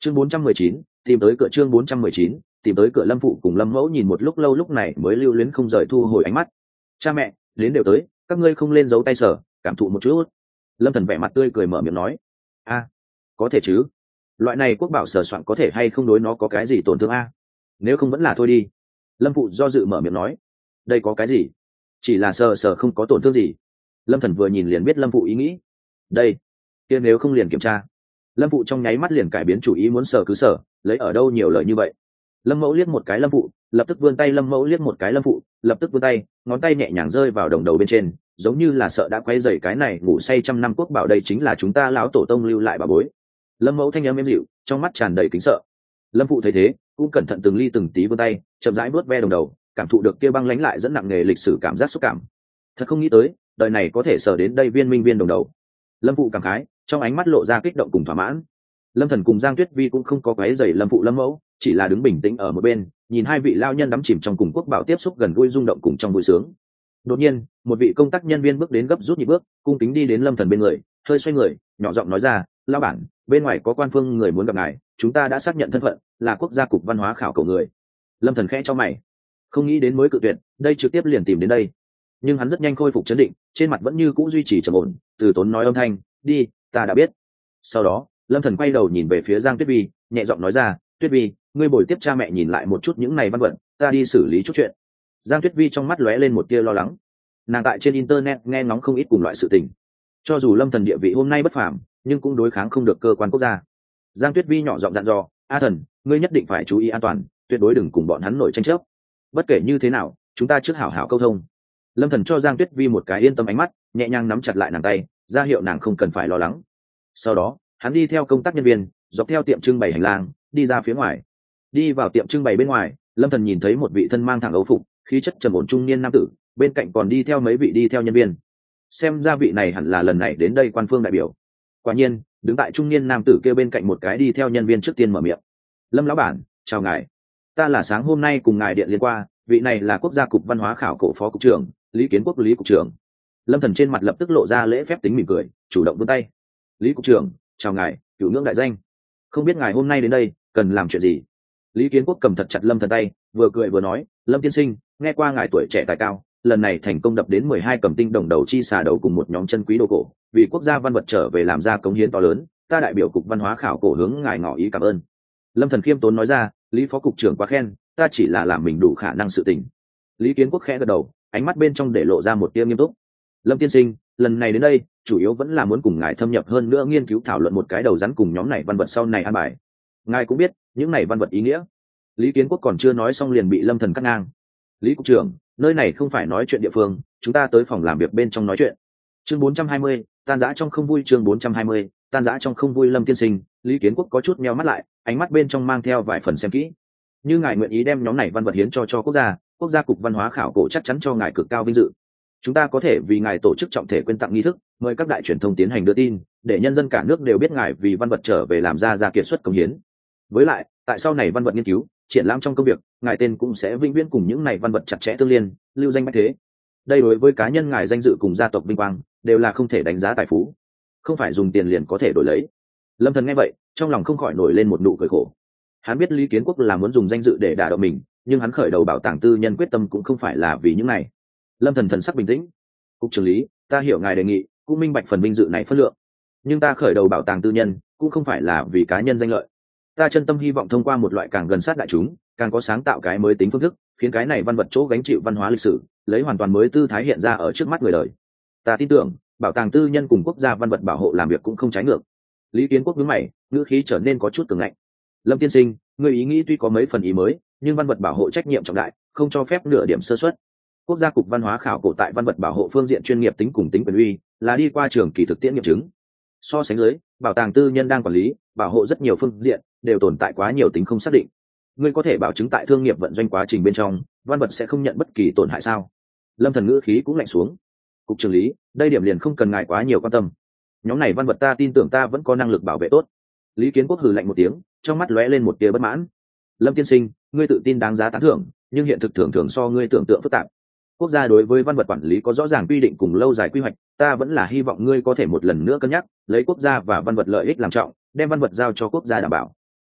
Chương 419, tìm tới cửa. Chương 419, tìm tới cửa. Lâm phụ cùng Lâm mẫu nhìn một lúc lâu, lúc này mới lưu luyến không rời thu hồi ánh mắt. Cha mẹ đến đều tới, các ngươi không lên giấu tay sở cảm thụ một chút. Lâm Thần vẻ mặt tươi cười mở miệng nói. A, có thể chứ, loại này quốc bảo sờ soạn có thể hay không đối nó có cái gì tổn thương a? Nếu không vẫn là thôi đi. Lâm phụ do dự mở miệng nói. Đây có cái gì, chỉ là sờ sờ không có tổn thương gì. Lâm Thần vừa nhìn liền biết Lâm phụ ý nghĩ. Đây, kia nếu không liền kiểm tra. Lâm phụ trong nháy mắt liền cải biến chủ ý, muốn sờ cứ sờ, lấy ở đâu nhiều lời như vậy. Lâm mẫu liếc một cái Lâm phụ, lập tức vươn tay. Lâm mẫu liếc một cái Lâm phụ, lập tức vươn tay, ngón tay nhẹ nhàng rơi vào đồng đầu bên trên, giống như là sợ đã quay dày cái này ngủ say trăm năm quốc bảo, đây chính là chúng ta lão tổ tông lưu lại bà bối. Lâm mẫu thanh âm êm dịu, trong mắt tràn đầy kính sợ. Lâm phụ thấy thế cũng cẩn thận từng ly từng tí vươn tay, chậm rãi vuốt ve đồng đầu, cảm thụ được kia băng lãnh lại dẫn nặng nghề lịch sử cảm giác xúc cảm. Thật không nghĩ tới đời này có thể sờ đến đây viên minh viên đồng đầu. Lâm phụ cảm khái, trong ánh mắt lộ ra kích động cùng thỏa mãn. Lâm Thần cùng Giang Tuyết Vi cũng không có quấy rầy Lâm phụ Lâm mẫu, chỉ là đứng bình tĩnh ở một bên, nhìn hai vị lao nhân đắm chìm trong cùng quốc bảo tiếp xúc gần gũi rung động cùng trong vui sướng. Đột nhiên, một vị công tác nhân viên bước đến, gấp rút nhịp bước, cung kính đi đến Lâm Thần bên người, hơi xoay người, nhỏ giọng nói ra, lão bản, bên ngoài có quan phương người muốn gặp ngài, chúng ta đã xác nhận thân phận, là quốc gia cục văn hóa khảo cổ người. Lâm Thần khẽ cho mày, không nghĩ đến mới cự tuyệt, đây trực tiếp liền tìm đến đây. Nhưng hắn rất nhanh khôi phục trấn định, trên mặt vẫn như cũ duy trì trầm ổn, từ tốn nói âm thanh, đi, ta đã biết. Sau đó Lâm Thần quay đầu nhìn về phía Giang Tuyết Vi, nhẹ giọng nói ra, Tuyết Vi, ngươi bồi tiếp cha mẹ nhìn lại một chút những này văn vật, ta đi xử lý chút chuyện. Giang Tuyết Vi trong mắt lóe lên một tia lo lắng. Nàng tại trên internet nghe ngóng không ít cùng loại sự tình, cho dù Lâm Thần địa vị hôm nay bất phàm, nhưng cũng đối kháng không được cơ quan quốc gia. Giang Tuyết Vi nhỏ giọng dặn dò, A Thần, ngươi nhất định phải chú ý an toàn, tuyệt đối đừng cùng bọn hắn nổi tranh chấp. Bất kể như thế nào, chúng ta trước hảo hảo câu thông. Lâm Thần cho Giang Tuyết Vi một cái yên tâm ánh mắt, nhẹ nhàng nắm chặt lại nàng tay, ra hiệu nàng không cần phải lo lắng. Sau đó hắn đi theo công tác nhân viên, dọc theo tiệm trưng bày hành lang đi ra phía ngoài. Đi vào tiệm trưng bày bên ngoài, Lâm Thần nhìn thấy một vị thân mang thẳng âu phục, khí chất trầm ổn trung niên nam tử, bên cạnh còn đi theo mấy vị đi theo nhân viên. Xem ra vị này hẳn là lần này đến đây quan phương đại biểu. Quả nhiên, đứng tại trung niên nam tử kia bên cạnh một cái đi theo nhân viên trước tiên mở miệng. Lâm lão bản, chào ngài, ta là sáng hôm nay cùng ngài điện liên qua, vị này là quốc gia cục văn hóa khảo cổ phó cục trưởng Lý Kiến Quốc. Lý cục trưởng. Lâm Thần trên mặt lập tức lộ ra lễ phép tính mỉm cười, chủ động vươn tay. Lý cục trưởng, chào ngài, cửu ngưỡng đại danh, không biết ngài hôm nay đến đây cần làm chuyện gì. Lý Kiến Quốc cầm thật chặt Lâm Thần tay, vừa cười vừa nói, Lâm tiên sinh, nghe qua ngài tuổi trẻ tài cao, lần này thành công đập đến 12 cầm tinh đồng đầu chi xà đầu cùng một nhóm chân quý đồ cổ, vì quốc gia văn vật trở về làm ra cống hiến to lớn, ta đại biểu cục văn hóa khảo cổ hướng ngài ngỏ ý cảm ơn. Lâm Thần khiêm tốn nói ra, Lý phó cục trưởng quá khen, ta chỉ là làm mình đủ khả năng sự tình. Lý Kiến Quốc khẽ gật đầu, ánh mắt bên trong để lộ ra một tia nghiêm túc. Lâm tiên sinh, lần này đến đây chủ yếu vẫn là muốn cùng ngài thâm nhập hơn nữa nghiên cứu thảo luận một cái đầu rắn cùng nhóm này văn vật sau này an bài. Ngài cũng biết những này văn vật ý nghĩa. Lý Kiến Quốc còn chưa nói xong liền bị Lâm Thần cắt ngang. Lý cục trưởng, nơi này không phải nói chuyện địa phương, chúng ta tới phòng làm việc bên trong nói chuyện. Chương 420, tan rã trong không vui. Chương 420, tan rã trong không vui. Lâm tiên sinh, Lý Kiến Quốc có chút meo mắt lại, ánh mắt bên trong mang theo vài phần xem kỹ. Như ngài nguyện ý đem nhóm này văn vật hiến cho quốc gia cục văn hóa khảo cổ chắc chắn cho ngài cực cao vinh dự. Chúng ta có thể vì ngài tổ chức trọng thể quyên tặng nghi thức, mời các đại truyền thông tiến hành đưa tin, để nhân dân cả nước đều biết ngài vì văn vật trở về làm ra kiệt xuất công hiến. Với lại, tại sau này văn vật nghiên cứu, triển lãm trong công việc, ngài tên cũng sẽ vĩnh viễn cùng những này văn vật chặt chẽ tương liên, lưu danh bách thế. Đây đối với cá nhân ngài danh dự cùng gia tộc vinh quang, đều là không thể đánh giá tài phú, không phải dùng tiền liền có thể đổi lấy. Lâm Thần nghe vậy, trong lòng không khỏi nổi lên một nụ cười khổ. Hắn biết Lý Kiến Quốc là muốn dùng danh dự để đả động mình, nhưng hắn khởi đầu bảo tàng tư nhân quyết tâm cũng không phải là vì những này. Lâm Thần thần sắc bình tĩnh, cục trưởng Lý, ta hiểu ngài đề nghị, cũng minh bạch phần vinh dự này phân lượng, nhưng ta khởi đầu bảo tàng tư nhân cũng không phải là vì cá nhân danh lợi. Ta chân tâm hy vọng thông qua một loại càng gần sát đại chúng, càng có sáng tạo cái mới tính phương thức, khiến cái này văn vật chỗ gánh chịu văn hóa lịch sử, lấy hoàn toàn mới tư thái hiện ra ở trước mắt người đời. Ta tin tưởng bảo tàng tư nhân cùng quốc gia văn vật bảo hộ làm việc cũng không trái ngược. Lý Kiến Quốc nhướng mày, ngữ khí trở nên có chút cường ngạnh. Lâm tiên sinh, người ý nghĩ tuy có mấy phần ý mới, nhưng văn vật bảo hộ trách nhiệm trọng đại, không cho phép nửa điểm sơ suất. Quốc gia cục văn hóa khảo cổ tại văn vật bảo hộ phương diện chuyên nghiệp tính cùng tính quyền uy, là đi qua trường kỳ thực tiễn nghiệm chứng. So sánh dưới, bảo tàng tư nhân đang quản lý, bảo hộ rất nhiều phương diện, đều tồn tại quá nhiều tính không xác định. Ngươi có thể bảo chứng tại thương nghiệp vận doanh quá trình bên trong, văn vật sẽ không nhận bất kỳ tổn hại sao? Lâm Thần ngữ khí cũng lạnh xuống. Cục trưởng Lý, đây điểm liền không cần ngài quá nhiều quan tâm. Nhóm này văn vật ta tin tưởng ta vẫn có năng lực bảo vệ tốt. Lý Kiến Quốc hừ lạnh một tiếng, trong mắt lóe lên một tia bất mãn. Lâm tiên sinh, ngươi tự tin đáng giá tán thưởng, nhưng hiện thực thường thường so ngươi tưởng tượng phức tạp. Quốc gia đối với văn vật quản lý có rõ ràng quy định cùng lâu dài quy hoạch, ta vẫn là hy vọng ngươi có thể một lần nữa cân nhắc, lấy quốc gia và văn vật lợi ích làm trọng, đem văn vật giao cho quốc gia đảm bảo.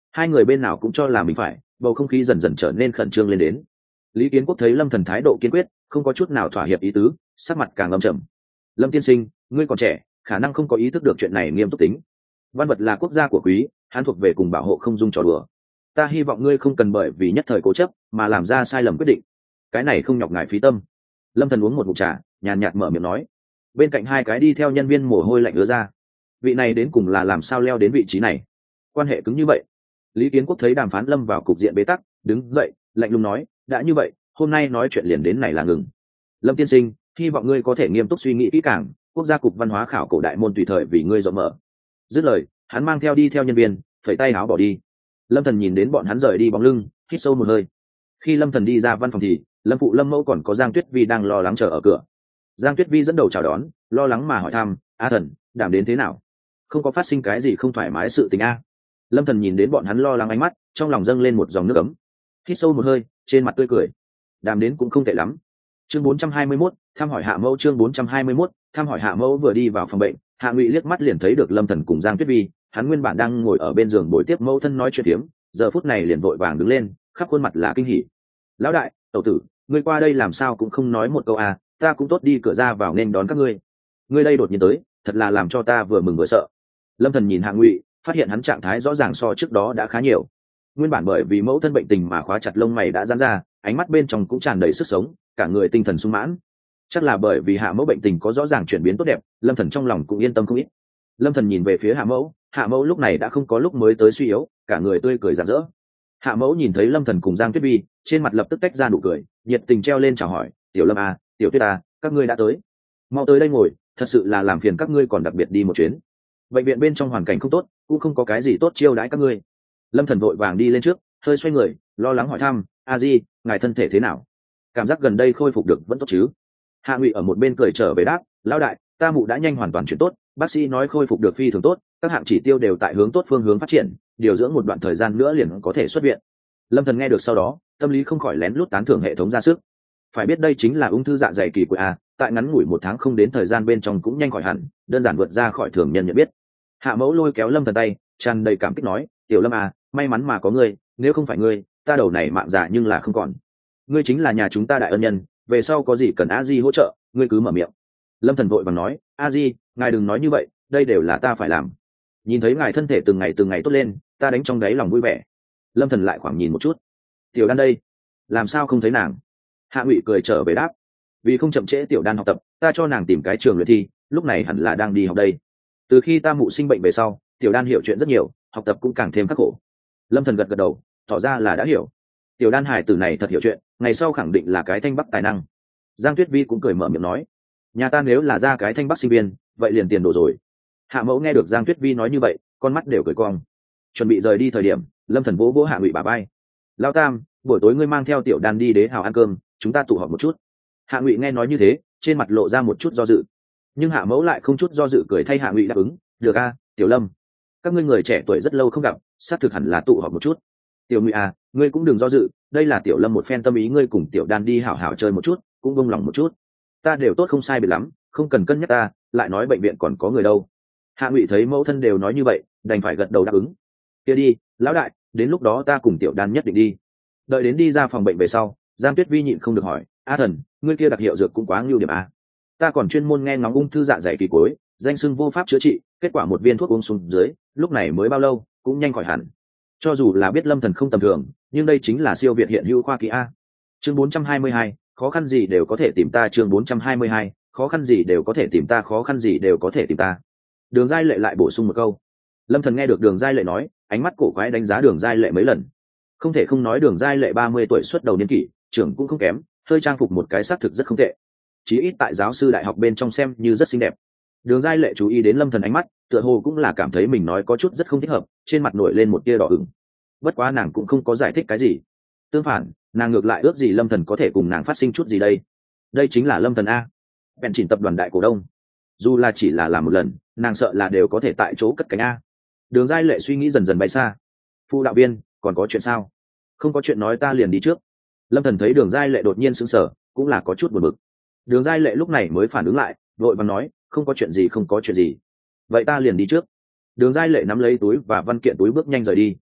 Hai người bên nào cũng cho là mình phải, bầu không khí dần dần trở nên khẩn trương lên đến. Lý Kiến Quốc thấy Lâm Thần thái độ kiên quyết, không có chút nào thỏa hiệp ý tứ, sắc mặt càng âm trầm. Lâm tiên sinh, ngươi còn trẻ, khả năng không có ý thức được chuyện này nghiêm túc tính. Văn vật là quốc gia của quý, hắn thuộc về cùng bảo hộ, không dung trò đùa. Ta hy vọng ngươi không cần bởi vì nhất thời cố chấp mà làm ra sai lầm quyết định. Cái này không nhọc ngài phí tâm. Lâm Thần uống một ngụm trà, nhàn nhạt mở miệng nói. Bên cạnh hai cái đi theo nhân viên mồ hôi lạnh ứa ra. Vị này đến cùng là làm sao leo đến vị trí này? Quan hệ cứng như vậy. Lý Kiến Quốc thấy đàm phán lâm vào cục diện bế tắc, đứng dậy, lạnh lùng nói, đã như vậy, hôm nay nói chuyện liền đến này là ngừng. Lâm tiên sinh, hy vọng ngươi có thể nghiêm túc suy nghĩ kỹ càng, quốc gia cục văn hóa khảo cổ đại môn tùy thời vì ngươi rộng mở. Dứt lời, hắn mang theo đi theo nhân viên, phẩy tay áo bỏ đi. Lâm Thần nhìn đến bọn hắn rời đi bóng lưng, hít sâu một hơi. Khi Lâm Thần đi ra văn phòng thì Lâm phụ Lâm mẫu còn có Giang Tuyết Vi đang lo lắng chờ ở cửa. Giang Tuyết Vi dẫn đầu chào đón, lo lắng mà hỏi thăm, A Thần, đảm đến thế nào? Không có phát sinh cái gì không thoải mái sự tình a? Lâm Thần nhìn đến bọn hắn lo lắng ánh mắt, trong lòng dâng lên một dòng nước ấm. Hít sâu một hơi, trên mặt tươi cười. Đàm đến cũng không tệ lắm. Chương 421, thăm hỏi Hạ Mẫu. Chương 421, thăm hỏi Hạ Mẫu. Vừa đi vào phòng bệnh, Hạ Ngụy liếc mắt liền thấy được Lâm Thần cùng Giang Tuyết Vi, hắn nguyên bản đang ngồi ở bên giường bồi tiếp mẫu thân nói chuyện tiếm, giờ phút này liền vội vàng đứng lên, khắp khuôn mặt là kinh hỉ. Lão đại, tẩu tử, ngươi qua đây làm sao cũng không nói một câu à, ta cũng tốt đi cửa ra vào nên đón các ngươi. Ngươi đây đột nhiên tới, thật là làm cho ta vừa mừng vừa sợ. Lâm Thần nhìn Hạ Ngụy, phát hiện hắn trạng thái rõ ràng so trước đó đã khá nhiều. Nguyên bản bởi vì mẫu thân bệnh tình mà khóa chặt lông mày đã giãn ra, ánh mắt bên trong cũng tràn đầy sức sống, cả người tinh thần sung mãn. Chắc là bởi vì Hạ Mẫu bệnh tình có rõ ràng chuyển biến tốt đẹp, Lâm Thần trong lòng cũng yên tâm không ít. Lâm Thần nhìn về phía Hạ Mẫu lúc này đã không có lúc mới tới suy yếu, cả người tươi cười rạng rỡ. Hạ Mẫu nhìn thấy Lâm Thần cùng Giang Tuyết Vi, trên mặt lập tức tách ra nụ cười, nhiệt tình treo lên chào hỏi, "Tiểu Lâm à, Tiểu Tuyết à, các ngươi đã tới. Mau tới đây ngồi, thật sự là làm phiền các ngươi còn đặc biệt đi một chuyến. Bệnh viện bên trong hoàn cảnh không tốt, cũng không có cái gì tốt chiêu đãi các ngươi." Lâm Thần vội vàng đi lên trước, hơi xoay người, lo lắng hỏi thăm, "A Di, ngài thân thể thế nào? Cảm giác gần đây khôi phục được vẫn tốt chứ?" Hạ Ngụy ở một bên cười trở về đáp, "Lão đại, ta mụ đã nhanh hoàn toàn chuyển tốt, bác sĩ nói khôi phục được phi thường tốt, các hạng chỉ tiêu đều tại hướng tốt phương hướng phát triển, điều dưỡng một đoạn thời gian nữa liền có thể xuất viện." Lâm Thần nghe được sau đó, tâm lý không khỏi lén lút tán thưởng hệ thống ra sức. Phải biết đây chính là ung thư dạ dày kỳ của a, tại ngắn ngủi 1 tháng không đến thời gian bên trong cũng nhanh khỏi hẳn, đơn giản vượt ra khỏi thường nhân nhận biết. Hạ Mẫu lôi kéo Lâm Thần tay, tràn đầy cảm kích nói, "Tiểu Lâm à, may mắn mà có ngươi, nếu không phải ngươi, ta đầu này mạng già nhưng là không còn. Ngươi chính là nhà chúng ta đại ân nhân, về sau có gì cần A Di hỗ trợ, ngươi cứ mở miệng." Lâm Thần vội vàng nói, "A Di, ngài đừng nói như vậy, đây đều là ta phải làm. Nhìn thấy ngài thân thể từng ngày tốt lên, ta đánh trong đáy lòng vui vẻ." Lâm Thần lại khoảng nhìn một chút, Tiểu Đan đây, làm sao không thấy nàng? Hạ Ngụy cười trở về đáp, "Vì không chậm trễ Tiểu Đan học tập, ta cho nàng tìm cái trường luyện thi, lúc này hẳn là đang đi học đây. Từ khi ta mụ sinh bệnh về sau, Tiểu Đan hiểu chuyện rất nhiều, học tập cũng càng thêm khắc khổ." Lâm Thần gật gật đầu, tỏ ra là đã hiểu. Tiểu Đan hải tử này thật hiểu chuyện, ngày sau khẳng định là cái thanh bắc tài năng. Giang Tuyết Vi cũng cười mở miệng nói, "Nhà ta nếu là ra cái thanh bắc sinh viên, vậy liền tiền đồ rồi." Hạ Mẫu nghe được Giang Tuyết Vi nói như vậy, con mắt đều cười cong. Chuẩn bị rời đi thời điểm, Lâm Thần vỗ vỗ Hạ Ngụy bả vai, "Lão Tam, buổi tối ngươi mang theo Tiểu Đan đi Đế Hào ăn cơm, chúng ta tụ họp một chút." Hạ Ngụy nghe nói như thế, trên mặt lộ ra một chút do dự, nhưng Hạ Mẫu lại không chút do dự cười thay Hạ Ngụy đáp ứng, "Được a, Tiểu Lâm, các ngươi người trẻ tuổi rất lâu không gặp, xác thực hẳn là tụ họp một chút. Tiểu Ngụy à, ngươi cũng đừng do dự, đây là Tiểu Lâm một phen tâm ý, ngươi cùng Tiểu Đan đi hảo hảo chơi một chút, cũng buông lòng một chút. Ta đều tốt không sai biệt lắm, không cần cân nhắc ta, lại nói bệnh viện còn có người đâu." Hạ Ngụy thấy mẫu thân đều nói như vậy, đành phải gật đầu đáp ứng. "Kia đi, lão đại, đến lúc đó ta cùng Tiểu Đan nhất định đi." Đợi đến đi ra phòng bệnh về sau, Giang Tuyết Vi nhịn không được hỏi, "A Thần, ngươi kia đặc hiệu dược cũng quá ngưu điểm à? Ta còn chuyên môn nghe ngóng ung thư dạ dày kỳ cuối, danh xưng vô pháp chữa trị, kết quả một viên thuốc uống xuống dưới, lúc này mới bao lâu, cũng nhanh khỏi hẳn." Cho dù là biết Lâm Thần không tầm thường, nhưng đây chính là siêu việt hiện hữu khoa kỹ a. Chương 422, khó khăn gì đều có thể tìm ta. Chương 422, khó khăn gì đều có thể tìm ta, khó khăn gì đều có thể tìm ta. Đường Giai Lệ lại bổ sung một câu. Lâm Thần nghe được Đường Giai Lệ nói, ánh mắt cổ quái đánh giá Đường Giai Lệ mấy lần. Không thể không nói Đường Giai Lệ 30 tuổi xuất đầu niên kỷ, trưởng cũng không kém, hơi trang phục một cái xác thực rất không tệ. Chí ít tại giáo sư đại học bên trong xem như rất xinh đẹp. Đường Giai Lệ chú ý đến Lâm Thần ánh mắt, tựa hồ cũng là cảm thấy mình nói có chút rất không thích hợp, trên mặt nổi lên một tia đỏ ửng. Bất quá nàng cũng không có giải thích cái gì. Tương phản, nàng ngược lại ước gì Lâm Thần có thể cùng nàng phát sinh chút gì đây. Đây chính là Lâm Thần a, bèn chỉnh tập đoàn đại cổ đông. Dù là chỉ là làm một lần, nàng sợ là đều có thể tại chỗ cất cánh a. Đường Giai Lệ suy nghĩ dần dần bay xa. "Phu đạo viên, còn có chuyện sao?" "Không có chuyện nói, ta liền đi trước." Lâm Thần thấy Đường Giai Lệ đột nhiên sững sờ, cũng là có chút buồn bực. Đường Giai Lệ lúc này mới phản ứng lại, vội vàng nói, không có chuyện gì, không có chuyện gì. "Vậy ta liền đi trước." Đường Giai Lệ nắm lấy túi và văn kiện túi bước nhanh rời đi.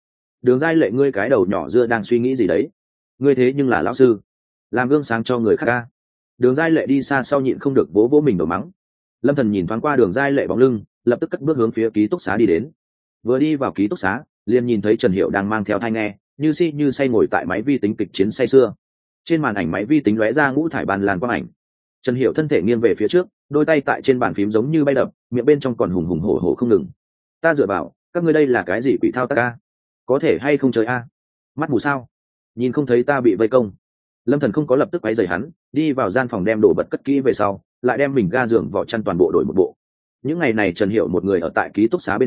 Đường Giai Lệ, ngươi cái đầu nhỏ dưa đang suy nghĩ gì đấy? Ngươi thế nhưng là lão sư, làm gương sáng cho người khác ca. Đường Giai Lệ đi xa sau nhịn không được vỗ vỗ mình đổ mắng. Lâm Thần nhìn thoáng qua Đường Giai Lệ bóng lưng, lập tức cất bước hướng phía ký túc xá đi đến. Vừa đi vào ký túc xá, liền nhìn thấy Trần Hiểu đang mang theo tai nghe, như si như say ngồi tại máy vi tính kịch chiến say sưa. Trên màn ảnh máy vi tính lóe ra ngũ thải ban lan quang ảnh. Trần Hiểu thân thể nghiêng về phía trước, đôi tay tại trên bàn phím giống như bay đập, miệng bên trong còn hùng hùng hổ hổ không ngừng. Ta dựa vào, các ngươi đây là cái gì quỷ thao tác a? Có thể hay không chơi a? Mắt mù sao? Nhìn không thấy ta bị vây công? Lâm Thần không có lập tức quấy rầy hắn, đi vào gian phòng đem đồ vật cất kỹ về sau, lại đem mình ga giường vỏ chăn toàn bộ đổi một bộ. Những ngày này Trần Hiểu một người ở tại ký túc xá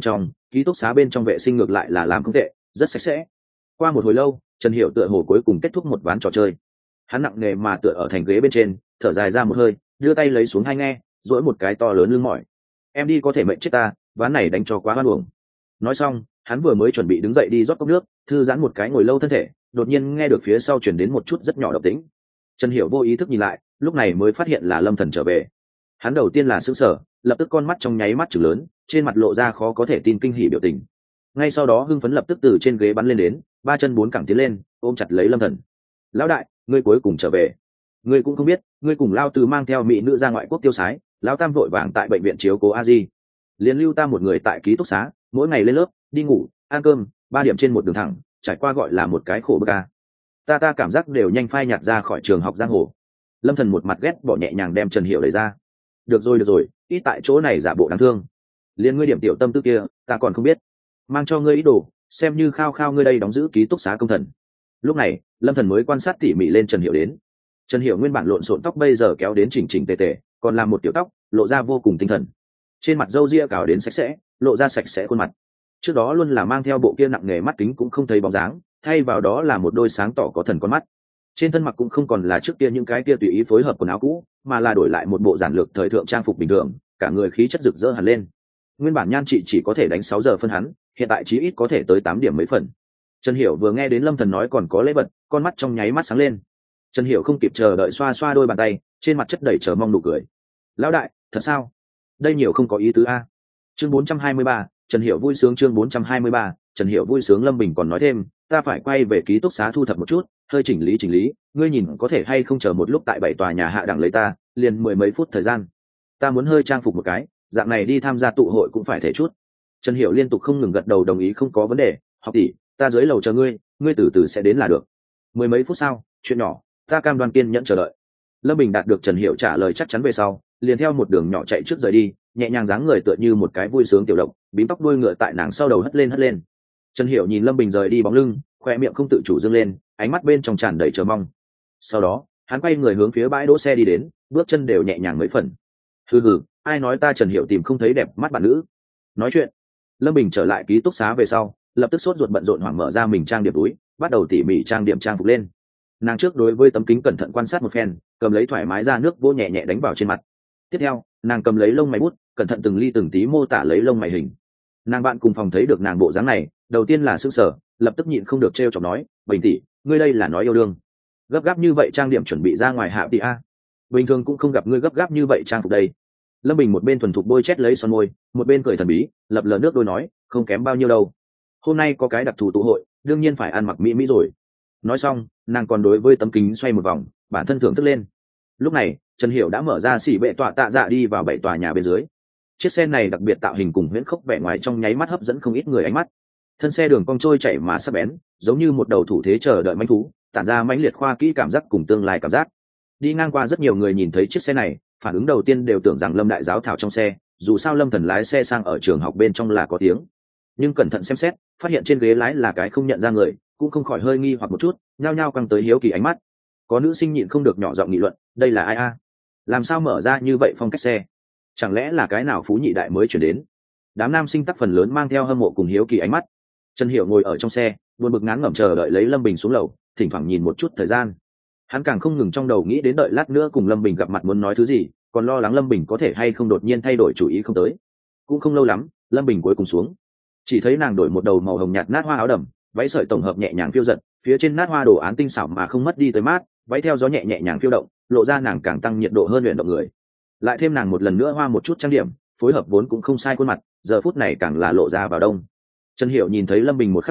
bên trong vệ sinh ngược lại là làm không tệ, rất sạch sẽ. Qua một hồi lâu, Trần Hiểu tựa hồ cuối cùng kết thúc một ván trò chơi. Hắn nặng nề mà tựa ở thành ghế bên trên, thở dài ra một hơi, đưa tay lấy xuống hai nghe, duỗi một cái to lớn lưng mỏi. Em đi có thể mệnh chết ta, ván này đánh cho quá hoan uổng. Nói xong, hắn vừa mới chuẩn bị đứng dậy đi rót cốc nước, thư giãn một cái ngồi lâu thân thể, đột nhiên nghe được phía sau chuyển đến một chút rất nhỏ động tĩnh. Trần Hiểu vô ý thức nhìn lại, lúc này mới phát hiện là Lâm Thần trở về. Hắn đầu tiên là sững sờ, lập tức con mắt trong nháy mắt trừng lớn, trên mặt lộ ra khó có thể tin kinh hỉ biểu tình. Ngay sau đó hưng phấn lập tức từ trên ghế bắn lên đến, ba chân bốn cẳng tiến lên, ôm chặt lấy Lâm Thần. Lão đại, ngươi cuối cùng trở về. Ngươi cũng không biết, ngươi cùng Lao Tứ mang theo mỹ nữ ra ngoại quốc tiêu sái, Lão Tam vội vàng tại bệnh viện chiếu cố a di, liền lưu ta một người tại ký túc xá, mỗi ngày lên lớp, đi ngủ, ăn cơm, 3 điểm trên một đường thẳng, trải qua gọi là một cái khổ bức a. Ta cảm giác đều nhanh phai nhạt ra khỏi trường học giang hồ. Lâm Thần một mặt ghét bỏ nhẹ nhàng đem Trần Hiểu lấy ra. Được rồi, ít tại chỗ này giả bộ đáng thương. Liên ngươi điểm tiểu tâm tư kia, ta còn không biết. Mang cho ngươi ý đồ, xem như khao khao ngươi đây đóng giữ ký túc xá công thần. Lúc này, Lâm Thần mới quan sát tỉ mỉ lên Trần Hiểu đến. Trần Hiểu nguyên bản lộn xộn tóc bây giờ kéo đến chỉnh chỉnh tề tề, còn làm một tiểu tóc, lộ ra vô cùng tinh thần. Trên mặt râu ria cào đến sạch sẽ, lộ ra sạch sẽ khuôn mặt. Trước đó luôn là mang theo bộ kia nặng nghề mắt kính cũng không thấy bóng dáng, thay vào đó là một đôi sáng tỏ có thần con mắt. Trên thân mặc cũng không còn là trước kia những cái kia tùy ý phối hợp quần áo cũ, mà là đổi lại một bộ giản lược thời thượng trang phục bình thường, cả người khí chất rực rỡ hẳn lên. Nguyên bản nhan chị chỉ có thể đánh 6 giờ phân hắn, hiện tại chí ít có thể tới 8 điểm mấy phần. Trần Hiểu vừa nghe đến Lâm Thần nói còn có lễ vật, con mắt trong nháy mắt sáng lên. Trần Hiểu không kịp chờ đợi xoa xoa đôi bàn tay, trên mặt chất đầy chờ mong nụ cười. Lão đại, thật sao? Đây nhiều không có ý tứ a. Chương 423, Trần Hiểu vui sướng. Chương 423, Trần Hiểu vui sướng. Lâm Bình còn nói thêm, ta phải quay về ký túc xá thu thập một chút, hơi chỉnh lý, ngươi nhìn có thể hay không chờ một lúc tại 7 tòa nhà hạ đẳng lấy ta, liền 10 mấy phút thời gian. Ta muốn hơi trang phục một cái, dạng này đi tham gia tụ hội cũng phải thể chút. Trần Hiểu liên tục không ngừng gật đầu đồng ý, không có vấn đề, học tỷ, ta dưới lầu chờ ngươi từ từ sẽ đến là được. 10 mấy phút sau, chuyện nhỏ, ta cam đoan kiên nhẫn chờ đợi. Lâm Bình đạt được Trần Hiểu trả lời chắc chắn về sau, liền theo một đường nhỏ chạy trước rời đi, nhẹ nhàng dáng người tựa như một cái vui sướng tiểu độc, bím tóc đuôi ngựa tại nàng sau đầu hất lên. Trần Hiểu nhìn Lâm Bình rời đi bóng lưng, khoe miệng không tự chủ dương lên, ánh mắt bên trong tràn đầy chờ mong. Sau đó, hắn quay người hướng phía bãi đỗ xe đi đến, bước chân đều nhẹ nhàng mấy phần. Hừ, ai nói ta Trần Hiểu tìm không thấy đẹp mắt bạn nữ. Nói chuyện, Lâm Bình trở lại ký túc xá về sau, lập tức sốt ruột bận rộn hoảng mở ra mình trang điểm túi, bắt đầu tỉ mỉ trang điểm trang phục lên. Nàng trước đối với tấm kính cẩn thận quan sát một phen, cầm lấy thoải mái ra nước vô nhẹ nhẹ đánh vào trên mặt. Tiếp theo, nàng cầm lấy lông mày bút, cẩn thận từng ly từng tí mô tả lấy lông mày hình. Nàng bạn cùng phòng thấy được nàng bộ dáng này, đầu tiên là sững sờ, lập tức nhịn không được trêu chọc nói, Bình tỷ, ngươi đây là nói yêu đương? Gấp gáp như vậy trang điểm chuẩn bị ra ngoài hạ tỷ a? Bình thường cũng không gặp ngươi gấp gáp như vậy trang phục đây. Lâm Bình một bên thuần thục bôi chét lấy son môi, một bên cười thần bí, lập lờ nước đôi nói, không kém bao nhiêu đâu. Hôm nay có cái đặc thù tụ hội, đương nhiên phải ăn mặc mỹ rồi. Nói xong, nàng còn đối với tấm kính xoay một vòng, bản thân thưởng thức lên. Lúc này, Trần Hiểu đã mở ra xỉ bệ tọa tạ dạ đi vào 7 tòa nhà bên dưới. Chiếc xe này đặc biệt tạo hình cùng huyễn khốc vẻ ngoài trong nháy mắt hấp dẫn không ít người ánh mắt. Thân xe đường cong trôi chảy mà sắc bén, giống như một đầu thủ thế chờ đợi mãnh thú, tản ra mãnh liệt khoa kỹ cảm giác cùng tương lai cảm giác. Đi ngang qua rất nhiều người nhìn thấy chiếc xe này, phản ứng đầu tiên đều tưởng rằng Lâm đại giáo thảo trong xe, dù sao Lâm Thần lái xe sang ở trường học bên trong là có tiếng. Nhưng cẩn thận xem xét, phát hiện trên ghế lái là cái không nhận ra người, cũng không khỏi hơi nghi hoặc một chút, nhao nhao căng tới hiếu kỳ ánh mắt. Có nữ sinh nhịn không được nhỏ giọng nghị luận, đây là ai a? Làm sao mở ra như vậy phong cách xe? Chẳng lẽ là cái nào phú nhị đại mới chuyển đến? Đám nam sinh tắc phần lớn mang theo hâm mộ cùng hiếu kỳ ánh mắt. Trần Hiểu ngồi ở trong xe, buồn bực ngán ngẩm chờ đợi lấy Lâm Bình xuống lầu, thỉnh thoảng nhìn một chút thời gian. Hắn càng không ngừng trong đầu nghĩ đến đợi lát nữa cùng Lâm Bình gặp mặt muốn nói thứ gì, còn lo lắng Lâm Bình có thể hay không đột nhiên thay đổi chủ ý không tới. Cũng không lâu lắm, Lâm Bình cuối cùng xuống. Chỉ thấy nàng đổi một đầu màu hồng nhạt nát hoa áo đầm, váy sợi tổng hợp nhẹ nhàng phiêu giật, phía trên nát hoa đồ án tinh xảo mà không mất đi tới mát, váy theo gió nhẹ nhàng phiêu động, lộ ra nàng càng tăng nhiệt độ hơn luyện động người. Lại thêm nàng một lần nữa hoa một chút trang điểm, phối hợp vốn cũng không sai khuôn mặt, giờ phút này càng là lộ ra vào đông. Trần Hiểu nhìn thấy Lâm Bình một khắc này,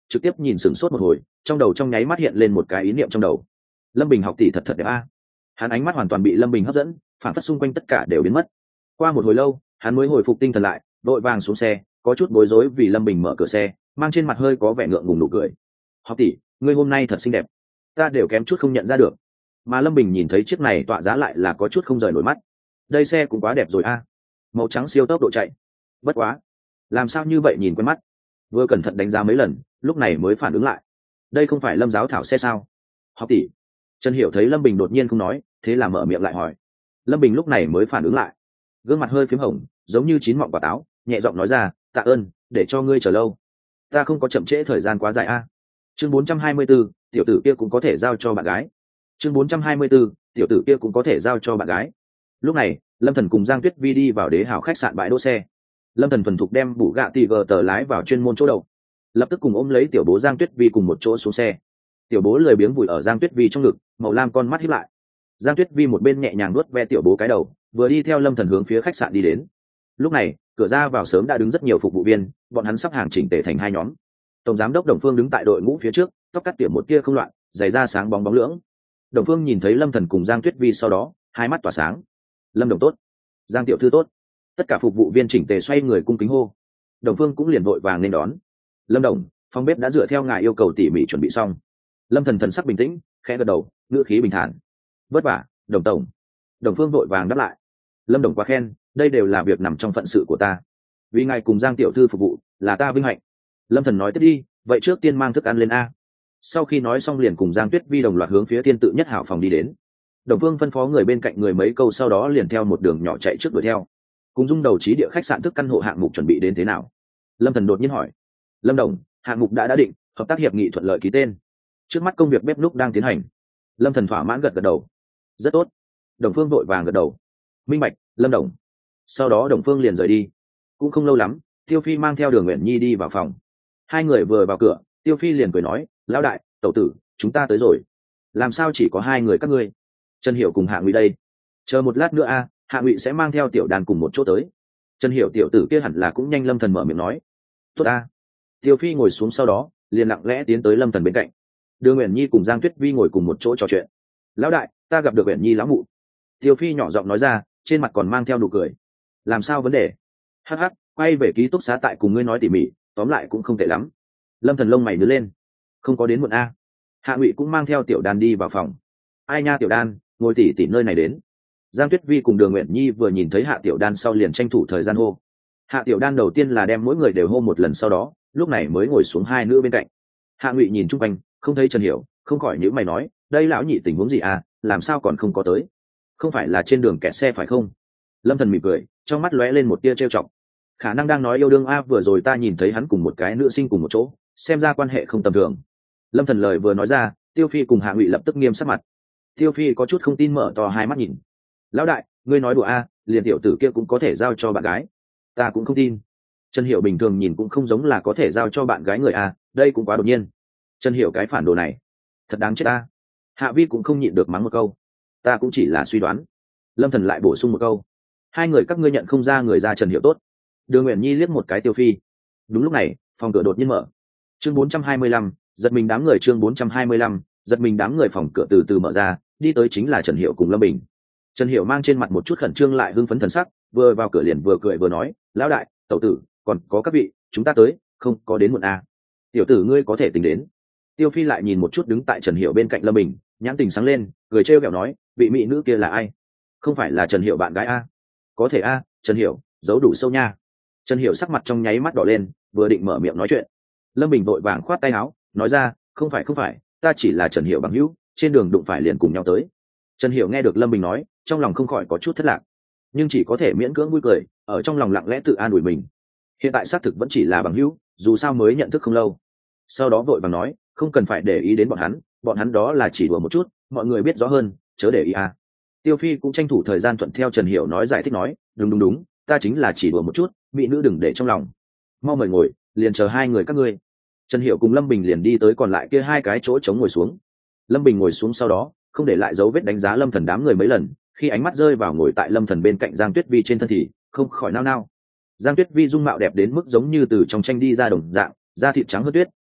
trực tiếp nhìn sửng sốt một hồi, trong đầu trong nháy mắt hiện lên một cái ý niệm trong đầu. Lâm Bình học tỷ thật thật đẹp a. Hắn ánh mắt hoàn toàn bị Lâm Bình hấp dẫn, phản phất xung quanh tất cả đều biến mất. Qua một hồi lâu, hắn mới hồi phục tinh thần lại, vội vàng xuống xe, có chút bối rối vì Lâm Bình mở cửa xe, mang trên mặt hơi có vẻ ngượng ngùng nụ cười. Học tỷ, ngươi hôm nay thật xinh đẹp, ta đều kém chút không nhận ra được. Mà Lâm Bình nhìn thấy chiếc này tọa giá lại là có chút không rời nổi mắt. Đây xe cũng quá đẹp rồi a, màu trắng siêu tốc độ chạy. Bất quá, làm sao như vậy nhìn quen mắt. Vừa cẩn thận đánh giá mấy lần, lúc này mới phản ứng lại. Đây không phải Lâm giáo thảo xe sao? Học tỷ. Trần Hiểu thấy Lâm Bình đột nhiên không nói, thế là mở miệng lại hỏi. Lâm Bình lúc này mới phản ứng lại, gương mặt hơi phím hồng, giống như chín mọng quả táo, nhẹ giọng nói ra, tạ ơn, để cho ngươi chờ lâu. Ta không có chậm trễ thời gian quá dài a. Chương 424, tiểu tử kia cũng có thể giao cho bạn gái. Chương 424, tiểu tử kia cũng có thể giao cho bạn gái. Lúc này, Lâm Thần cùng Giang Tuyết Vi đi vào Đế Hào khách sạn bãi đỗ xe. Lâm Thần thuần thục đem Bugatti GT lái vào chuyên môn chỗ đậu, lập tức cùng ôm lấy tiểu bố Giang Tuyết Vi cùng một chỗ xuống xe. Tiểu bố lười biếng vùi ở Giang Tuyết Vi trong ngực, màu lam con mắt híp lại. Giang Tuyết Vi một bên nhẹ nhàng nuốt ve tiểu bố cái đầu, vừa đi theo Lâm Thần hướng phía khách sạn đi đến. Lúc này, cửa ra vào sớm đã đứng rất nhiều phục vụ viên, bọn hắn sắp hàng chỉnh tề thành hai nhóm. Tổng giám đốc Đồng Phương đứng tại đội ngũ phía trước, tóc cắt tỉa một tia không loạn, giày da sáng bóng bóng lưỡng. Đồng Phương nhìn thấy Lâm Thần cùng Giang Tuyết Vi sau đó, hai mắt tỏa sáng. Lâm đồng tốt, Giang tiểu thư tốt. Tất cả phục vụ viên chỉnh tề xoay người cung kính hô. Đồng Phương cũng liền vội vàng nên đón. Lâm đồng, phòng bếp đã dựa theo ngài yêu cầu tỉ mỉ chuẩn bị xong. Lâm Thần thần sắc bình tĩnh, khẽ gật đầu, ngữ khí bình thản. Vất vả, Đồng tổng. Đồng Phương vội vàng đáp lại. Lâm đồng quá khen, đây đều là việc nằm trong phận sự của ta. Vì ngài cùng Giang tiểu thư phục vụ, là ta vinh hạnh. Lâm Thần nói tiếp đi, vậy trước tiên mang thức ăn lên a. Sau khi nói xong liền cùng Giang Tuyết Vi đồng loạt hướng phía Thiên Tự Nhất Hảo phòng đi đến. Đồng Phương phân phó người bên cạnh người mấy câu, sau đó liền theo một đường nhỏ chạy trước đuổi theo. Cùng Dung đầu trí địa khách sạn thức căn hộ hạng mục chuẩn bị đến thế nào? Lâm Thần đột nhiên hỏi. Lâm đồng, hạng mục đã định, hợp tác hiệp nghị thuận lợi ký tên. Trước mắt công việc bếp núc đang tiến hành. Lâm Thần thỏa mãn gật gật đầu. Rất tốt. Đồng Phương vội vàng gật đầu. Minh bạch, Lâm đồng. Sau đó Đồng Phương liền rời đi. Cũng không lâu lắm, Tiêu Phi mang theo Đường Uyển Nhi đi vào phòng. Hai người vừa vào cửa, Tiêu Phi liền cười nói, lão đại, tẩu tử, chúng ta tới rồi. Làm sao chỉ có hai người các ngươi? Trần Hiểu cùng Hạ Ngụy đây. Chờ một lát nữa a, Hạ Ngụy sẽ mang theo tiểu đàn cùng một chỗ tới. Trần Hiểu tiểu tử kia hẳn là cũng nhanh. Lâm Thần mở miệng nói. Tốt a. Tiêu Phi ngồi xuống sau đó, liền lặng lẽ tiến tới Lâm Thần bên cạnh. Đường Uyển Nhi cùng Giang Tuyết Vi ngồi cùng một chỗ trò chuyện. Lão đại, ta gặp được Uyển Nhi lão mụ. Tiêu Phi nhỏ giọng nói ra, trên mặt còn mang theo nụ cười. Làm sao vấn đề? Hắc hắc, quay về ký túc xá tại cùng ngươi nói tỉ mỉ, tóm lại cũng không tệ lắm. Lâm Thần lông mày nhướng lên. Không có đến muộn a. Hạ Ngụy cũng mang theo tiểu đàn đi vào phòng. Ai nha tiểu đan, ngồi tỉ tỉ nơi này đến. Giang Tuyết Vi cùng Đường Uyển Nhi vừa nhìn thấy Hạ tiểu đan sau liền tranh thủ thời gian hô. Hạ tiểu đan đầu tiên là đem mỗi người đều hô một lần, sau đó lúc này mới ngồi xuống hai nữ bên cạnh. Hạ Ngụy nhìn chung quanh, không thấy Trần Hiểu, không khỏi nhíu mày nói, đây lão nhị tình huống gì à, làm sao còn không có tới? Không phải là trên đường kẹt xe phải không? Lâm Thần mỉm cười, trong mắt lóe lên một tia trêu chọc. Khả năng đang nói yêu đương a, vừa rồi ta nhìn thấy hắn cùng một cái nữ sinh cùng một chỗ, xem ra quan hệ không tầm thường. Lâm Thần lời vừa nói ra, Tiêu Phi cùng Hạ Ngụy lập tức nghiêm sắc mặt. Tiêu Phi có chút không tin mở to hai mắt nhìn. Lão đại, ngươi nói đùa a, liền tiểu tử kia cũng có thể giao cho bạn gái? Ta cũng không tin. Trần Hiểu bình thường nhìn cũng không giống là có thể giao cho bạn gái người a, đây cũng quá đột nhiên. Trần Hiểu cái phản đồ này, thật đáng chết a. Hạ Vi cũng không nhịn được mắng một câu. Ta cũng chỉ là suy đoán. Lâm Thần lại bổ sung một câu. Hai người các ngươi nhận không ra người ra Trần Hiểu tốt. Đường Uyển Nhi liếc một cái Tiêu Phi. Đúng lúc này, phòng cửa đột nhiên mở. Chương 425, giật mình đám người. Chương 425, giật mình đám người. Phòng cửa từ từ mở ra, đi tới chính là Trần Hiểu cùng Lâm Bình. Trần Hiểu mang trên mặt một chút khẩn trương lại hưng phấn thần sắc, vừa vào cửa liền vừa cười vừa nói, lão đại, tẩu tử, còn có các vị, chúng ta tới, không có đến muộn à. Tiểu tử ngươi có thể tính đến. Tiêu Phi lại nhìn một chút đứng tại Trần Hiểu bên cạnh Lâm Bình, nhãn tình sáng lên, cười trêu ghẹo nói, vị mỹ nữ kia là ai? Không phải là Trần Hiểu bạn gái a? Có thể a, Trần Hiểu, giấu đủ sâu nha. Trần Hiểu sắc mặt trong nháy mắt đỏ lên, vừa định mở miệng nói chuyện. Lâm Bình vội vàng khoát tay áo, nói ra, không phải, ta chỉ là Trần Hiểu bằng hữu, trên đường đụng phải liền cùng nhau tới. Trần Hiểu nghe được Lâm Bình nói, trong lòng không khỏi có chút thất lạc, nhưng chỉ có thể miễn cưỡng vui cười, ở trong lòng lặng lẽ tự an ủi mình. Hiện tại xác thực vẫn chỉ là bằng hữu, dù sao mới nhận thức không lâu. Sau đó vội vàng nói, không cần phải để ý đến bọn hắn đó là chỉ đùa một chút, mọi người biết rõ hơn, chớ để ý à. Tiêu Phi cũng tranh thủ thời gian thuận theo Trần Hiểu nói giải thích nói, đúng, ta chính là chỉ đùa một chút, mỹ nữ đừng để trong lòng. Mau mời ngồi, liền chờ hai người các ngươi. Trần Hiểu cùng Lâm Bình liền đi tới còn lại kia hai cái chỗ trống ngồi xuống. Lâm Bình ngồi xuống sau đó, không để lại dấu vết đánh giá Lâm Thần đám người mấy lần, khi ánh mắt rơi vào ngồi tại Lâm Thần bên cạnh Giang Tuyết Vi trên thân thì không khỏi nao nao. Giang Tuyết Vi dung mạo đẹp đến mức giống như từ trong tranh đi ra đồng dạng, da thịt trắng hơn tuyết,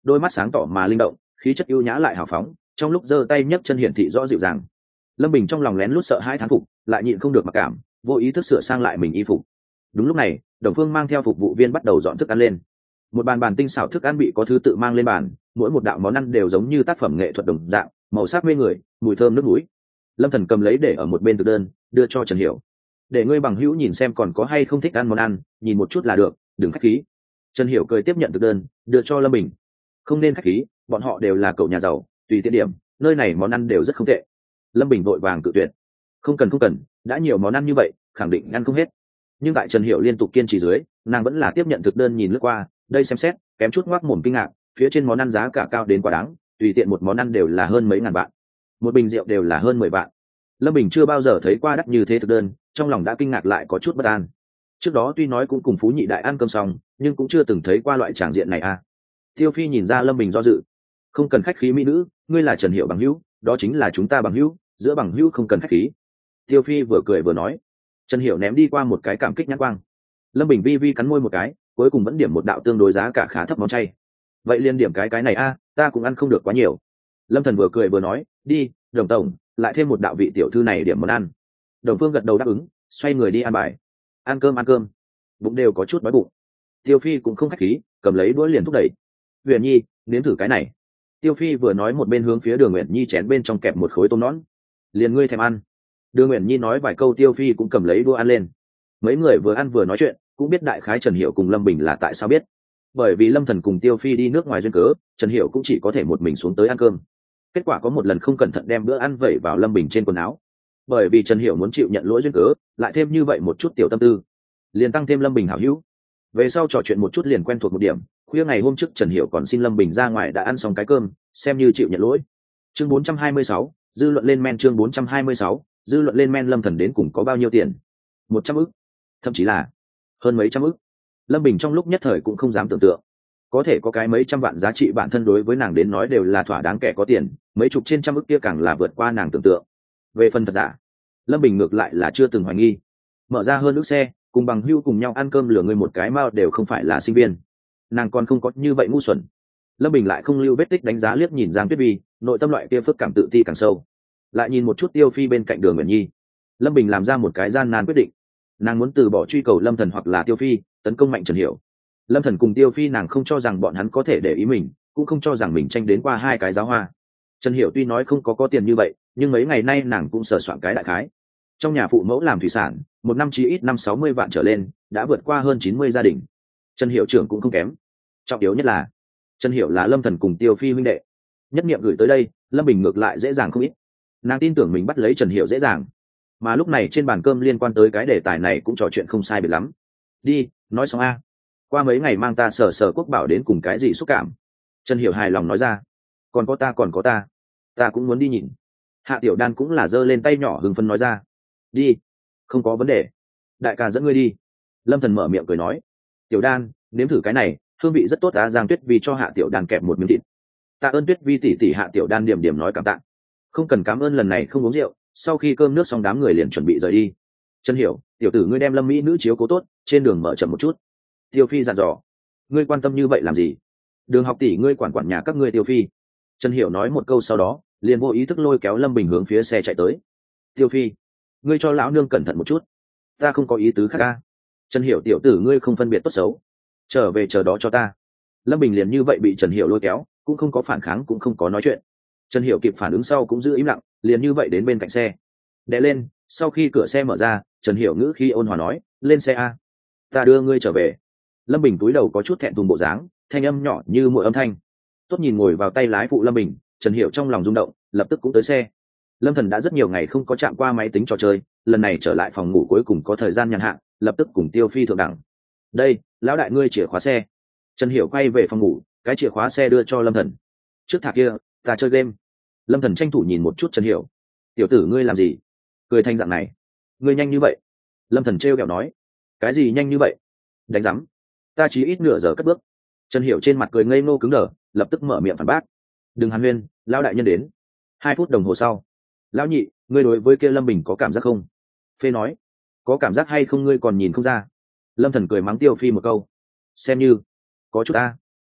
đôi mắt sáng tỏ mà linh động, khí chất ưu nhã lại hào phóng, trong lúc giơ tay nhấc chân hiển thị rõ dịu dàng. Lâm Bình trong lòng lén lút sợ hai thán phục, lại nhịn không được mặc cảm, vô ý thức sửa sang lại mình y phục. Đúng lúc này, Đồng Phương mang theo phục vụ viên bắt đầu dọn thức ăn lên. Một bàn bàn tinh xảo thức ăn bị có thứ tự mang lên bàn, mỗi một đạo món ăn đều giống như tác phẩm nghệ thuật đồng dạng, màu sắc mê người, mùi thơm nước mũi. Lâm Thần cầm lấy để ở một bên thực đơn, đưa cho Trần Hiểu. Để ngươi bằng hữu nhìn xem còn có hay không thích ăn món ăn, nhìn một chút là được, đừng khách khí. Trần Hiểu cười tiếp nhận thực đơn, đưa cho Lâm Bình. Không nên khách khí, bọn họ đều là cậu nhà giàu, tùy tiện điểm, nơi này món ăn đều rất không tệ. Lâm Bình vội vàng cự tuyệt. Không cần, đã nhiều món ăn như vậy, khẳng định ăn không hết. Nhưng tại Trần Hiểu liên tục kiên trì dưới, nàng vẫn là tiếp nhận thực đơn nhìn lướt qua, đây xem xét, kém chút ngoác mồm kinh ngạc, phía trên món ăn giá cả cao đến quá đáng, tùy tiện một món ăn đều là hơn mấy ngàn vạn, một bình rượu đều là hơn 10 vạn. Lâm Bình chưa bao giờ thấy qua đắt như thế thực đơn, trong lòng đã kinh ngạc lại có chút bất an. Trước đó tuy nói cũng cùng Phú Nhị Đại ăn cơm xong, nhưng cũng chưa từng thấy qua loại tràng diện này à. Tiêu Phi nhìn ra Lâm Bình do dự. Không cần khách khí mỹ nữ, ngươi là Trần Hiểu bằng hữu, đó chính là chúng ta bằng hữu, giữa bằng hữu không cần khách khí. Tiêu Phi vừa cười vừa nói. Trần Hiểu ném đi qua một cái cảm kích nhãn quang. Lâm Bình vi vi cắn môi một cái, cuối cùng vẫn điểm một đạo tương đối giá cả khá thấp món chay. Vậy liên điểm cái này a, ta cũng ăn không được quá nhiều. Lâm Thần vừa cười vừa nói, đi, Đồng tổng, lại thêm một đạo vị tiểu thư này điểm món ăn. Đồng Phương gật đầu đáp ứng, xoay người đi ăn bài. Ăn cơm, bụng đều có chút đói bụng. Tiêu Phi cũng không khách khí, cầm lấy đũa liền thúc đẩy. Huyền Nhi, nếm thử cái này. Tiêu Phi vừa nói một bên hướng phía Đường Uyển Nhi chén bên trong kẹp một khối tôm nõn. Liền ngươi thèm ăn. Đường Uyển Nhi nói vài câu, Tiêu Phi cũng cầm lấy đũa ăn lên. Mấy người vừa ăn vừa nói chuyện, cũng biết đại khái Trần Hiểu cùng Lâm Bình là tại sao biết. Bởi vì Lâm Thần cùng Tiêu Phi đi nước ngoài duyên cớ, Trần Hiểu cũng chỉ có thể một mình xuống tới ăn cơm. Kết quả có một lần không cẩn thận đem bữa ăn vẩy vào Lâm Bình trên quần áo. Bởi vì Trần Hiểu muốn chịu nhận lỗi duyên cớ, lại thêm như vậy một chút tiểu tâm tư, liền tăng thêm Lâm Bình hảo hữu. Về sau trò chuyện một chút liền quen thuộc một điểm. Khuya ngày hôm trước Trần Hiểu còn xin Lâm Bình ra ngoài đã ăn xong cái cơm, xem như chịu nhận lỗi. Chương 426, dư luận lên men. Chương 426, dư luận lên men. Lâm Thần đến cùng có bao nhiêu tiền? 100 ức, thậm chí là hơn mấy trăm ức. Lâm Bình trong lúc nhất thời cũng không dám tưởng tượng, có thể có cái mấy trăm vạn giá trị bản thân đối với nàng đến nói đều là thỏa đáng, kẻ có tiền mấy chục trên trăm ức kia càng là vượt qua nàng tưởng tượng. Về phần thật giả, Lâm Bình ngược lại là chưa từng hoài nghi. Mở ra hơn ước xe, cùng bằng hưu cùng nhau ăn cơm lừa người một cái mao đều không phải là sinh viên, nàng còn không có như vậy ngu xuẩn. Lâm Bình lại không lưu vết tích đánh giá liếc nhìn Giang Tuyết Vi, nội tâm loại kia phức cảm tự ti càng sâu. Lại nhìn một chút Tiêu Phi bên cạnh Đường Uyển Nhi, Lâm Bình làm ra một cái gian nan quyết định. Nàng muốn từ bỏ truy cầu Lâm Thần hoặc là Tiêu Phi, tấn công mạnh Trần Hiểu. Lâm Thần cùng Tiêu Phi nàng không cho rằng bọn hắn có thể để ý mình, cũng không cho rằng mình tranh đến qua hai cái giáo hoa. Trần Hiểu tuy nói không có tiền như vậy, nhưng mấy ngày nay nàng cũng sờ soạn cái đại khái. Trong nhà phụ mẫu làm thủy sản, một năm chỉ ít 50-60 vạn trở lên, đã vượt qua hơn 90 gia đình. Trần Hiểu trưởng cũng không kém. Trọng yếu nhất là Trần Hiểu là Lâm Thần cùng Tiêu Phi huynh đệ. Nhất niệm gửi tới đây, Lâm Bình ngược lại dễ dàng không ít. Nàng tin tưởng mình bắt lấy Trần Hiểu dễ dàng. Mà lúc này trên bàn cơm liên quan tới cái đề tài này cũng trò chuyện không sai biệt lắm. Đi, nói xong a. Qua mấy ngày mang ta sờ Quốc Bảo đến cùng cái gì xúc cảm. Trần Hiểu hài lòng nói ra. Còn có ta ta cũng muốn đi nhìn. Hạ Tiểu Đan cũng là giơ lên tay nhỏ hưng phấn nói ra. Đi, không có vấn đề, đại ca dẫn ngươi đi. Lâm Thần mở miệng cười nói. Tiểu Đan, nếm thử cái này, hương vị rất tốt. Giang Tuyết Vi cho Hạ Tiểu Đan kẹp một miếng thịt. Tạ ơn Tuyết Vi tỷ tỷ. Hạ Tiểu Đan điểm điểm nói cảm tạ. Không cần cảm ơn, lần này không uống rượu. Sau khi cơm nước xong đám người liền chuẩn bị rời đi. Trần Hiểu, tiểu tử ngươi đem Lâm mỹ nữ chiếu cố tốt, trên đường mở chậm một chút. Tiêu Phi dặn dò. Ngươi quan tâm như vậy làm gì? Đường học tỷ ngươi quản nhà các ngươi. Tiêu Phi. Trần Hiểu nói một câu sau đó liền vô ý thức lôi kéo Lâm Bình hướng phía xe chạy tới. Tiêu Phi, ngươi cho lão nương cẩn thận một chút, ta không có ý tứ khác ca. Trần Hiểu tiểu tử ngươi không phân biệt tốt xấu, trở về chờ đó cho ta. Lâm Bình liền như vậy bị Trần Hiểu lôi kéo, cũng không có phản kháng cũng không có nói chuyện. Trần Hiểu kịp phản ứng sau cũng giữ im lặng, liền như vậy đến bên cạnh xe đè lên. Sau khi cửa xe mở ra, Trần Hiểu ngữ khi ôn hòa nói, lên xe a, ta đưa ngươi trở về. Lâm Bình cúi đầu có chút thẹn thùng bộ dáng, thanh âm nhỏ như muội âm thanh. Tốt nhìn ngồi vào tay lái phụ Lâm Bình, Trần Hiểu trong lòng rung động, lập tức cũng tới xe. Lâm Thần đã rất nhiều ngày không có chạm qua máy tính trò chơi, lần này trở lại phòng ngủ cuối cùng có thời gian nhàn hạ, lập tức cùng Tiêu Phi thượng đẳng. Đây, lão đại ngươi chìa khóa xe. Trần Hiểu quay về phòng ngủ, cái chìa khóa xe đưa cho Lâm Thần. Trước thả kia, ta chơi game. Lâm Thần tranh thủ nhìn một chút Trần Hiểu. Tiểu tử ngươi làm gì? Cười thanh dạng này. Ngươi nhanh như vậy? Lâm Thần trêu ghẹo nói. Cái gì nhanh như vậy? Đánh rắm. Ta chỉ ít nửa giờ cất bước. Trần Hiểu trên mặt cười ngây ngô cứng đờ, lập tức mở miệng phản bác. Đừng hàn huyên, lão đại nhân đến. 2 phút đồng hồ sau. Lão nhị, ngươi đối với kia Lâm Bình có cảm giác không? Phê nói. Có cảm giác hay không ngươi còn nhìn không ra. Lâm Thần cười mắng Tiêu Phi một câu. Xem như có chút ta.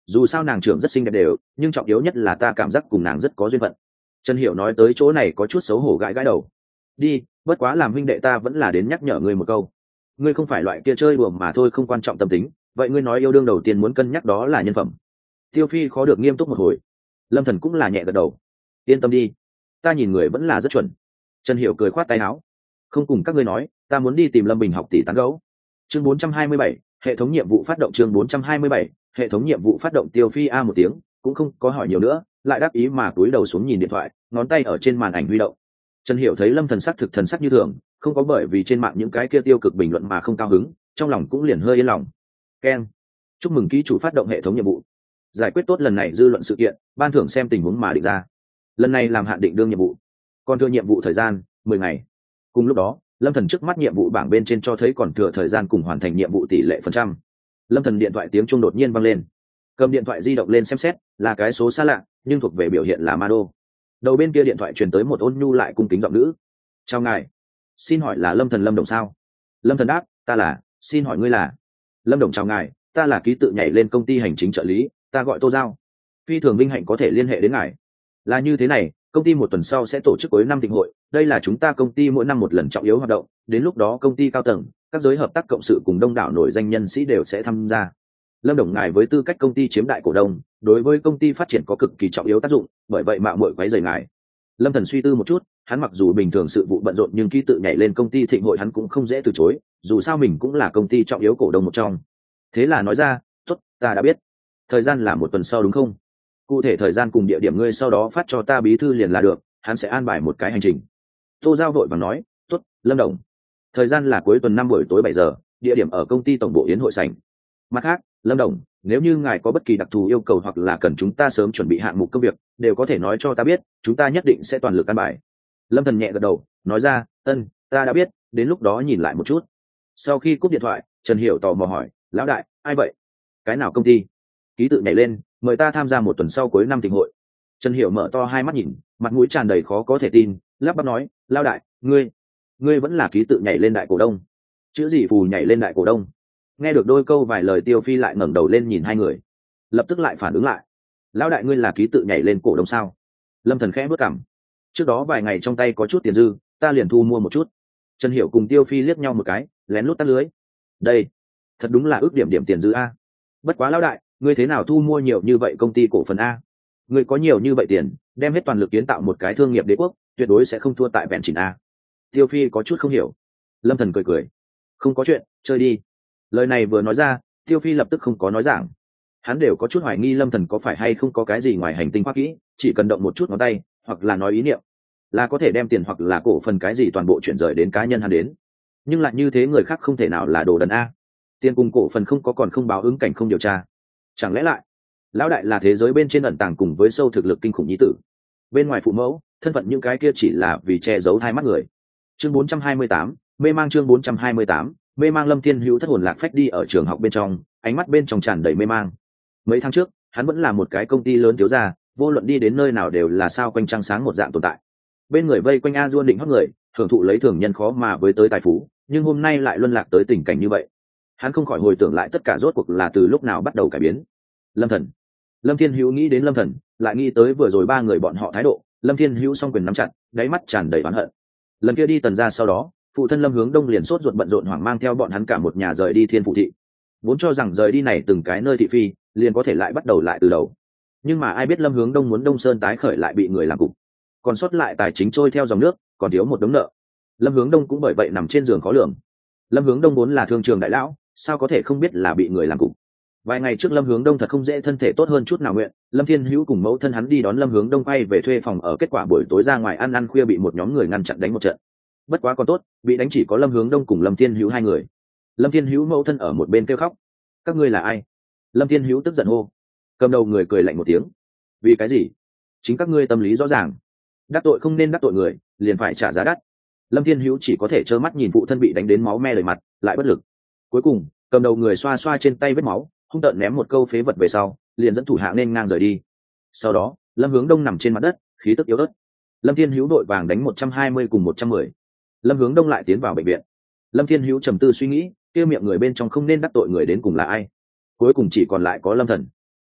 dù sao nàng trưởng rất xinh đẹp đều, nhưng trọng yếu nhất là ta cảm giác cùng nàng rất có duyên phận. Trần Hiểu nói tới chỗ này có chút xấu hổ gãi gãi đầu. Đi, bất quá làm huynh đệ ta vẫn là đến nhắc nhở ngươi một câu. Ngươi không phải loại kia chơi đùa mà thôi, không quan trọng tâm tính, vậy ngươi nói yêu đương đầu tiên muốn cân nhắc đó là nhân phẩm. Tiêu Phi khó được nghiêm túc một hồi. Lâm Thần cũng là nhẹ gật đầu. Yên tâm đi, ta nhìn người vẫn là rất chuẩn. Trần Hiểu cười khoát tay áo. Không cùng các ngươi nói, ta muốn đi tìm Lâm Bình học tỷ tán gẫu. Chương 427, hệ thống nhiệm vụ phát động. Chương 427, hệ thống nhiệm vụ phát động. Tiêu Phi a một tiếng, cũng không có hỏi nhiều nữa, lại đáp ý mà cúi đầu xuống nhìn điện thoại, ngón tay ở trên màn ảnh huy động. Trần Hiểu thấy Lâm Thần sắc thực thần sắc như thường, không có bởi vì trên mạng những cái kia tiêu cực bình luận mà không cao hứng, trong lòng cũng liền hơi yên lòng. Keng, chúc mừng ký chủ phát động hệ thống nhiệm vụ, giải quyết tốt lần này dư luận sự kiện, ban thưởng xem tình huống mà định ra. Lần này làm hạn định đương nhiệm vụ, còn thừa nhiệm vụ thời gian 10 ngày. Cùng lúc đó, Lâm Thần trước mắt nhiệm vụ bảng bên trên cho thấy còn thừa thời gian cùng hoàn thành nhiệm vụ tỷ lệ phần trăm. Lâm Thần điện thoại tiếng chuông đột nhiên vang lên, cầm điện thoại di động lên xem xét, là cái số xa lạ, nhưng thuộc về biểu hiện là Ma Đô. Đầu bên kia điện thoại truyền tới một ôn nhu lại cung kính giọng nữ. Chào ngài, xin hỏi là Lâm Thần Lâm Đồng sao? Lâm Thần đáp, ta là, xin hỏi ngươi là? Lâm Đồng chào ngài, ta là ký tự nhảy lên công ty hành chính trợ lý, ta gọi Tô Giao. Phi thường vinh hạnh có thể liên hệ đến ngài. Là như thế này, công ty một tuần sau sẽ tổ chức cuối năm thịnh hội, đây là chúng ta công ty mỗi năm một lần trọng yếu hoạt động, đến lúc đó công ty cao tầng, các giới hợp tác cộng sự cùng đông đảo nổi danh nhân sĩ đều sẽ tham gia. Lâm Đồng ngài với tư cách công ty chiếm đại cổ đông, đối với công ty phát triển có cực kỳ trọng yếu tác dụng, bởi vậy mạo muội quấy rầy ngài. Lâm Thần suy tư một chút, hắn mặc dù bình thường sự vụ bận rộn nhưng ký tự nhảy lên công ty thịnh hội hắn cũng không dễ từ chối, dù sao mình cũng là công ty trọng yếu cổ đông một trong. Thế là nói ra, tốt, ta đã biết. Thời gian là một tuần sau đúng không? Cụ thể thời gian cùng địa điểm ngươi sau đó phát cho ta bí thư liền là được, hắn sẽ an bài một cái hành trình. Tô Giao vội vàng nói, tốt, Lâm Đồng. Thời gian là cuối tuần 5 buổi tối 7 giờ, địa điểm ở công ty tổng bộ yến hội sảnh. Mặt khác, Lâm Đồng, nếu như ngài có bất kỳ đặc thù yêu cầu hoặc là cần chúng ta sớm chuẩn bị hạng mục công việc, đều có thể nói cho ta biết, chúng ta nhất định sẽ toàn lực an bài. Lâm Thần nhẹ gật đầu, nói ra, ta đã biết, đến lúc đó nhìn lại một chút. Sau khi cúp điện thoại, Trần Hiểu tò mò hỏi, lão đại, ai vậy? Cái nào công ty? Ký tự nhảy lên, mời ta tham gia một tuần sau cuối năm thịnh hội. Trần Hiểu mở to hai mắt nhìn, mặt mũi tràn đầy khó có thể tin, lắp bắp nói, lão đại, ngươi vẫn là ký tự nhảy lên đại cổ đông? Chữ gì phù nhảy lên đại cổ đông? Nghe được đôi câu vài lời, Tiêu Phi lại ngẩng đầu lên nhìn hai người, lập tức lại phản ứng lại, lão đại ngươi là ký tự nhảy lên cổ đông sao? Lâm Thần khẽ bước cằm, trước đó vài ngày trong tay có chút tiền dư, ta liền thu mua một chút. Trần Hiểu cùng Tiêu Phi liếc nhau một cái, lén lút tắt lưới. Đây thật đúng là ước điểm tiền dư a. Bất quá lão đại, ngươi thế nào thu mua nhiều như vậy công ty cổ phần a? Ngươi có nhiều như vậy tiền, đem hết toàn lực kiến tạo một cái thương nghiệp đế quốc, tuyệt đối sẽ không thua tại vẹn chỉnh a. Tiêu Phi có chút không hiểu. Lâm Thần cười cười, không có chuyện, chơi đi. Lời này vừa nói ra, Tiêu Phi lập tức không có nói giảng. Hắn đều có chút hoài nghi Lâm Thần có phải hay không có cái gì ngoài hành tinh khoa kỹ, chỉ cần động một chút ngón tay, hoặc là nói ý niệm, là có thể đem tiền hoặc là cổ phần cái gì toàn bộ chuyển rời đến cá nhân hắn đến. Nhưng lại như thế người khác không thể nào là đồ đần a. Tiền cùng cổ phần không có còn không báo ứng cảnh không điều tra. Chẳng lẽ lại, lão đại là thế giới bên trên ẩn tàng cùng với sâu thực lực kinh khủng nhí tử. Bên ngoài phụ mẫu, thân phận những cái kia chỉ là vì che giấu hai mắt người. Chương 428, mê mang. Chương 428, mê mang. Lâm Thiên Hữu thất hồn lạc phách đi ở trường học bên trong, ánh mắt bên trong tràn đầy mê mang. Mấy tháng trước, hắn vẫn là một cái công ty lớn thiếu gia, vô luận đi đến nơi nào đều là sao quanh trăng sáng một dạng tồn tại. Bên người vây quanh A Duôn định hót người, hưởng thụ lấy thường nhân khó mà với tới tài phú, nhưng hôm nay lại luân lạc tới tình cảnh như vậy. Hắn không khỏi hồi tưởng lại tất cả rốt cuộc là từ lúc nào bắt đầu cải biến. Lâm Thần. Lâm Thiên Hữu nghĩ đến Lâm Thần, lại nghĩ tới vừa rồi ba người bọn họ thái độ. Lâm Thiên Hữu song quyền nắm chặt, đáy mắt tràn đầy oán hận. Lần kia đi Tần gia sau đó, phụ thân Lâm Hướng Đông liền sốt ruột bận rộn hoảng mang theo bọn hắn cả một nhà rời đi Thiên Phụ thị. Vốn cho rằng rời đi này từng cái nơi thị phi, liền có thể lại bắt đầu lại từ đầu. Nhưng mà ai biết Lâm Hướng Đông muốn Đông Sơn tái khởi lại bị người làm cục. Còn sót lại tài chính trôi theo dòng nước, còn thiếu một đống nợ. Lâm Hướng Đông cũng bởi vậy nằm trên giường khó lường. Lâm Hướng Đông vốn là thương trường đại lão, sao có thể không biết là bị người làm cục. Vài ngày trước Lâm Hướng Đông thật không dễ thân thể tốt hơn chút nào nguyện, Lâm Thiên Hữu cùng mẫu thân hắn đi đón Lâm Hướng Đông quay về thuê phòng, ở kết quả buổi tối ra ngoài ăn khuya bị một nhóm người ngăn chặn đánh một trận. Bất quá còn tốt, bị đánh chỉ có Lâm Hướng Đông cùng Lâm Thiên Hữu hai người. Lâm Thiên Hữu mẫu thân ở một bên kêu khóc. Các ngươi là ai? Lâm Thiên Hữu tức giận hô. Cầm đầu người cười lạnh một tiếng. Vì cái gì? Chính các ngươi tâm lý rõ ràng. Đắc tội không nên đắc tội người, liền phải trả giá đắt. Lâm Thiên Hữu chỉ có thể trơ mắt nhìn phụ thân bị đánh đến máu me đầy mặt, lại bất lực. Cuối cùng, cầm đầu người xoa xoa trên tay vết máu, hung tợn ném một câu phế vật về sau, liền dẫn thủ hạ nên ngang rời đi. Sau đó, Lâm Hướng Đông nằm trên mặt đất, khí tức yếu ớt. Lâm Thiên Hữu đội vàng đánh 120 cùng 110. Lâm Hướng Đông lại tiến vào bệnh viện. Lâm Thiên Hữu trầm tư suy nghĩ, kia miệng người bên trong không nên đắc tội người đến cùng là ai. Cuối cùng chỉ còn lại có Lâm Thần.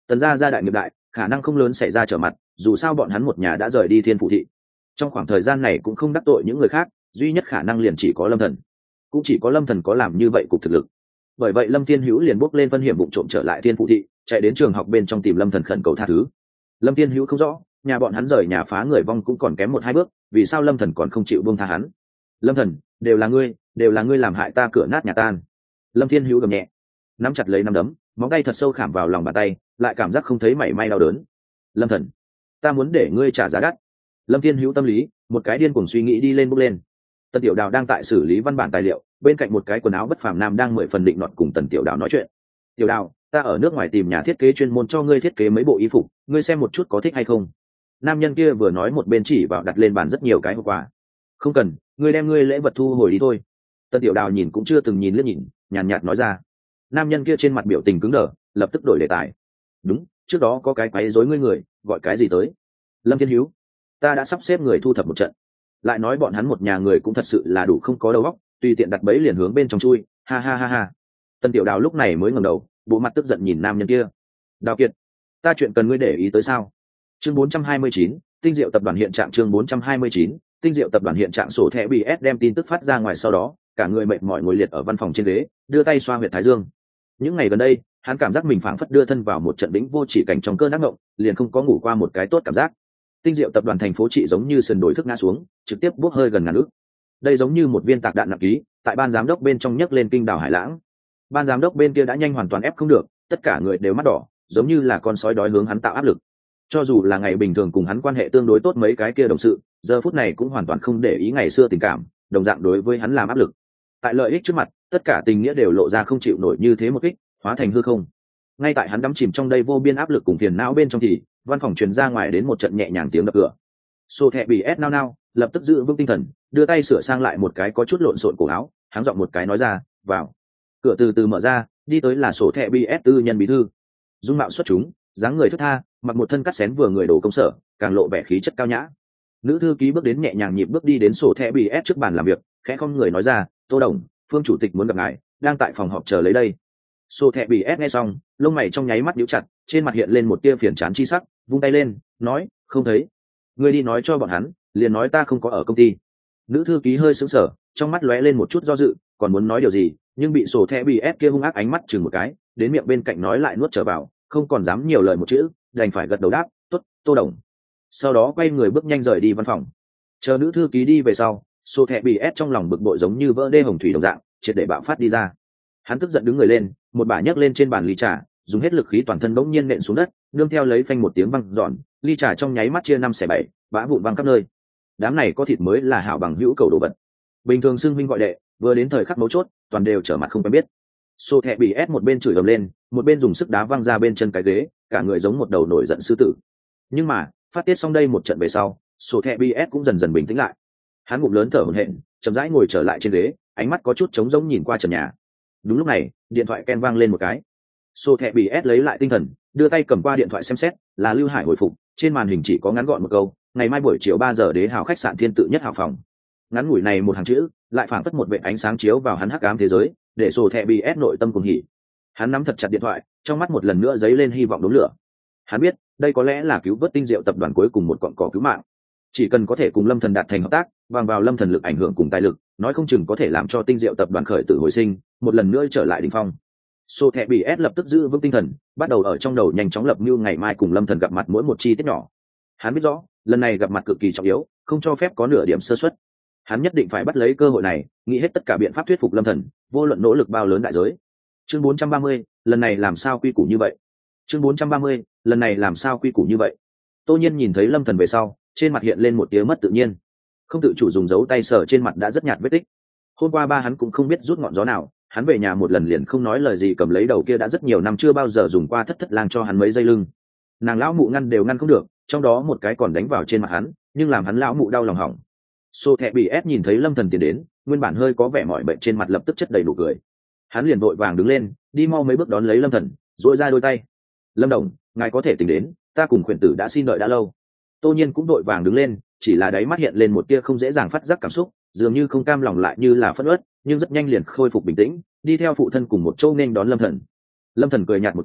Tần gia đại nghiệp đại, khả năng không lớn xảy ra trở mặt, dù sao bọn hắn một nhà đã rời đi Thiên Phụ thị. Trong khoảng thời gian này cũng không đắc tội những người khác, duy nhất khả năng liền chỉ có Lâm Thần. Cũng chỉ có Lâm Thần có làm như vậy cục thực lực. Bởi vậy Lâm Thiên Hữu liền bước lên phân hiểm vụ trộm trở lại Thiên Phụ thị, chạy đến trường học bên trong tìm Lâm Thần khẩn cầu tha thứ. Lâm Thiên Hữu không rõ, nhà bọn hắn rời nhà phá người vong cũng còn kém 1-2 bước, vì sao Lâm Thần còn không chịu buông tha hắn? Lâm Thần, đều là ngươi làm hại ta cửa nát nhà tan. Lâm Thiên Hữu gầm nhẹ, nắm chặt lấy nắm đấm, móng tay thật sâu khảm vào lòng bàn tay, lại cảm giác không thấy mảy may đau đớn. Lâm Thần, ta muốn để ngươi trả giá đắt. Lâm Thiên Hữu tâm lý một cái điên cuồng suy nghĩ đi lên bốc lên. Tần Tiểu Đào đang tại xử lý văn bản tài liệu, bên cạnh một cái quần áo bất phàm nam đang 10 phần định nọt cùng Tần Tiểu Đào nói chuyện. Tiểu Đào, ta ở nước ngoài tìm nhà thiết kế chuyên môn cho ngươi thiết kế mấy bộ y phục, ngươi xem một chút có thích hay không? Nam nhân kia vừa nói một bên chỉ vào đặt lên bàn rất nhiều cái hộp quà. Không cần, ngươi đem ngươi lễ vật thu hồi đi thôi. Tần Tiểu Đào nhìn cũng chưa từng nhìn liếc nhìn, nhàn nhạt nói ra. Nam nhân kia trên mặt biểu tình cứng đờ, lập tức đổi đề tài. Đúng, trước đó có cái quấy rối ngươi người, gọi cái gì tới? Lâm Thiên Hữu, ta đã sắp xếp người thu thập một trận. Lại nói bọn hắn một nhà người cũng thật sự là đủ không có đầu óc, tùy tiện đặt bẫy liền hướng bên trong chui, ha ha ha ha. Tần Tiểu Đào lúc này mới ngẩng đầu, bộ mặt tức giận nhìn nam nhân kia. Đào Kiệt, ta chuyện cần ngươi để ý tới sao? Chương 429, Tinh Diệu tập đoàn hiện trạng. Chương 429, Tinh Diệu tập đoàn hiện trạng. Sổ thẻ BS đem tin tức phát ra ngoài sau đó, cả người mệt mỏi ngồi liệt ở văn phòng trên ghế, đưa tay xoa huyệt thái dương. Những ngày gần đây, hắn cảm giác mình phảng phất đưa thân vào một trận đỉnh vô chỉ cảnh trong cơn ác mộng, liền không có ngủ qua một cái tốt cảm giác. Tinh Diệu tập đoàn thành phố trị giống như sườn đồi thức ngã xuống, trực tiếp bốc hơi gần ngàn ức. Đây giống như một viên tạc đạn nặng ký, tại ban giám đốc bên trong nhấc lên kinh đảo hải lãng. Ban giám đốc bên kia đã nhanh hoàn toàn ép không được, tất cả người đều mắt đỏ, giống như là con sói đói hướng hắn tạo áp lực. Cho dù là ngày bình thường cùng hắn quan hệ tương đối tốt mấy cái kia đồng sự, giờ phút này cũng hoàn toàn không để ý ngày xưa tình cảm, đồng dạng đối với hắn làm áp lực. Tại lợi ích trước mặt, tất cả tình nghĩa đều lộ ra không chịu nổi như thế một kích, hóa thành hư không. Ngay tại hắn đắm chìm trong đây vô biên áp lực cùng phiền não bên trong thì văn phòng truyền ra ngoài đến một trận nhẹ nhàng tiếng đập cửa. Sô thẹ bị ép nao nao, lập tức giữ vững tinh thần, đưa tay sửa sang lại một cái có chút lộn xộn cổ áo, háng giọng một cái nói ra, vào. Cửa từ từ mở ra, đi tới là sổ thẹ BS tư nhân bí thư. Dung mạo xuất chúng, dáng người thướt tha, mặc một thân cắt xén vừa người đồ công sở, càng lộ vẻ khí chất cao nhã. Nữ thư ký bước đến nhẹ nhàng nhịp bước đi đến sổ thẹ BS trước bàn làm việc, khẽ không người nói ra, Tô Đồng, Phương chủ tịch muốn gặp ngài, đang tại phòng họp chờ lấy đây. Sổ thẹ BS nghe xong, lông mày trong nháy mắt nhíu chặt, trên mặt hiện lên một tia phiền chán chi sắc, vung tay lên, nói, không thấy. Ngươi đi nói cho bọn hắn, liền nói ta không có ở công ty. Nữ thư ký hơi sững sờ, trong mắt lóe lên một chút do dự, còn muốn nói điều gì, nhưng bị sổ thẻ BS kia hung ác ánh mắt chừng một cái, đến miệng bên cạnh nói lại nuốt trở vào, không còn dám nhiều lời một chữ, đành phải gật đầu đáp, tốt, Tô Đồng. Sau đó quay người bước nhanh rời đi văn phòng. Chờ nữ thư ký đi về sau, sổ thẻ BS trong lòng bực bội giống như vỡ đê hồng thủy đồng dạng, triệt để bạo phát đi ra. Hắn tức giận đứng người lên, một bả nhấc lên trên bàn ly trà, dùng hết lực khí toàn thân bỗng nhiên nện xuống đất, nương theo lấy phanh một tiếng vang dọn, ly trà trong nháy mắt chia 5/7, bã vụn văng khắp nơi. Đám này có thịt mới là hảo bằng hữu cầu đồ vật. Bình thường xưng huynh gọi đệ, vừa đến thời khắc mấu chốt, toàn đều trở mặt không quen biết. Sô thẹ bị ép một bên chửi ầm lên, một bên dùng sức đá văng ra bên chân cái ghế, cả người giống một đầu nổi giận sư tử. Nhưng mà, phát tiết xong đây một trận về sau, Sô thẹ bị ép cũng dần dần bình tĩnh lại. Hắn ngụm lớn thở hổn hển, chậm rãi ngồi trở lại trên ghế, ánh mắt có chút trống rỗng nhìn qua trần nhà. Đúng lúc này, điện thoại ken vang lên một cái. Sô thẹ bị ép lấy lại tinh thần, đưa tay cầm qua điện thoại xem xét, là Lưu Hải hồi phục, trên màn hình chỉ có ngắn gọn một câu, ngày mai buổi chiều 3 giờ Đế Hào khách sạn Thiên Tự Nhất Hào phòng. Ngắn ngủi này một hàng chữ, lại phảng phất một vệt ánh sáng chiếu vào hắn hắc ám thế giới, để sổ thẹ bị ép nội tâm cuồng hỉ. Hắn nắm thật chặt điện thoại, trong mắt một lần nữa dấy lên hy vọng đốm lửa. Hắn biết, đây có lẽ là cứu vớt Tinh Diệu tập đoàn cuối cùng một cọng cỏ cứu mạng. Chỉ cần có thể cùng Lâm Thần đạt thành hợp tác, bằng vào Lâm Thần lực ảnh hưởng cùng tài lực, nói không chừng có thể làm cho Tinh Diệu tập đoàn khởi tử hồi sinh, một lần nữa trở lại đỉnh phong. Sô thẹ bị ép lập tức giữ vững tinh thần, bắt đầu ở trong đầu nhanh chóng lập mưu ngày mai cùng Lâm Thần gặp mặt mỗi một chi tiết nhỏ. Hắn biết rõ, lần này gặp mặt cực kỳ trọng yếu, không cho phép có nửa điểm sơ suất. Hắn nhất định phải bắt lấy cơ hội này, nghĩ hết tất cả biện pháp thuyết phục Lâm Thần, vô luận nỗ lực bao lớn đại giới. Chương 430, lần này làm sao quy củ như vậy? Chương 430, lần này làm sao quy củ như vậy? Tô Nhiên nhìn thấy Lâm Thần về sau, trên mặt hiện lên một tia mất tự nhiên, không tự chủ dùng dấu tay sờ trên mặt đã rất nhạt vết tích. Hôm qua ba hắn cũng không biết rút ngọn gió nào, hắn về nhà một lần liền không nói lời gì, cầm lấy đầu kia đã rất nhiều năm chưa bao giờ dùng qua thất thất lang cho hắn mấy dây lưng. Nàng lão mụ ngăn đều ngăn không được, trong đó một cái còn đánh vào trên mặt hắn, nhưng làm hắn lão mụ đau lòng hỏng. Sô thẹ bị ép nhìn thấy Lâm Thần tiến đến, nguyên bản hơi có vẻ mỏi bệnh trên mặt lập tức chất đầy nụ cười. Hắn liền vội vàng đứng lên, đi mau mấy bước đón lấy Lâm Thần, duỗi ra đôi tay. Lâm Đồng, ngài có thể tỉnh đến, ta cùng khuyển tử đã xin đợi đã lâu. Tô Nhiên cũng vội vàng đứng lên, chỉ là đáy mắt hiện lên một tia không dễ dàng phát giác cảm xúc, dường như không cam lòng lại như là phẫn uất, nhưng rất nhanh liền khôi phục bình tĩnh, đi theo phụ thân cùng một chỗ nên đón Lâm Thần. Lâm Thần cười nhạt một tiếng,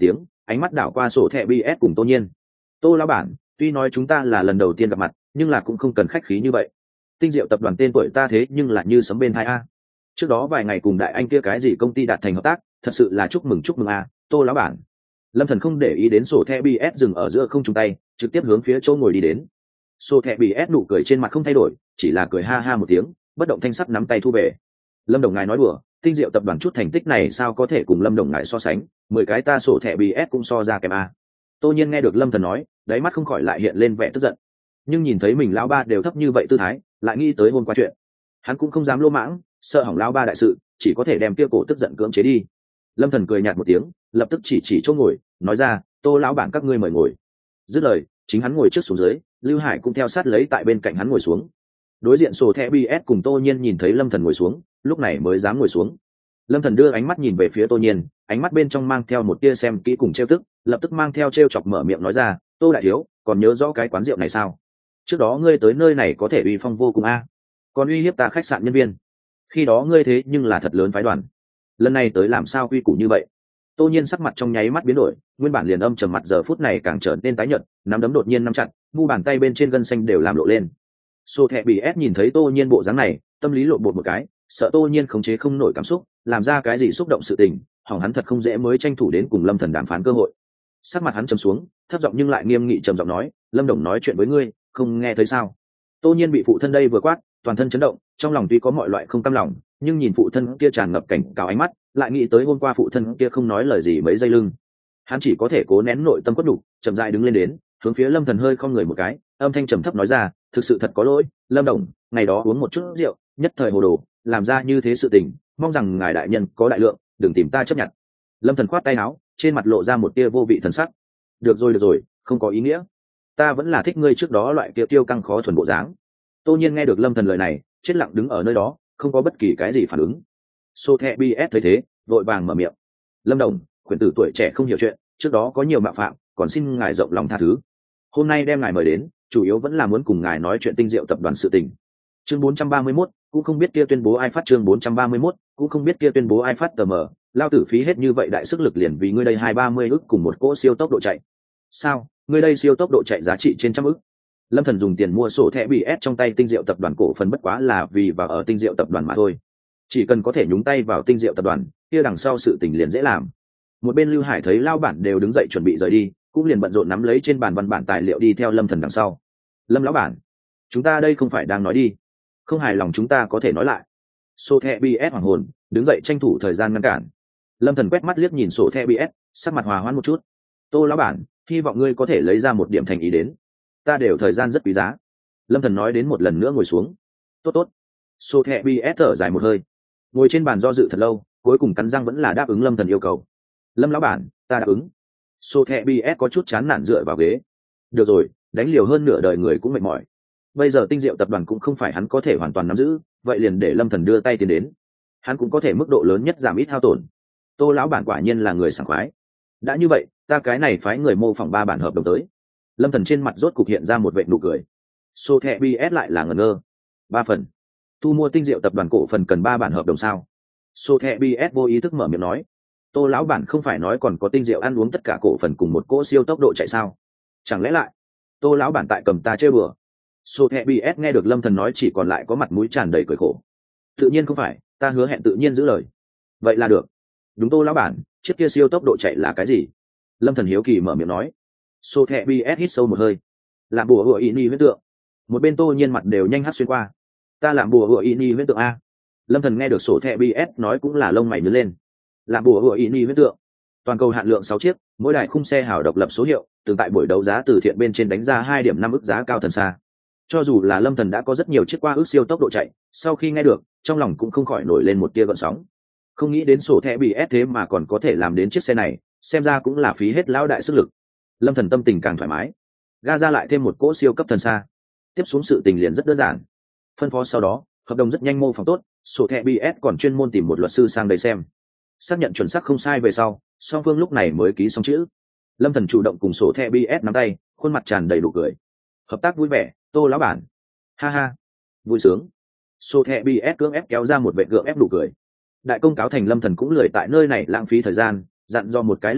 ánh mắt đảo qua sổ thẻ bs cùng Tô Nhiên. Tô lão bản, tuy nói chúng ta là lần đầu tiên gặp mặt nhưng là cũng không cần khách khí như vậy. Tinh Diệu tập đoàn tên tuổi ta thế nhưng là như sấm bên hai a. Trước đó vài ngày cùng đại anh kia cái gì công ty đạt thành hợp tác, thật sự là chúc mừng a, Tô lão bản. Lâm Thần không để ý đến sổ thẻ bs dừng ở giữa không chung tay, trực tiếp hướng phía chỗ ngồi đi đến. Sổ thẻ bs nụ cười trên mặt không thay đổi, chỉ là cười ha ha một tiếng, bất động thanh sắc nắm tay thu về. Lâm đồng ngài nói đùa, Tinh Diệu tập đoàn chút thành tích này sao có thể cùng Lâm đồng ngài so sánh, 10 cái ta sổ thẻ bs cũng so ra kém a. Tô Nhiên nghe được Lâm Thần nói, đáy mắt không khỏi lại hiện lên vẻ tức giận, nhưng nhìn thấy mình lão ba đều thấp như vậy tư thái, lại nghĩ tới hôm qua chuyện, hắn cũng không dám lô mãng, sợ hỏng lão ba đại sự, chỉ có thể đem kia cổ tức giận cưỡng chế đi. Lâm Thần cười nhạt một tiếng, lập tức chỉ chỗ ngồi, nói ra, Tô lão bản các ngươi mời ngồi. Dứt lời, chính hắn ngồi trước xuống dưới, Lưu Hải cũng theo sát lấy tại bên cạnh hắn ngồi xuống. Đối diện sổ thẻ bs cùng Tô Nhiên nhìn thấy Lâm Thần ngồi xuống, lúc này mới dám ngồi xuống. Lâm Thần đưa ánh mắt nhìn về phía Tô Nhiên, ánh mắt bên trong mang theo một tia xem kỹ cùng trêu tức, lập tức mang theo trêu chọc mở miệng nói ra, Tô đại thiếu, còn nhớ rõ cái quán rượu này sao? Trước đó ngươi tới nơi này có thể uy phong vô cùng a, còn uy hiếp ta khách sạn nhân viên. Khi đó ngươi thế nhưng là thật lớn phái đoàn, lần này tới làm sao quy củ như vậy? Tô Nhiên sắc mặt trong nháy mắt biến đổi, nguyên bản liền âm trầm mặt giờ phút này càng trở nên tái nhợt, nắm đấm đột nhiên nắm chặt, mu bàn tay bên trên gân xanh đều làm lộ lên. Sô Thẹ bị ép nhìn thấy Tô Nhiên bộ dáng này, tâm lý lộn bột một cái, sợ Tô Nhiên khống chế không nổi cảm xúc, làm ra cái gì xúc động sự tình, hỏng hắn thật không dễ mới tranh thủ đến cùng Lâm Thần đàm phán cơ hội. Sắc mặt hắn trầm xuống, thấp giọng nhưng lại nghiêm nghị trầm giọng nói, Lâm đồng nói chuyện với ngươi, không nghe thấy sao? Tô Nhiên bị phụ thân đây vừa quát, toàn thân chấn động, trong lòng tuy có mọi loại không cam lòng, nhưng nhìn phụ thân kia tràn ngập cảnh cáo ánh mắt, lại nghĩ tới hôm qua phụ thân kia không nói lời gì mấy giây lưng, hắn chỉ có thể cố nén nội tâm quất đủ, chậm rãi đứng lên đến, hướng phía Lâm Thần hơi không người một cái, âm thanh trầm thấp nói ra, thực sự thật có lỗi, Lâm đồng, ngày đó uống một chút rượu, nhất thời hồ đồ, làm ra như thế sự tình, mong rằng ngài đại nhân có đại lượng, đừng tìm ta chấp nhận. Lâm Thần khoát tay áo, trên mặt lộ ra một tia vô vị thần sắc. Được rồi, không có ý nghĩa. Ta vẫn là thích ngươi trước đó loại kia tiêu căng khó thuần bộ dáng. Tô Nhiên nghe được Lâm Thần lời này, chết lặng đứng ở nơi đó, không có bất kỳ cái gì phản ứng. Sô Thẹ BS thấy thế, vội vàng mở miệng. Lâm đồng, khuyển tử tuổi trẻ không hiểu chuyện, trước đó có nhiều mạo phạm, còn xin ngài rộng lòng tha thứ. Hôm nay đem ngài mời đến, chủ yếu vẫn là muốn cùng ngài nói chuyện Tinh Diệu tập đoàn sự tình. Chương 431, cũng không biết kia tuyên bố ai phát chương 431, cũng không biết kia tuyên bố ai phát tờ mờ, lao tử phí hết như vậy đại sức lực liền vì ngươi đây 230 ức cùng một cỗ siêu tốc độ chạy. Sao, ngươi đây siêu tốc độ chạy giá trị trên trăm ức? Lâm Thần dùng tiền mua sổ thẻ BS trong tay Tinh Diệu tập đoàn cổ phần bất quá là vì vào ở Tinh Diệu tập đoàn mà thôi. Chỉ cần có thể nhúng tay vào Tinh Diệu tập đoàn, kia đằng sau sự tình liền dễ làm. Một bên Lưu Hải thấy lao bản đều đứng dậy chuẩn bị rời đi, cũng liền bận rộn nắm lấy trên bàn văn bản tài liệu đi theo Lâm Thần đằng sau. Lâm lão bản, chúng ta đây không phải đang nói đi, không hài lòng chúng ta có thể nói lại. Sổ thẻ BS hoàng hồn, đứng dậy tranh thủ thời gian ngăn cản. Lâm Thần quét mắt liếc nhìn sổ thẻ BS, sắc mặt hòa hoãn một chút. Tô lão bản, hy vọng ngươi có thể lấy ra một điểm thành ý đến, ta đều thời gian rất quý giá. Lâm Thần nói đến một lần nữa ngồi xuống. Tốt. Sô thẹ BS thở dài một hơi, ngồi trên bàn do dự thật lâu, cuối cùng cắn răng vẫn là đáp ứng Lâm Thần yêu cầu. Lâm lão bản, ta đáp ứng. Sô thẹ BS có chút chán nản dựa vào ghế. Được rồi, đánh liều hơn nửa đời người cũng mệt mỏi. Bây giờ Tinh Diệu tập đoàn cũng không phải hắn có thể hoàn toàn nắm giữ, vậy liền để Lâm Thần đưa tay tiền đến, hắn cũng có thể mức độ lớn nhất giảm ít hao tổn. Tô lão bản quả nhiên là người sảng khoái. Đã như vậy, ta cái này phái người mô phỏng 3 bản hợp đồng tới. Lâm Thần trên mặt rốt cục hiện ra một vệt nụ cười. Sô thẹ BS lại là ngẩn ngơ. 3 phần. Thu mua Tinh Diệu tập đoàn cổ phần cần 3 bản hợp đồng sao? Sô thẹ BS vô ý thức mở miệng nói. Tô lão bản không phải nói còn có Tinh Diệu ăn uống tất cả cổ phần cùng một cỗ siêu tốc độ chạy sao? Chẳng lẽ lại Tô lão bản tại cầm ta chơi bừa? Sô thẹ BS nghe được Lâm Thần nói chỉ còn lại có mặt mũi tràn đầy cười khổ. Tự nhiên không phải, ta hứa hẹn tự nhiên giữ lời. Vậy là được. Đúng Tô lão bản, chiếc kia siêu tốc độ chạy là cái gì? Lâm Thần hiếu kỳ mở miệng nói. Sô thẹ BS hít sâu một hơi. Làm bùa hựa ý ni huyết tượng. Một bên Tô Nhiên mặt đều nhanh hát xuyên qua. Ta làm bùa hựa ý ni huyết tượng a. Lâm Thần nghe được sổ thẹ BS nói cũng là lông mày nhướng lên. Làm bùa hựa ý ni huyết tượng. Toàn cầu hạn lượng 6 chiếc, mỗi đài khung xe hảo độc lập số hiệu, từng tại buổi đấu giá từ thiện bên trên đánh ra 2.5 ức giá cao thần xa. Cho dù là Lâm Thần đã có rất nhiều chiếc qua ước siêu tốc độ chạy, sau khi nghe được, trong lòng cũng không khỏi nổi lên một tia gợn sóng. Không nghĩ đến sổ thẻ BS thế mà còn có thể làm đến chiếc xe này, xem ra cũng là phí hết lão đại sức lực. Lâm Thần tâm tình càng thoải mái, ga ra lại thêm một cỗ siêu cấp thần xa. Tiếp xuống sự tình liền rất đơn giản, phân phó sau đó, hợp đồng rất nhanh mô phỏng tốt, sổ thẻ BS còn chuyên môn tìm một luật sư sang đây xem, xác nhận chuẩn xác không sai về sau, song phương lúc này mới ký xong chữ. Lâm Thần chủ động cùng sổ thẻ BS nắm tay, khuôn mặt tràn đầy nụ cười. Hợp tác vui vẻ, Tô lão bản. Ha ha, vui sướng. Sổ thẻ BS cưỡng ép kéo ra một vệ gượng ép nụ cười. Đại công cáo thành Lâm Thần cũng lười tại nơi này lãng phí thời gian, dặn do một cái Lưu Hải,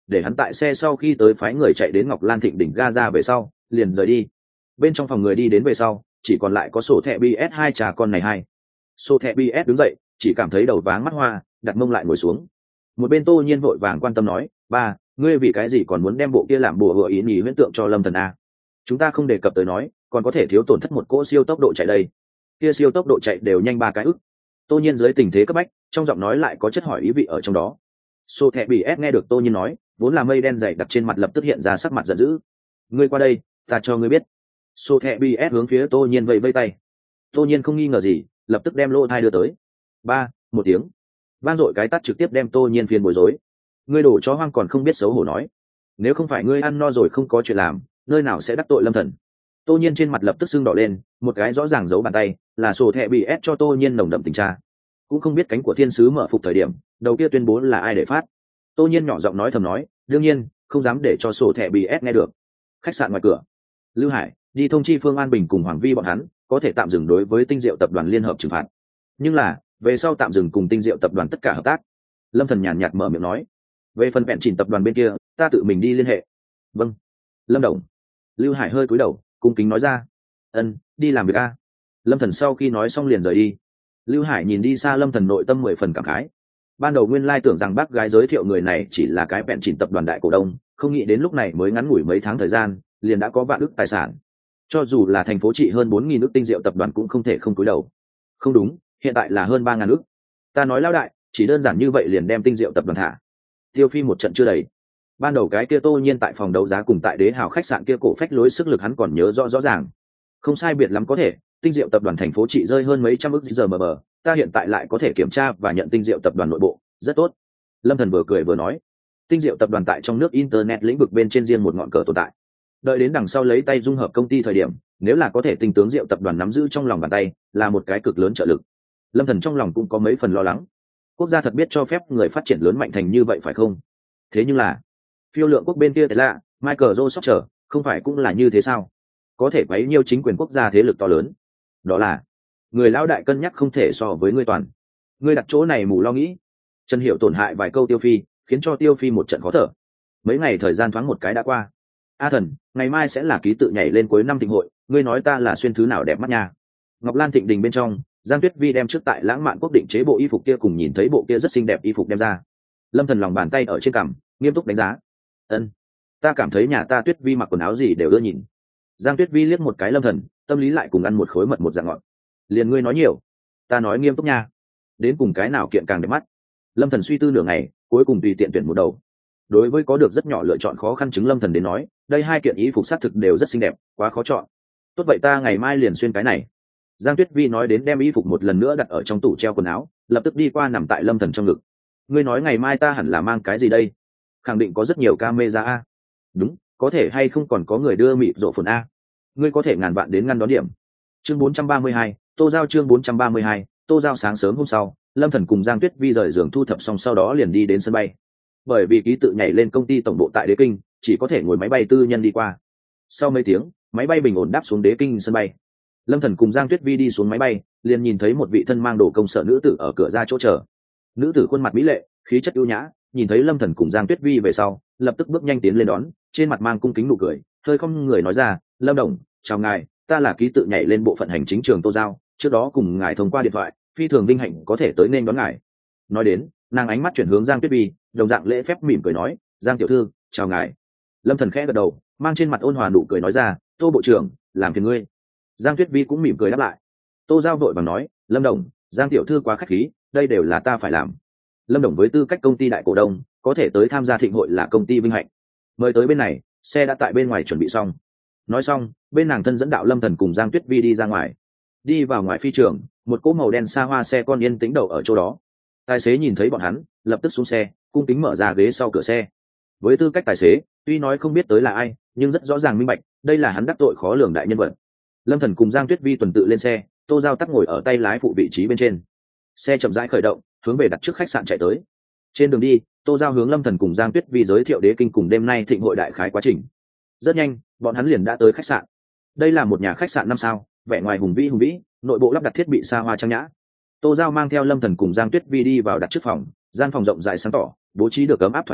để hắn tại xe sau khi tới phái người chạy đến Ngọc Lan Thịnh đỉnh ga ra về sau liền rời đi. Bên trong phòng người đi đến về sau chỉ còn lại có sổ thẹ bs hai trà con này hai. Sổ thẹ bs đứng dậy chỉ cảm thấy đầu váng mắt hoa, đặt mông lại ngồi xuống. Một bên Tô Nhiên vội vàng quan tâm nói, ba, ngươi vì cái gì còn muốn đem bộ kia làm bùa hựa ý nhì huyễn tượng cho Lâm Thần a? Chúng ta không đề cập tới nói còn có thể thiếu tổn thất một cỗ siêu tốc độ chạy đây. Kia siêu tốc độ chạy đều nhanh 3 cái ức. Tô Nhiên dưới tình thế cấp bách trong giọng nói lại có chất hỏi ý vị ở trong đó. Sô thẹ bị ép nghe được Tô Nhiên nói, vốn là mây đen dày đặc trên mặt lập tức hiện ra sắc mặt giận dữ. Ngươi qua đây, ta cho ngươi biết. Sô thẹ bị ép hướng phía Tô Nhiên vẫy vẫy tay. Tô Nhiên không nghi ngờ gì, lập tức đem lô thai đưa tới. Ba, một tiếng vang dội cái tát trực tiếp đem Tô Nhiên phiền bối rối. Ngươi đổ chó hoang còn không biết xấu hổ nói, nếu không phải ngươi ăn no rồi không có chuyện làm, nơi nào sẽ đắc tội Lâm Thần. Tô Nhiên trên mặt lập tức sưng đỏ lên, một cái rõ ràng giấu bàn tay là sổ thẹ bị ép cho Tô Nhiên nồng đậm tình tra. Cũng không biết cánh của thiên sứ mở phục thời điểm đầu kia tuyên bố là ai để phát. Tô Nhiên nhỏ giọng nói thầm nói, đương nhiên không dám để cho sổ thẹ bị ép nghe được. Khách sạn ngoài cửa, Lưu Hải đi thông chi Phương An Bình cùng Hoàng Vi bọn hắn có thể tạm dừng đối với Tinh Diệu tập đoàn liên hợp trừng phạt, nhưng là về sau tạm dừng cùng Tinh Diệu tập đoàn tất cả hợp tác. Lâm Thần nhàn nhạt mở miệng nói, về phần vẹn chỉnh tập đoàn bên kia ta tự mình đi liên hệ. Vâng, Lâm Đồng. Lưu Hải hơi cúi đầu cung kính nói ra. Ân, đi làm việc a. Lâm Thần sau khi nói xong liền rời đi. Lưu Hải nhìn đi xa Lâm Thần nội tâm 10 phần cảm khái. Ban đầu nguyên lai tưởng rằng bác gái giới thiệu người này chỉ là cái vẹn chỉnh tập đoàn đại cổ đông, không nghĩ đến lúc này mới ngắn ngủi mấy tháng thời gian liền đã có vạn ức tài sản. Cho dù là thành phố trị hơn 4.000 ức Tinh Diệu tập đoàn cũng không thể không cúi đầu. Không đúng, hiện tại là hơn 3.000 ức. Ta nói lão đại, chỉ đơn giản như vậy liền đem Tinh Diệu tập đoàn thả. Tiêu Phi một trận chưa đầy. Ban đầu cái kia Tô Nhiên tại phòng đấu giá cùng tại Đế Hào khách sạn kia cổ phách lối sức lực hắn còn nhớ rõ ràng. Không sai biệt lắm có thể, Tinh Diệu tập đoàn thành phố trị rơi hơn mấy trăm ức giờ mờ, ta hiện tại lại có thể kiểm tra và nhận Tinh Diệu tập đoàn nội bộ, rất tốt. Lâm Thần vừa cười vừa nói, Tinh Diệu tập đoàn tại trong nước internet lĩnh vực bên trên riêng một ngọn cờ tồn tại. Đợi đến đằng sau lấy tay dung hợp công ty thời điểm, nếu là có thể tinh tướng Diệu tập đoàn nắm giữ trong lòng bàn tay, là một cái cực lớn trợ lực. Lâm Thần trong lòng cũng có mấy phần lo lắng. Quốc gia thật biết cho phép người phát triển lớn mạnh thành như vậy phải không? Thế nhưng là phiêu lượng quốc bên kia thế lạ, Michael Joseph không phải cũng là như thế sao? Có thể bấy nhiêu chính quyền quốc gia thế lực to lớn. Đó là người lão đại cân nhắc không thể so với ngươi toàn. Ngươi đặt chỗ này mù lo nghĩ. Trần Hiểu tổn hại vài câu Tiêu Phi, khiến cho Tiêu Phi một trận khó thở. Mấy ngày thời gian thoáng một cái đã qua. A Thần, ngày mai sẽ là ký tự nhảy lên cuối năm thịnh hội, ngươi nói ta là xuyên thứ nào đẹp mắt nha? Ngọc Lan Thịnh đình bên trong, Giang Tuyết Vi đem trước tại Lãng Mạn Quốc định chế bộ y phục kia cùng nhìn thấy bộ kia rất xinh đẹp y phục đem ra. Lâm Thần lòng bàn tay ở trên cằm, nghiêm túc đánh giá. Ân, ta cảm thấy nhà ta Tuyết Vi mặc quần áo gì đều ưa nhìn. Giang Tuyết Vi liếc một cái Lâm Thần, tâm lý lại cùng ăn một khối mật một dạng ngọt. Liền ngươi nói nhiều, ta nói nghiêm túc nha. Đến cùng cái nào kiện càng đẹp mắt? Lâm Thần suy tư nửa ngày, cuối cùng tùy tiện tuyển một đầu. Đối với có được rất nhỏ lựa chọn khó khăn chứng Lâm Thần đến nói, đây hai kiện y phục xác thực đều rất xinh đẹp, quá khó chọn. Tốt vậy ta ngày mai liền xuyên cái này. Giang Tuyết Vi nói đến đem y phục một lần nữa đặt ở trong tủ treo quần áo, lập tức đi qua nằm tại Lâm Thần trong ngực. Ngươi nói ngày mai ta hẳn là mang cái gì đây? Khẳng định có rất nhiều camera a. Đúng, có thể hay không còn có người đưa mịt rộ phồn a. Ngươi có thể ngàn vạn đến ngăn đón điểm. Chương 432, Tô Giao chương 432, Tô Giao sáng sớm hôm sau, Lâm Thần cùng Giang Tuyết Vi rời giường thu thập xong sau đó liền đi đến sân bay. Bởi vì ký tự nhảy lên công ty tổng bộ tại Đế Kinh, chỉ có thể ngồi máy bay tư nhân đi qua. Sau mấy tiếng, máy bay bình ổn đáp xuống Đế Kinh sân bay. Lâm Thần cùng Giang Tuyết Vi đi xuống máy bay, liền nhìn thấy một vị thân mang đồ công sở nữ tử ở cửa ra chỗ chờ. Nữ tử khuôn mặt mỹ lệ, khí chất ưu nhã, nhìn thấy Lâm Thần cùng Giang Tuyết Vi về sau, lập tức bước nhanh tiến lên đón, trên mặt mang cung kính nụ cười, hơi không người nói ra, "Lâm Đồng, chào ngài, ta là ký tự nhảy lên bộ phận hành chính trường Tô Giao, trước đó cùng ngài thông qua điện thoại, phi thường vinh hạnh có thể tới nên đón ngài." Nói đến, nàng ánh mắt chuyển hướng Giang Tuyết Vi, đồng dạng lễ phép mỉm cười nói, "Giang tiểu thư, chào ngài." Lâm Thần khẽ gật đầu, mang trên mặt ôn hòa nụ cười nói ra, "Tô bộ trưởng, làm phiền ngươi." Giang Tuyết Vi cũng mỉm cười đáp lại. Tô Giao vội vàng nói, "Lâm Đồng, Giang tiểu thư quá khách khí, đây đều là ta phải làm." Lâm Đồng với tư cách công ty đại cổ đông, có thể tới tham gia thịnh hội là công ty vinh hạnh. Mời tới bên này, xe đã tại bên ngoài chuẩn bị xong. Nói xong, bên nàng thân dẫn đạo Lâm Thần cùng Giang Tuyết Vi đi ra ngoài. Đi vào ngoài phi trường, một cỗ màu đen xa hoa xe con yên tĩnh đậu ở chỗ đó. Tài xế nhìn thấy bọn hắn, lập tức xuống xe, cung kính mở ra ghế sau cửa xe. Với tư cách tài xế, tuy nói không biết tới là ai, nhưng rất rõ ràng minh bạch, đây là hắn đắc tội khó lường đại nhân vật. Lâm Thần cùng Giang Tuyết Vi tuần tự lên xe, Tô Giao tắc ngồi ở tay lái phụ vị trí bên trên. Xe chậm rãi khởi động, hướng về đặt trước khách sạn chạy tới. Trên đường đi, Tô Giao hướng Lâm Thần cùng Giang Tuyết Vi giới thiệu Đế Kinh cùng đêm nay thịnh hội đại khái quá trình. Rất nhanh, bọn hắn liền đã tới khách sạn. Đây là một nhà khách sạn 5 sao, vẻ ngoài hùng vĩ, nội bộ lắp đặt thiết bị xa hoa trang nhã. Tô Giao mang theo Lâm Thần cùng Giang Tuyết Vi đi vào đặt trước phòng, gian phòng rộng rãi sáng tỏ, bố trí được ấm áp thoải mái,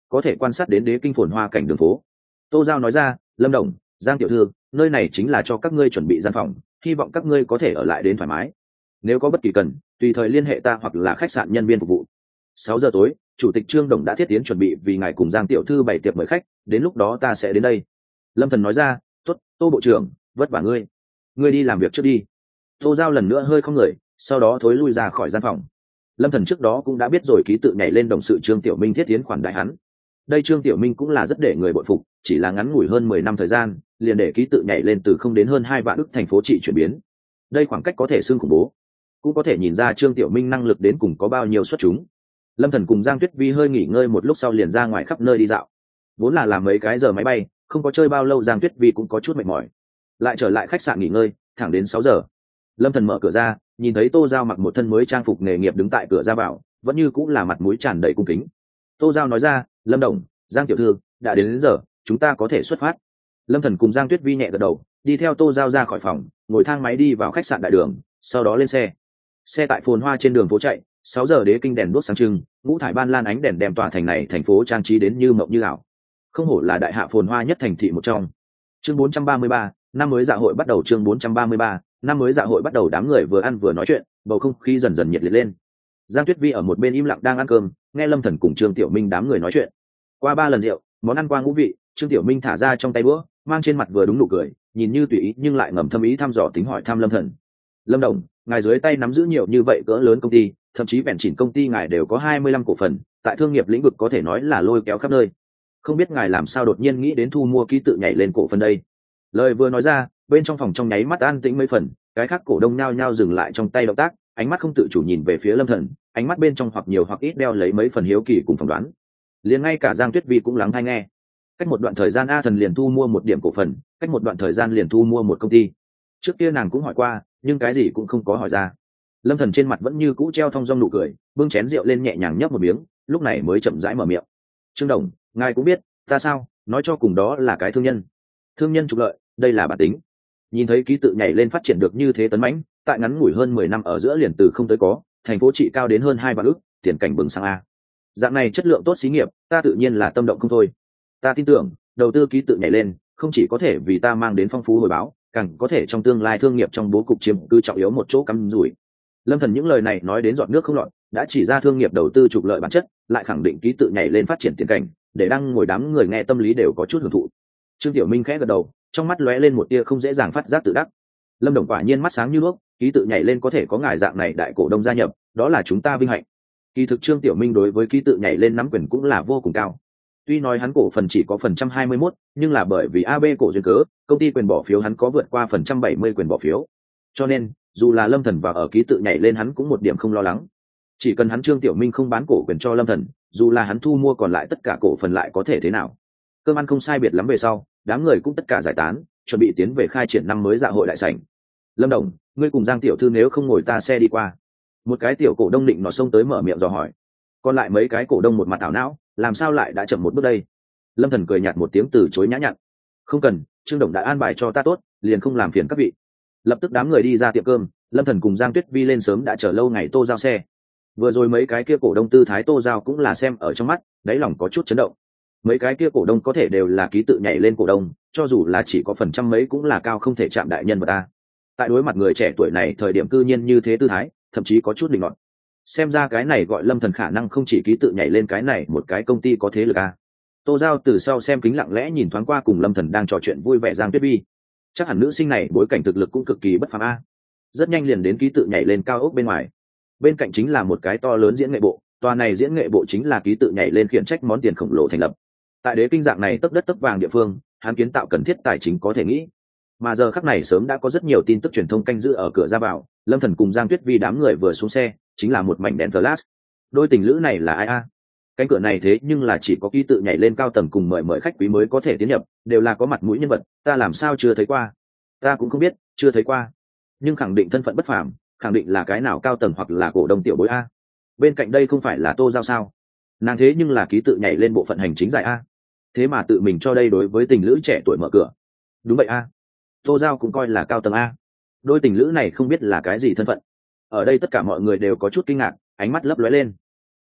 có thể quan sát đến đế kinh phồn hoa cảnh đường phố. Tô Giao nói ra, Lâm Đồng, Giang tiểu thư, nơi này chính là cho các ngươi chuẩn bị gian phòng, hy vọng các ngươi có thể ở lại đến thoải mái. Nếu có bất kỳ cần, tùy thời liên hệ ta hoặc là khách sạn nhân viên phục vụ. 6 giờ tối, chủ tịch Trương Đồng đã thiết tiến chuẩn bị vì ngài cùng Giang tiểu thư bày tiệc mời khách, đến lúc đó ta sẽ đến đây. Lâm Thần nói ra, tốt, Tô bộ trưởng, vất vả ngươi. Ngươi đi làm việc trước đi. Tô Giao lần nữa hơi không người, sau đó thối lui ra khỏi gian phòng. Lâm Thần trước đó cũng đã biết rồi ký tự nhảy lên đồng sự Trương Tiểu Minh thiết tiến khoản đại hắn. Đây Trương Tiểu Minh cũng là rất để người bội phục, chỉ là ngắn ngủi hơn 10 năm thời gian, liền để ký tự nhảy lên từ không đến hơn 2 vạn ức thành phố trị chuyển biến. Đây khoảng cách có thể xưng khủng bố, cũng có thể nhìn ra Trương Tiểu Minh năng lực đến cùng có bao nhiêu xuất chúng. Lâm Thần cùng Giang Tuyết Vi hơi nghỉ ngơi một lúc sau liền ra ngoài khắp nơi đi dạo. Vốn là làm mấy cái giờ máy bay, không có chơi bao lâu Giang Tuyết Vi cũng có chút mệt mỏi. Lại trở lại khách sạn nghỉ ngơi, thẳng đến 6 giờ. Lâm Thần mở cửa ra, nhìn thấy Tô Giao mặc một thân mới trang phục nghề nghiệp đứng tại cửa ra vào, vẫn như cũng là mặt mũi tràn đầy cung kính. Tô Giao nói ra, Lâm Đồng, Giang tiểu thư, đã đến giờ, chúng ta có thể xuất phát. Lâm Thần cùng Giang Tuyết Vi nhẹ gật đầu, đi theo Tô Giao ra khỏi phòng, ngồi thang máy đi vào khách sạn đại đường, sau đó lên xe. Xe tại phồn hoa trên đường phố chạy, 6 giờ đế kinh đèn đuốc sáng trưng, ngũ thải ban lan ánh đèn đem tòa thành này thành phố trang trí đến như mộng như ảo. Không hổ là đại hạ phồn hoa nhất thành thị một trong. Chương 433, năm mới dạ hội bắt đầu. Chương 433, năm mới dạ hội bắt đầu. Đám người vừa ăn vừa nói chuyện, bầu không khí dần dần nhiệt liệt lên. Giang Tuyết Vi ở một bên im lặng đang ăn cơm, nghe Lâm Thần cùng Trương Tiểu Minh đám người nói chuyện. Qua 3 lần rượu, món ăn qua ngũ vị, Trương Tiểu Minh thả ra trong tay đũa, mang trên mặt vừa đúng nụ cười, nhìn như tùy ý nhưng lại ngầm thâm ý thăm dò tính hỏi thăm Lâm Thần. Lâm Đồng, ngài dưới tay nắm giữ nhiều như vậy cỡ lớn công ty, thậm chí vẹn chỉnh công ty ngài đều có 25 cổ phần, tại thương nghiệp lĩnh vực có thể nói là lôi kéo khắp nơi. Không biết ngài làm sao đột nhiên nghĩ đến thu mua ký tự nhảy lên cổ phần đây? Lời vừa nói ra, bên trong phòng trong nháy mắt an tĩnh mấy phần, cái khác cổ đông nhao nhao dừng lại trong tay động tác, ánh mắt không tự chủ nhìn về phía Lâm Thần, ánh mắt bên trong hoặc nhiều hoặc ít đeo lấy mấy phần hiếu kỳ cùng phỏng đoán. Liền ngay cả Giang Tuyết Vi cũng lắng tai nghe. Cách một đoạn thời gian A Thần liền thu mua một điểm cổ phần, cách một đoạn thời gian liền thu mua một công ty. Trước kia nàng cũng hỏi qua, nhưng cái gì cũng không có hỏi ra. Lâm Thần trên mặt vẫn như cũ treo thong dong nụ cười, bưng chén rượu lên nhẹ nhàng nhấp một miếng, lúc này mới chậm rãi mở miệng. Trương Đồng, ngài cũng biết, ta sao, nói cho cùng đó là cái thương nhân. Thương nhân trục lợi, đây là bản tính. Nhìn thấy ký tự nhảy lên phát triển được như thế tấn mãnh, tại ngắn ngủi hơn 10 năm ở giữa liền từ không tới có, thành phố trị cao đến hơn 2 vạn ức, tiền cảnh bừng sang a. Dạng này chất lượng tốt xí nghiệp, ta tự nhiên là tâm động không thôi. Ta tin tưởng, đầu tư ký tự nhảy lên, không chỉ có thể vì ta mang đến phong phú hồi báo, càng có thể trong tương lai thương nghiệp trong bố cục chiếm cứ trọng yếu một chỗ cắm rủi. Lâm Thần những lời này nói đến giọt nước không lọt, đã chỉ ra thương nghiệp đầu tư trục lợi bản chất, lại khẳng định ký tự nhảy lên phát triển tiền cảnh, để đang ngồi đám người nghe tâm lý đều có chút hưởng thụ. Trương Tiểu Minh khẽ gật đầu, trong mắt lóe lên một tia không dễ dàng phát giác tự đắc. Lâm Đồng quả nhiên mắt sáng như đuốc, ký tự nhảy lên có thể có ngài dạng này đại cổ đông gia nhập, đó là chúng ta vinh hạnh. Kỳ thực Trương Tiểu Minh đối với ký tự nhảy lên nắm quyền cũng là vô cùng cao. Tuy nói hắn cổ phần chỉ có phần trăm 21, nhưng là bởi vì AB cổ duyên cớ, công ty quyền bỏ phiếu hắn có vượt qua phần trăm 70 quyền bỏ phiếu. Cho nên, dù là Lâm Thần vào ở ký tự nhảy lên hắn cũng một điểm không lo lắng. Chỉ cần hắn Trương Tiểu Minh không bán cổ quyền cho Lâm Thần, dù là hắn thu mua còn lại tất cả cổ phần lại có thể thế nào. Cơm ăn không sai biệt lắm về sau, đám người cũng tất cả giải tán, chuẩn bị tiến về khai triển năm mới dạ hội đại sảnh. Lâm Đồng, ngươi cùng Giang tiểu thư nếu không ngồi ta xe đi qua. Một cái tiểu cổ đông định nọ xông tới mở miệng dò hỏi. Còn lại mấy cái cổ đông một mặt ảo não, làm sao lại đã chậm một bước đây? Lâm Thần cười nhạt một tiếng từ chối nhã nhặn. Không cần, Trương Đồng đã an bài cho ta tốt, liền không làm phiền các vị. Lập tức đám người đi ra tiệm cơm, Lâm Thần cùng Giang Tuyết Vi lên sớm đã chờ lâu ngày Tô Giao xe. Vừa rồi mấy cái kia cổ đông tư thái Tô Giao cũng là xem ở trong mắt, đáy lòng có chút chấn động. Mấy cái kia cổ đông có thể đều là ký tự nhảy lên cổ đông, cho dù là chỉ có phần trăm mấy cũng là cao không thể chạm đại nhân vật ta. Tại đối mặt người trẻ tuổi này thời điểm cư nhiên như thế tư thái, thậm chí có chút định luận. Xem ra cái này gọi Lâm Thần khả năng không chỉ ký tự nhảy lên cái này một cái công ty có thế lực a. Tô Giao từ sau xem kính lặng lẽ nhìn thoáng qua cùng Lâm Thần đang trò chuyện vui vẻ Giang Tuyết Vi. Chắc hẳn nữ sinh này bối cảnh thực lực cũng cực kỳ bất phàm a. Rất nhanh liền đến ký tự nhảy lên cao ốc bên ngoài. Bên cạnh chính là một cái to lớn diễn nghệ bộ, tòa này diễn nghệ bộ chính là ký tự nhảy lên khiển trách món tiền khổng lồ thành lập. Tại đế kinh dạng này tấp đất tấp vàng địa phương, hắn kiến tạo cần thiết tài chính có thể nghĩ. Mà giờ khắc này sớm đã có rất nhiều tin tức truyền thông canh giữ ở cửa ra vào, Lâm Thần cùng Giang Tuyết Vi đám người vừa xuống xe, chính là một mảnh đèn flash. Đôi tình lữ này là ai a? Cánh cửa này thế nhưng là chỉ có ký tự nhảy lên cao tầng cùng mời khách quý mới có thể tiến nhập, đều là có mặt mũi nhân vật, ta làm sao chưa thấy qua? Ta cũng không biết, chưa thấy qua. Nhưng khẳng định thân phận bất phàm, khẳng định là cái nào cao tầng hoặc là cổ đông tiểu bối a. Bên cạnh đây không phải là Tô Giao sao? Nàng thế nhưng là ký tự nhảy lên bộ phận hành chính dài a. Thế mà tự mình cho đây đối với tình lữ trẻ tuổi mở cửa. Đúng vậy a. Tô Giao cũng coi là cao tầng a. Đôi tình lữ này không biết là cái gì thân phận. Ở đây tất cả mọi người đều có chút kinh ngạc, ánh mắt lấp lóe lên.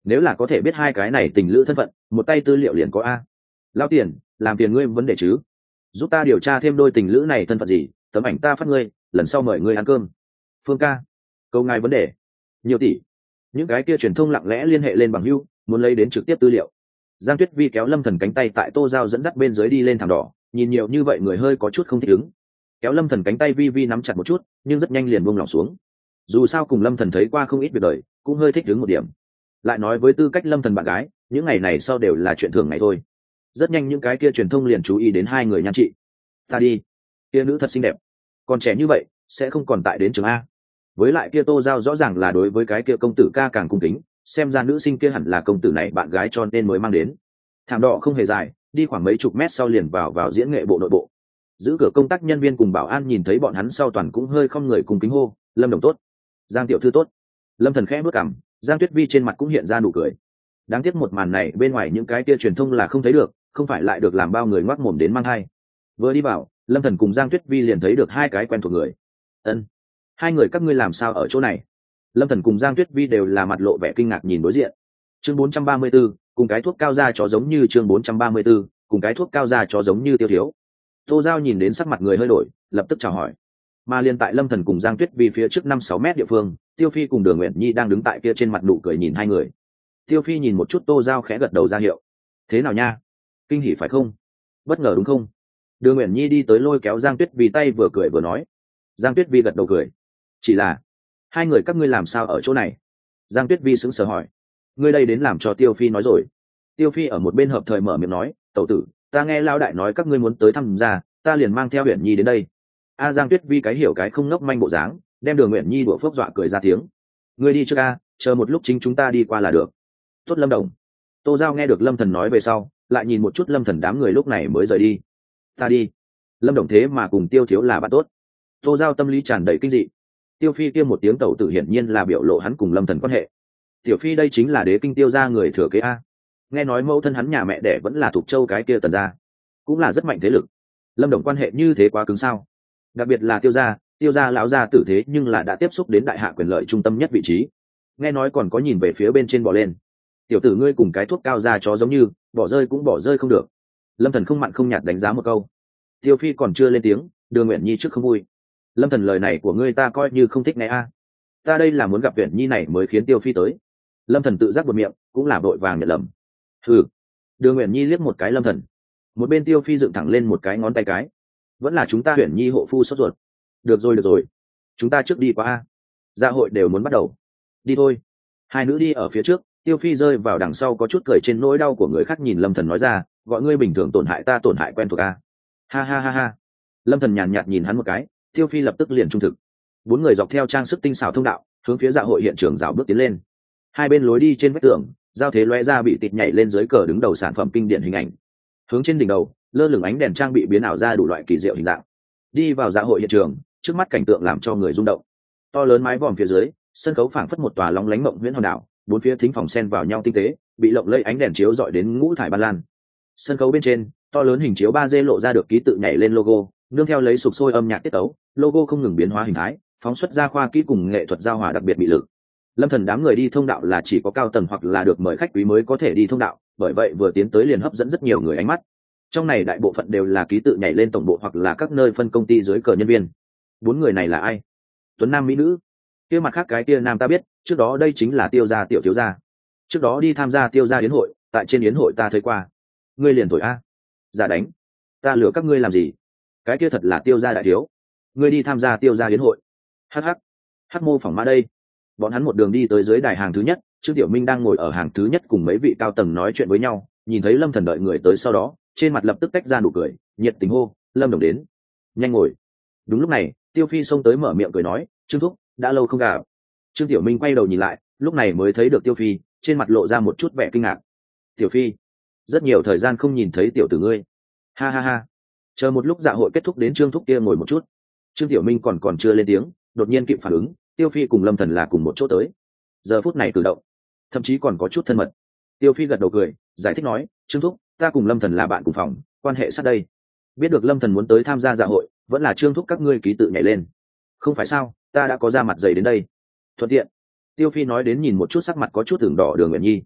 nếu là có thể biết hai cái này tình lữ thân phận, một tay tư liệu liền có a. Lao tiền, làm tiền ngươi vấn đề chứ, giúp ta điều tra thêm đôi tình lữ này thân phận gì, tấm ảnh ta phát ngươi, lần sau mời ngươi ăn cơm. Phương ca, câu ngài vấn đề nhiều tỷ. Những cái kia truyền thông lặng lẽ liên hệ lên bằng hưu, muốn lấy đến trực tiếp tư liệu. Giang Tuyết Vi kéo Lâm Thần cánh tay tại Tô Giao dẫn dắt bên dưới đi lên thảm đỏ, nhìn nhiều như vậy người hơi có chút không thích ứng. Kéo Lâm Thần cánh tay Vi Vi nắm chặt một chút, nhưng rất nhanh liền buông lỏng xuống. Dù sao cùng Lâm Thần thấy qua không ít việc đời, cũng hơi thích ứng một điểm. Lại nói với tư cách Lâm Thần bạn gái, những ngày này sau đều là chuyện thường ngày thôi. Rất nhanh những cái kia truyền thông liền chú ý đến hai người nhan trị. Ta đi, kia nữ thật xinh đẹp, còn trẻ như vậy sẽ không còn tại đến trường A. Với lại kia Tô Giao rõ ràng là đối với cái kia công tử ca càng cung kính, xem ra nữ sinh kia hẳn là công tử này bạn gái cho nên mới mang đến. Thảm đỏ không hề dài, đi khoảng mấy chục mét sau liền vào diễn nghệ bộ nội bộ. Giữ cửa công tác nhân viên cùng bảo an nhìn thấy bọn hắn sau toàn cũng hơi không người cùng kính hô, Lâm đồng tốt, Giang tiểu thư tốt. Lâm Thần khẽ bước cằm, Giang Tuyết Vi trên mặt cũng hiện ra nụ cười. Đáng tiếc một màn này bên ngoài những cái kia truyền thông là không thấy được, không phải lại được làm bao người ngoác mồm đến mang hai. Vừa đi vào, Lâm Thần cùng Giang Tuyết Vi liền thấy được hai cái quen thuộc người. Ân, hai người các ngươi làm sao ở chỗ này? Lâm Thần cùng Giang Tuyết Vi đều là mặt lộ vẻ kinh ngạc nhìn đối diện. Chương 434, cùng cái thuốc cao da chó giống như chương 434, cùng cái thuốc cao da chó giống như Tiêu Thiếu. Tô Giao nhìn đến sắc mặt người hơi đổi, lập tức chào hỏi. Mà liền tại Lâm Thần cùng Giang Tuyết Vi phía trước 5-6 mét địa phương, Tiêu Phi cùng Đường Uyển Nhi đang đứng tại kia trên mặt nụ cười nhìn hai người. Tiêu Phi nhìn một chút Tô Giao khẽ gật đầu ra hiệu. Thế nào nha? Kinh hỉ phải không? Bất ngờ đúng không? Đường Uyển Nhi đi tới lôi kéo Giang Tuyết Vi tay vừa cười vừa nói. Giang Tuyết Vi gật đầu cười. Chỉ là hai người các ngươi làm sao ở chỗ này? Giang Tuyết Vi sững sờ hỏi. Ngươi đây đến làm cho Tiêu Phi nói rồi. Tiêu Phi ở một bên hợp thời mở miệng nói, tẩu tử, ta nghe Lao đại nói các ngươi muốn tới thăm gia, ta liền mang theo Uyển Nhi đến đây. A Giang Tuyết Vi cái hiểu cái không ngốc manh bộ dáng, đem Đường Uyển Nhi đùa phước dọa cười ra tiếng. Ngươi đi trước a, chờ một lúc chính chúng ta đi qua là được. Tốt Lâm đồng. Tô Giao nghe được Lâm Thần nói về sau, lại nhìn một chút Lâm Thần đám người lúc này mới rời đi. Ta đi. Lâm đồng thế mà cùng Tiêu thiếu là bạn tốt. Tô Giao tâm lý tràn đầy kinh dị. Tiêu Phi kia một tiếng tẩu tử hiển nhiên là biểu lộ hắn cùng Lâm Thần quan hệ. Tiểu Phi đây chính là đế kinh Tiêu gia người thừa kế a. Nghe nói mẫu thân hắn nhà mẹ đẻ vẫn là thuộc châu cái kia Tần gia, cũng là rất mạnh thế lực. Lâm đồng quan hệ như thế quá cứng sao? Đặc biệt là Tiêu gia lão gia tử thế nhưng là đã tiếp xúc đến đại hạ quyền lợi trung tâm nhất vị trí. Nghe nói còn có nhìn về phía bên trên bò lên. Tiểu tử ngươi cùng cái thuốc cao da chó giống như, bỏ rơi cũng bỏ rơi không được. Lâm Thần không mặn không nhạt đánh giá một câu. Tiêu Phi còn chưa lên tiếng, Đường Uyển Nhi trước không vui. Lâm Thần lời này của ngươi ta coi như không thích nghe a. Ta đây là muốn gặp Uyển Nhi này mới khiến Tiêu Phi tới. Lâm Thần tự giác buột miệng, cũng là vội vàng nhận lầm. Hừ. Đường Uyển Nhi liếc một cái Lâm Thần. Một bên Tiêu Phi dựng thẳng lên một cái ngón tay cái. Vẫn là chúng ta Uyển Nhi hộ phu sốt ruột. Được rồi, chúng ta trước đi qua a. Dạ hội đều muốn bắt đầu. Đi thôi. Hai nữ đi ở phía trước, Tiêu Phi rơi vào đằng sau có chút cười trên nỗi đau của người khác nhìn Lâm Thần nói ra, gọi ngươi bình thường tổn hại ta tổn hại quen thuộc a. Ha ha ha ha. Lâm Thần nhàn nhạt nhìn hắn một cái, Tiêu Phi lập tức liền trung thực. Bốn người dọc theo trang sức tinh xảo thông đạo, hướng phía dạ hội hiện trường dạo bước tiến lên. Hai bên lối đi trên vách tường, giao thế lóe ra bị tịt nhảy lên dưới cờ đứng đầu sản phẩm kinh điển hình ảnh. Hướng trên đỉnh đầu, lơ lửng ánh đèn trang bị biến ảo ra đủ loại kỳ diệu hình dạng. Đi vào dạ hội hiện trường, trước mắt cảnh tượng làm cho người rung động. To lớn mái vòm phía dưới, sân khấu phảng phất một tòa lóng lánh mộng huyễn hòn đảo, bốn phía thính phòng xen vào nhau tinh tế, bị lộng lẫy ánh đèn chiếu rọi đến ngũ thải ban lan. Sân khấu bên trên, to lớn hình chiếu 3D lộ ra được ký tự nhảy lên logo, nương theo lấy sục sôi âm nhạc tiết tấu, logo không ngừng biến hóa hình thái, phóng xuất ra khoa kỹ cùng nghệ thuật giao hòa đặc biệt bị lực. Lâm Thần đám người đi thông đạo là chỉ có cao tầng hoặc là được mời khách quý mới có thể đi thông đạo, bởi vậy vừa tiến tới liền hấp dẫn rất nhiều người ánh mắt. Trong này đại bộ phận đều là ký tự nhảy lên tổng bộ hoặc là các nơi phân công ty dưới cờ nhân viên. Bốn người này là ai? Tuấn nam mỹ nữ. Kia mặt khác cái kia nam ta biết, trước đó đây chính là Tiêu gia tiểu thiếu gia. Trước đó đi tham gia Tiêu gia yến hội, tại trên yến hội ta thấy qua. Ngươi liền thổi a? Giả đánh. Ta lừa các ngươi làm gì? Cái kia thật là Tiêu gia đại thiếu. Ngươi đi tham gia Tiêu gia yến hội. Hắc hắc. Hắc mô phỏng mã đây. Bọn hắn một đường đi tới dưới đài hàng thứ nhất, Trương Tiểu Minh đang ngồi ở hàng thứ nhất cùng mấy vị cao tầng nói chuyện với nhau, nhìn thấy Lâm Thần đợi người tới sau đó, trên mặt lập tức tách ra nụ cười, nhiệt tình hô, Lâm đồng đến. Nhanh ngồi. Đúng lúc này, Tiêu Phi xông tới mở miệng cười nói, Trương thúc, đã lâu không gặp. Trương Tiểu Minh quay đầu nhìn lại, lúc này mới thấy được Tiêu Phi, trên mặt lộ ra một chút vẻ kinh ngạc. Tiểu Phi, rất nhiều thời gian không nhìn thấy tiểu tử ngươi. Ha ha ha. Chờ một lúc dạ hội kết thúc đến Trương thúc kia ngồi một chút. Trương Tiểu Minh còn chưa lên tiếng, đột nhiên kịp phản ứng, Tiêu Phi cùng Lâm Thần là cùng một chỗ tới. Giờ phút này cử động, thậm chí còn có chút thân mật. Tiêu Phi gật đầu cười, giải thích nói, Trương thúc, ta cùng Lâm Thần là bạn cùng phòng, quan hệ sát đây. Biết được Lâm Thần muốn tới tham gia dạ hội, vẫn là Trương thúc các ngươi ký tự nhảy lên. Không phải sao, ta đã có ra mặt dày đến đây. Thuận tiện. Tiêu Phi nói đến nhìn một chút sắc mặt có chút ửng đỏ Đường Uyển Nhi.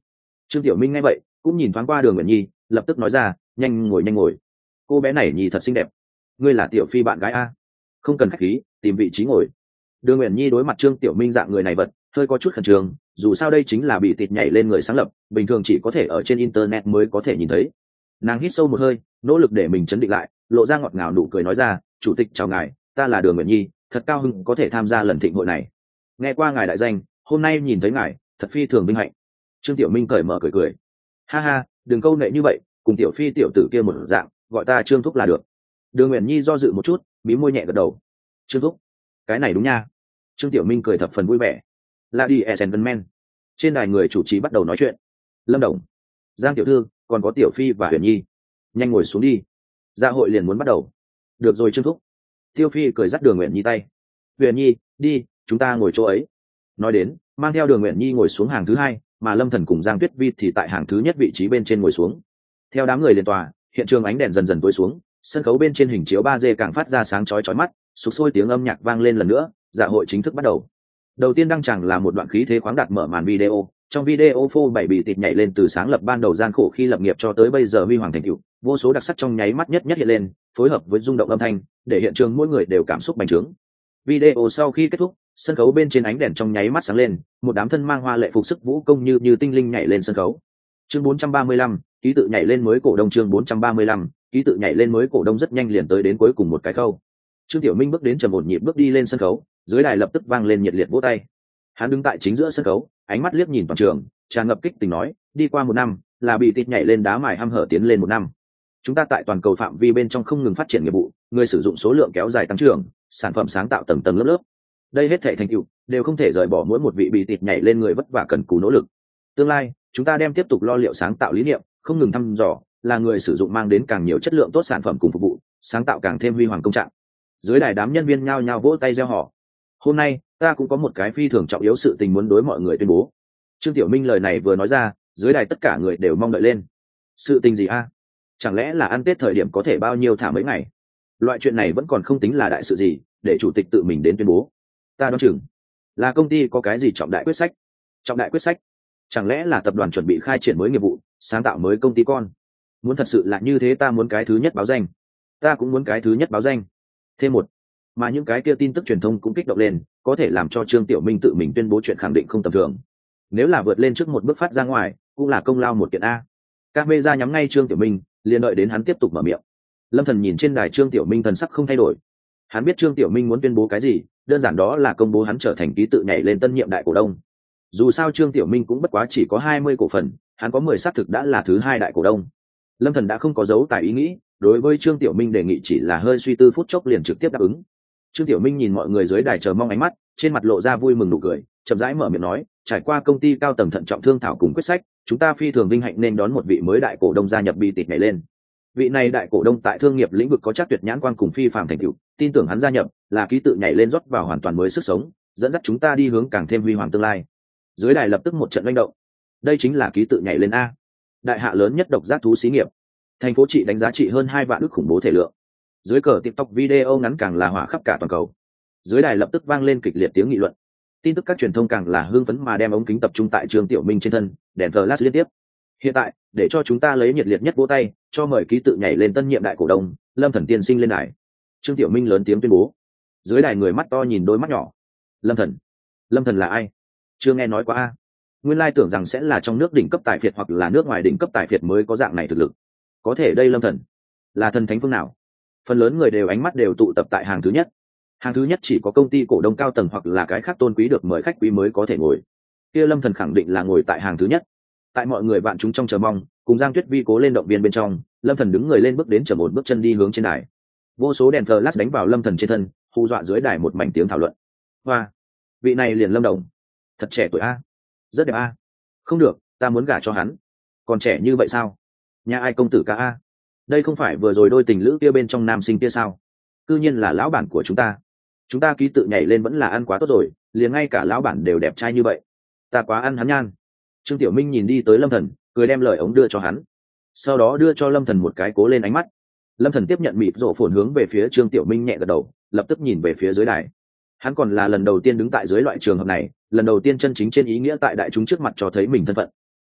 Trương Tiểu Minh nghe vậy cũng nhìn thoáng qua Đường Uyển Nhi, lập tức nói ra, nhanh ngồi nhanh ngồi, cô bé này nhì thật xinh đẹp. Ngươi là Tiểu Phi bạn gái a? Không cần khách khí, tìm vị trí ngồi. Đường Uyển Nhi đối mặt Trương Tiểu Minh dạng người này vật hơi có chút khẩn trương, dù sao đây chính là bị tịt nhảy lên người sáng lập, bình thường chỉ có thể ở trên internet mới có thể nhìn thấy. Nàng hít sâu một hơi, nỗ lực để mình chấn định lại, lộ ra ngọt ngào nụ cười nói ra, chủ tịch chào ngài, ta là Đường Uyển Nhi, thật cao hứng có thể tham gia lần thịnh hội này. Nghe qua ngài đại danh, hôm nay nhìn thấy ngài thật phi thường vinh hạnh. Trương Tiểu Minh cởi mở cười cười, ha ha, đừng câu nệ như vậy, cùng Tiểu Phi tiểu tử kia một dạng, gọi ta Trương thúc là được. Đường Uyển Nhi do dự một chút, mím môi nhẹ gật đầu. Trương thúc, cái này đúng nha. Trương Tiểu Minh cười thập phần vui vẻ. Ladies and gentlemen, trên đài người chủ trì bắt đầu nói chuyện. Lâm Đồng, Giang tiểu thư, còn có Tiểu Phi và Huyền Nhi, nhanh ngồi xuống đi, dạ hội liền muốn bắt đầu. Được rồi Trương thúc. Tiêu Phi cười dắt Đường Uyển Nhi tay. Huyền Nhi, đi, chúng ta ngồi chỗ ấy. Nói đến, mang theo Đường Uyển Nhi ngồi xuống hàng thứ hai, mà Lâm Thần cùng Giang Tuyết Vi thì tại hàng thứ nhất vị trí bên trên ngồi xuống. Theo đám người liền tòa, hiện trường ánh đèn dần dần tối xuống, sân khấu bên trên hình chiếu 3D càng phát ra sáng chói chói mắt, sục sôi tiếng âm nhạc vang lên lần nữa, dạ hội chính thức bắt đầu. Đầu tiên đăng tràng là một đoạn khí thế khoáng đạt mở màn video, trong video phô bày bị tịt nhảy lên từ sáng lập ban đầu gian khổ khi lập nghiệp cho tới bây giờ huy hoàng thành tựu, vô số đặc sắc trong nháy mắt nhất hiện lên, phối hợp với rung động âm thanh, để hiện trường mỗi người đều cảm xúc bành trướng. Video sau khi kết thúc, sân khấu bên trên ánh đèn trong nháy mắt sáng lên, một đám thân mang hoa lệ phục sức vũ công như tinh linh nhảy lên sân khấu. Chương 435, ký tự nhảy lên mới cổ đông. Chương 435, ký tự nhảy lên mới cổ đông. Rất nhanh liền tới đến cuối cùng một cái khâu. Trương Tiểu Minh bước đến trầm ổn nhịp bước đi lên sân khấu, dưới đài lập tức vang lên nhiệt liệt vỗ tay. Hắn đứng tại chính giữa sân khấu, ánh mắt liếc nhìn toàn trường, tràn ngập kích tình nói, đi qua một năm, là bị tịt nhảy lên đá mài hăm hở tiến lên một năm. Chúng ta tại toàn cầu phạm vi bên trong không ngừng phát triển nghiệp vụ, người sử dụng số lượng kéo dài tăng trưởng, sản phẩm sáng tạo tầng tầng lớp lớp. Đây hết thảy thành tựu đều không thể rời bỏ mỗi một vị bị tịt nhảy lên người vất vả cần cù nỗ lực. Tương lai, chúng ta đem tiếp tục lo liệu sáng tạo lý niệm, không ngừng thăm dò, là người sử dụng mang đến càng nhiều chất lượng tốt sản phẩm cùng phục vụ, sáng tạo càng thêm huy hoàng công trạng. Dưới đài đám nhân viên nhao nhao vỗ tay reo hò. Hôm nay, ta cũng có một cái phi thường trọng yếu sự tình muốn đối mọi người tuyên bố. Trương Tiểu Minh lời này vừa nói ra, dưới đài tất cả người đều mong đợi lên. Sự tình gì a? Chẳng lẽ là ăn Tết thời điểm có thể bao nhiêu thả mấy ngày? Loại chuyện này vẫn còn không tính là đại sự gì, để chủ tịch tự mình đến tuyên bố. Ta đoán chừng là công ty có cái gì trọng đại quyết sách. Trọng đại quyết sách? Chẳng lẽ là tập đoàn chuẩn bị khai triển mới nghiệp vụ, sáng tạo mới công ty con? Muốn thật sự là như thế, ta muốn cái thứ nhất báo danh. Ta cũng muốn cái thứ nhất báo danh. Thêm một. Mà những cái kia tin tức truyền thông cũng kích động lên, có thể làm cho Trương Tiểu Minh tự mình tuyên bố chuyện khẳng định không tầm thường. Nếu là vượt lên trước một bước phát ra ngoài, cũng là công lao một kiện a. Các mê ra nhắm ngay Trương Tiểu Minh, liền đợi đến hắn tiếp tục mở miệng. Lâm Thần nhìn trên đài Trương Tiểu Minh, thần sắc không thay đổi. Hắn biết Trương Tiểu Minh muốn tuyên bố cái gì, đơn giản đó là công bố hắn trở thành ký tự nhảy lên tân nhiệm đại cổ đông. Dù sao Trương Tiểu Minh cũng bất quá chỉ có 20 cổ phần, hắn có 10 xác thực đã là thứ hai đại cổ đông. Lâm Thần đã không có giấu tài ý nghĩ, đối với Trương Tiểu Minh đề nghị chỉ là hơi suy tư phút chốc liền trực tiếp đáp ứng. Trương Tiểu Minh nhìn mọi người dưới đài chờ mong ánh mắt, trên mặt lộ ra vui mừng nụ cười, chậm rãi mở miệng nói, trải qua công ty cao tầng thận trọng thương thảo cùng quyết sách, chúng ta phi thường vinh hạnh nên đón một vị mới đại cổ đông gia nhập bi tịt nhảy lên. Vị này đại cổ đông tại thương nghiệp lĩnh vực có chắc tuyệt nhãn quan cùng phi phàm thành tựu, tin tưởng hắn gia nhập là ký tự nhảy lên rót vào hoàn toàn mới sức sống, dẫn dắt chúng ta đi hướng càng thêm huy hoàng tương lai. Dưới đài lập tức một trận manh động. Đây chính là ký tự nhảy lên a, đại hạ lớn nhất độc giác thú xí nghiệp. Thành phố trị đánh giá trị hơn 2 vạn ức khủng bố thể lượng. Dưới cờ TikTok video ngắn càng là hỏa khắp cả toàn cầu. Dưới đài lập tức vang lên kịch liệt tiếng nghị luận. Tin tức các truyền thông càng là hưng phấn mà đem ống kính tập trung tại Trương Tiểu Minh trên thân, đèn flash liên tiếp. Hiện tại, để cho chúng ta lấy nhiệt liệt nhất vỗ tay, cho mời ký tự nhảy lên tân nhiệm đại cổ đông, Lâm Thần tiên sinh lên đài. Trương Tiểu Minh lớn tiếng tuyên bố. Dưới đài người mắt to nhìn đôi mắt nhỏ. Lâm Thần? Lâm Thần là ai? Chưa nghe nói qua a. Nguyên lai tưởng rằng sẽ là trong nước đỉnh cấp tài phiệt hoặc là nước ngoài đỉnh cấp tài phiệt mới có dạng này thực lực. Có thể đây Lâm Thần là thần thánh phương nào? Phần lớn người đều ánh mắt đều tụ tập tại hàng thứ nhất. Hàng thứ nhất chỉ có công ty cổ đông cao tầng hoặc là cái khác tôn quý được mời khách quý mới có thể ngồi. Kia Lâm Thần khẳng định là ngồi tại hàng thứ nhất. Tại mọi người vạn chúng trong chờ mong, cùng Giang Tuyết Vi cố lên động viên bên trong, Lâm Thần đứng người lên bước đến chậm một bước chân đi hướng trên đài. Vô số đèn flash đánh vào Lâm Thần trên thân, hù dọa dưới đài một mảnh tiếng thảo luận. Hoa, vị này liền Lâm Đồng, thật trẻ tuổi a, rất đẹp a. Không được, ta muốn gả cho hắn. Còn trẻ như vậy sao? Nhà ai công tử ca a? Đây không phải vừa rồi đôi tình lữ kia bên trong nam sinh kia sao? Cư nhiên là lão bản của chúng ta. Chúng ta ký tự nhảy lên vẫn là ăn quá tốt rồi, liền ngay cả lão bản đều đẹp trai như vậy. Ta quá ăn hắn nhan. Trương Tiểu Minh nhìn đi tới Lâm Thần, cười đem lời ống đưa cho hắn, sau đó đưa cho Lâm Thần một cái cố lên ánh mắt. Lâm Thần tiếp nhận mịt rổ phồn hướng về phía Trương Tiểu Minh nhẹ gật đầu, lập tức nhìn về phía dưới đài. Hắn còn là lần đầu tiên đứng tại dưới loại trường hợp này, lần đầu tiên chân chính trên ý nghĩa tại đại chúng trước mặt cho thấy mình thân phận.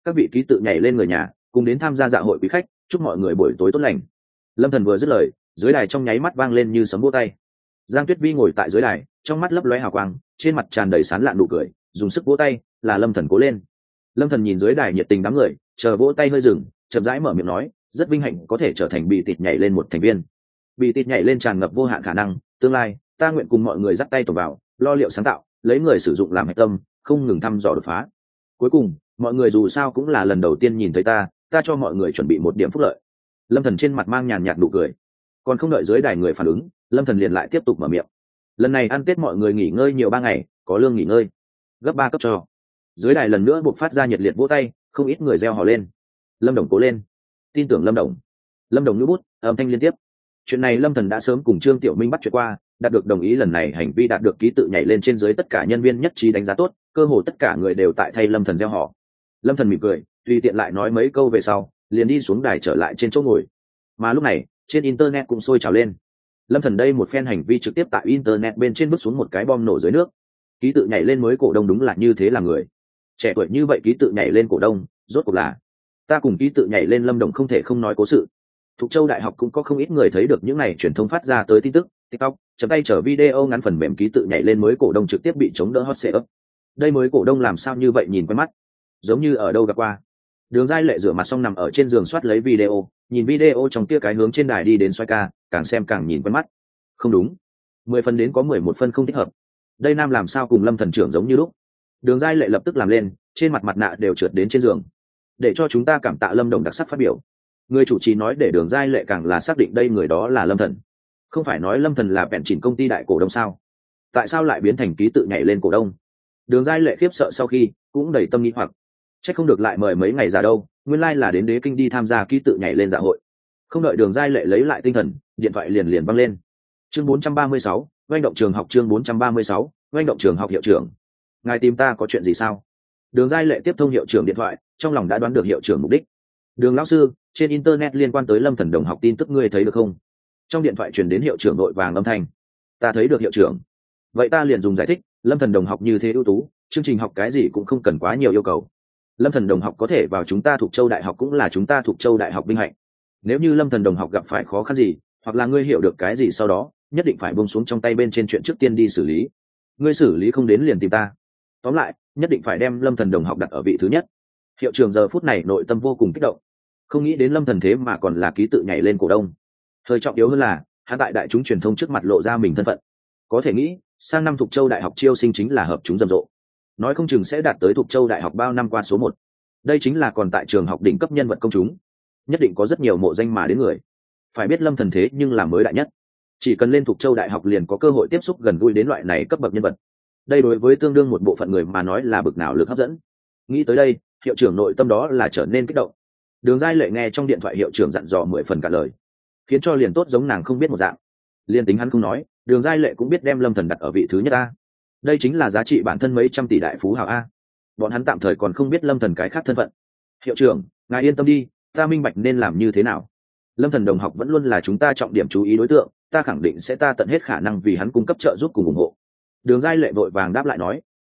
các vị ký tự nhảy lên người nhà cùng đến tham gia dạ hội quý khách, chúc mọi người buổi tối tốt lành. Lâm Thần vừa dứt lời, dưới đài trong nháy mắt vang lên như sấm vỗ tay. Giang Tuyết Vi ngồi tại dưới đài, trong mắt lấp lóe hào quang, trên mặt tràn đầy sán lạn nụ cười, dùng sức vỗ tay, là Lâm Thần cố lên. Lâm Thần nhìn dưới đài nhiệt tình đám người, chờ vỗ tay hơi dừng, chậm rãi mở miệng nói, rất vinh hạnh có thể trở thành bị tịt nhảy lên một thành viên. Bị tịt nhảy lên tràn ngập vô hạn khả năng, tương lai ta nguyện cùng mọi người dắt tay tổ vào, lo liệu sáng tạo, lấy người sử dụng làm hệ tâm, không ngừng thăm dò đột phá. Cuối cùng, mọi người dù sao cũng là lần đầu tiên nhìn thấy ta cho mọi người chuẩn bị một điểm phúc lợi. Lâm Thần trên mặt mang nhàn nhạt nụ cười, còn không đợi dưới đài người phản ứng, Lâm Thần liền lại tiếp tục mở miệng. Lần này ăn Tết mọi người nghỉ ngơi nhiều 3 ngày, có lương nghỉ ngơi, gấp 3 cấp cho. Dưới đài lần nữa buộc phát ra nhiệt liệt vỗ tay, không ít người reo hò lên. Lâm Đồng cố lên, tin tưởng Lâm Đồng. Lâm Đồng nhũ bút, âm thanh liên tiếp. Chuyện này Lâm Thần đã sớm cùng Trương Tiểu Minh bắt chuyện qua, đạt được đồng ý. Lần này hành vi đạt được ký tự nhảy lên trên dưới tất cả nhân viên nhất trí đánh giá tốt, cơ hồ tất cả người đều tại thay Lâm Thần reo hò. Lâm Thần mỉm cười, tùy tiện lại nói mấy câu về sau, liền đi xuống đài trở lại trên chỗ ngồi. Mà lúc này, trên internet cũng sôi trào lên. Lâm Thần đây một phen hành vi trực tiếp tại internet bên trên vứt xuống một cái bom nổ dưới nước. Ký tự nhảy lên mới cổ đông đúng là như thế là người. Trẻ tuổi như vậy ký tự nhảy lên cổ đông, rốt cuộc là ta cùng ký tự nhảy lên Lâm Đồng không thể không nói cố sự. Thục Châu Đại học cũng có không ít người thấy được những này truyền thông phát ra tới tin tức, TikTok, chấm tay chở video ngắn phần mềm ký tự nhảy lên mới cổ đông trực tiếp bị chống đỡ hot sale. Đây mới cổ đông làm sao như vậy nhìn quen mắt, giống như ở đâu gặp qua. Đường Giai Lệ rửa mặt xong nằm ở trên giường soát lấy video, nhìn video trong kia cái hướng trên đài đi đến xoay ca, càng xem càng nhìn quen mắt. Không đúng, 10 phần đến có 11 phân không thích hợp. Đây nam làm sao cùng Lâm Thần trưởng giống như lúc. Đường Giai Lệ lập tức làm lên, trên mặt mặt nạ đều trượt đến trên giường. Để cho chúng ta cảm tạ Lâm Đồng đặc sắc phát biểu. Người chủ trì nói để Đường Giai Lệ càng là xác định đây người đó là Lâm Thần. Không phải nói Lâm Thần là bèn chỉnh công ty đại cổ đông sao? Tại sao lại biến thành ký tự nhảy lên cổ đông? Đường Giai Lệ khiếp sợ sau khi cũng đầy tâm nghi hoặc. Chắc không được lại mời mấy ngày ra đâu, nguyên lai là đến Đế Kinh đi tham gia ký tự nhảy lên dạ hội. Không đợi Đường Giai Lệ lấy lại tinh thần, điện thoại liền văng lên. Chương 436, doanh động trường học. Chương 436, doanh động trường học. Hiệu trưởng, ngài tìm ta có chuyện gì sao? Đường Giai Lệ tiếp thông hiệu trưởng điện thoại, trong lòng đã đoán được hiệu trưởng mục đích. Đường lão sư, trên internet liên quan tới Lâm Thần đồng học tin tức ngươi thấy được không? Trong điện thoại truyền đến hiệu trưởng đội vàng âm thanh. Ta thấy được hiệu trưởng. Vậy ta liền dùng giải thích, Lâm Thần đồng học như thế ưu tú, chương trình học cái gì cũng không cần quá nhiều yêu cầu. Lâm Thần đồng học có thể vào chúng ta Thục Châu Đại học cũng là chúng ta Thục Châu Đại học vinh hạnh. Nếu như Lâm Thần đồng học gặp phải khó khăn gì, hoặc là ngươi hiểu được cái gì sau đó, nhất định phải buông xuống trong tay bên trên chuyện trước tiên đi xử lý. Ngươi xử lý không đến liền tìm ta. Tóm lại, nhất định phải đem Lâm Thần đồng học đặt ở vị thứ nhất. Hiệu trưởng giờ phút này nội tâm vô cùng kích động, không nghĩ đến Lâm Thần thế mà còn là ký tự nhảy lên cổ đông. Hơi trọng yếu hơn là, hắn tại đại chúng truyền thông trước mặt lộ ra mình thân phận. Có thể nghĩ, sang năm Thục Châu Đại học chiêu sinh chính là hợp chúng rầm rộ. Nói không chừng sẽ đạt tới Thục Châu Đại học bao năm qua số 1. Đây chính là còn tại trường học đỉnh cấp nhân vật công chúng. Nhất định có rất nhiều mộ danh mà đến người. Phải biết Lâm Thần thế nhưng là mới đại nhất. Chỉ cần lên Thục Châu Đại học liền có cơ hội tiếp xúc gần gũi đến loại này cấp bậc nhân vật. Đây đối với tương đương một bộ phận người mà nói là bực nào lực hấp dẫn. Nghĩ tới đây, hiệu trưởng nội tâm đó là trở nên kích động. Đường Giai Lệ nghe trong điện thoại hiệu trưởng dặn dò 10 phần cả lời, khiến cho liền tốt giống nàng không biết một dạng. Liên tính hắn không nói, Đường Giai Lệ cũng biết đem Lâm Thần đặt ở vị thứ nhất a. Đây chính là giá trị bản thân mấy trăm tỷ đại phú hào a. Bọn hắn tạm thời còn không biết Lâm Thần cái khác thân phận. Hiệu trưởng, ngài yên tâm đi, ta minh bạch nên làm như thế nào. Lâm Thần đồng học vẫn luôn là chúng ta trọng điểm chú ý đối tượng, ta khẳng định sẽ tận hết khả năng vì hắn cung cấp trợ giúp cùng ủng hộ. Đường Giai Lệ vội vàng đáp lại nói,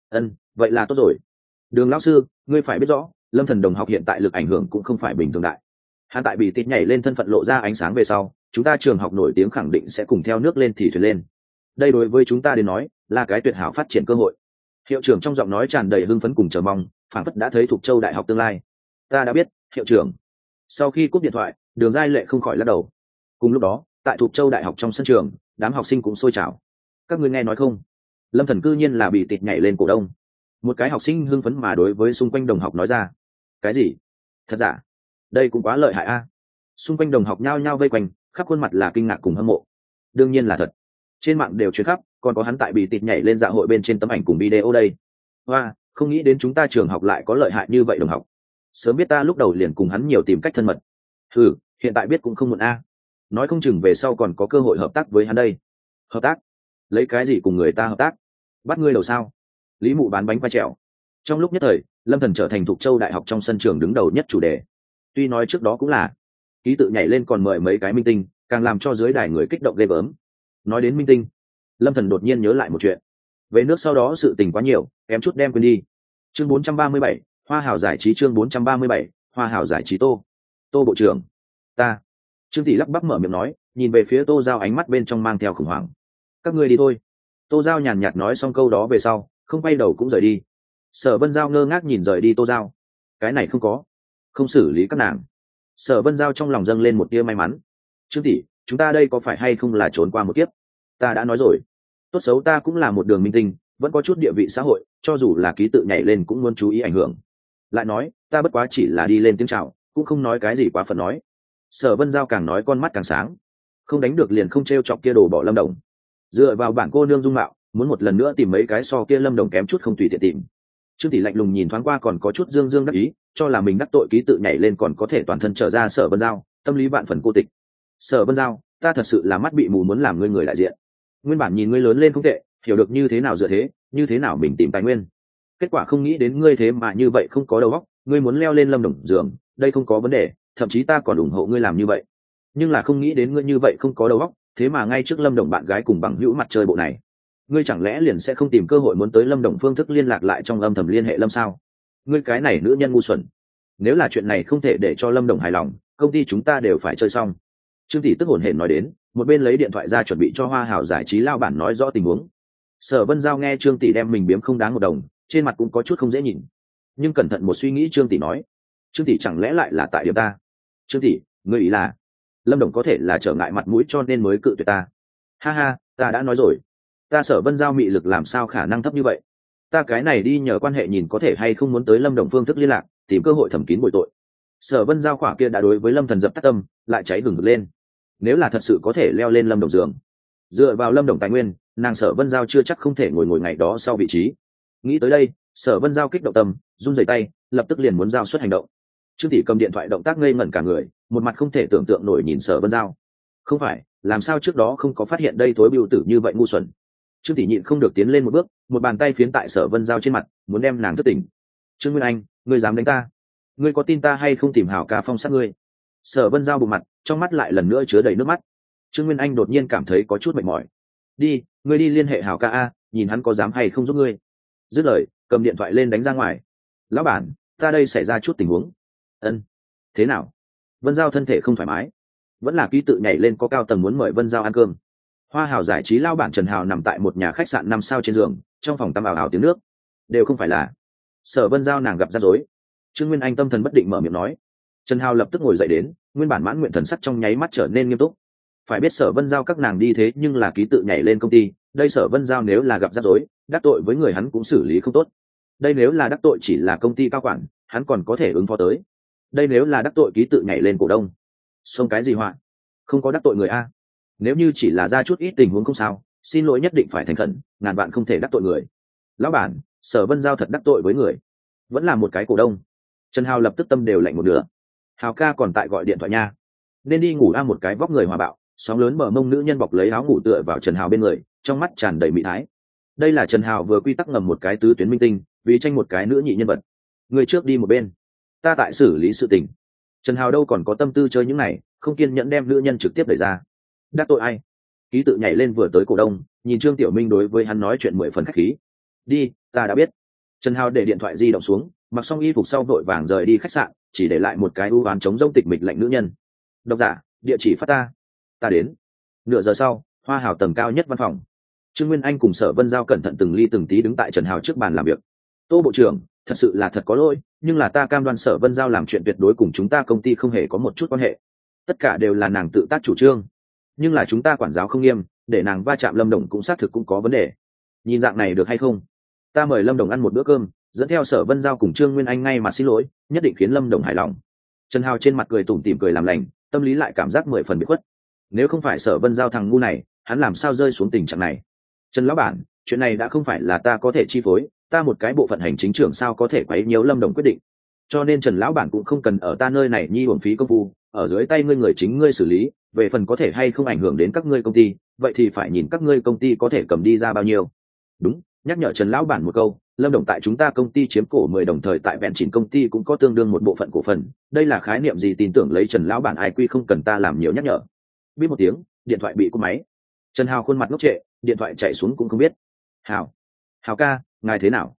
vậy là tốt rồi. Đường lão sư, ngươi phải biết rõ, Lâm Thần đồng học hiện tại lực ảnh hưởng cũng không phải bình thường đại. Hắn tại bị tít nhảy lên thân phận lộ ra ánh sáng về sau, chúng ta trường học nổi tiếng khẳng định sẽ cùng theo nước lên thì thuyền lên. Đây đối với chúng ta đến nói là cái tuyệt hảo phát triển cơ hội. Hiệu trưởng trong giọng nói tràn đầy hưng phấn cùng chờ mong, phảng phất đã thấy Thục Châu Đại học tương lai. Ta đã biết, hiệu trưởng. Sau khi cúp điện thoại, Đường Giai Lệ không khỏi lắc đầu. Cùng lúc đó, tại Thục Châu Đại học trong sân trường, đám học sinh cũng sôi trào. Các ngươi nghe nói không? Lâm Thần cư nhiên là bị tịt nhảy lên cổ đông. Một cái học sinh hưng phấn mà đối với xung quanh đồng học nói ra. Cái gì? Thật giả? Đây cũng quá lợi hại a. Xung quanh đồng học nhao nhao vây quanh, khắp khuôn mặt là kinh ngạc cùng hâm mộ. Đương nhiên là thật. Trên mạng đều truyền khắp, còn có hắn tại bị tịt nhảy lên dạ hội bên trên tấm ảnh cùng video đây. Hoa, không nghĩ đến chúng ta trường học lại có lợi hại như vậy đồng học. Sớm biết ta lúc đầu liền cùng hắn nhiều tìm cách thân mật. Hiện tại biết cũng không muộn a. Nói không chừng về sau còn có cơ hội hợp tác với hắn đây. Hợp tác? Lấy cái gì cùng người ta hợp tác? Bắt ngươi đầu sao? Lý Mụ bán bánh quay trèo. Trong lúc nhất thời, Lâm Thần trở thành Thục Châu Đại học trong sân trường đứng đầu nhất chủ đề. Tuy nói trước đó cũng là ký tự nhảy lên còn mời mấy cái minh tinh, càng làm cho dưới đài người kích động ghê gớm. Nói đến minh tinh, Lâm Thần đột nhiên nhớ lại một chuyện. Về nước sau đó sự tình quá nhiều, kém chút đem quên đi. Chương 437, Hoa Hảo giải trí chương 437, Hoa Hảo giải trí Tô bộ trưởng. Ta. Trương Tỷ lắp bắp mở miệng nói, nhìn về phía Tô Giao ánh mắt bên trong mang theo khủng hoảng. Các ngươi đi thôi. Tô Giao nhàn nhạt nói xong câu đó về sau, không quay đầu cũng rời đi. Sở Vân Giao ngơ ngác nhìn rời đi Tô Giao. Cái này không xử lý các nàng. Sở Vân Giao trong lòng dâng lên một tia may mắn. Trương Tỷ, chúng ta đây có phải hay không là trốn qua một kiếp? Ta đã nói rồi, tốt xấu ta cũng là một đường minh tinh, vẫn có chút địa vị xã hội, cho dù là ký tự nhảy lên cũng muốn chú ý ảnh hưởng. Lại nói, ta bất quá chỉ là đi lên tiếng chào, cũng không nói cái gì quá phần nói. Sở Vân Giao càng nói con mắt càng sáng. Không đánh được liền không trêu chọc kia đồ bỏ Lâm Đồng. Dựa vào bản cô nương dung mạo, muốn một lần nữa tìm mấy cái so kia Lâm Đồng kém chút không tùy tiện tìm. Trương Tỷ lạnh lùng nhìn thoáng qua còn có chút dương dương đắc ý, cho là mình đắc tội ký tự nhảy lên còn có thể toàn thân trở ra Sở Vân Giao, tâm lý vạn phần cô tịch. Sở Vân Giao, ta thật sự là mắt bị mù muốn làm ngươi người đại diện. Nguyên bản nhìn ngươi lớn lên không tệ, hiểu được như thế nào dựa thế, như thế nào mình tìm tài nguyên. Kết quả không nghĩ đến ngươi thế mà như vậy không có đầu óc, ngươi muốn leo lên Lâm Đồng giường, đây không có vấn đề, thậm chí ta còn ủng hộ ngươi làm như vậy. Nhưng là không nghĩ đến ngươi như vậy không có đầu óc, thế mà ngay trước Lâm Đồng bạn gái cùng bằng hữu mặt chơi bộ này. Ngươi chẳng lẽ liền sẽ không tìm cơ hội muốn tới Lâm Đồng phương thức liên lạc lại trong âm thầm liên hệ Lâm sao? Ngươi cái này nữ nhân ngu xuẩn. Nếu là chuyện này không thể để cho Lâm Đồng hài lòng, công ty chúng ta đều phải chơi xong. Trương Tỷ tức hổn hển nói đến, một bên lấy điện thoại ra chuẩn bị cho Hoa Hảo giải trí lao bản nói rõ tình huống. Sở Vân Giao nghe Trương Tỷ đem mình biếm không đáng một đồng, trên mặt cũng có chút không dễ nhìn. Nhưng cẩn thận một suy nghĩ, Trương Tỷ nói, Trương Tỷ chẳng lẽ lại là tại điểm ta? Trương Tỷ, ngươi ý là Lâm Đồng có thể là trở ngại mặt mũi cho nên mới cự tuyệt ta? Ha ha, ta đã nói rồi, ta Sở Vân Giao mị lực làm sao khả năng thấp như vậy? Ta cái này đi nhờ quan hệ nhìn có thể hay không muốn tới Lâm Đồng phương thức liên lạc, tìm cơ hội thẩm kín bồi tội. Sở Vân Giao khỏa kia đã đối với Lâm Thần dập tắt tâm, lại cháy hừng hực lên. Nếu là thật sự có thể leo lên Lâm Đồng giường, dựa vào Lâm Đồng tài nguyên, nàng Sở Vân Giao chưa chắc không thể ngồi ngày đó sau vị trí. Nghĩ tới đây, Sở Vân Giao kích động tâm, run rẩy tay, lập tức liền muốn giao xuất hành động. Trương Tỷ cầm điện thoại động tác ngây ngẩn cả người, một mặt không thể tưởng tượng nổi nhìn Sở Vân Giao. Không phải, làm sao trước đó không có phát hiện đây thối bưu tử như vậy ngu xuẩn. Trương Tỷ nhịn không được tiến lên một bước, một bàn tay phiến tại Sở Vân Giao trên mặt, muốn đem nàng thức tỉnh. Trương Nguyên Anh, ngươi dám đánh ta? Ngươi có tin ta hay không tìm Hảo ca phong sát ngươi? Sở Vân Giao bụng mặt, trong mắt lại lần nữa chứa đầy nước mắt. Trương Nguyên Anh đột nhiên cảm thấy có chút mệt mỏi. Đi, ngươi đi liên hệ Hảo ca a, nhìn hắn có dám hay không giúp ngươi. Dứt lời, cầm điện thoại lên đánh ra ngoài. Lão bản, ta đây xảy ra chút tình huống. Ân, thế nào? Vân Giao thân thể không thoải mái, vẫn là ký tự nhảy lên có cao tầng muốn mời Vân Giao ăn cơm. Hoa Hảo giải trí lao bản Trần Hào nằm tại một nhà khách sạn 5 sao trên giường, trong phòng tăm ảo ảo tiếng nước. Đều không phải là Sở Vân Giao, nàng gặp rắc rối. Trương Nguyên Anh tâm thần bất định mở miệng nói. Trần Hào lập tức ngồi dậy đến, nguyên bản mãn nguyện thần sắc trong nháy mắt trở nên nghiêm túc. Phải biết Sở Vân Giao các nàng đi thế nhưng là ký tự nhảy lên công ty, đây Sở Vân Giao nếu là gặp rắc rối, đắc tội với người hắn cũng xử lý không tốt. Đây nếu là đắc tội chỉ là công ty cao quản, hắn còn có thể ứng phó tới. Đây nếu là đắc tội ký tự nhảy lên cổ đông, xông cái gì họa? Không có đắc tội người a. Nếu như chỉ là ra chút ít tình huống không sao, xin lỗi nhất định phải thành khẩn, ngàn vạn không thể đắc tội người. Lão bản, Sở Vân Giao thật đắc tội với người, vẫn là một cái cổ đông. Trần Hào lập tức tâm đều lạnh một nửa. Hào ca còn tại gọi điện thoại nha, nên đi ngủ. Một cái vóc người hòa bạo, sóng lớn bờ mông nữ nhân bọc lấy áo ngủ tựa vào Trần Hào bên người, trong mắt tràn đầy mỹ thái. Đây là Trần Hào vừa quy tắc ngầm một cái tứ tuyến minh tinh, vì tranh một cái nữ nhị nhân vật. Người trước đi một bên, ta tại xử lý sự tình. Trần Hào đâu còn có tâm tư chơi những này, không kiên nhẫn đem nữ nhân trực tiếp đẩy ra. Đắc tội ai? Ký tự nhảy lên vừa tới cổ đông, nhìn Trương Tiểu Minh đối với hắn nói chuyện 10 phần khách khí. Đi, ta đã biết. Trần Hào để điện thoại di động xuống, mặc xong y phục sau vội vàng rời đi khách sạn, chỉ để lại một cái u oán chống rông tịch mịch lạnh nữ nhân. Độc giả, địa chỉ phát ta đến. Nửa giờ sau, Hoa Hảo tầng cao nhất văn phòng. Trương Nguyên Anh cùng Sở Vân Giao cẩn thận từng ly từng tí đứng tại Trần Hào trước bàn làm việc. Tô bộ trưởng, thật sự là thật có lỗi, nhưng là ta cam đoan Sở Vân Giao làm chuyện tuyệt đối cùng chúng ta công ty không hề có một chút quan hệ. Tất cả đều là nàng tự tác chủ trương, nhưng là chúng ta quản giáo không nghiêm, để nàng va chạm Lâm Đồng cũng xác thực cũng có vấn đề. Nhìn dạng này được hay không? Ta mời Lâm Đồng ăn một bữa cơm, dẫn theo Sở Vân Giao cùng Trương Nguyên Anh ngay mà xin lỗi, nhất định khiến Lâm Đồng hài lòng. Trần Hào trên mặt cười tủm tỉm cười làm lành, tâm lý lại cảm giác 10 phần bị khuất. Nếu không phải Sở Vân Giao thằng ngu này, hắn làm sao rơi xuống tình trạng này? Trần lão bản, chuyện này đã không phải là ta có thể chi phối, ta một cái bộ phận hành chính trưởng sao có thể quấy nhiễu Lâm Đồng quyết định. Cho nên Trần lão bản cũng không cần ở ta nơi này nhi uổng phí công phu, ở dưới tay ngươi người chính ngươi xử lý, về phần có thể hay không ảnh hưởng đến các ngươi công ty, vậy thì phải nhìn các ngươi công ty có thể cầm đi ra bao nhiêu. Đúng, nhắc nhở Trần lão bản một câu, Lâm Đồng tại chúng ta công ty chiếm cổ 10 đồng thời tại vẹn chỉnh công ty cũng có tương đương một bộ phận cổ phần, đây là khái niệm gì tin tưởng lấy Trần lão bản ai quy không cần ta làm nhiều nhắc nhở. Biết một tiếng, điện thoại bị cúp máy. Trần Hào khuôn mặt ngốc trệ, điện thoại chạy xuống cũng không biết. Hào ca, ngài thế nào?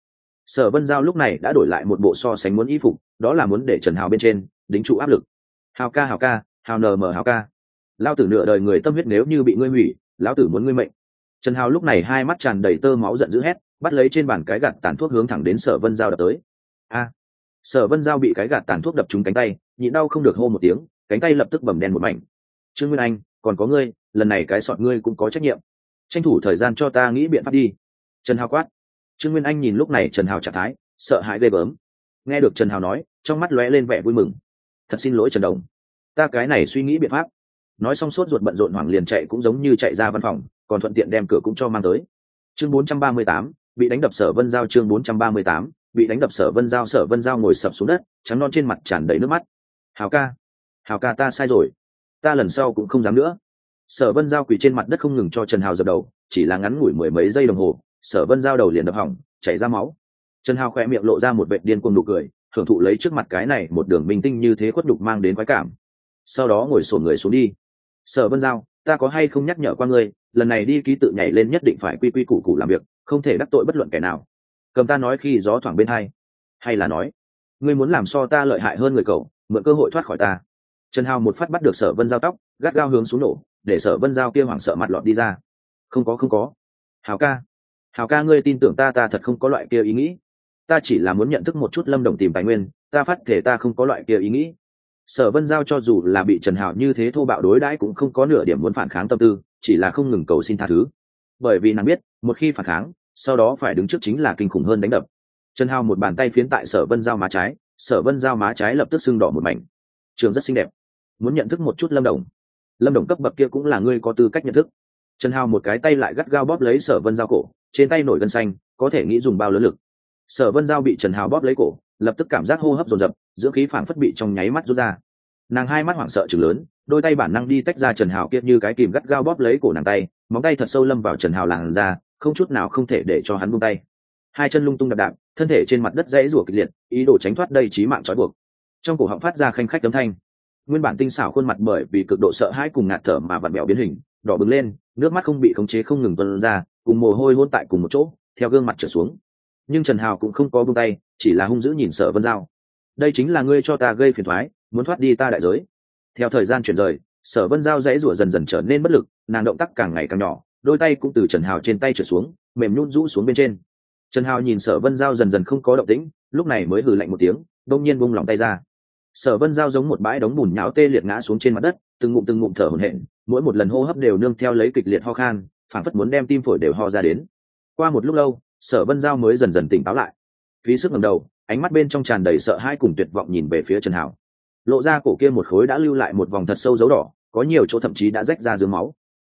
Sở Vân Giao lúc này đã đổi lại một bộ so sánh muốn y phục, đó là muốn để Trần Hào bên trên đính trụ áp lực. Hào ca, hào ca, hào nờ mờ hào ca, lao tử nửa đời người tâm huyết nếu như bị ngươi hủy, lão tử muốn ngươi mệnh. Trần Hào lúc này hai mắt tràn đầy tơ máu giận dữ hét, bắt lấy trên bàn cái gạt tàn thuốc hướng thẳng đến Sở Vân Giao đập tới. A! Sở Vân Giao bị cái gạt tàn thuốc đập trúng cánh tay, nhịn đau không được hô một tiếng, cánh tay lập tức bầm đen một mảnh. Trương Nguyên Anh, còn có ngươi, lần này cái sọt ngươi cũng có trách nhiệm. Tranh thủ thời gian cho ta nghĩ biện pháp đi. Trần Hào quát. Trương Nguyên Anh nhìn lúc này Trần Hào trạng thái, sợ hãi ghê gớm. Nghe được Trần Hào nói, trong mắt lóe lên vẻ vui mừng. Thật xin lỗi Trần Đồng, ta cái này suy nghĩ biện pháp. Nói xong sốt ruột bận rộn hoảng liền chạy cũng giống như chạy ra văn phòng, còn thuận tiện đem cửa cũng cho mang tới. Chương 438, bị đánh đập Sở Vân Giao. Chương 438, bị đánh đập Sở Vân Giao. Sở Vân Giao ngồi sập xuống đất, trắng non trên mặt tràn đầy nước mắt. Hào ca ta sai rồi, ta lần sau cũng không dám nữa. Sở Vân Giao quỳ trên mặt đất không ngừng cho Trần Hào dập đầu, chỉ là ngắn ngủi mười mấy giây đồng hồ, Sở Vân Giao đầu liền đập hỏng, chảy ra máu. Trần Hào khẽ miệng lộ ra một vệt điên cuồng nụ cười, thưởng thụ lấy trước mặt cái này một đường minh tinh như thế khuất đục mang đến khoái cảm. Sau đó ngồi xổm người xuống đi. Sở Vân Giao, ta có hay không nhắc nhở qua ngươi, lần này đi ký tự nhảy lên nhất định phải quy quy củ củ làm việc, không thể đắc tội bất luận kẻ nào. Cầm ta nói khi gió thoảng bên hai, hay là nói ngươi muốn làm so ta lợi hại hơn người cậu, mượn cơ hội thoát khỏi ta. Trần Hào một phát bắt được Sở Vân Giao tóc, gắt gao hướng xuống nổ, để Sở Vân Giao kia hoảng sợ mặt lọt đi ra. Không có. Hào ca ngươi tin tưởng ta thật không có loại kia ý nghĩ. Ta chỉ là muốn nhận thức một chút Lâm Đồng tìm tài nguyên, ta phát thể ta không có loại kia ý nghĩ. Sở Vân Giao cho dù là bị Trần Hào như thế thô bạo đối đãi cũng không có nửa điểm muốn phản kháng tâm tư, chỉ là không ngừng cầu xin tha thứ. Bởi vì nàng biết, một khi phản kháng, sau đó phải đứng trước chính là kinh khủng hơn đánh đập. Trần Hào một bàn tay phiến tại Sở Vân Giao má trái, Sở Vân Giao má trái lập tức sưng đỏ một mảnh. Trường rất xinh đẹp, muốn nhận thức một chút Lâm Đồng cấp bậc kia cũng là ngươi có tư cách nhận thức. Trần Hào một cái tay lại gắt gao bóp lấy Sở Vân Giao cổ, trên tay nổi gân xanh, có thể nghĩ dùng bao lớn lực. Sở Vân Giao bị Trần Hào bóp lấy cổ, lập tức cảm giác hô hấp dồn dập, dưỡng khí phảng phất bị trong nháy mắt rút ra. Nàng hai mắt hoảng sợ trừng lớn, đôi tay bản năng đi tách ra Trần Hào kia như cái kìm gắt gao bóp lấy cổ nàng tay, móng tay thật sâu lâm vào Trần Hào làn da, không chút nào không thể để cho hắn buông tay. Hai chân lung tung đạp đạp, thân thể trên mặt đất rãy rủa kịch liệt, ý đồ tránh thoát đây chí mạng trói buộc. Trong cổ họng phát ra khanh khách âm thanh. Nguyên bản tinh xảo khuôn mặt bởi vì cực độ sợ hãi cùng ngạt thở mà vặn vẹo biến hình, đỏ bừng lên, nước mắt không bị khống chế không ngừng tuôn ra, cùng mồ hôi hôn tại cùng một chỗ, theo gương mặt trở xuống. Nhưng Trần Hào cũng không có buông tay, chỉ là hung dữ nhìn Sở Vân Giao. Đây chính là ngươi cho ta gây phiền toái, muốn thoát đi ta đại giới. Theo thời gian chuyển rời, Sở Vân Giao dãy rủa dần dần trở nên bất lực, nàng động tác càng ngày càng nhỏ, đôi tay cũng từ Trần Hào trên tay trở xuống, mềm nhũn rũ xuống bên trên. Trần Hào nhìn Sở Vân Giao dần dần không có động tĩnh, lúc này mới hừ lạnh một tiếng, đột nhiên buông lỏng tay ra. Sở Vân Giao giống một bãi đống bùn nhão tê liệt ngã xuống trên mặt đất, từng ngụm thở hổn hển, mỗi một lần hô hấp đều nương theo lấy kịch liệt ho khan, phảng phất muốn đem tim phổi đều ho ra đến. Qua một lúc lâu, Sở Vân Giao mới dần dần tỉnh táo lại. Phí sức ngẩng đầu, ánh mắt bên trong tràn đầy sợ hãi cùng tuyệt vọng nhìn về phía Trần Hào. Lộ ra cổ kia một khối đã lưu lại một vòng thật sâu dấu đỏ, có nhiều chỗ thậm chí đã rách ra dưới máu.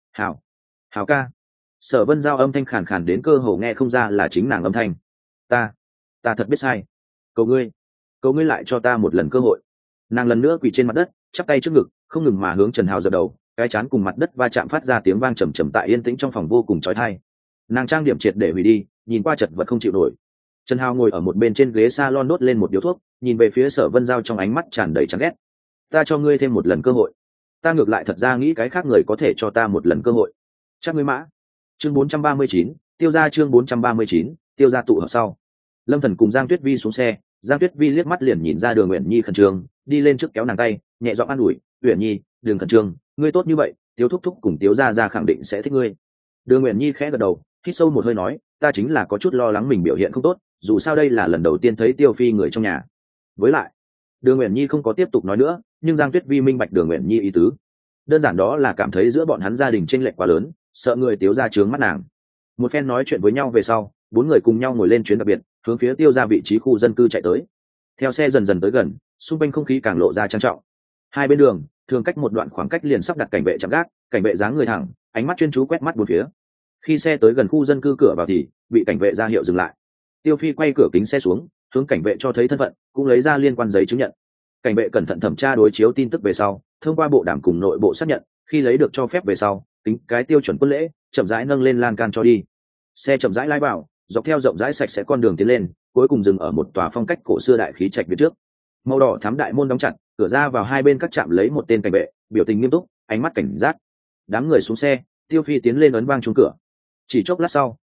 Hào ca. Sở Vân Giao âm thanh khàn khàn đến cơ hồ nghe không ra là chính nàng âm thanh. Ta thật biết sai. Cầu ngươi lại cho ta một lần cơ hội. Nàng lần nữa quỳ trên mặt đất, chắp tay trước ngực, không ngừng mà hướng Trần Hào dập đầu, cái chán cùng mặt đất va chạm phát ra tiếng vang trầm trầm tại yên tĩnh trong phòng vô cùng chói tai. Nàng trang điểm triệt để hủy đi, nhìn qua chật vật không chịu nổi. Trần Hào ngồi ở một bên trên ghế salon đốt lên một điếu thuốc, nhìn về phía Sở Vân Giao trong ánh mắt tràn đầy chán ghét. Ta cho ngươi thêm một lần cơ hội. Ta ngược lại thật ra nghĩ cái khác người có thể cho ta một lần cơ hội. Chắc ngươi mã. Chương 439, tiêu ra. Chương 439, tiêu ra tụ họp sau. Lâm Thần cùng Giang Tuyết Vi xuống xe, Giang Tuyết Vi liếc mắt liền nhìn ra Đường Uyển Nhi khẩn trương, đi lên trước kéo nàng tay, nhẹ giọng an ủi, "Uyển Nhi, đừng khẩn trương, ngươi tốt như vậy, Tiêu thúc thúc cùng Tiêu gia khẳng định sẽ thích ngươi." Đường Uyển Nhi khẽ gật đầu, hít sâu một hơi nói, "Ta chính là có chút lo lắng mình biểu hiện không tốt, dù sao đây là lần đầu tiên thấy Tiêu phi người trong nhà. Với lại." Đường Uyển Nhi không có tiếp tục nói nữa, nhưng Giang Tuyết Vi minh bạch Đường Uyển Nhi ý tứ. Đơn giản đó là cảm thấy giữa bọn hắn gia đình chênh lệch quá lớn, sợ người Tiêu gia trướng mắt nàng. Một phen nói chuyện với nhau về sau, bốn người cùng nhau ngồi lên chuyến đặc biệt, hướng phía Tiêu gia vị trí khu dân cư chạy tới. Theo xe dần dần tới gần, xung quanh không khí càng lộ ra trang trọng. Hai bên đường thường cách một đoạn khoảng cách liền sắp đặt cảnh vệ chạm gác, cảnh vệ dáng người thẳng, ánh mắt chuyên chú quét mắt bốn phía. Khi xe tới gần khu dân cư cửa vào thì bị cảnh vệ ra hiệu dừng lại. Tiêu Phi quay cửa kính xe xuống, hướng cảnh vệ cho thấy thân phận, cũng lấy ra liên quan giấy chứng nhận. Cảnh vệ cẩn thận thẩm tra đối chiếu tin tức về sau, thông qua bộ đàm cùng nội bộ xác nhận, khi lấy được cho phép về sau, tính cái tiêu chuẩn quân lễ, chậm rãi nâng lên lan can cho đi. Xe chậm rãi lái vào, dọc theo rộng rãi sạch sẽ con đường tiến lên, cuối cùng dừng ở một tòa phong cách cổ xưa đại khí trạch phía trước. Màu đỏ thắm đại môn đóng chặt, cửa ra vào hai bên các trạm lấy một tên cảnh vệ, biểu tình nghiêm túc, ánh mắt cảnh giác. Đám người xuống xe, Tiêu Phi tiến lên ấn vang chuông cửa. Chỉ chốc lát sau,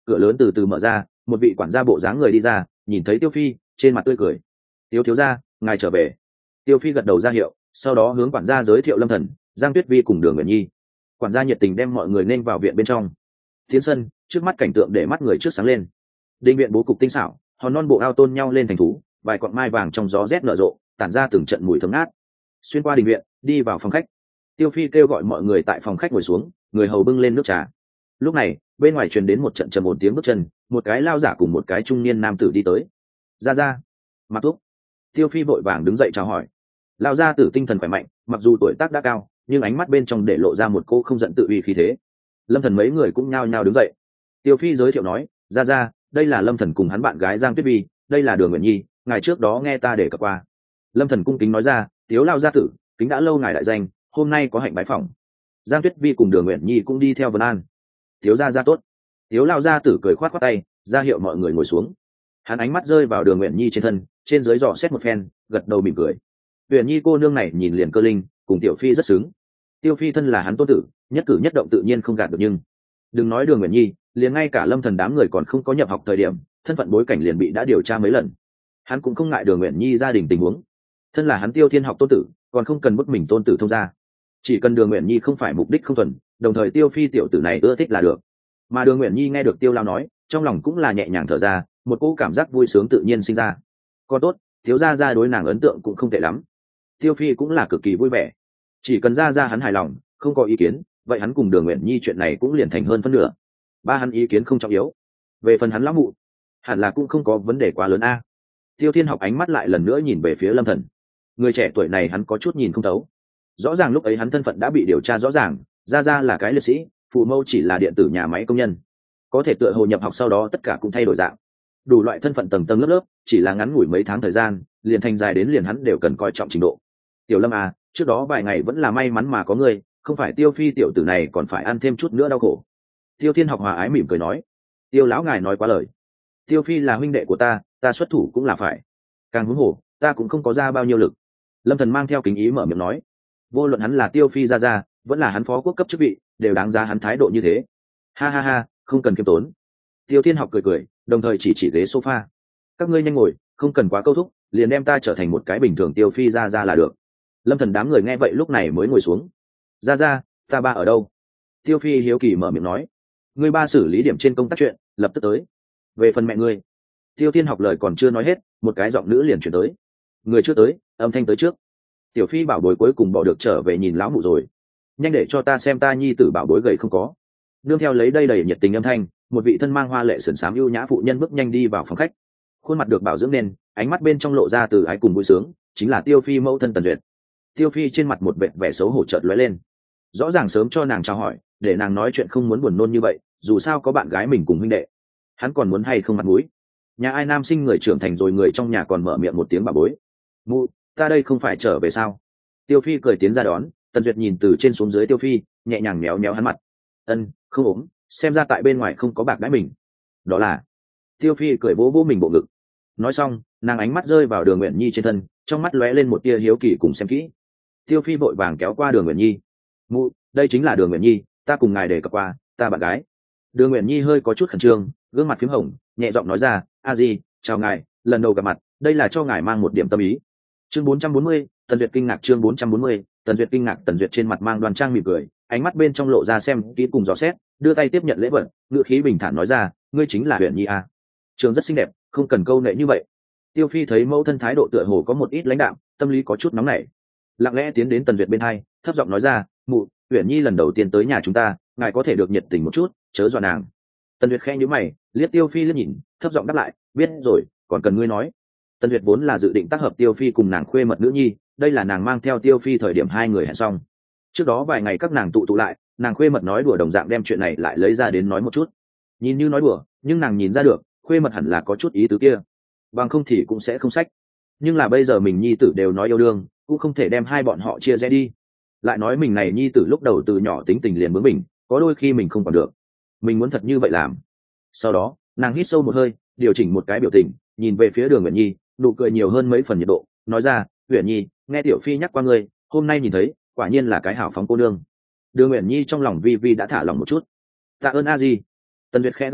cửa lớn từ từ mở ra, một vị quản gia bộ dáng người đi ra, nhìn thấy Tiêu Phi, trên mặt tươi cười. Tiêu thiếu gia, ngài trở về. Tiêu Phi gật đầu ra hiệu, sau đó hướng quản gia giới thiệu Lâm Thần, Giang Tuyết Vi cùng Đường Uyển Nhi. Quản gia nhiệt tình đem mọi người nên vào viện bên trong. Tiến sân, trước mắt cảnh tượng để mắt người trước sáng lên. Đình viện bố cục tinh xảo, hòn non bộ ao tôn nhau lên thành thú, vài cọng mai vàng trong gió rét nở rộ, tản ra từng trận mùi thơm ngát. Xuyên qua đình viện, đi vào phòng khách. Tiêu Phi kêu gọi mọi người tại phòng khách ngồi xuống, người hầu bưng lên nước trà. Lúc này, bên ngoài truyền đến một trận trầm ổn tiếng bước chân, một cái lao giả cùng một cái trung niên nam tử đi tới. Ra, Mặc Thúc. Tiêu Phi vội vàng đứng dậy chào hỏi. Lao gia tử tinh thần khỏe mạnh, mặc dù tuổi tác đã cao, nhưng ánh mắt bên trong để lộ ra một cô không giận tự uy khí thế. Lâm Thần mấy người cũng nhao nhao đứng dậy. Tiêu Phi giới thiệu nói, ra, đây là Lâm Thần cùng hắn bạn gái Giang Tuyết Vi, đây là Đường Uyển Nhi, ngài trước đó nghe ta để cập qua. Lâm Thần cung kính nói ra, Tiếu lao gia tử, kính đã lâu ngài đại danh, hôm nay có hạnh bái phỏng. Giang Tuyết Vi cùng Đường Uyển Nhi cũng đi theo vân an. Tiếu gia tốt. Tiếu lao gia tử cười khoát khoát tay, ra hiệu mọi người ngồi xuống. Hắn ánh mắt rơi vào Đường Uyển Nhi trên thân, trên dưới dò xét một phen, gật đầu mỉm cười. Uyển Nhi cô nương này nhìn liền cơ linh, cùng Tiểu Phi rất xứng. Tiêu Phi thân là hắn tôn tử, nhất cử nhất động tự nhiên không gạt được, nhưng đừng nói Đường Uyển Nhi, liền ngay cả Lâm Thần đám người còn không có nhập học thời điểm, thân phận bối cảnh liền bị đã điều tra mấy lần. Hắn cũng không ngại Đường Uyển Nhi gia đình tình huống. Thân là hắn Tiêu Thiên học tôn tử, còn không cần bức mình tôn tử thông gia. Chỉ cần Đường Uyển Nhi không phải mục đích không thuần, đồng thời Tiêu Phi tiểu tử này ưa thích là được. Mà Đường Uyển Nhi nghe được Tiêu lao nói, trong lòng cũng là nhẹ nhàng thở ra, một cỗ cảm giác vui sướng tự nhiên sinh ra. Còn tốt, thiếu gia đối nàng ấn tượng cũng không tệ lắm. Tiêu Phi cũng là cực kỳ vui vẻ. Chỉ cần ra hắn hài lòng, không có ý kiến, vậy hắn cùng Đường Uyển Nhi chuyện này cũng liền thành hơn phân nửa. Ba hắn ý kiến không trọng yếu. Về phần hắn lão mụ, hẳn là cũng không có vấn đề quá lớn a. Tiêu Thiên học ánh mắt lại lần nữa nhìn về phía Lâm Thần. Người trẻ tuổi này hắn có chút nhìn không thấu. Rõ ràng lúc ấy hắn thân phận đã bị điều tra rõ ràng, ra là cái liệt sĩ, phụ mẫu chỉ là điện tử nhà máy công nhân. Có thể tựa hồ nhập học sau đó tất cả cũng thay đổi dạng. Đủ loại thân phận tầng tầng lớp lớp, chỉ là ngắn ngủi mấy tháng thời gian, liền thành dài đến liền hắn đều cần coi trọng trình độ. Tiểu Lâm à, trước đó vài ngày vẫn là may mắn mà có người, không phải Tiêu Phi tiểu tử này còn phải ăn thêm chút nữa đau khổ. Tiêu Thiên học hòa ái mỉm cười nói, Tiêu lão ngài nói quá lời. Tiêu Phi là huynh đệ của ta xuất thủ cũng là phải. Càng huống hồ, ta cũng không có ra bao nhiêu lực. Lâm Thần mang theo kính ý mở miệng nói, vô luận hắn là Tiêu Phi ra, vẫn là hắn phó quốc cấp chức vị, đều đáng giá hắn thái độ như thế. Ha, không cần kiêm tốn. Tiêu Thiên học cười, đồng thời chỉ ghế sofa. Các ngươi nhanh ngồi, không cần quá câu thúc, liền đem ta trở thành một cái bình thường Tiêu Phi ra là được. Lâm Thần đám người nghe vậy lúc này mới ngồi xuống. Ra, ta ba ở đâu? Tiêu Phi hiếu kỳ mở miệng nói, ngươi ba xử lý điểm trên công tác chuyện, lập tức tới. Về phần mẹ ngươi. Tiêu Thiên học lời còn chưa nói hết, một cái giọng nữ liền chuyển tới. Người chưa tới, âm thanh tới trước. Tiểu Phi bảo bối cuối cùng bỏ được trở về nhìn lão mụ rồi. Nhanh để cho ta xem ta nhi tử bảo bối gầy không có. Nương theo lấy đây đầy nhiệt tình âm thanh, một vị thân mang hoa lệ sườn xám ưu nhã phụ nhân bước nhanh đi vào phòng khách. Khuôn mặt được bảo dưỡng nên, ánh mắt bên trong lộ ra từ ái cùng vui sướng, chính là Tiêu Phi mẫu thân Tần Duyệt. Tiêu Phi trên mặt một vẻ xấu hổ chợt lóe lên. Rõ ràng sớm cho nàng chào hỏi, để nàng nói chuyện không muốn buồn nôn như vậy, dù sao có bạn gái mình cùng huynh đệ. Hắn còn muốn hay không mặt mũi. Nhà ai nam sinh người trưởng thành rồi, người trong nhà còn mở miệng một tiếng bà bối. Mụ, ta đây không phải trở về sao? Tiêu Phi cười tiến ra đón. Tần Duyệt nhìn từ trên xuống dưới Tiêu Phi, nhẹ nhàng méo hắn mặt. Ân, không ốm, xem ra tại bên ngoài không có bạc đãi mình. Đó là. Tiêu Phi cười vỗ mình bộ ngực. Nói xong, nàng ánh mắt rơi vào Đường Uyển Nhi trên thân, trong mắt lóe lên một tia hiếu kỳ cùng xem kỹ. Tiêu Phi vội vàng kéo qua Đường Uyển Nhi. Mụ, đây chính là Đường Uyển Nhi, ta cùng ngài để cập qua, ta bạn gái. Đường Uyển Nhi hơi có chút khẩn trương, gương mặt phím hồng, nhẹ giọng nói ra, a di, chào ngài, lần đầu gặp mặt, đây là cho ngài mang một điểm tâm ý. Chương 440, Tần Duyệt kinh ngạc. Chương 440, Tần Duyệt kinh ngạc. Tần Duyệt trên mặt mang đoan trang mỉm cười, ánh mắt bên trong lộ ra xem kỹ cùng dò xét, đưa tay tiếp nhận lễ vật, ngữ khí bình thản nói ra, ngươi chính là Uyển Nhi à? Trường rất xinh đẹp, không cần câu nệ như vậy. Tiêu Phi thấy mẫu thân thái độ tựa hồ có một ít lãnh đạm, tâm lý có chút nóng nảy, lặng lẽ tiến đến Tần Duyệt bên hai, thấp giọng nói ra, mụ, Uyển Nhi lần đầu tiên tới nhà chúng ta, ngài có thể được nhiệt tình một chút, chớ dọa nàng. Tần Duyệt khẽ nhíu mày, liếc Tiêu Phi liếc nhìn, thấp giọng đáp lại, biết rồi, còn cần ngươi nói. Tần Duyệt vốn là dự định tác hợp Tiêu Phi cùng nàng khuê mật nữ nhi, đây là nàng mang theo Tiêu Phi thời điểm hai người hẹn xong. Trước đó vài ngày các nàng tụ lại, nàng khuê mật nói đùa đồng dạng đem chuyện này lại lấy ra đến nói một chút. Nhìn như nói đùa, nhưng nàng nhìn ra được, khuê mật hẳn là có chút ý tứ kia. Bằng không thì cũng sẽ không sách. Nhưng là bây giờ mình nhi tử đều nói yêu đương, cũng không thể đem hai bọn họ chia rẽ đi. Lại nói mình này nhi tử lúc đầu từ nhỏ tính tình liền bướng bỉnh, có đôi khi mình không còn được. Mình muốn thật như vậy làm. Sau đó, nàng hít sâu một hơi, điều chỉnh một cái biểu tình, nhìn về phía Đường Uyển Nhi, nụ cười nhiều hơn mấy phần nhiệt độ, nói ra, Uyển Nhi, nghe Tiểu Phi nhắc qua ngươi, hôm nay nhìn thấy, quả nhiên là cái hảo phóng cô nương. Đường Uyển Nhi trong lòng vi vi đã thả lòng một chút. Tạ ơn a di. Tần Duyệt khẽ gật đầu,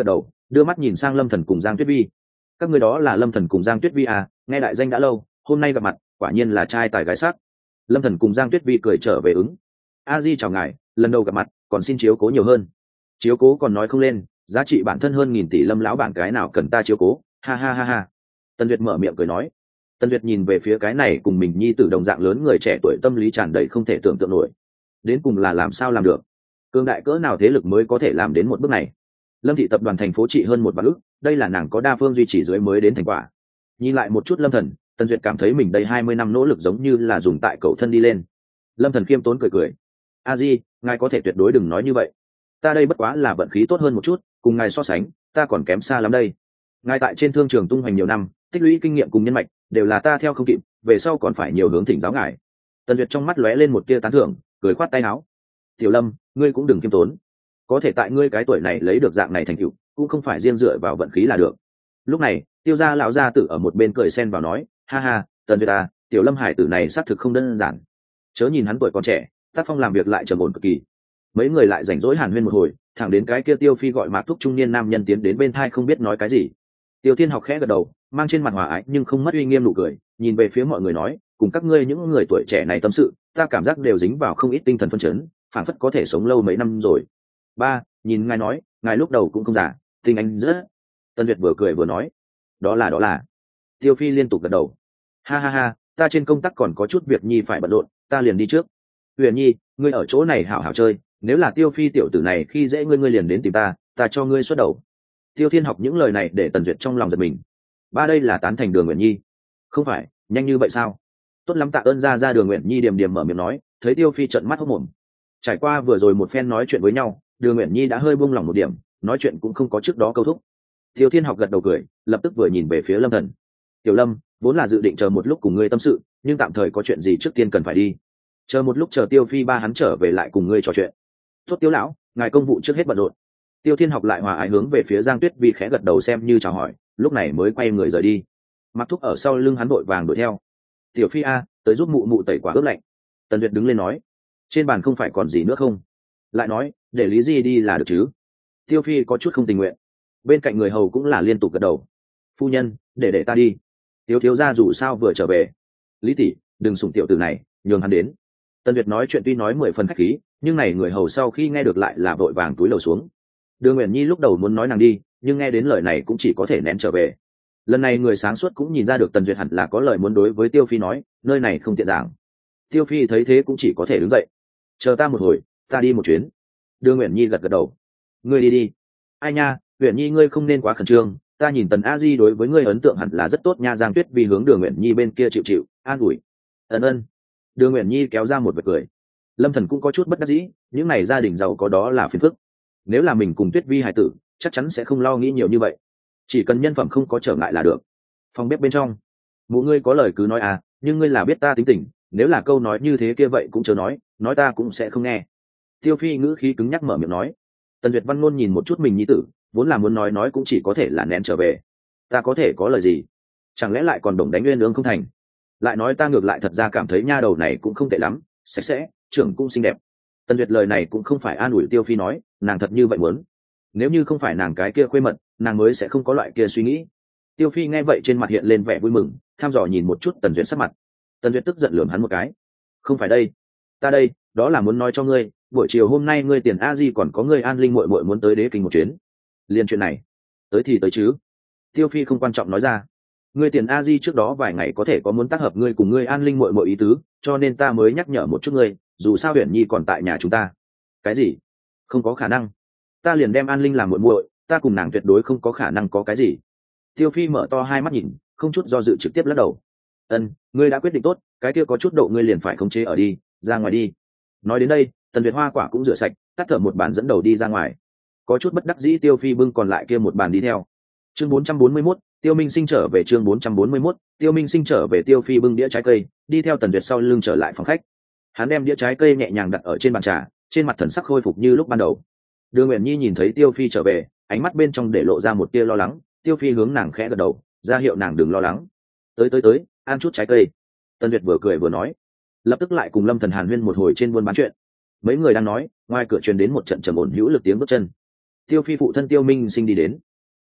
đưa mắt nhìn sang Lâm Thần cùng Giang Tuyết Vi. Các người đó là Lâm Thần cùng Giang Tuyết Vi à? Nghe đại danh đã lâu, hôm nay gặp mặt quả nhiên là trai tài gái sắc. Lâm Thần cùng Giang Tuyết Vi cười trở về ứng. A Di chào ngài, lần đầu gặp mặt còn xin chiếu cố nhiều hơn. Chiếu cố còn nói không lên, giá trị bản thân hơn 1000 tỷ Lâm lão bản cái nào cần ta chiếu cố, ha ha ha ha. Tần Duyệt mở miệng cười nói. Tần Duyệt nhìn về phía cái này cùng mình nhi tử đồng dạng lớn người trẻ tuổi, tâm lý tràn đầy không thể tưởng tượng nổi. Đến cùng là làm sao làm được? Cường đại cỡ nào thế lực mới có thể làm đến một bước này? Lâm thị tập đoàn thành phố trị hơn 1 vạn ức, đây là nàng có đa phương duy trì dưới mới đến thành quả. Nhìn lại một chút Lâm Thần, Tần Duyệt cảm thấy mình đây 20 năm nỗ lực giống như là dùng tại cậu thân đi lên. Lâm Thần khiêm tốn cười cười. A Di, ngài có thể tuyệt đối đừng nói như vậy. Ta đây bất quá là vận khí tốt hơn một chút, cùng ngài so sánh, ta còn kém xa lắm đây. Ngài tại trên thương trường tung hoành nhiều năm, tích lũy kinh nghiệm cùng nhân mạch, đều là ta theo không kịp, về sau còn phải nhiều hướng thỉnh giáo ngài. Tần Duyệt trong mắt lóe lên một tia tán thưởng, cười khoát tay áo. Tiểu Lâm, ngươi cũng đừng khiêm tốn. Có thể tại ngươi cái tuổi này lấy được dạng này thành tựu, cũng không phải riêng dựa vào vận khí là được. Lúc này, Tiêu gia lão gia tử ở một bên cười xen vào nói, ha ha, Tần Duyệt à, Tiểu Lâm hải tử này xác thực không đơn giản. Chớ nhìn hắn tuổi còn trẻ, tác phong làm việc lại trầm ổn cực kỳ. Mấy người lại rảnh rỗi hàn huyên một hồi, thẳng đến cái kia Tiêu Phi gọi Mạc Thúc trung niên nam nhân tiến đến bên thai không biết nói cái gì. Tiêu Thiên Học khẽ gật đầu, mang trên mặt hòa ái nhưng không mất uy nghiêm nụ cười, nhìn về phía mọi người nói, cùng các ngươi những người tuổi trẻ này tâm sự, ta cảm giác đều dính vào không ít tinh thần phân chấn, phảng phất có thể sống lâu mấy năm rồi. Ba, nhìn ngài nói, ngài lúc đầu cũng không già, tình anh rất. Tân Duyệt vừa cười vừa nói, đó là. Tiêu Phi liên tục gật đầu, ha ha ha, ta trên công tác còn có chút việc nhi phải bận rộn, ta liền đi trước. Huyền Nhi, ngươi ở chỗ này hảo hảo chơi, nếu là Tiêu Phi tiểu tử này khi dễ ngươi liền đến tìm ta, ta cho ngươi xuất đầu. Tiêu Thiên Học những lời này để Tần Duyệt trong lòng giật mình. Ba đây là tán thành Đường Uyển Nhi? Không phải, nhanh như vậy sao? Tốt lắm, tạ ơn ra Đường Uyển Nhi điềm điềm mở miệng nói, thấy Tiêu Phi trợn mắt hốt mồm. Trải qua vừa rồi một phen nói chuyện với nhau, Đường Uyển Nhi đã hơi buông lỏng một điểm, nói chuyện cũng không có trước đó câu thúc. Tiêu Thiên Học gật đầu cười, lập tức vừa nhìn về phía Lâm Thần. Tiểu Lâm, vốn là dự định chờ một lúc cùng ngươi tâm sự, nhưng tạm thời có chuyện gì trước tiên cần phải đi. Chờ một lúc chờ Tiêu Phi ba hắn trở về lại cùng ngươi trò chuyện. Tốt Tiêu lão, ngài công vụ trước hết bận rộn. Tiêu Thiên Học lại hòa ái hướng về phía Giang Tuyết Vi khẽ gật đầu xem như chào hỏi, lúc này mới quay người rời đi. Mặc Thúc ở sau lưng hắn vội vàng đuổi theo. Tiểu Phi a, tới giúp mụ mụ tẩy quả ướp lạnh. Tần Duyệt đứng lên nói, trên bàn không phải còn gì nữa không? Lại nói, để Lý Di đi là được chứ? Tiêu Phi có chút không tình nguyện. Bên cạnh người hầu cũng là liên tục gật đầu. Phu nhân, để ta đi. Tiêu thiếu gia dù sao vừa trở về. Lý tỷ, đừng sủng tiểu tử này, nhường hắn đến. Tần Duyệt nói chuyện tuy nói 10 phần khách khí, nhưng này người hầu sau khi nghe được lại là vội vàng túi lầu xuống. Đường Uyển Nhi lúc đầu muốn nói nàng đi, nhưng nghe đến lời này cũng chỉ có thể nén trở về. Lần này người sáng suốt cũng nhìn ra được Tần Duyệt hẳn là có lời muốn đối với Tiêu Phi nói, nơi này không tiện giảng. Tiêu Phi thấy thế cũng chỉ có thể đứng dậy. Chờ ta một hồi, ta đi một chuyến. Đường Uyển Nhi gật gật đầu. Ngươi đi. Ai nha, Uyển Nhi ngươi không nên quá khẩn trương, ta nhìn Tần A Di đối với ngươi ấn tượng hẳn là rất tốt nha. Giang Tuyết vì hướng Đường Uyển Nhi bên kia chịu, an ủi. Ân. Đường Uyển Nhi kéo ra một vệt cười. Lâm Thần cũng có chút bất đắc dĩ, những này gia đình giàu có đó là phiền phức. Nếu là mình cùng Tuyết Vi hài tử, chắc chắn sẽ không lo nghĩ nhiều như vậy, chỉ cần nhân phẩm không có trở ngại là được. Phòng bếp bên trong, mụ ngươi có lời cứ nói à, nhưng ngươi là biết ta tính tình, nếu là câu nói như thế kia vậy cũng chớ nói ta cũng sẽ không nghe. Tiêu Phi ngữ khí cứng nhắc mở miệng nói. Tần Duyệt Văn ngôn nhìn một chút mình nhi tử, vốn là muốn nói cũng chỉ có thể là nén trở về. Ta có thể có lời gì? Chẳng lẽ lại còn đồng đánh nguyên ương không thành? Lại nói ta ngược lại thật ra cảm thấy nha đầu này cũng không tệ lắm, sạch sẽ, trưởng cũng xinh đẹp. Tần Duyệt lời này cũng không phải an ủi Tiêu Phi nói, nàng thật như vậy muốn. Nếu như không phải nàng cái kia khuê mật, nàng mới sẽ không có loại kia suy nghĩ. Tiêu Phi nghe vậy trên mặt hiện lên vẻ vui mừng, thăm dò nhìn một chút Tần Duyệt sắc mặt. Tần Duyệt tức giận lườm hắn một cái. Không phải đây, ta đây, đó là muốn nói cho ngươi, buổi chiều hôm nay ngươi Tiền A Di còn có ngươi An Linh muội muội muốn tới Đế Kinh một chuyến. Liên chuyện này, tới thì tới chứ. Tiêu Phi không quan trọng nói ra. Ngươi Tiền A Di trước đó vài ngày có thể có muốn tác hợp ngươi cùng ngươi An Linh muội muội ý tứ, cho nên ta mới nhắc nhở một chút ngươi, dù sao Uyển Nhi còn tại nhà chúng ta. Cái gì? Không có khả năng. Ta liền đem An Linh làm muội muội, ta cùng nàng tuyệt đối không có khả năng có cái gì. Tiêu Phi mở to hai mắt nhìn, không chút do dự trực tiếp lắc đầu. Ngươi đã quyết định tốt, cái kia có chút độ ngươi liền phải khống chế ở đi, ra ngoài đi. Nói đến đây, Tần Duyệt Hoa quả cũng rửa sạch, tắt thở một bàn dẫn đầu đi ra ngoài. Có chút bất đắc dĩ Tiêu Phi bưng còn lại kia một bàn đi theo. Chương 441, Tiêu Minh Sinh trở về. Chương 441, Tiêu Minh Sinh trở về. Tiêu Phi bưng đĩa trái cây, đi theo Tần Duyệt sau lưng trở lại phòng khách. Hắn đem đĩa trái cây nhẹ nhàng đặt ở trên bàn trà, trên mặt thần sắc khôi phục như lúc ban đầu. Đường Uyển Nhi nhìn thấy Tiêu Phi trở về, ánh mắt bên trong để lộ ra một tia lo lắng. Tiêu Phi hướng nàng khẽ gật đầu, ra hiệu nàng đừng lo lắng. Tới, ăn chút trái cây. Tần Duyệt vừa cười vừa nói, lập tức lại cùng Lâm Thần hàn huyên một hồi trên buôn bán chuyện. Mấy người đang nói, ngoài cửa truyền đến một trận trầm ổn hữu lực tiếng bước chân. Tiêu Phi phụ thân Tiêu Minh Sinh đi đến.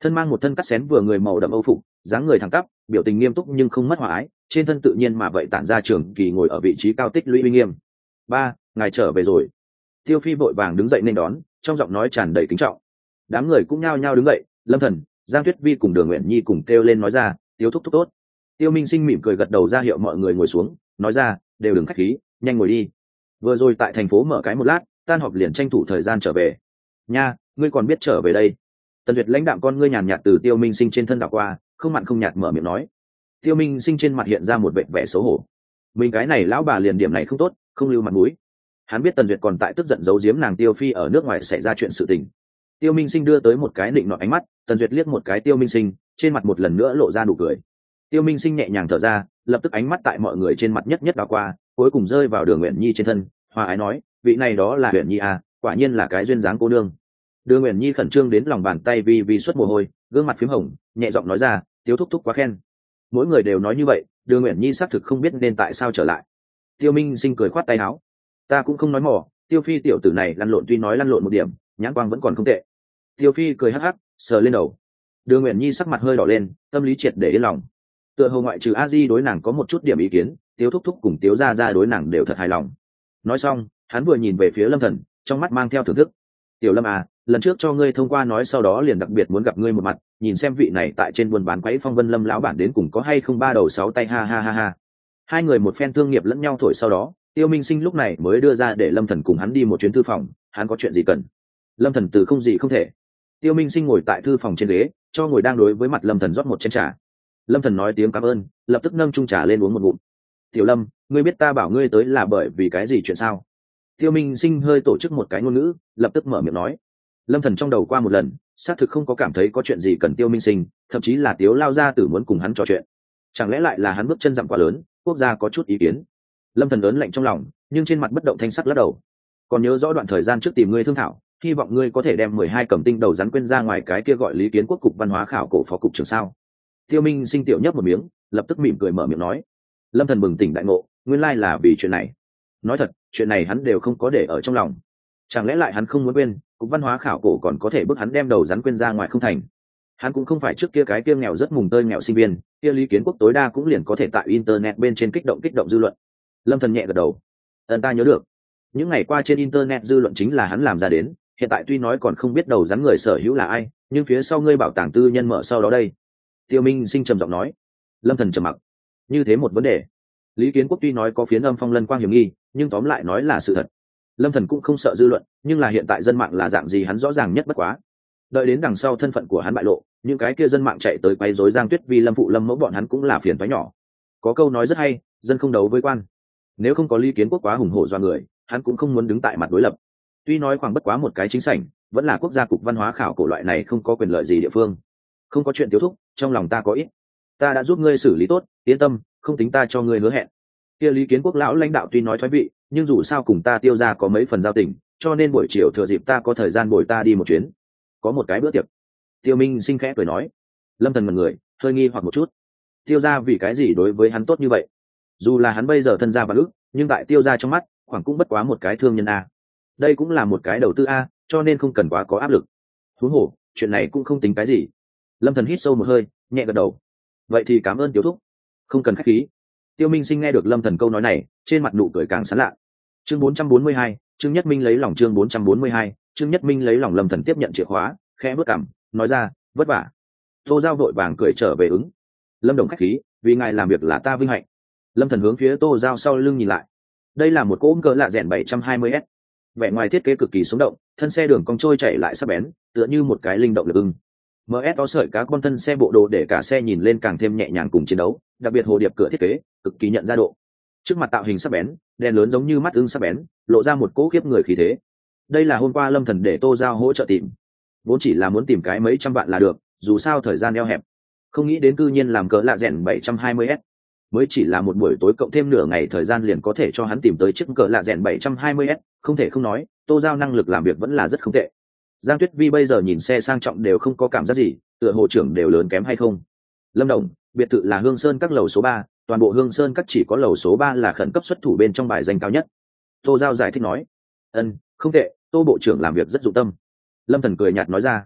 thân mang một thân cắt xén vừa người màu đậm âu phục, dáng người thẳng tắp, biểu tình nghiêm túc nhưng không mất hòa ái, trên thân tự nhiên mà vậy tản ra trường kỳ ngồi ở vị trí cao tích lũy uy nghiêm. Ba, ngài trở về rồi. Tiêu Phi vội vàng đứng dậy nên đón, trong giọng nói tràn đầy kính trọng. Đám người cũng nhao nhao đứng dậy, Lâm Thần, Giang Tuyết Vi cùng Đường Uyển Nhi cùng kêu lên nói ra, Tiêu thúc thúc tốt. Tiêu Minh Sinh mỉm cười gật đầu ra hiệu mọi người ngồi xuống, nói ra, đều đừng khách khí, nhanh ngồi đi. Vừa rồi tại thành phố mở cái một lát, tan họp liền tranh thủ thời gian trở về. Nha, ngươi còn biết trở về đây. Tần Duyệt lãnh đạm con ngươi nhàn nhạt từ Tiêu Minh Sinh trên thân đảo qua, không mặn không nhạt mở miệng nói. Tiêu Minh Sinh trên mặt hiện ra một vẻ vẻ xấu hổ. Mình cái này lão bà liền điểm này không tốt, không lưu mặt mũi. Hắn biết Tần Duyệt còn tại tức giận giấu giếm nàng Tiêu Phi ở nước ngoài xảy ra chuyện sự tình. Tiêu Minh Sinh đưa tới một cái định nọ ánh mắt, Tần Duyệt liếc một cái Tiêu Minh Sinh, trên mặt một lần nữa lộ ra nụ cười. Tiêu Minh Sinh nhẹ nhàng thở ra, lập tức ánh mắt tại mọi người trên mặt nhất nhất đảo qua, cuối cùng rơi vào Đường Uyển Nhi trên thân, hòa ái nói, vị này đó là Uyển Nhi à, quả nhiên là cái duyên dáng cô nương. Đường Uyển Nhi khẩn trương đến lòng bàn tay vì xuất mồ hôi, gương mặt phím hồng, nhẹ giọng nói ra, Tiêu thúc thúc quá khen. Mỗi người đều nói như vậy, Đường Uyển Nhi xác thực không biết nên tại sao trở lại. Tiêu Minh Sinh cười khoát tay áo, ta cũng không nói mỏ, Tiêu Phi tiểu tử này lăn lộn tuy nói lăn lộn một điểm, nhãn quang vẫn còn không tệ. Tiêu Phi cười hắc hắc, sờ lên đầu. Đường Uyển Nhi sắc mặt hơi đỏ lên, tâm lý triệt để yên lòng. Tựa hồ ngoại trừ A Di đối nàng có một chút điểm ý kiến, Tiêu thúc thúc cùng Tiêu gia gia đối nàng đều thật hài lòng. Nói xong, hắn vừa nhìn về phía Lâm Thần, trong mắt mang theo thưởng thức. Tiểu Lâm à, lần trước cho ngươi thông qua nói sau đó liền đặc biệt muốn gặp ngươi một mặt, nhìn xem vị này tại trên buôn bán quấy phong vân Lâm lão bản đến cùng có hay không ba đầu sáu tay ha ha ha ha. Hai người một phen thương nghiệp lẫn nhau thổi sau đó, Tiêu Minh Sinh lúc này mới đưa ra để Lâm Thần cùng hắn đi một chuyến thư phòng, hắn có chuyện gì cần. Lâm Thần từ không gì không thể. Tiêu Minh Sinh ngồi tại thư phòng trên ghế, cho ngồi đang đối với mặt Lâm Thần rót một chén trà. Lâm Thần nói tiếng cảm ơn, lập tức nâng chung trà lên uống một ngụm. Tiểu Lâm, ngươi biết ta bảo ngươi tới là bởi vì cái gì chuyện sao? Tiêu Minh Sinh hơi tổ chức một cái ngôn ngữ, lập tức mở miệng nói. Lâm Thần trong đầu qua một lần, xác thực không có cảm thấy có chuyện gì cần Tiêu Minh Sinh, thậm chí là Tiếu lao gia tử muốn cùng hắn trò chuyện. Chẳng lẽ lại là hắn bước chân dặm quá lớn, quốc gia có chút ý kiến. Lâm Thần ớn lạnh trong lòng, nhưng trên mặt bất động thanh sắc lắc đầu. Còn nhớ rõ đoạn thời gian trước tìm ngươi thương thảo, hy vọng ngươi có thể đem 12 cẩm tinh đầu rắn quên ra ngoài cái kia gọi Lý Kiến Quốc cục văn hóa khảo cổ phó cục trưởng sao? Tiêu Minh Sinh tiểu nhấp một miếng, lập tức mỉm cười mở miệng nói. Lâm Thần bừng tỉnh đại ngộ, nguyên lai là vì chuyện này. Nói thật, chuyện này hắn đều không có để ở trong lòng. Chẳng lẽ lại hắn không muốn quên, cục văn hóa khảo cổ còn có thể bức hắn đem đầu rắn quên ra ngoài không thành? Hắn cũng không phải trước kia cái kia nghèo rất mùng tơi nghèo sinh viên, kia Lý Kiến Quốc tối đa cũng liền có thể tại internet bên trên kích động dư luận. Lâm Thần nhẹ gật đầu. Ta nhớ được. Những ngày qua trên internet dư luận chính là hắn làm ra đến, hiện tại tuy nói còn không biết đầu rắn người sở hữu là ai, nhưng phía sau ngươi bảo tàng tư nhân mở sau đó đây. Tiêu Minh Sinh trầm giọng nói. Lâm Thần trầm mặc. Như thế một vấn đề. Lý Kiến Quốc tuy nói có phiến âm phong lân quang hiểm nghi, nhưng tóm lại nói là sự thật. Lâm Thần cũng không sợ dư luận, nhưng là hiện tại dân mạng là dạng gì hắn rõ ràng nhất bất quá. Đợi đến đằng sau thân phận của hắn bại lộ, những cái kia dân mạng chạy tới quấy rối Giang Tuyết Vi Lâm phụ Lâm mẫu bọn hắn cũng là phiền toái nhỏ. Có câu nói rất hay, dân không đấu với quan. Nếu không có Lý Kiến Quốc quá hùng hổ do người, hắn cũng không muốn đứng tại mặt đối lập. Tuy nói khoảng bất quá một cái chính sảnh, vẫn là quốc gia cục văn hóa khảo cổ loại này không có quyền lợi gì địa phương. Không có chuyện tiêu thúc, trong lòng ta có ít. Ta đã giúp ngươi xử lý tốt, yên tâm, không tính ta cho ngươi hứa hẹn. Kia Lý Kiến Quốc lão lãnh đạo tuy nói thoái vị, nhưng dù sao cùng ta Tiêu gia có mấy phần giao tình, cho nên buổi chiều thừa dịp ta có thời gian bồi ta đi một chuyến. Có một cái bữa tiệc. Tiêu Minh Sinh khẽ cười nói. Lâm Thần ngẩn người, hơi nghi hoặc một chút. Tiêu gia vì cái gì đối với hắn tốt như vậy? Dù là hắn bây giờ thân gia và ước, nhưng tại Tiêu gia trong mắt, khoảng cũng bất quá một cái thương nhân a. Đây cũng là một cái đầu tư a, cho nên không cần quá có áp lực. Huống hồ, chuyện này cũng không tính cái gì. Lâm Thần hít sâu một hơi, nhẹ gật đầu. Vậy thì cảm ơn Tiểu thúc. Không cần khách khí. Tiêu Minh Sinh nghe được Lâm Thần câu nói này, trên mặt nụ cười càng sán lạ. Chương 442, Trương Nhất Minh lấy lòng chương 442, Trương Nhất Minh lấy lòng Lâm Thần tiếp nhận chìa khóa, khẽ bước cằm, nói ra, vất vả. Tô Giao vội vàng cười trở về ứng. Lâm đồng khách khí, vì ngài làm việc là ta vinh hạnh. Lâm Thần hướng phía Tô Giao sau lưng nhìn lại. Đây là một cỗ cỡ lạ rèn 720S. Vẻ ngoài thiết kế cực kỳ sống động, thân xe đường cong trôi chảy lại sắc bén, tựa như một cái linh động lực ưng. MS có sợi cá con thân xe bộ đồ để cả xe nhìn lên càng thêm nhẹ nhàng cùng chiến đấu, đặc biệt hồ điệp cửa thiết kế cực kỳ nhận ra độ. Trước mặt tạo hình sắc bén, đèn lớn giống như mắt ưng sắc bén, lộ ra một cỗ khiếp người khí thế. Đây là hôm qua Lâm Thần để Tô Giao hỗ trợ tìm, vốn chỉ là muốn tìm cái mấy trăm vạn là được, dù sao thời gian eo hẹp. Không nghĩ đến cư nhiên làm cỡ lạ rèn 720S. Mới chỉ là một buổi tối cộng thêm nửa ngày thời gian liền có thể cho hắn tìm tới chiếc cỡ lạ rèn 720S, không thể không nói, Tô Giao năng lực làm việc vẫn là rất không tệ. Giang Tuyết Vi bây giờ nhìn xe sang trọng đều không có cảm giác gì, tựa hồ trưởng đều lớn kém hay không. Lâm Đồng, biệt thự là Hương Sơn các lầu số 3, toàn bộ Hương Sơn các chỉ có lầu số 3 là khẩn cấp xuất thủ bên trong bài danh cao nhất. Tô Giao giải thích nói. Không tệ, Tô bộ trưởng làm việc rất dụng tâm. Lâm Thần cười nhạt nói ra.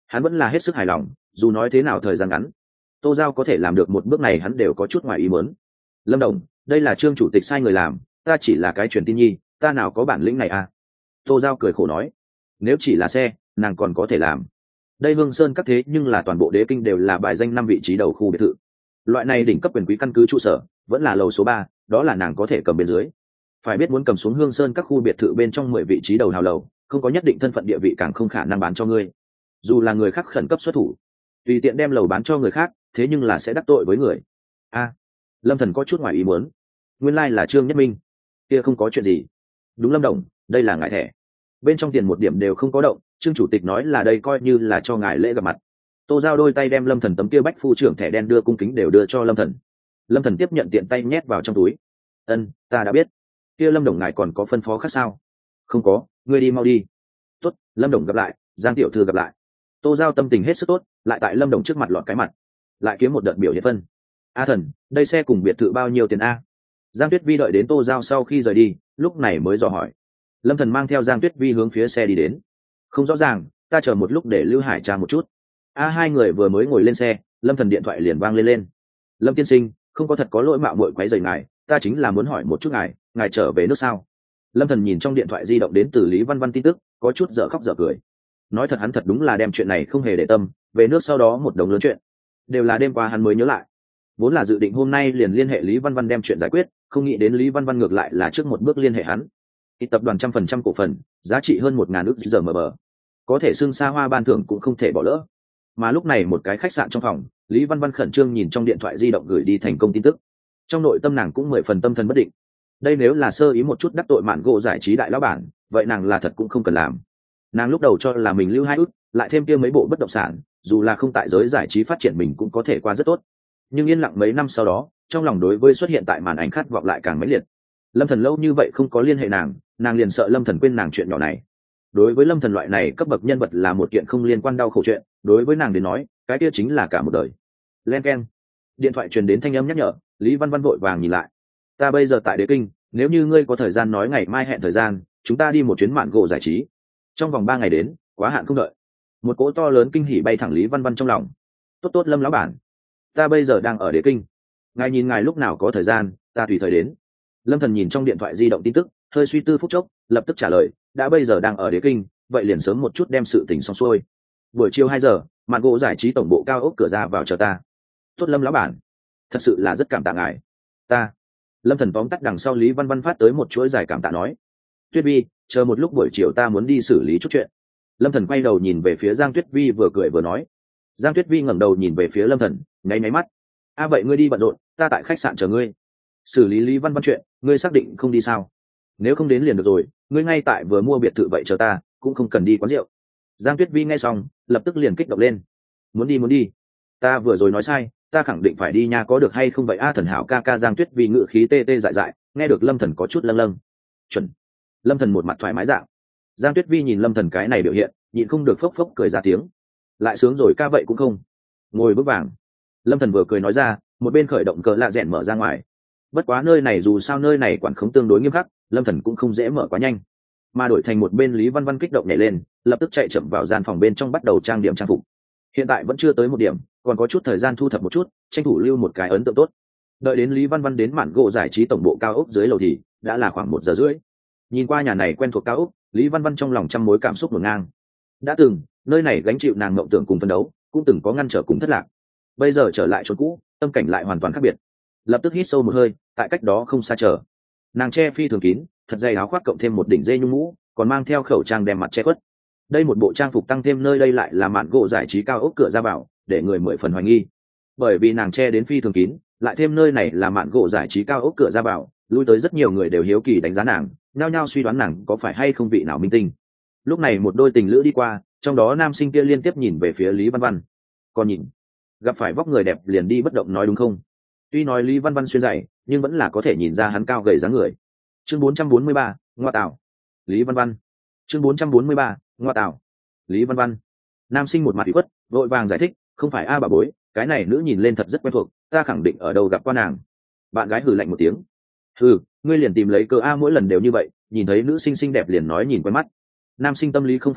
hắn vẫn là hết sức hài lòng, dù nói thế nào thời gian ngắn Tô Giao có thể làm được một bước này hắn đều có chút ngoài ý muốn. Lâm Đồng, đây là Trương chủ tịch sai người làm, ta chỉ là cái truyền tin nhi, ta nào có bản lĩnh này à? Tô Giao cười khổ nói, nếu chỉ là xe nàng còn có thể làm, đây Hương Sơn các thế nhưng là toàn bộ đế kinh đều là bài danh 5 vị trí đầu khu biệt thự, loại này đỉnh cấp quyền quý căn cứ trụ sở vẫn là lầu số 3, đó là nàng có thể cầm bên dưới. Phải biết muốn cầm xuống Hương Sơn các khu biệt thự bên trong 10 vị trí đầu hào lầu, không có nhất định thân phận địa vị càng không khả năng bán cho ngươi. Dù là người khác khẩn cấp xuất thủ, tùy tiện đem lầu bán cho người khác, thế nhưng là sẽ đắc tội với người. Lâm Thần có chút ngoài ý muốn, nguyên lai là Trương Nhất Minh. Kia không có chuyện gì. Đúng Lâm Đồng, đây là ngài thẻ, bên trong tiền một điểm đều không có động, Trương chủ tịch nói là đây coi như là cho ngài lễ gặp mặt. Tô Giao đôi tay đem Lâm Thần tấm kia bách phu trưởng thẻ đen đưa cung kính đều đưa cho Lâm Thần. Lâm Thần tiếp nhận tiện tay nhét vào trong túi. Ta đã biết. Kia Lâm Đồng ngài còn có phân phó khác sao? Không có, ngươi đi mau đi. Tốt, Lâm Đồng gặp lại, Giang tiểu thư gặp lại. Tô Giao tâm tình hết sức tốt, lại tại Lâm Đồng trước mặt lọt cái mặt, lại kiếm một đợt biểu hiện phân. Thần, đây xe cùng biệt thự bao nhiêu tiền a? Giang Tuyết Vi đợi đến Tô Giao sau khi rời đi, lúc này mới dò hỏi. Lâm Thần mang theo Giang Tuyết Vi hướng phía xe đi đến. Không rõ ràng, ta chờ một lúc để Lưu Hải tra một chút. Hai người vừa mới ngồi lên xe, Lâm Thần điện thoại liền vang lên. Lâm tiên sinh, không có thật có lỗi mạo muội quấy rầy ngài, ta chính là muốn hỏi một chút ngài trở về nước sao? Lâm Thần nhìn trong điện thoại di động đến từ Lý Văn Văn tin tức, có chút dở khóc dở cười. Nói thật hắn thật đúng là đem chuyện này không hề để tâm, về nước sau đó một đống lớn chuyện, đều là đêm qua hắn mới nhớ lại. Vốn là dự định hôm nay liền liên hệ Lý Văn Văn đem chuyện giải quyết, không nghĩ đến Lý Văn Văn ngược lại là trước một bước liên hệ hắn. Tập đoàn 100% cổ phần, giá trị hơn 1.000 ức giờ mờ bờ, có thể xưng xa hoa ban thưởng cũng không thể bỏ lỡ. Mà lúc này một cái khách sạn trong phòng, Lý Văn Văn khẩn trương nhìn trong điện thoại di động gửi đi thành công tin tức, trong nội tâm nàng cũng 10 phần tâm thần bất định. Đây nếu là sơ ý một chút đắc tội Mạn Gỗ giải trí đại lão bản, vậy nàng là thật cũng không cần làm. Nàng lúc đầu cho là mình lưu 2 ức, lại thêm kia mấy bộ bất động sản, dù là không tại giới giải trí phát triển mình cũng có thể qua rất tốt. Nhưng yên lặng mấy năm sau đó, trong lòng đối với xuất hiện tại màn ảnh khát vọng lại càng mãnh liệt. Lâm Thần lâu như vậy không có liên hệ nàng liền sợ Lâm Thần quên nàng chuyện nhỏ này. Đối với Lâm Thần loại này cấp bậc nhân vật là một kiện không liên quan đau khổ chuyện, đối với nàng đến nói, cái kia chính là cả một đời. Len keng. Điện thoại truyền đến thanh âm nhắc nhở, Lý Văn Văn vội vàng nhìn lại. Ta bây giờ tại Đế Kinh, nếu như ngươi có thời gian nói ngày mai hẹn thời gian, chúng ta đi một chuyến Mạn Gỗ giải trí. Trong vòng 3 ngày đến, quá hạn không đợi. Một cỗ to lớn kinh hỉ bay thẳng Lý Văn Văn trong lòng. Tốt Lâm lão bản, ta bây giờ đang ở Đế Kinh, ngài nhìn ngài lúc nào có thời gian, ta tùy thời đến. Lâm Thần nhìn trong điện thoại di động tin tức, hơi suy tư phút chốc, lập tức trả lời, đã bây giờ đang ở Đế Kinh, vậy liền sớm một chút đem sự tình xong xuôi. Buổi chiều 2 giờ, Mạn Gỗ giải trí tổng bộ cao ốc cửa ra vào chờ ta. Tốt Lâm lão bản, thật sự là rất cảm tạ ngài. Lâm Thần tóm tắt đằng sau Lý Văn Văn phát tới một chuỗi dài cảm tạ nói. Tuyết Vi, chờ một lúc buổi chiều ta muốn đi xử lý chút chuyện. Lâm Thần quay đầu nhìn về phía Giang Tuyết Vi vừa cười vừa nói. Giang Tuyết Vi ngẩng đầu nhìn về phía Lâm Thần, nháy mắt. Vậy ngươi đi bận rộn, ta tại khách sạn chờ ngươi. Xử lý Lý Văn Văn chuyện, ngươi xác định không đi sao? Nếu không đến liền được rồi, ngươi ngay tại vừa mua biệt thự vậy chờ ta, cũng không cần đi quán rượu. Giang Tuyết Vi nghe xong, lập tức liền kích động lên. Muốn đi. Ta vừa rồi nói sai, ta khẳng định phải đi nha, có được hay không vậy? Thần hảo ca. Giang Tuyết Vi ngự khí tê dại dại, nghe được Lâm Thần có chút lâng. Chuẩn. Lâm Thần một mặt thoải mái dạng. Giang Tuyết Vi nhìn Lâm Thần cái này biểu hiện, nhịn không được phốc cười ra tiếng. Lại sướng rồi ca vậy cũng không. Ngồi bước vàng. Lâm Thần vừa cười nói ra, một bên khởi động cờ lạ rèn mở ra ngoài. Bất quá nơi này dù sao nơi này quản khống tương đối nghiêm khắc, Lâm Thần cũng không dễ mở quá nhanh. Mà đổi thành một bên Lý Văn Văn kích động nhảy lên, lập tức chạy chậm vào gian phòng bên trong bắt đầu trang điểm trang phục. Hiện tại vẫn chưa tới 1 điểm, còn có chút thời gian thu thập một chút, tranh thủ lưu một cái ấn tượng tốt. Đợi đến Lý Văn Văn đến Mạn Gỗ giải trí tổng bộ cao ốc dưới lầu thì đã là khoảng 1 giờ rưỡi. Nhìn qua nhà này quen thuộc cao ốc, Lý Văn Văn trong lòng trăm mối cảm xúc ngổn ngang. Đã từng, nơi này gánh chịu nàng mộng tưởng cùng phấn đấu, cũng từng có ngăn trở cùng thất lạc. Bây giờ trở lại chỗ cũ, tâm cảnh lại hoàn toàn khác biệt. Lập tức hít sâu một hơi, tại cách đó không xa chờ. Nàng che phi thường kín, thật dày áo khoác cộng thêm một đỉnh dây nhung mũ, còn mang theo khẩu trang đem mặt che khuất. Đây một bộ trang phục tăng thêm nơi đây lại là Mạn Gỗ giải trí cao ốc cửa ra vào, để người 10 phần hoài nghi. Bởi vì nàng che đến phi thường kín, lại thêm nơi này là Mạn Gỗ giải trí cao ốc cửa ra vào, lui tới rất nhiều người đều hiếu kỳ đánh giá nàng, nhao nhao suy đoán nàng có phải hay không vị nào minh tinh. Lúc này một đôi tình lữ đi qua, trong đó nam sinh kia liên tiếp nhìn về phía Lý Văn Văn. Còn nhìn, gặp phải vóc người đẹp liền đi bất động nói đúng không? Tuy nói Lý Văn Văn xuyên dày, nhưng vẫn là có thể nhìn ra hắn cao gầy dáng người. Chương 443, ngoa tạo. Lý Văn Văn. Chương 443, ngoa tạo. Lý Văn Văn. Nam sinh một mặt ủy khuất, vội vàng giải thích, không phải bà bối, cái này nữ nhìn lên thật rất quen thuộc, ta khẳng định ở đâu gặp qua nàng. Bạn gái hừ lạnh một tiếng. Hừ, ngươi liền tìm lấy cơ mỗi lần đều như vậy, nhìn thấy nữ sinh xinh đẹp liền nói nhìn quen mắt. Nam sinh tâm lý không phục lắm,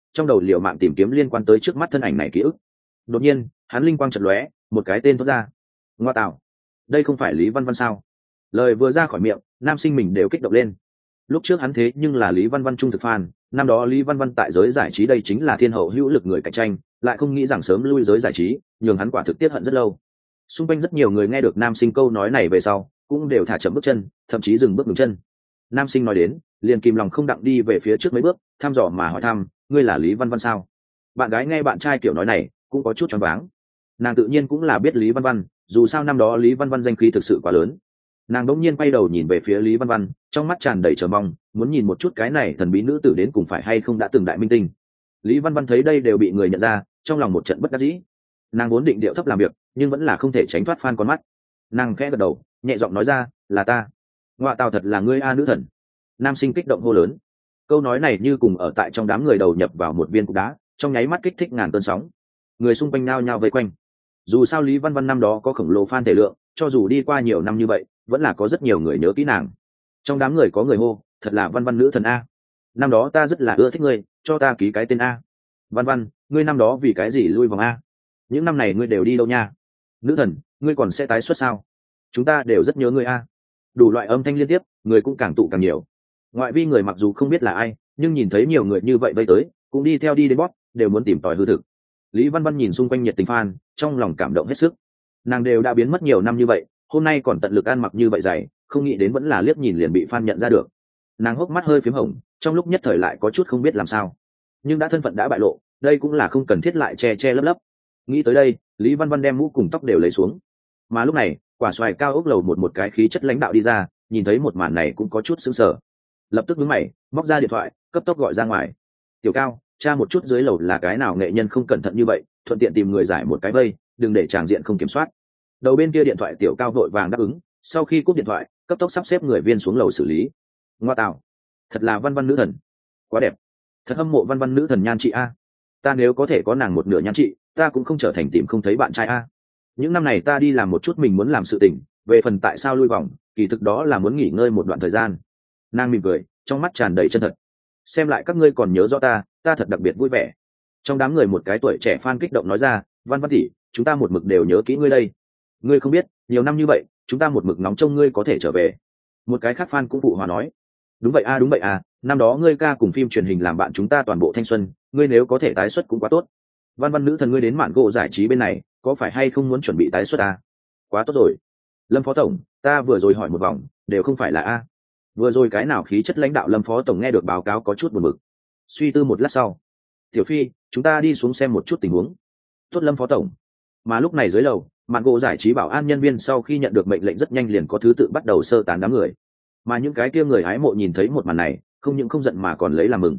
trong đầu liều mạng tìm kiếm liên quan tới trước mắt thân ảnh này ký ức. Đột nhiên hắn linh quang chợt lóe, một cái tên thoát ra. Ngoa tạo, đây không phải Lý Văn Văn sao? Lời vừa ra khỏi miệng, nam sinh mình đều kích động lên. Lúc trước hắn thế nhưng là Lý Văn Văn trung thực fan, năm đó Lý Văn Văn tại giới giải trí đây chính là thiên hậu hữu lực người cạnh tranh, lại không nghĩ rằng sớm lui giới giải trí, nhường hắn quả thực tiếc hận rất lâu. Xung quanh rất nhiều người nghe được nam sinh câu nói này về sau cũng đều thả chậm bước chân, thậm chí dừng bước ngừng chân. Nam sinh nói đến liền kìm lòng không đặng đi về phía trước mấy bước, thăm dò mà hỏi thăm, ngươi là Lý Văn Văn sao? Bạn gái nghe bạn trai kiểu nói này cũng có chút choáng váng. Nàng tự nhiên cũng là biết Lý Văn Văn, dù sao năm đó Lý Văn Văn danh khí thực sự quá lớn. Nàng đỗng nhiên quay đầu nhìn về phía Lý Văn Văn, trong mắt tràn đầy chờ mong, muốn nhìn một chút cái này thần bí nữ tử đến cùng phải hay không đã từng đại minh tinh. Lý Văn Văn thấy đây đều bị người nhận ra, trong lòng một trận bất đắc dĩ. Nàng vốn định điệu thấp làm việc, nhưng vẫn là không thể tránh thoát fan con mắt. Nàng khẽ gật đầu, nhẹ giọng nói ra, là ta. Ngoại tào thật là ngươi a nữ thần. Nam sinh kích động hô lớn. Câu nói này như cùng ở tại trong đám người đầu nhập vào một viên cục đá, trong nháy mắt kích thích ngàn cơn sóng. Người xung quanh nao nhao vây quanh. Dù sao Lý Văn Văn năm đó có khổng lồ fan thể lượng, cho dù đi qua nhiều năm như vậy vẫn là có rất nhiều người nhớ kỹ nàng. Trong đám người có người hô, thật là Văn Văn nữ thần a, năm đó ta rất là ưa thích ngươi, cho ta ký cái tên a. Văn Văn, ngươi năm đó vì cái gì lui vòng a? Những năm này ngươi đều đi đâu nha? Nữ thần, ngươi còn sẽ tái xuất sao? Chúng ta đều rất nhớ ngươi a. Đủ loại âm thanh liên tiếp, người cũng càng tụ càng nhiều. Ngoại vi người mặc dù không biết là ai, nhưng nhìn thấy nhiều người như vậy vây tới cũng đi theo đi đến bóp, đều muốn tìm tòi hư thực. Lý Văn Văn nhìn xung quanh nhiệt tình fan, trong lòng cảm động hết sức. Nàng đều đã biến mất nhiều năm như vậy, hôm nay còn tận lực ăn mặc như vậy dày, không nghĩ đến vẫn là liếc nhìn liền bị fan nhận ra được. Nàng hốc mắt hơi phím hồng, trong lúc nhất thời lại có chút không biết làm sao, nhưng đã thân phận đã bại lộ, đây cũng là không cần thiết lại che che lấp lấp. Nghĩ tới đây, Lý Văn Văn đem mũ cùng tóc đều lấy xuống. Mà lúc này quả xoài cao ốc lầu một cái khí chất lãnh đạo đi ra, nhìn thấy một màn này cũng có chút sững sờ, lập tức nhướng mày, móc ra điện thoại cấp tốc gọi ra ngoài. Tiểu Cao, tra một chút dưới lầu là cái nào nghệ nhân không cẩn thận như vậy, thuận tiện tìm người giải một cái vây, đừng để tràng diện không kiểm soát. Đầu bên kia điện thoại Tiểu Cao vội vàng đáp ứng, sau khi cúp điện thoại cấp tốc sắp xếp người viên xuống lầu xử lý. Ngoa tạo, thật là Văn Văn nữ thần, quá đẹp, thật hâm mộ Văn Văn nữ thần nhan chị a. Ta nếu có thể có nàng một nửa nhan chị, ta cũng không trở thành tìm không thấy bạn trai a. Những năm này ta đi làm một chút mình muốn làm sự tình, về phần tại sao lui vòng, kỳ thực đó là muốn nghỉ ngơi một đoạn thời gian. Nàng mỉm cười, trong mắt tràn đầy chân thật. Xem lại các ngươi còn nhớ rõ ta thật đặc biệt vui vẻ. Trong đám người một cái tuổi trẻ fan kích động nói ra, Văn Văn tỷ, chúng ta một mực đều nhớ kỹ ngươi đây. Ngươi không biết, nhiều năm như vậy chúng ta một mực nóng trông ngươi có thể trở về. Một cái khác fan cũng phụ hòa nói, đúng vậy a, đúng vậy a, năm đó ngươi ca cùng phim truyền hình làm bạn chúng ta toàn bộ thanh xuân, ngươi nếu có thể tái xuất cũng quá tốt. Văn Văn nữ thần, ngươi đến mạn gỗ giải trí bên này có phải hay không muốn chuẩn bị tái xuất a? Quá tốt rồi. Lâm phó tổng, ta vừa rồi hỏi một vòng đều không phải là a. Vừa rồi cái nào khí chất lãnh đạo Lâm phó tổng nghe được báo cáo có chút buồn bực. Suy tư một lát sau, Tiểu Phi, chúng ta đi xuống xem một chút tình huống. Tốt Lâm phó tổng. Mà lúc này dưới lầu, mạn gỗ giải trí bảo an nhân viên sau khi nhận được mệnh lệnh rất nhanh liền có thứ tự bắt đầu sơ tán đám người. Mà những cái kia người hái mộ nhìn thấy một màn này, không những không giận mà còn lấy làm mừng.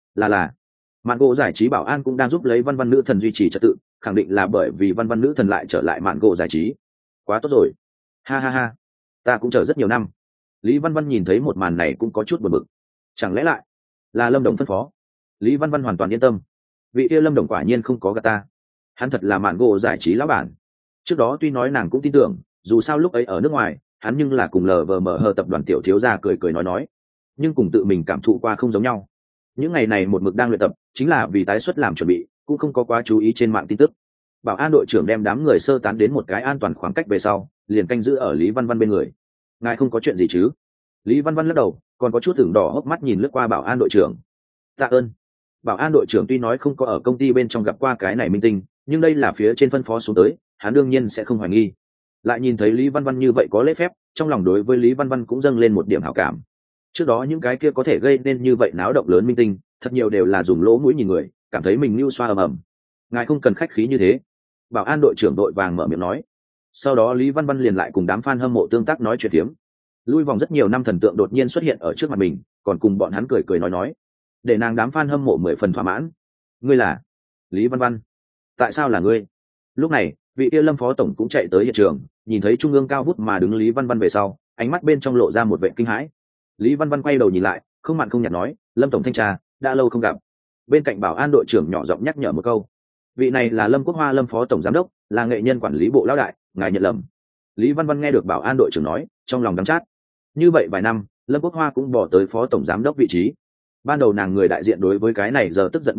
Là mạn gỗ giải trí bảo an cũng đang giúp lấy Văn Văn nữ thần duy trì trật tự, khẳng định là bởi vì Văn Văn nữ thần lại trở lại mạn gỗ giải trí. Quá tốt rồi. Ha ha ha, ta cũng chờ rất nhiều năm. Lý Văn Văn nhìn thấy một màn này cũng có chút buồn bực. Chẳng lẽ lại là Lâm Đồng phân phó? Lý Văn Văn hoàn toàn yên tâm, vị kia Lâm Đồng quả nhiên không có gạt ta, hắn thật là mạn gỗ giải trí lão bản. Trước đó tuy nói nàng cũng tin tưởng, dù sao lúc ấy ở nước ngoài hắn nhưng là cùng LVMH tập đoàn tiểu thiếu gia cười cười nói, nhưng cùng tự mình cảm thụ qua không giống nhau. Những ngày này một mực đang luyện tập, chính là vì tái xuất làm chuẩn bị, cũng không có quá chú ý trên mạng tin tức. Bảo an đội trưởng đem đám người sơ tán đến một cái an toàn khoảng cách về sau, liền canh giữ ở Lý Văn Văn bên người. Ngài không có chuyện gì chứ? Lý Văn Văn lắc đầu, còn có chút tưởng đỏ hốc mắt nhìn lướt qua bảo an đội trưởng. Tạ ơn. Bảo an đội trưởng tuy nói không có ở công ty bên trong gặp qua cái này minh tinh, nhưng đây là phía trên phân phó xuống tới, hắn đương nhiên sẽ không hoài nghi. Lại nhìn thấy Lý Văn Văn như vậy có lễ phép, trong lòng đối với Lý Văn Văn cũng dâng lên một điểm hảo cảm. Trước đó những cái kia có thể gây nên như vậy náo động lớn minh tinh, thật nhiều đều là dùng lỗ mũi nhìn người, cảm thấy mình lưu xoa ầm ầm. Ngài không cần khách khí như thế. Bảo an đội trưởng đội vàng mở miệng nói. Sau đó Lý Văn Văn liền lại cùng đám fan hâm mộ tương tác nói chuyện phiếm. Lui vòng rất nhiều năm thần tượng đột nhiên xuất hiện ở trước mặt mình, còn cùng bọn hắn cười cười nói, để nàng đám fan hâm mộ 10 phần thỏa mãn. Ngươi là Lý Văn Văn? Tại sao là ngươi? Lúc này vị kia Lâm phó tổng cũng chạy tới hiện trường, nhìn thấy trung ương cao vút mà đứng Lý Văn Văn về sau, ánh mắt bên trong lộ ra một vẻ kinh hãi. Lý Văn Văn quay đầu nhìn lại, không mặn không nhạt nói, Lâm tổng thanh tra, đã lâu không gặp. Bên cạnh bảo an đội trưởng nhỏ giọng nhắc nhở một câu, vị này là Lâm Quốc Hoa Lâm phó tổng giám đốc, là nghệ nhân quản lý bộ lão đại, ngài nhận lầm. Lý Văn Văn nghe được bảo an đội trưởng nói, trong lòng đắng chát. Như vậy vài năm Lâm Quốc Hoa cũng bỏ tới phó tổng giám đốc vị trí. Ban đầu nàng người đại diện đối với cái này giờ tức giận bất bình,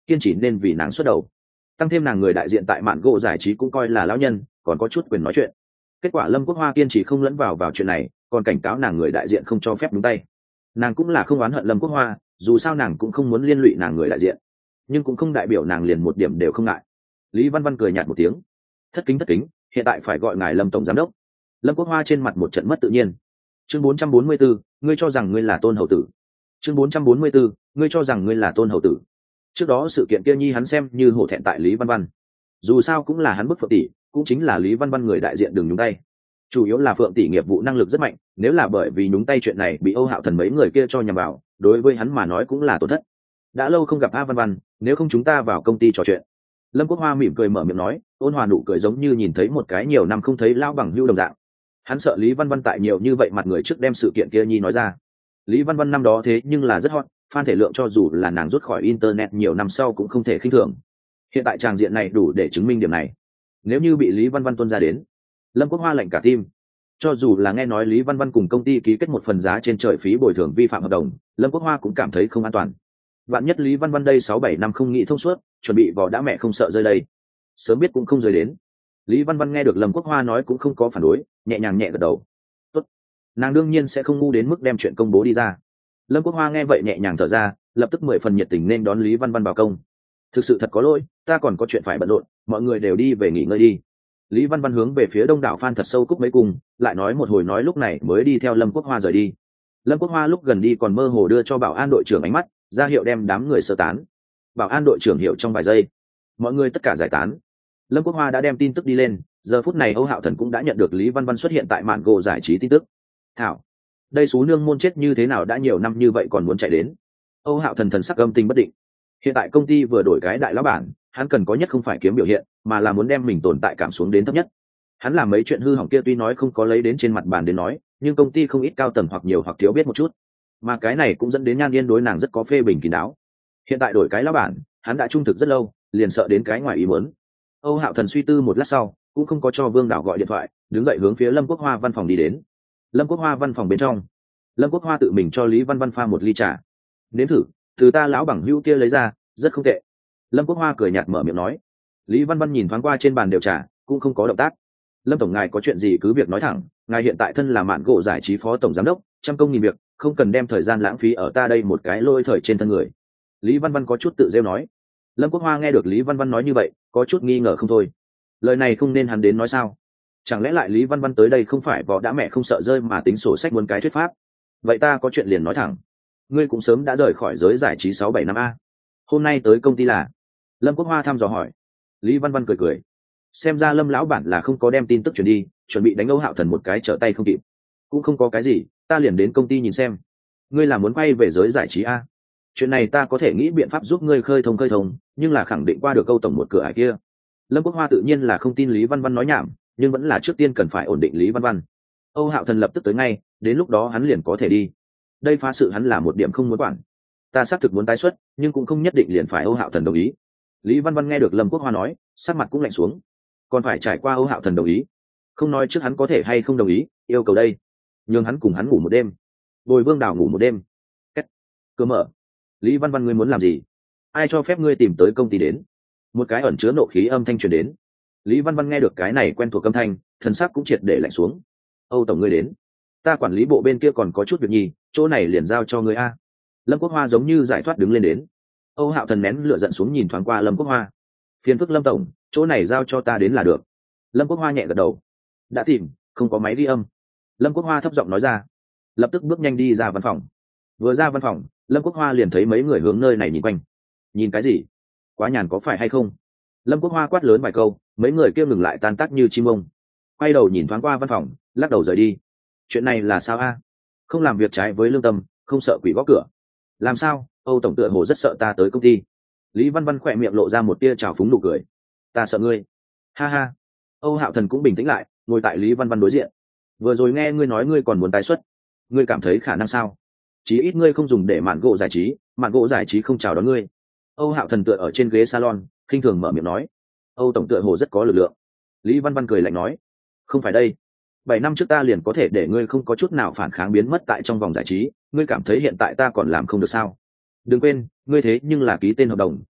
kiên trì nên vì nàng xuất đầu. Tăng thêm nàng người đại diện tại mạn gỗ giải trí cũng coi là lão nhân, còn có chút quyền nói chuyện. Kết quả Lâm Quốc Hoa kiên trì không lẫn vào chuyện này, còn cảnh cáo nàng người đại diện không cho phép đúng tay. Nàng cũng là không oán hận Lâm Quốc Hoa, dù sao nàng cũng không muốn liên lụy nàng người đại diện, nhưng cũng không đại biểu nàng liền một điểm đều không ngại. Lý Văn Văn cười nhạt một tiếng: thất kính, hiện tại phải gọi ngài Lâm tổng giám đốc. Lâm Quốc Hoa trên mặt một trận mất tự nhiên. Chương 444, ngươi cho rằng ngươi là Tôn hầu tử. Chương 444, ngươi cho rằng ngươi là Tôn hầu tử. Trước đó sự kiện kia nhi hắn xem như hổ thẹn tại Lý Văn Văn, dù sao cũng là hắn bức Phượng tỷ, cũng chính là Lý Văn Văn người đại diện đừng nhúng tay. Chủ yếu là Phượng tỷ nghiệp vụ năng lực rất mạnh, nếu là bởi vì nhúng tay chuyện này bị Âu Hạo Thần mấy người kia cho nhầm vào, đối với hắn mà nói cũng là tổn thất. Đã lâu không gặp A Văn Văn, nếu không chúng ta vào công ty trò chuyện. Lâm Quốc Hoa mỉm cười mở miệng nói, ôn hòa nụ cười giống như nhìn thấy một cái nhiều năm không thấy lão bằng hữu đồng dạng. Hắn sợ Lý Văn Văn tại nhiều như vậy mặt người trước đem sự kiện kia nhi nói ra. Lý Văn Văn năm đó thế nhưng là rất hot, fan thể lượng cho dù là nàng rút khỏi internet nhiều năm sau cũng không thể khinh thường. Hiện tại tràng diện này đủ để chứng minh điểm này. Nếu như bị Lý Văn Văn tuôn ra đến, Lâm Quốc Hoa lạnh cả tim. Cho dù là nghe nói Lý Văn Văn cùng công ty ký kết một phần giá trên trời phí bồi thường vi phạm hợp đồng, Lâm Quốc Hoa cũng cảm thấy không an toàn. Vạn nhất Lý Văn Văn đây 6-7 năm không nghĩ thông suốt, chuẩn bị vò đã mẹ không sợ rơi đây. Sớm biết cũng không rơi đến. Lý Văn Văn nghe được Lâm Quốc Hoa nói cũng không có phản đối, nhẹ nhàng nhẹ gật đầu. Tốt. Nàng đương nhiên sẽ không ngu đến mức đem chuyện công bố đi ra. Lâm Quốc Hoa nghe vậy nhẹ nhàng thở ra, lập tức 10 phần nhiệt tình nên đón Lý Văn Văn vào công. Thực sự thật có lỗi, ta còn có chuyện phải bận rộn, mọi người đều đi về nghỉ ngơi đi. Lý Văn Văn hướng về phía đông đảo fan thật sâu cúc mấy cùng, lại nói một hồi nói lúc này mới đi theo Lâm Quốc Hoa rời đi. Lâm Quốc Hoa lúc gần đi còn mơ hồ đưa cho bảo an đội trưởng ánh mắt, ra hiệu đem đám người sơ tán. Bảo an đội trưởng hiểu trong vài giây, mọi người tất cả giải tán. Lâm Quốc Hoa đã đem tin tức đi lên, giờ phút này Âu Hạo Thần cũng đã nhận được Lý Văn Văn xuất hiện tại mạn gỗ giải trí tin tức. Thảo, đây số nương môn chết như thế nào đã nhiều năm như vậy còn muốn chạy đến. Âu Hạo Thần thần sắc âm tình bất định. Hiện tại công ty vừa đổi cái đại lão bản, hắn cần có nhất không phải kiếm biểu hiện, mà là muốn đem mình tồn tại cảm xuống đến thấp nhất. Hắn làm mấy chuyện hư hỏng kia tuy nói không có lấy đến trên mặt bàn đến nói, nhưng công ty không ít cao tầng hoặc nhiều hoặc thiếu biết một chút, mà cái này cũng dẫn đến Nhan Yên đối nàng rất có phê bình kín đáo. Hiện tại đổi cái lão bản, hắn đã trung thực rất lâu, liền sợ đến cái ngoài ý muốn. Âu Hạo Thần suy tư một lát sau, cũng không có cho Vương Đảo gọi điện thoại, đứng dậy hướng phía Lâm Quốc Hoa văn phòng đi đến. Lâm Quốc Hoa văn phòng bên trong, Lâm Quốc Hoa tự mình cho Lý Văn Văn pha một ly trà. Nếm thử, từ ta lão bằng hữu kia lấy ra, rất không tệ. Lâm Quốc Hoa cười nhạt mở miệng nói. Lý Văn Văn nhìn thoáng qua trên bàn đều trà, cũng không có động tác. Lâm tổng ngài có chuyện gì cứ việc nói thẳng, ngài hiện tại thân là mạn gỗ giải trí phó tổng giám đốc, trăm công nghìn việc, không cần đem thời gian lãng phí ở ta đây một cái lôi thời trên thân người. Lý Văn Văn có chút tự rêu nói. Lâm Quốc Hoa nghe được Lý Văn Văn nói như vậy, có chút nghi ngờ không thôi. Lời này không nên hắn đến nói sao? Chẳng lẽ lại Lý Văn Văn tới đây không phải vỏ đã mẹ không sợ rơi mà tính sổ sách muốn cái thuyết pháp? Vậy ta có chuyện liền nói thẳng. Ngươi cũng sớm đã rời khỏi giới giải trí 6-7 năm a. Hôm nay tới công ty là? Lâm Quốc Hoa thăm dò hỏi. Lý Văn Văn cười cười. Xem ra Lâm lão bản là không có đem tin tức truyền đi, chuẩn bị đánh Âu Hạo Thần một cái trở tay không kịp. Cũng không có cái gì, ta liền đến công ty nhìn xem. Ngươi là muốn quay về giới giải trí a? Chuyện này ta có thể nghĩ biện pháp giúp ngươi khơi thông, nhưng là khẳng định qua được câu tổng một cửa ải kia. Lâm Quốc Hoa tự nhiên là không tin Lý Văn Văn nói nhảm, nhưng vẫn là trước tiên cần phải ổn định Lý Văn Văn. Âu Hạo Thần lập tức tới ngay, đến lúc đó hắn liền có thể đi. Đây phá sự hắn là một điểm không muốn quản. Ta xác thực muốn tái xuất, nhưng cũng không nhất định liền phải Âu Hạo Thần đồng ý. Lý Văn Văn nghe được Lâm Quốc Hoa nói, sắc mặt cũng lạnh xuống. Còn phải trải qua Âu Hạo Thần đồng ý. Không nói trước hắn có thể hay không đồng ý, yêu cầu đây. Nhưng hắn cùng hắn ngủ một đêm. Bồi Vương Đào ngủ một đêm. Cách. Cửa mở. Lý Văn Văn ngươi muốn làm gì? Ai cho phép ngươi tìm tới công ty đến? Một cái ẩn chứa nộ khí âm thanh truyền đến. Lý Văn Văn nghe được cái này quen thuộc âm thanh, thần sắc cũng triệt để lạnh xuống. Âu tổng ngươi đến. Ta quản lý bộ bên kia còn có chút việc nhì, chỗ này liền giao cho ngươi a. Lâm Quốc Hoa giống như giải thoát đứng lên đến. Âu Hạo Thần nén lửa giận xuống nhìn thoáng qua Lâm Quốc Hoa. Phiền phức Lâm tổng, chỗ này giao cho ta đến là được. Lâm Quốc Hoa nhẹ gật đầu. Đã tìm, không có máy ghi âm. Lâm Quốc Hoa thấp giọng nói ra. Lập tức bước nhanh đi ra văn phòng. Vừa ra văn phòng, Lâm Quốc Hoa liền thấy mấy người hướng nơi này nhìn quanh. Nhìn cái gì? Quá nhàn có phải hay không? Lâm Quốc Hoa quát lớn vài câu, mấy người kia ngừng lại tan tác như chim ông. Quay đầu nhìn thoáng qua văn phòng, lắc đầu rời đi. Chuyện này là sao a? Không làm việc trái với lương tâm, không sợ quỷ gõ cửa. Làm sao? Âu tổng tựa hồ rất sợ ta tới công ty. Lý Văn Văn khỏe miệng lộ ra một tia trào phúng nụ cười. Ta sợ ngươi. Ha ha. Âu Hạo Thần cũng bình tĩnh lại, ngồi tại Lý Văn Văn đối diện. Vừa rồi nghe ngươi nói ngươi còn muốn tái xuất, ngươi cảm thấy khả năng sao? Chí ít ngươi không dùng để mạn gỗ giải trí không chào đón ngươi. Âu Hạo Thần tựa ở trên ghế salon, khinh thường mở miệng nói. Âu tổng tựa hồ rất có lực lượng. Lý Văn Văn cười lạnh nói. Không phải đây. 7 năm trước ta liền có thể để ngươi không có chút nào phản kháng biến mất tại trong vòng giải trí, ngươi cảm thấy hiện tại ta còn làm không được sao? Đừng quên, ngươi thế nhưng là ký tên hợp đồng,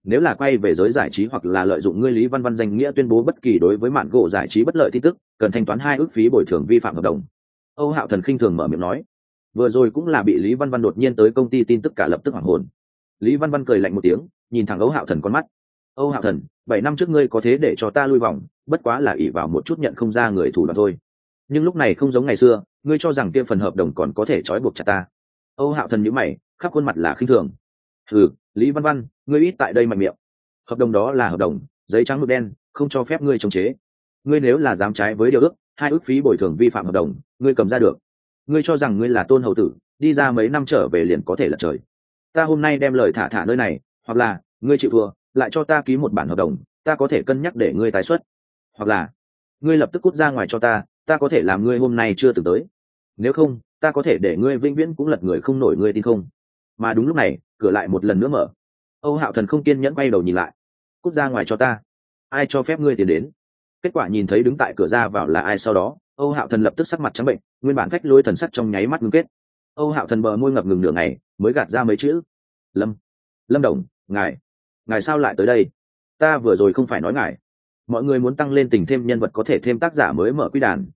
nếu là quay về giới giải trí hoặc là lợi dụng ngươi Lý Văn Văn danh nghĩa tuyên bố bất kỳ đối với mạn gỗ giải trí bất lợi tin tức, cần thanh toán 2 ức phí bồi thường vi phạm hợp đồng. Âu Hạo Thần khinh thường mở miệng nói. Vừa rồi cũng là bị Lý Văn Văn đột nhiên tới công ty tin tức cả lập tức hoảng hồn. Lý Văn Văn cười lạnh một tiếng, nhìn thẳng Âu Hạo Thần con mắt. Âu Hạo Thần, 7 năm trước ngươi có thế để cho ta lui vòng, bất quá là ỷ vào một chút nhận không ra người thủ đoạn thôi. Nhưng lúc này không giống ngày xưa, ngươi cho rằng kia phần hợp đồng còn có thể trói buộc chặt ta. Âu Hạo Thần nhíu mày, khắp khuôn mặt là khinh thường. Hừ, Lý Văn Văn, ngươi ít tại đây mạnh miệng. Hợp đồng đó là hợp đồng, giấy trắng mực đen, không cho phép ngươi chống chế. Ngươi nếu là dám trái với điều ước, 2 ức phí bồi thường vi phạm hợp đồng, ngươi cầm ra được. Ngươi cho rằng ngươi là Tôn hầu tử, đi ra mấy năm trở về liền có thể lật trời. Ta hôm nay đem lời thả nơi này, hoặc là ngươi chịu thua, lại cho ta ký một bản hợp đồng, ta có thể cân nhắc để ngươi tái xuất. Hoặc là ngươi lập tức cút ra ngoài cho ta có thể làm ngươi hôm nay chưa từng tới. Nếu không, ta có thể để ngươi vĩnh viễn cũng lật người không nổi, ngươi tin không? Mà đúng lúc này, cửa lại một lần nữa mở. Âu Hạo Thần không kiên nhẫn quay đầu nhìn lại. Cút ra ngoài cho ta. Ai cho phép ngươi tiến đến? Kết quả nhìn thấy đứng tại cửa ra vào là ai, sau đó Âu Hạo Thần lập tức sắc mặt trắng bệnh, nguyên bản phách lôi thần sắc trong nháy mắt ngưng kết. Âu Hạo Thần bờ môi ngập ngừng nửa ngày mới gạt ra mấy chữ. Lâm Đồng, ngài sao lại tới đây? Ta vừa rồi không phải nói ngài. Mọi người muốn tăng lên tình thêm nhân vật có thể thêm tác giả mới mở quy đàn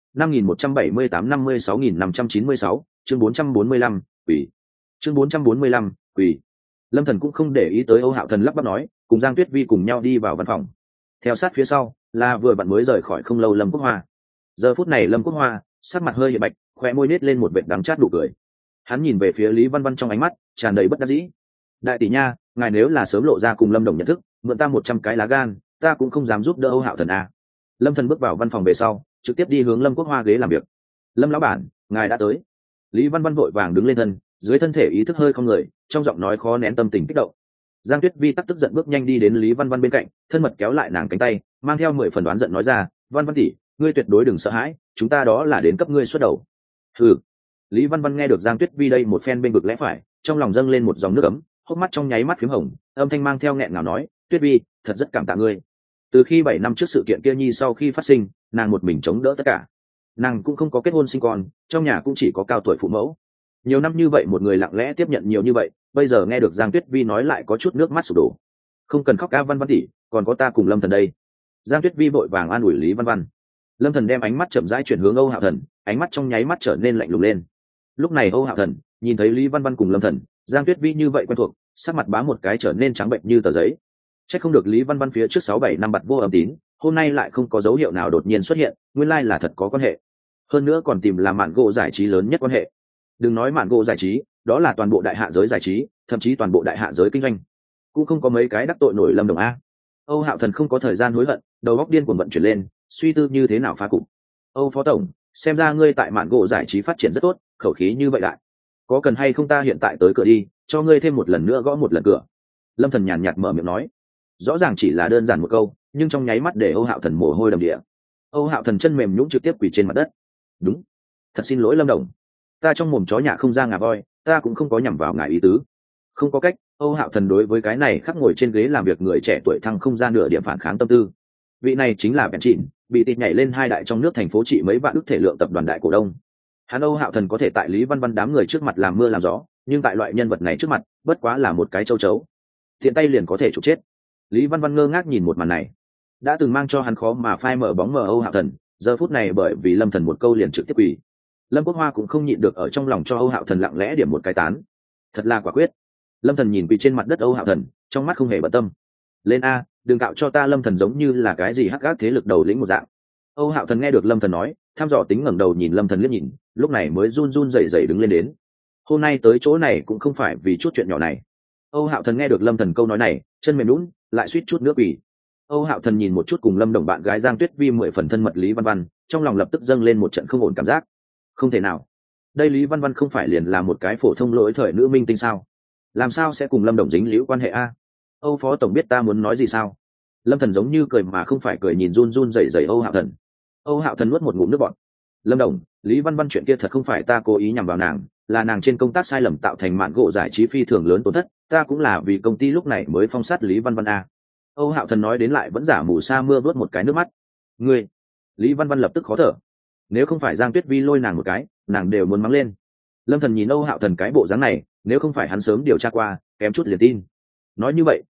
5178-56596, chương 445, quỷ. Chương 445, quỷ. Lâm Thần cũng không để ý tới Âu Hạo Thần lắp bắp nói, cùng Giang Tuyết Vi cùng nhau đi vào văn phòng. Theo sát phía sau là vừa bạn mới rời khỏi không lâu Lâm Quốc Hoa. Giờ phút này Lâm Quốc Hoa sắc mặt hơi hiện bạch, khóe môi nết lên một vệt đắng chát nụ cười. Hắn nhìn về phía Lý Văn Văn trong ánh mắt tràn đầy bất đắc dĩ. Đại tỷ nha, ngài nếu là sớm lộ ra cùng Lâm Đồng nhận thức, mượn ta 100 cái lá gan, ta cũng không dám giúp đỡ Âu Hạo Thần a. Lâm Thần bước vào văn phòng về sau, trực tiếp đi hướng Lâm Quốc Hoa ghế làm việc. Lâm lão bản, ngài đã tới. Lý Văn Văn vội vàng đứng lên thân, dưới thân thể ý thức hơi không người, trong giọng nói khó nén tâm tình kích động. Giang Tuyết Vi tức giận bước nhanh đi đến Lý Văn Văn bên cạnh, thân mật kéo lại nàng cánh tay, mang theo 10 phần đoán giận nói ra, Văn Văn tỷ, ngươi tuyệt đối đừng sợ hãi, chúng ta đó là đến cấp ngươi xuất đầu. Hừ. Lý Văn Văn nghe được Giang Tuyết Vi đây một phen bên vực lẽ phải, trong lòng dâng lên một dòng nước ấm, hốc mắt trong nháy mắt phím hồng, âm thanh mang theo nghẹn ngào nói, Tuyết Vi, thật rất cảm tạ ngươi. Từ khi 7 năm trước sự kiện kia nhi sau khi phát sinh, nàng một mình chống đỡ tất cả. Nàng cũng không có kết hôn sinh con, trong nhà cũng chỉ có cao tuổi phụ mẫu. Nhiều năm như vậy một người lặng lẽ tiếp nhận nhiều như vậy, bây giờ nghe được Giang Tuyết Vi nói lại có chút nước mắt sụp đổ. Không cần khóc ca Văn Văn tỷ, còn có ta cùng Lâm Thần đây. Giang Tuyết Vi vội vàng an ủi Lý Văn Văn. Lâm Thần đem ánh mắt chậm rãi chuyển hướng Âu Hạo Thần, ánh mắt trong nháy mắt trở nên lạnh lùng lên. Lúc này Âu Hạo Thần nhìn thấy Lý Văn Văn cùng Lâm Thần, Giang Tuyết Vi như vậy quen thuộc, sắc mặt bám một cái trở nên trắng bệnh như tờ giấy. Chắc không được Lý Văn Văn phía trước 6-7 năm bặt vô âm tín, hôm nay lại không có dấu hiệu nào đột nhiên xuất hiện, nguyên lai là thật có quan hệ. Hơn nữa còn tìm làm mạn gỗ giải trí lớn nhất quan hệ. Đừng nói mạn gỗ giải trí, đó là toàn bộ đại hạ giới giải trí, thậm chí toàn bộ đại hạ giới kinh doanh, cũng không có mấy cái đắc tội nổi Lâm Đồng a. Âu Hạo Thần không có thời gian hối hận, đầu óc điên cuồng vận chuyển lên, suy tư như thế nào phá cục. Âu phó tổng, xem ra ngươi tại mạn gỗ giải trí phát triển rất tốt, khẩu khí như vậy lại, có cần hay không ta hiện tại tới cửa đi, cho ngươi thêm một lần nữa gõ một lần cửa. Lâm Thần nhàn nhạt mở miệng nói, rõ ràng chỉ là đơn giản một câu, nhưng trong nháy mắt để Âu Hạo Thần mồ hôi đầm địa. Âu Hạo Thần chân mềm nhũn trực tiếp quỳ trên mặt đất. Đúng, thật xin lỗi Lâm Đồng, ta trong mồm chó nhà không ra ngà voi, ta cũng không có nhằm vào ngài ý tứ. Không có cách, Âu Hạo Thần đối với cái này khắc ngồi trên ghế làm việc người trẻ tuổi thăng không ra nửa điểm phản kháng tâm tư. Vị này chính là Bèn Trịn, bị tịt nhảy lên 2 đại trong nước thành phố trị mấy vạn ức thể lượng tập đoàn đại cổ đông. Hắn Âu Hạo Thần có thể tại Lý Văn Văn đám người trước mặt làm mưa làm gió, nhưng tại loại nhân vật này trước mặt, bất quá là một cái châu chấu, thiện tay liền có thể chụp chết. Lý Văn Văn ngơ ngác nhìn một màn này, đã từng mang cho hắn khó mà phai mở bóng mờ Âu Hạo Thần, giờ phút này bởi vì Lâm Thần một câu liền trực tiếp quỳ. Lâm Quốc Hoa cũng không nhịn được ở trong lòng cho Âu Hạo Thần lặng lẽ điểm một cái tán. Thật là quả quyết. Lâm Thần nhìn quỳ trên mặt đất Âu Hạo Thần, trong mắt không hề bận tâm. Lên a, đừng cạo cho ta Lâm Thần giống như là cái gì hắc gác thế lực đầu lĩnh một dạng. Âu Hạo Thần nghe được Lâm Thần nói, tham dò tính ngẩng đầu nhìn Lâm Thần liếc nhìn, lúc này mới run run rẩy rẩy đứng lên đến. Hôm nay tới chỗ này cũng không phải vì chút chuyện nhỏ này. Âu Hạo Thần nghe được Lâm Thần câu nói này, chân mềm nhũn, lại suýt chút nữa quỳ. Âu Hạo Thần nhìn một chút cùng Lâm Đồng bạn gái Giang Tuyết Vi 10 phần thân mật Lý Văn Văn, trong lòng lập tức dâng lên một trận không ổn cảm giác. Không thể nào, đây Lý Văn Văn không phải liền là một cái phổ thông lỗi thời nữ minh tinh sao? Làm sao sẽ cùng Lâm Đồng dính líu quan hệ a? Âu phó tổng biết ta muốn nói gì sao? Lâm Thần giống như cười mà không phải cười nhìn run run rẩy rẩy Âu Hạo Thần. Âu Hạo Thần nuốt một ngụm nước bọt. Lâm Đồng, Lý Văn Văn chuyện kia thật không phải ta cố ý nhằm vào nàng, là nàng trên công tác sai lầm tạo thành mạn gỗ giải trí phi thường lớn tổn thất, ta cũng là vì công ty lúc này mới phong sát Lý Văn Văn a. Âu Hạo Thần nói đến lại vẫn giả mù sa mưa vớt một cái nước mắt. Ngươi, Lý Văn Văn lập tức khó thở. Nếu không phải Giang Tuyết Vi lôi nàng một cái, nàng đều muốn mắng lên. Lâm Thần nhìn Âu Hạo Thần cái bộ dáng này, nếu không phải hắn sớm điều tra qua, kém chút liền tin. Nói như vậy,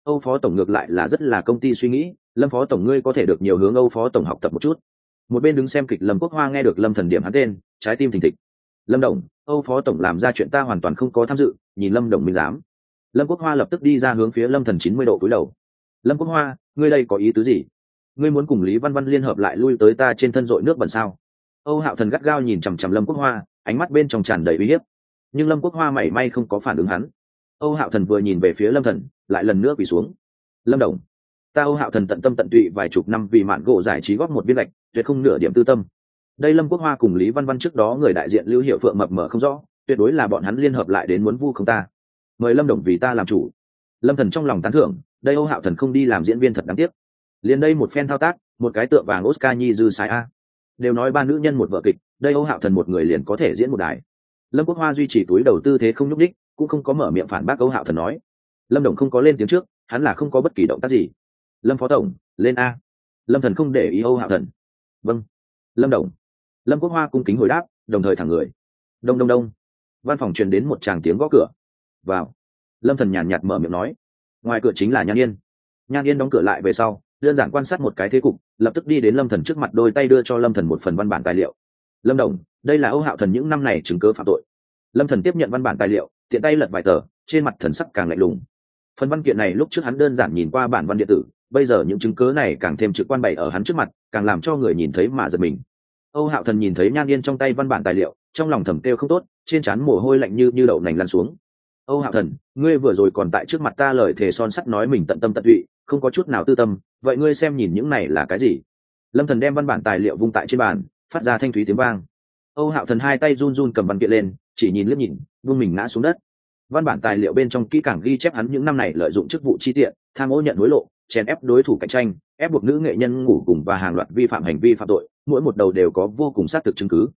Âu phó tổng ngược lại là rất là công ty suy nghĩ, Lâm phó tổng ngươi có thể được nhiều hướng Âu phó tổng học tập một chút. Một bên đứng xem kịch Lâm Quốc Hoa nghe được Lâm Thần điểm hắn tên, trái tim thình thịch. Lâm Đồng, Âu phó tổng làm ra chuyện ta hoàn toàn không có tham dự, nhìn Lâm Đồng minh dám. Lâm Quốc Hoa lập tức đi ra hướng phía Lâm Thần 90 độ cúi đầu. Lâm Quốc Hoa, ngươi đây có ý tứ gì? Ngươi muốn cùng Lý Văn Văn liên hợp lại lui tới ta trên thân dội nước bẩn sao? Âu Hạo Thần gắt gao nhìn chằm chằm Lâm Quốc Hoa, ánh mắt bên trong tràn đầy uy hiếp. Nhưng Lâm Quốc Hoa mảy may không có phản ứng hắn. Âu Hạo Thần vừa nhìn về phía Lâm Thần, lại lần nữa quỳ xuống. Lâm Đồng, ta Âu Hạo Thần tận tâm tận tụy vài chục năm vì mạn gỗ giải trí góp một viên gạch, tuyệt không nửa điểm tư tâm. Đây Lâm Quốc Hoa cùng Lý Văn Văn trước đó người đại diện Lưu Hiệu Phượng mập mờ không rõ, tuyệt đối là bọn hắn liên hợp lại đến muốn vu không ta. Mời Lâm Đồng vì ta làm chủ. Lâm Thần trong lòng tán thưởng, đây Âu Hạo Thần không đi làm diễn viên thật đáng tiếc. Liền đây một phen thao tác, một cái tượng vàng Oscar nhi dư sai a. Đều nói ba nữ nhân một vở kịch, đây Âu Hạo Thần một người liền có thể diễn một đài. Lâm Quốc Hoa duy trì túi đầu tư thế không nhúc nhích, cũng không có mở miệng phản bác Âu Hạo Thần nói. Lâm Đồng không có lên tiếng trước, hắn là không có bất kỳ động tác gì. Lâm phó tổng, lên a. Lâm Thần không để ý Âu Hạo Thần. Vâng. Lâm Đồng. Lâm Quốc Hoa cung kính hồi đáp, đồng thời thẳng người. Đông đông đông. Văn phòng truyền đến một tràng tiếng gõ cửa. Vào. Lâm Thần nhàn nhạt mở miệng nói. Ngoài cửa chính là Nhan Yên. Nhan Yên đóng cửa lại về sau, đơn giản quan sát một cái thế cục, lập tức đi đến Lâm Thần trước mặt, đôi tay đưa cho Lâm Thần một phần văn bản tài liệu. Lâm Đồng, đây là Âu Hạo Thần những năm này chứng cứ phạm tội. Lâm Thần tiếp nhận văn bản tài liệu, tiện tay lật vài tờ, trên mặt thần sắc càng lạnh lùng. Phần văn kiện này lúc trước hắn đơn giản nhìn qua bản văn điện tử, bây giờ những chứng cứ này càng thêm trực quan bày ở hắn trước mặt, càng làm cho người nhìn thấy mà giật mình. Âu Hạo Thần nhìn thấy Nhan Yên trong tay văn bản tài liệu, trong lòng thầm kêu không tốt, trên trán mồ hôi lạnh như đậu nành lăn xuống. Âu Hạo Thần, ngươi vừa rồi còn tại trước mặt ta lời thề son sắt nói mình tận tâm tận tụy, không có chút nào tư tâm, vậy ngươi xem nhìn những này là cái gì? Lâm Thần đem văn bản tài liệu vung tại trên bàn, phát ra thanh thúy tiếng vang. Âu Hạo Thần hai tay run run cầm văn kiện lên, chỉ nhìn liếc nhìn, buông mình ngã xuống đất. Văn bản tài liệu bên trong kỹ càng ghi chép hắn những năm này lợi dụng chức vụ chi tiện, tham ô nhận hối lộ, chèn ép đối thủ cạnh tranh, ép buộc nữ nghệ nhân ngủ cùng và hàng loạt vi phạm hành vi phạm tội, mỗi một đầu đều có vô cùng xác thực chứng cứ.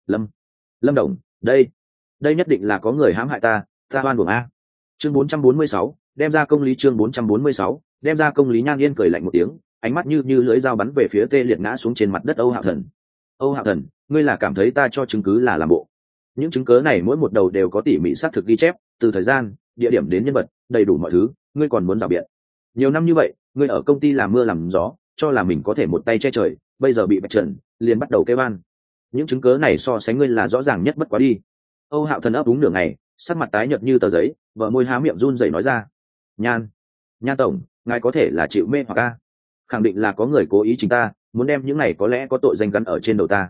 Lâm Đồng, đây nhất định là có người hãm hại ta oan uổng a. Chương 446, đem ra công lý. Chương 446, đem ra công lý. Nhan Yên cười lạnh một tiếng, ánh mắt như lưỡi dao bắn về phía tê liệt ngã xuống trên mặt đất Âu Hạo Thần. Âu Hạo Thần, ngươi là cảm thấy ta cho chứng cứ là làm bộ? Những chứng cứ này mỗi một đầu đều có tỉ mỉ xác thực ghi chép, từ thời gian, địa điểm đến nhân vật, đầy đủ mọi thứ, ngươi còn muốn rào biện? Nhiều năm như vậy, ngươi ở công ty làm mưa làm gió, cho là mình có thể một tay che trời, bây giờ bị bạch trần, liền bắt đầu kêu oan. Những chứng cứ này so sánh ngươi là rõ ràng nhất bất quá đi. Âu Hạo Thần ấp úng nửa ngày, sắc mặt tái nhợt như tờ giấy, vợ môi há miệng run rẩy nói ra. Nhan tổng, ngài có thể là chịu mê hoặc a? Khẳng định là có người cố ý chính ta, muốn đem những này có lẽ có tội danh gắn ở trên đầu ta.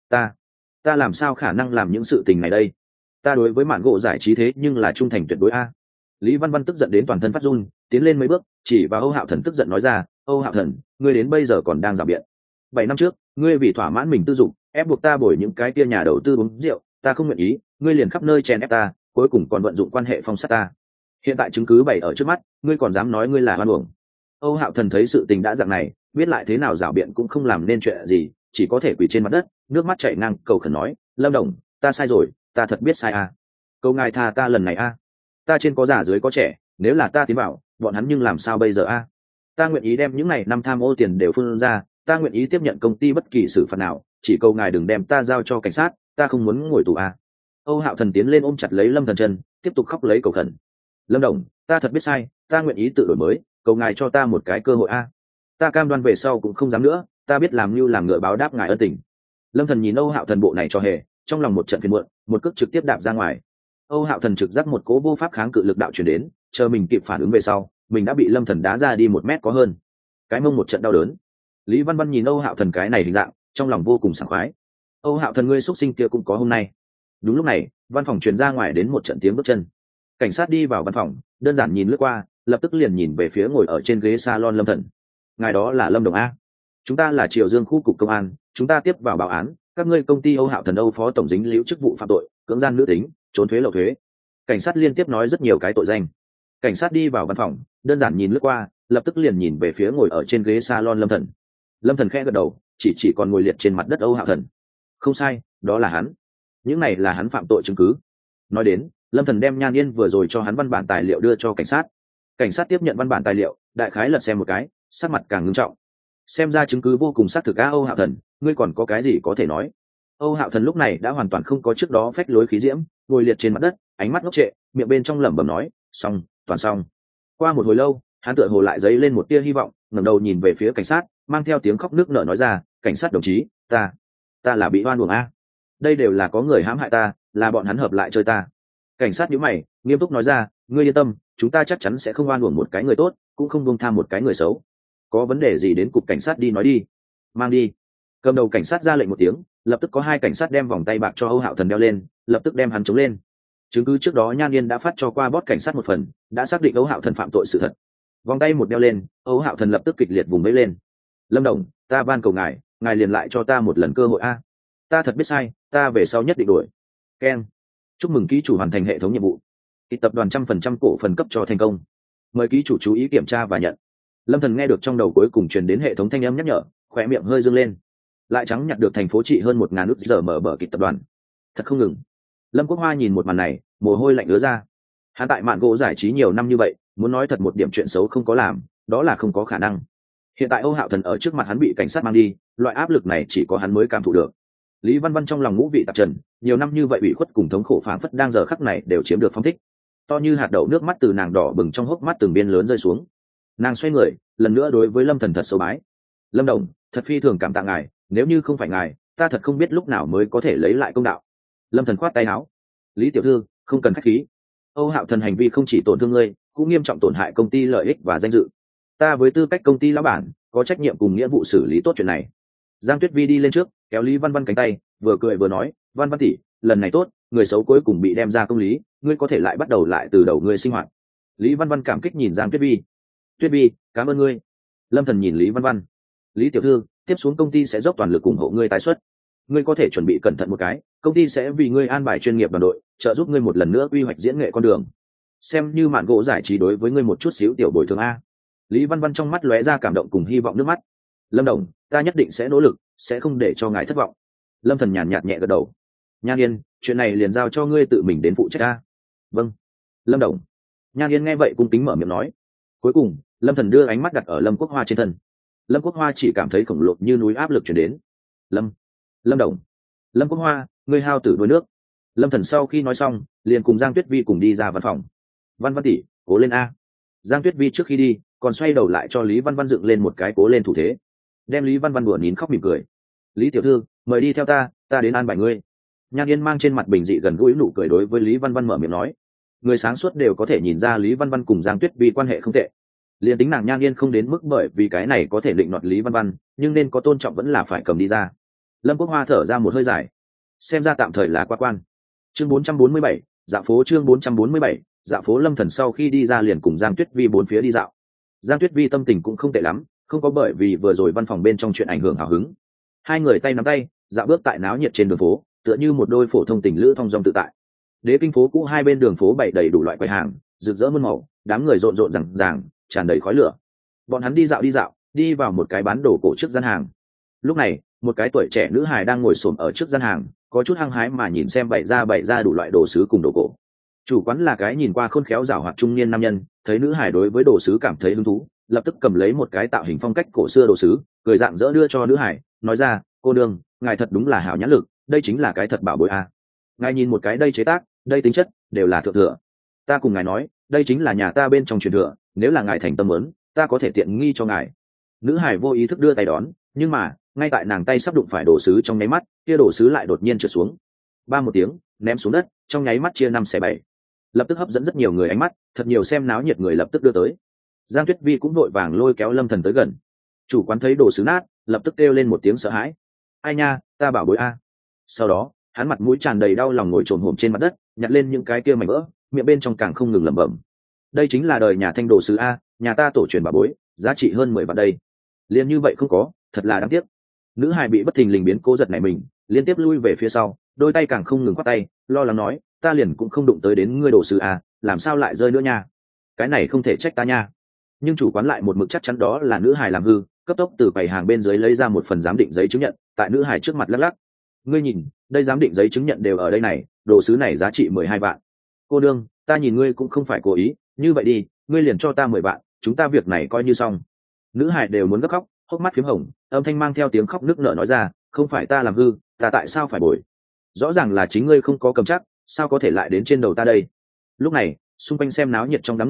Ta làm sao khả năng làm những sự tình này đây? Ta đối với mạn gỗ giải trí thế nhưng là trung thành tuyệt đối a. Lý Văn Văn tức giận đến toàn thân phát run, tiến lên mấy bước, chỉ vào Âu Hạo Thần tức giận nói ra. Âu Hạo Thần, ngươi đến bây giờ còn đang rào biện. 7 năm trước, ngươi vì thỏa mãn mình tư dục, ép buộc ta bồi những cái kia nhà đầu tư uống rượu, ta không nguyện ý, ngươi liền khắp nơi chèn ép ta, cuối cùng còn vận dụng quan hệ phong sát ta. Hiện tại chứng cứ bày ở trước mắt, ngươi còn dám nói ngươi là oan uổng? Âu Hạo Thần thấy sự tình đã dạng này, biết lại thế nào rảo biện cũng không làm nên chuyện gì, chỉ có thể quỳ trên mặt đất, nước mắt chảy ngang, cầu khẩn nói. Lâm Đồng, ta sai rồi, ta thật biết sai a. Cầu ngài tha ta lần này a. Ta trên có già dưới có trẻ, nếu là ta tiến bảo, bọn hắn nhưng làm sao bây giờ a? Ta nguyện ý đem những này năm tham ô tiền đều phun ra, ta nguyện ý tiếp nhận công ty bất kỳ xử phạt nào, chỉ cầu ngài đừng đem ta giao cho cảnh sát, ta không muốn ngồi tù a. Âu Hạo Thần tiến lên ôm chặt lấy Lâm Thần chân, tiếp tục khóc lấy cầu khẩn. Lâm Đồng, ta thật biết sai, ta nguyện ý tự đổi mới, cầu ngài cho ta một cái cơ hội a. Ta cam đoan về sau cũng không dám nữa, ta biết làm như làm ngựa báo đáp ngài ân tình. Lâm Thần nhìn Âu Hạo Thần bộ này cho hề, trong lòng một trận phiền muộn, một cước trực tiếp đạp ra ngoài. Âu Hạo Thần trực giác một cỗ vô pháp kháng cự lực đạo truyền đến, chờ mình kịp phản ứng về sau, mình đã bị Lâm Thần đá ra đi 1 mét có hơn. Cái mông một trận đau đớn. Lý Văn Văn nhìn Âu Hạo Thần cái này hình dạng, trong lòng vô cùng sảng khoái. Âu Hạo Thần ngươi xuất sinh kia cũng có hôm nay. Đúng lúc này, văn phòng truyền ra ngoài đến một trận tiếng bước chân. Cảnh sát đi vào văn phòng, đơn giản nhìn lướt qua, lập tức liền nhìn về phía ngồi ở trên ghế salon Lâm Thần. Ngài đó là Lâm Đồng a? Chúng ta là Triều Dương khu cục công an, chúng ta tiếp vào báo án, các ngươi công ty Âu Hạo Thần Âu phó tổng dính líu chức vụ phạm tội, cưỡng gian nữ tính, trốn thuế lậu thuế. Cảnh sát liên tiếp nói rất nhiều cái tội danh. Cảnh sát đi vào văn phòng, đơn giản nhìn lướt qua, lập tức liền nhìn về phía ngồi ở trên ghế salon Lâm Thần. Lâm Thần khẽ gật đầu, chỉ còn ngồi liệt trên mặt đất Âu Hạo Thần. Không sai, đó là hắn. Những này là hắn phạm tội chứng cứ. Nói đến, Lâm Thần đem Nhan Yên vừa rồi cho hắn văn bản tài liệu đưa cho cảnh sát. Cảnh sát tiếp nhận văn bản tài liệu, đại khái lật xem một cái, sắc mặt càng ngưng trọng. Xem ra chứng cứ vô cùng xác thực. Âu Hạo Thần, ngươi còn có cái gì có thể nói? Âu Hạo Thần lúc này đã hoàn toàn không có trước đó phách lối khí diễm, ngồi liệt trên mặt đất, ánh mắt ngốc trệ, miệng bên trong lẩm bẩm nói, xong, toàn xong. Qua một hồi lâu, hắn tựa hồ lại dấy lên một tia hy vọng, ngẩng đầu nhìn về phía cảnh sát, mang theo tiếng khóc nước nở nói ra, cảnh sát đồng chí, ta là bị oan uổng a, đây đều là có người hãm hại ta, là bọn hắn hợp lại chơi ta. Cảnh sát nhíu mày, nghiêm túc nói ra, ngươi yên tâm, chúng ta chắc chắn sẽ không oan uổng một cái người tốt, cũng không buông tha một cái người xấu. Có vấn đề gì đến cục cảnh sát đi nói đi, mang đi. Cầm đầu cảnh sát ra lệnh một tiếng, lập tức có hai cảnh sát đem vòng tay bạc cho Âu Hạo Thần đeo lên, lập tức đem hắn chống lên. Chứng cứ trước đó Nhan Yên đã phát cho qua bót cảnh sát một phần, đã xác định Âu Hạo Thần phạm tội sự thật. Vòng tay một đeo lên, Âu Hạo Thần lập tức kịch liệt vùng vẫy lên. Lâm Đồng, ta van cầu ngài liền lại cho ta một lần cơ hội a. Ta thật biết sai, ta về sau nhất định đổi. Keng. Chúc mừng ký chủ hoàn thành hệ thống nhiệm vụ. Tập đoàn 100% cổ phần cấp cho thành công. Mời ký chủ chú ý kiểm tra và nhận. Lâm Thần nghe được trong đầu cuối cùng truyền đến hệ thống thanh âm nhắc nhở, khóe miệng hơi dương lên. Lại trắng nhặt được thành phố trị hơn 1.000 ức giờ mở bờ kịch tập đoàn. Thật không ngừng. Lâm Quốc Hoa nhìn một màn này, mồ hôi lạnh ứa ra. Hắn tại mạn gỗ giải trí nhiều năm như vậy, muốn nói thật một điểm chuyện xấu không có làm, đó là không có khả năng. Hiện tại Âu Hạo Thần ở trước mặt hắn bị cảnh sát mang đi, loại áp lực này chỉ có hắn mới cảm thụ được. Lý Văn Văn trong lòng ngũ vị tạp trần, nhiều năm như vậy ủy khuất cùng thống khổ phảng phất đang giờ khắc này đều chiếm được phóng thích. To như hạt đậu nước mắt từ nàng đỏ bừng trong hốc mắt từng biên lớn rơi xuống. Nàng xoay người, lần nữa đối với Lâm Thần thật sâu bái. Lâm Đồng, thật phi thường cảm tạ ngài, nếu như không phải ngài, ta thật không biết lúc nào mới có thể lấy lại công đạo. Lâm Thần khoát tay áo. Lý tiểu thư, không cần khách khí. Âu Hạo Thần hành vi không chỉ tổn thương ngươi, cũng nghiêm trọng tổn hại công ty lợi ích và danh dự. Ta với tư cách công ty lão bản, có trách nhiệm cùng nghĩa vụ xử lý tốt chuyện này. Giang Tuyết Vi đi lên trước, kéo Lý Văn Văn cánh tay, vừa cười vừa nói, Văn Văn tỷ, lần này tốt, người xấu cuối cùng bị đem ra công lý, ngươi có thể lại bắt đầu lại từ đầu ngươi sinh hoạt. Lý Văn Văn cảm kích nhìn Giang Tuyết Vi. Tuyết Vi, cảm ơn ngươi. Lâm Thần nhìn Lý Văn Văn. Lý tiểu thư, tiếp xuống công ty sẽ dốc toàn lực ủng hộ ngươi tái xuất. Ngươi có thể chuẩn bị cẩn thận một cái, công ty sẽ vì ngươi an bài chuyên nghiệp đoàn đội, trợ giúp ngươi một lần nữa quy hoạch diễn nghệ con đường. Xem như mạn gỗ giải trí đối với ngươi một chút xíu tiểu bồi thường a. Lý Văn Văn trong mắt lóe ra cảm động cùng hy vọng nước mắt. Lâm Đồng, ta nhất định sẽ nỗ lực, sẽ không để cho ngài thất vọng. Lâm Thần nhàn nhạt nhẹ gật đầu. Nhan Yên, chuyện này liền giao cho ngươi tự mình đến phụ trách a. Vâng. Lâm Đồng. Nhan Yên nghe vậy cung kính mở miệng nói. Cuối cùng, Lâm Thần đưa ánh mắt đặt ở Lâm Quốc Hoa trên thân. Lâm Quốc Hoa chỉ cảm thấy khổng lồ như núi áp lực truyền đến. Lâm Đồng. Lâm Quốc Hoa, ngươi hao tử đuôi nước. Lâm Thần sau khi nói xong, liền cùng Giang Tuyết Vi cùng đi ra văn phòng. Văn Văn tỷ, cố lên a. Giang Tuyết Vi trước khi đi, còn xoay đầu lại cho Lý Văn Văn dựng lên một cái cố lên thủ thế, đem Lý Văn Văn đùa nín khóc mỉm cười. Lý tiểu thư, mời đi theo ta đến an bài ngươi. Nhan Yên mang trên mặt bình dị gần gũi nụ cười đối với Lý Văn Văn mở miệng nói. Người sáng suốt đều có thể nhìn ra Lý Văn Văn cùng Giang Tuyết Vi quan hệ không tệ. Liền tính nàng Nhan Yên không đến mức bởi vì cái này có thể định đoạt Lý Văn Văn, nhưng nên có tôn trọng vẫn là phải cầm đi ra. Lâm Quốc Hoa thở ra một hơi dài, xem ra tạm thời là qua quan. Chương 447, dạo phố. Chương 447, dạo phố. Lâm Thần sau khi đi ra liền cùng Giang Tuyết Vi bốn phía đi dạo. Giang Tuyết Vi tâm tình cũng không tệ lắm, không có bởi vì vừa rồi văn phòng bên trong chuyện ảnh hưởng hào hứng. Hai người tay nắm tay, dạo bước tại náo nhiệt trên đường phố, tựa như một đôi phổ thông tình lữ thong dong tự tại. Đế kinh phố cũ hai bên đường phố bày đầy đủ loại quầy hàng, rực rỡ muôn màu, đám người rộn rộn ràng ràng, tràn đầy khói lửa. Bọn hắn đi dạo, đi vào một cái bán đồ cổ trước gian hàng. Lúc này, một cái tuổi trẻ nữ hài đang ngồi xổm ở trước gian hàng, có chút hăng hái mà nhìn xem bày ra đủ loại đồ sứ cùng đồ cổ. Chủ quán là cái nhìn qua khôn khéo giảo hoạt trung niên nam nhân, thấy nữ hài đối với đồ sứ cảm thấy hứng thú, lập tức cầm lấy một cái tạo hình phong cách cổ xưa đồ sứ, cười rạng rỡ đưa cho nữ hài, nói ra, cô đương, ngài thật đúng là hảo nhãn lực, đây chính là cái thật bảo bối a. Ngài nhìn một cái đây chế tác, đây tính chất, đều là thượng thừa. Ta cùng ngài nói, đây chính là nhà ta bên trong truyền thừa, nếu là ngài thành tâm muốn, ta có thể tiện nghi cho ngài. Nữ hải vô ý thức đưa tay đón, nhưng mà, ngay tại nàng tay sắp đụng phải đồ sứ trong nháy mắt, kia đồ sứ lại đột nhiên trượt xuống. Ba một tiếng, ném xuống đất, trong nháy mắt chia 5/7. Lập tức hấp dẫn rất nhiều người ánh mắt, thật nhiều xem náo nhiệt người lập tức đưa tới. Giang Tuyết Vi cũng vội vàng lôi kéo Lâm Thần tới gần. Chủ quán thấy đồ sứ nát, lập tức kêu lên một tiếng sợ hãi. Ai nha, ta bảo bối a. Sau đó, hắn mặt mũi tràn đầy đau lòng ngồi trồm hổm trên mặt đất, nhặt lên những cái kia mảnh vỡ, miệng bên trong càng không ngừng lẩm bẩm. Đây chính là đời nhà Thanh đồ sứ a, nhà ta tổ truyền bảo bối, giá trị hơn 10 vạn đây. Liên như vậy không có, thật là đáng tiếc. Nữ hài bị bất thình lình biến cố giật nảy mình, liên tiếp lui về phía sau, đôi tay càng không ngừng quát tay, lo lắng nói, ta liền cũng không đụng tới đến ngươi đồ sứ a, làm sao lại rơi nữa nha? Cái này không thể trách ta nha. Nhưng chủ quán lại một mực chắc chắn đó là nữ hài làm hư, cấp tốc từ quầy hàng bên dưới lấy ra một phần giám định giấy chứng nhận, tại nữ hài trước mặt lắc lắc. Ngươi nhìn, đây giám định giấy chứng nhận đều ở đây này, đồ sứ này giá trị 12 vạn. Cô đương, ta nhìn ngươi cũng không phải cố ý, như vậy đi, ngươi liền cho ta 10 vạn, chúng ta việc này coi như xong. Nữ hài đều muốn gấp khóc, hốc mắt phím hồng, âm thanh mang theo tiếng khóc nức nở nói ra, không phải ta làm hư, ta tại sao phải bồi? Rõ ràng là chính ngươi không có cầm chắc, sao có thể lại đến trên đầu ta đây? Lúc này, xung quanh xem náo nhiệt trong đám người,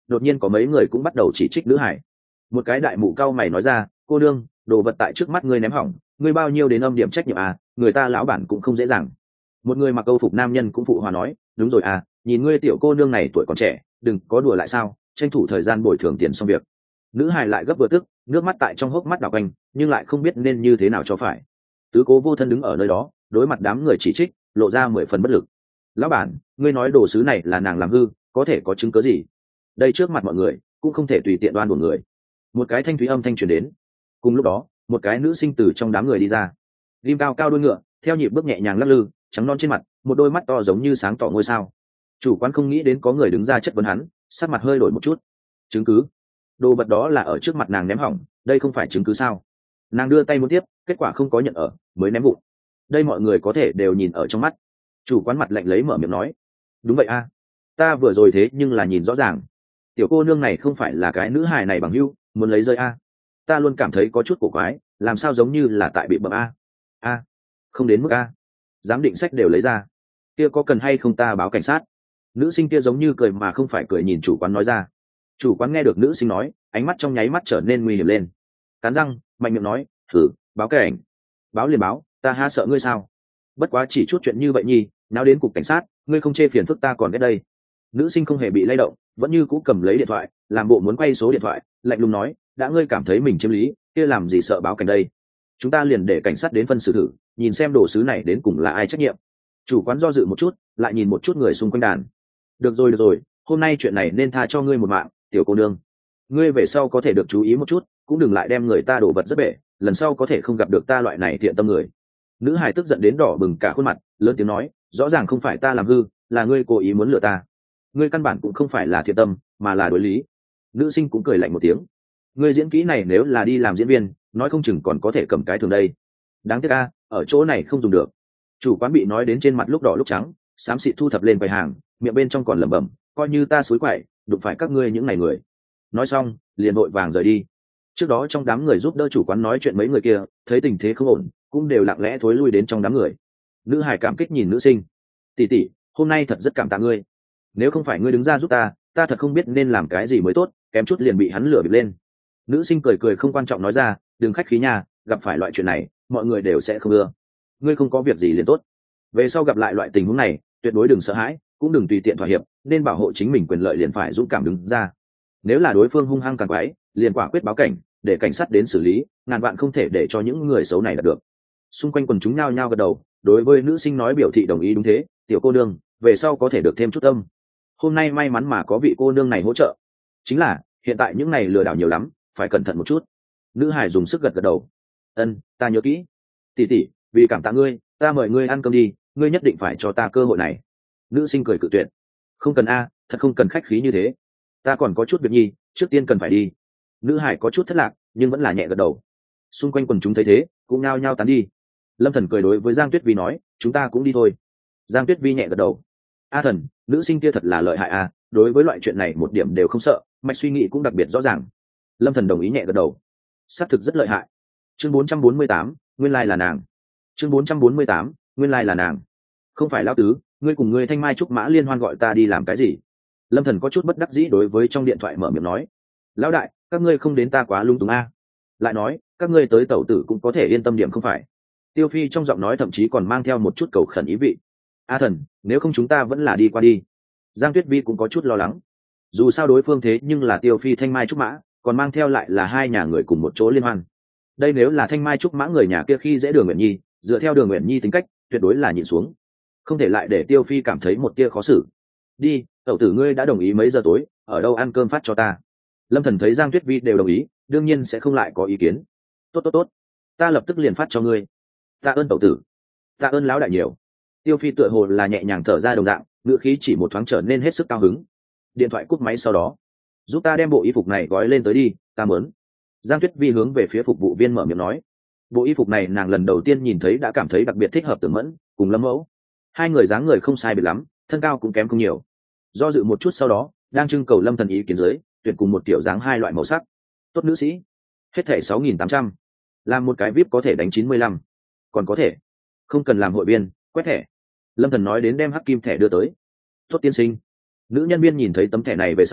đột nhiên có mấy người cũng bắt đầu chỉ trích nữ hải. Một cái đại mụ cao mày nói ra, cô nương, đồ vật tại trước mắt ngươi ném hỏng, ngươi bao nhiêu đến âm điểm trách nhiệm à, người ta lão bản cũng không dễ dàng. Một người mặc câu phục nam nhân cũng phụ hòa nói, đúng rồi à, nhìn ngươi tiểu cô nương này tuổi còn trẻ, đừng có đùa lại sao, tranh thủ thời gian bồi thường tiền xong việc. Nữ hài lại gấp vừa tức, nước mắt tại trong hốc mắt đảo quanh, nhưng lại không biết nên như thế nào cho phải. Tứ Cố vô thân đứng ở nơi đó, đối mặt đám người chỉ trích, lộ ra 10 phần bất lực. Lão bản, ngươi nói đồ sứ này là nàng làm hư, có thể có chứng cứ gì? Đây trước mặt mọi người, cũng không thể tùy tiện đoan buộc người. Một cái thanh thúy âm thanh truyền đến. Cùng lúc đó, một cái nữ sinh từ trong đám người đi ra, rim cao cao đuôi ngựa, theo nhịp bước nhẹ nhàng lắc lư, trắng non trên mặt, một đôi mắt to giống như sáng tỏ ngôi sao. Chủ quán không nghĩ đến có người đứng ra chất vấn hắn, sắc mặt hơi đổi một chút. Chứng cứ? Đồ vật đó là ở trước mặt nàng ném hỏng, đây không phải chứng cứ sao? Nàng đưa tay muốn tiếp, kết quả không có nhận ở, mới ném vụn. Đây mọi người có thể đều nhìn ở trong mắt. Chủ quán mặt lạnh lấy mở miệng nói, đúng vậy a, ta vừa rồi thế nhưng là nhìn rõ ràng, tiểu cô nương này không phải là cái nữ hài này bằng hữu, muốn lấy rơi a. Ta luôn cảm thấy có chút cổ quái, làm sao giống như là tại bị bậm a. Không đến mức a. Giám định sách đều lấy ra, kia có cần hay không ta báo cảnh sát? Nữ sinh kia giống như cười mà không phải cười nhìn chủ quán nói ra. Chủ quán nghe được nữ sinh nói, ánh mắt trong nháy mắt trở nên nguy hiểm lên, cắn răng mạnh miệng nói, thử báo cảnh. Báo liền báo, ta há sợ ngươi sao? Bất quá chỉ chút chuyện như vậy nhi, nào đến cục cảnh sát, ngươi không chê phiền phức ta còn ghét đây. Nữ sinh không hề bị lay động, vẫn như cũ cầm lấy điện thoại, làm bộ muốn quay số điện thoại, lạnh lùng nói, đã ngươi cảm thấy mình chiếm lý, kia làm gì sợ báo cảnh đây? Chúng ta liền để cảnh sát đến phân xử thử, nhìn xem đồ sứ này đến cùng là ai trách nhiệm. Chủ quán do dự một chút, lại nhìn một chút người xung quanh đàn. Được rồi, hôm nay chuyện này nên tha cho ngươi một mạng, tiểu cô nương. Ngươi về sau có thể được chú ý một chút, cũng đừng lại đem người ta đổ vật rất bể, lần sau có thể không gặp được ta loại này thiện tâm người. Nữ hài tức giận đến đỏ bừng cả khuôn mặt, lớn tiếng nói, rõ ràng không phải ta làm hư, là ngươi cố ý muốn lừa ta. Ngươi căn bản cũng không phải là thiện tâm, mà là đối lý. Nữ sinh cũng cười lạnh một tiếng. Ngươi diễn kỹ này nếu là đi làm diễn viên, nói không chừng còn có thể cầm cái thường đây. Đáng tiếc a, ở chỗ này không dùng được. Chủ quán bị nói đến trên mặt lúc đỏ lúc trắng, xám xịt thu thập lên quầy hàng, miệng bên trong còn lẩm bẩm, coi như ta xúi quậy, đụng phải các ngươi những ngày người. Nói xong, liền vội vàng rời đi. Trước đó trong đám người giúp đỡ chủ quán nói chuyện mấy người kia, thấy tình thế không ổn, cũng đều lặng lẽ thối lui đến trong đám người. Nữ hải cảm kích nhìn nữ sinh, tỷ tỷ, hôm nay thật rất cảm tạ ngươi. Nếu không phải ngươi đứng ra giúp ta, ta thật không biết nên làm cái gì mới tốt, kém chút liền bị hắn lừa bịp lên. Nữ sinh cười cười không quan trọng nói ra, đừng khách khí nha, gặp phải loại chuyện này, mọi người đều sẽ không ưa. Ngươi không có việc gì liền tốt. Về sau gặp lại loại tình huống này, tuyệt đối đừng sợ hãi, cũng đừng tùy tiện thỏa hiệp, nên bảo hộ chính mình quyền lợi liền phải dũng cảm đứng ra. Nếu là đối phương hung hăng càng quái, liền quả quyết báo cảnh, để cảnh sát đến xử lý, ngàn vạn không thể để cho những người xấu này đạt được. Xung quanh quần chúng nhao nhao gật đầu, đối với nữ sinh nói biểu thị đồng ý. Đúng thế, tiểu cô nương, về sau có thể được thêm chút tâm. Hôm nay may mắn mà có vị cô nương này hỗ trợ. Chính là, hiện tại những này lừa đảo nhiều lắm, phải cẩn thận một chút. Nữ hải dùng sức gật gật đầu. Ân, ta nhớ kỹ. Tỷ tỷ, vì cảm tạ ngươi, ta mời ngươi ăn cơm đi, ngươi nhất định phải cho ta cơ hội này. Nữ sinh cười cự tuyệt. Không cần a, thật không cần khách khí như thế. Ta còn có chút việc nhi, trước tiên cần phải đi. Nữ hải có chút thất lạc, nhưng vẫn là nhẹ gật đầu. Xung quanh quần chúng thấy thế, cũng nhao nhao tán đi. Lâm Thần cười đối với Giang Tuyết Vi nói, chúng ta cũng đi thôi. Giang Tuyết Vi nhẹ gật đầu. A Thần, nữ sinh kia thật là lợi hại a, đối với loại chuyện này một điểm đều không sợ, mạch suy nghĩ cũng đặc biệt rõ ràng. Lâm Thần đồng ý nhẹ gật đầu. Xác thực rất lợi hại. Chương 448, nguyên lai là nàng. Chương 448, nguyên lai là nàng. Không phải lão tứ, ngươi cùng ngươi Thanh Mai Trúc Mã liên hoan gọi ta đi làm cái gì? Lâm Thần có chút bất đắc dĩ đối với trong điện thoại mở miệng nói, lão đại, các ngươi không đến ta quá lung túng a. Lại nói, các ngươi tới tẩu tử cũng có thể yên tâm điểm không phải? Tiêu Phi trong giọng nói thậm chí còn mang theo một chút cầu khẩn ý vị. A Thần, nếu không chúng ta vẫn là đi qua đi. Giang Tuyết Vi cũng có chút lo lắng. Dù sao đối phương thế nhưng là Tiêu Phi Thanh Mai Trúc Mã, còn mang theo lại là hai nhà người cùng một chỗ liên hoan. Đây nếu là Thanh Mai Trúc Mã người nhà kia khi dễ Đường Uyển Nhi, dựa theo Đường Uyển Nhi tính cách, tuyệt đối là nhịn xuống. Không thể lại để Tiêu Phi cảm thấy một tia khó xử. Đi, tẩu tử ngươi đã đồng ý mấy giờ tối, ở đâu ăn cơm phát cho ta. Lâm Thần thấy Giang Tuyết Vi đều đồng ý, đương nhiên sẽ không lại có ý kiến. Tốt, ta lập tức liền phát cho ngươi. Tạ ơn tẩu tử. Tạ ơn lão đại nhiều. Tiêu Phi tựa hồ là nhẹ nhàng thở ra đồng dạng, ngữ khí chỉ một thoáng trở nên hết sức cao hứng. Điện thoại cúp máy sau đó, giúp ta đem bộ y phục này gói lên tới đi, ta muốn. Giang Tuyết Vi hướng về phía phục vụ viên mở miệng nói. Bộ y phục này nàng lần đầu tiên nhìn thấy đã cảm thấy đặc biệt thích hợp Tưởng Mẫn cùng Lâm Mẫu. Hai người dáng người không sai biệt lắm, thân cao cũng kém không nhiều. Do dự một chút sau đó, đang trưng cầu Lâm Thần ý kiến dưới, tuyển cùng một kiểu dáng hai loại màu sắc. Tốt nữ sĩ, hết thẻ 6.800, làm một cái VIP có thể đánh 95, còn có thể không cần làm hội viên, quét thẻ. Lâm Thần nói đến đem hắc kim thẻ đưa tới. Tốt tiên sinh. Nữ nhân viên nhìn thấy tấm thẻ này về sau,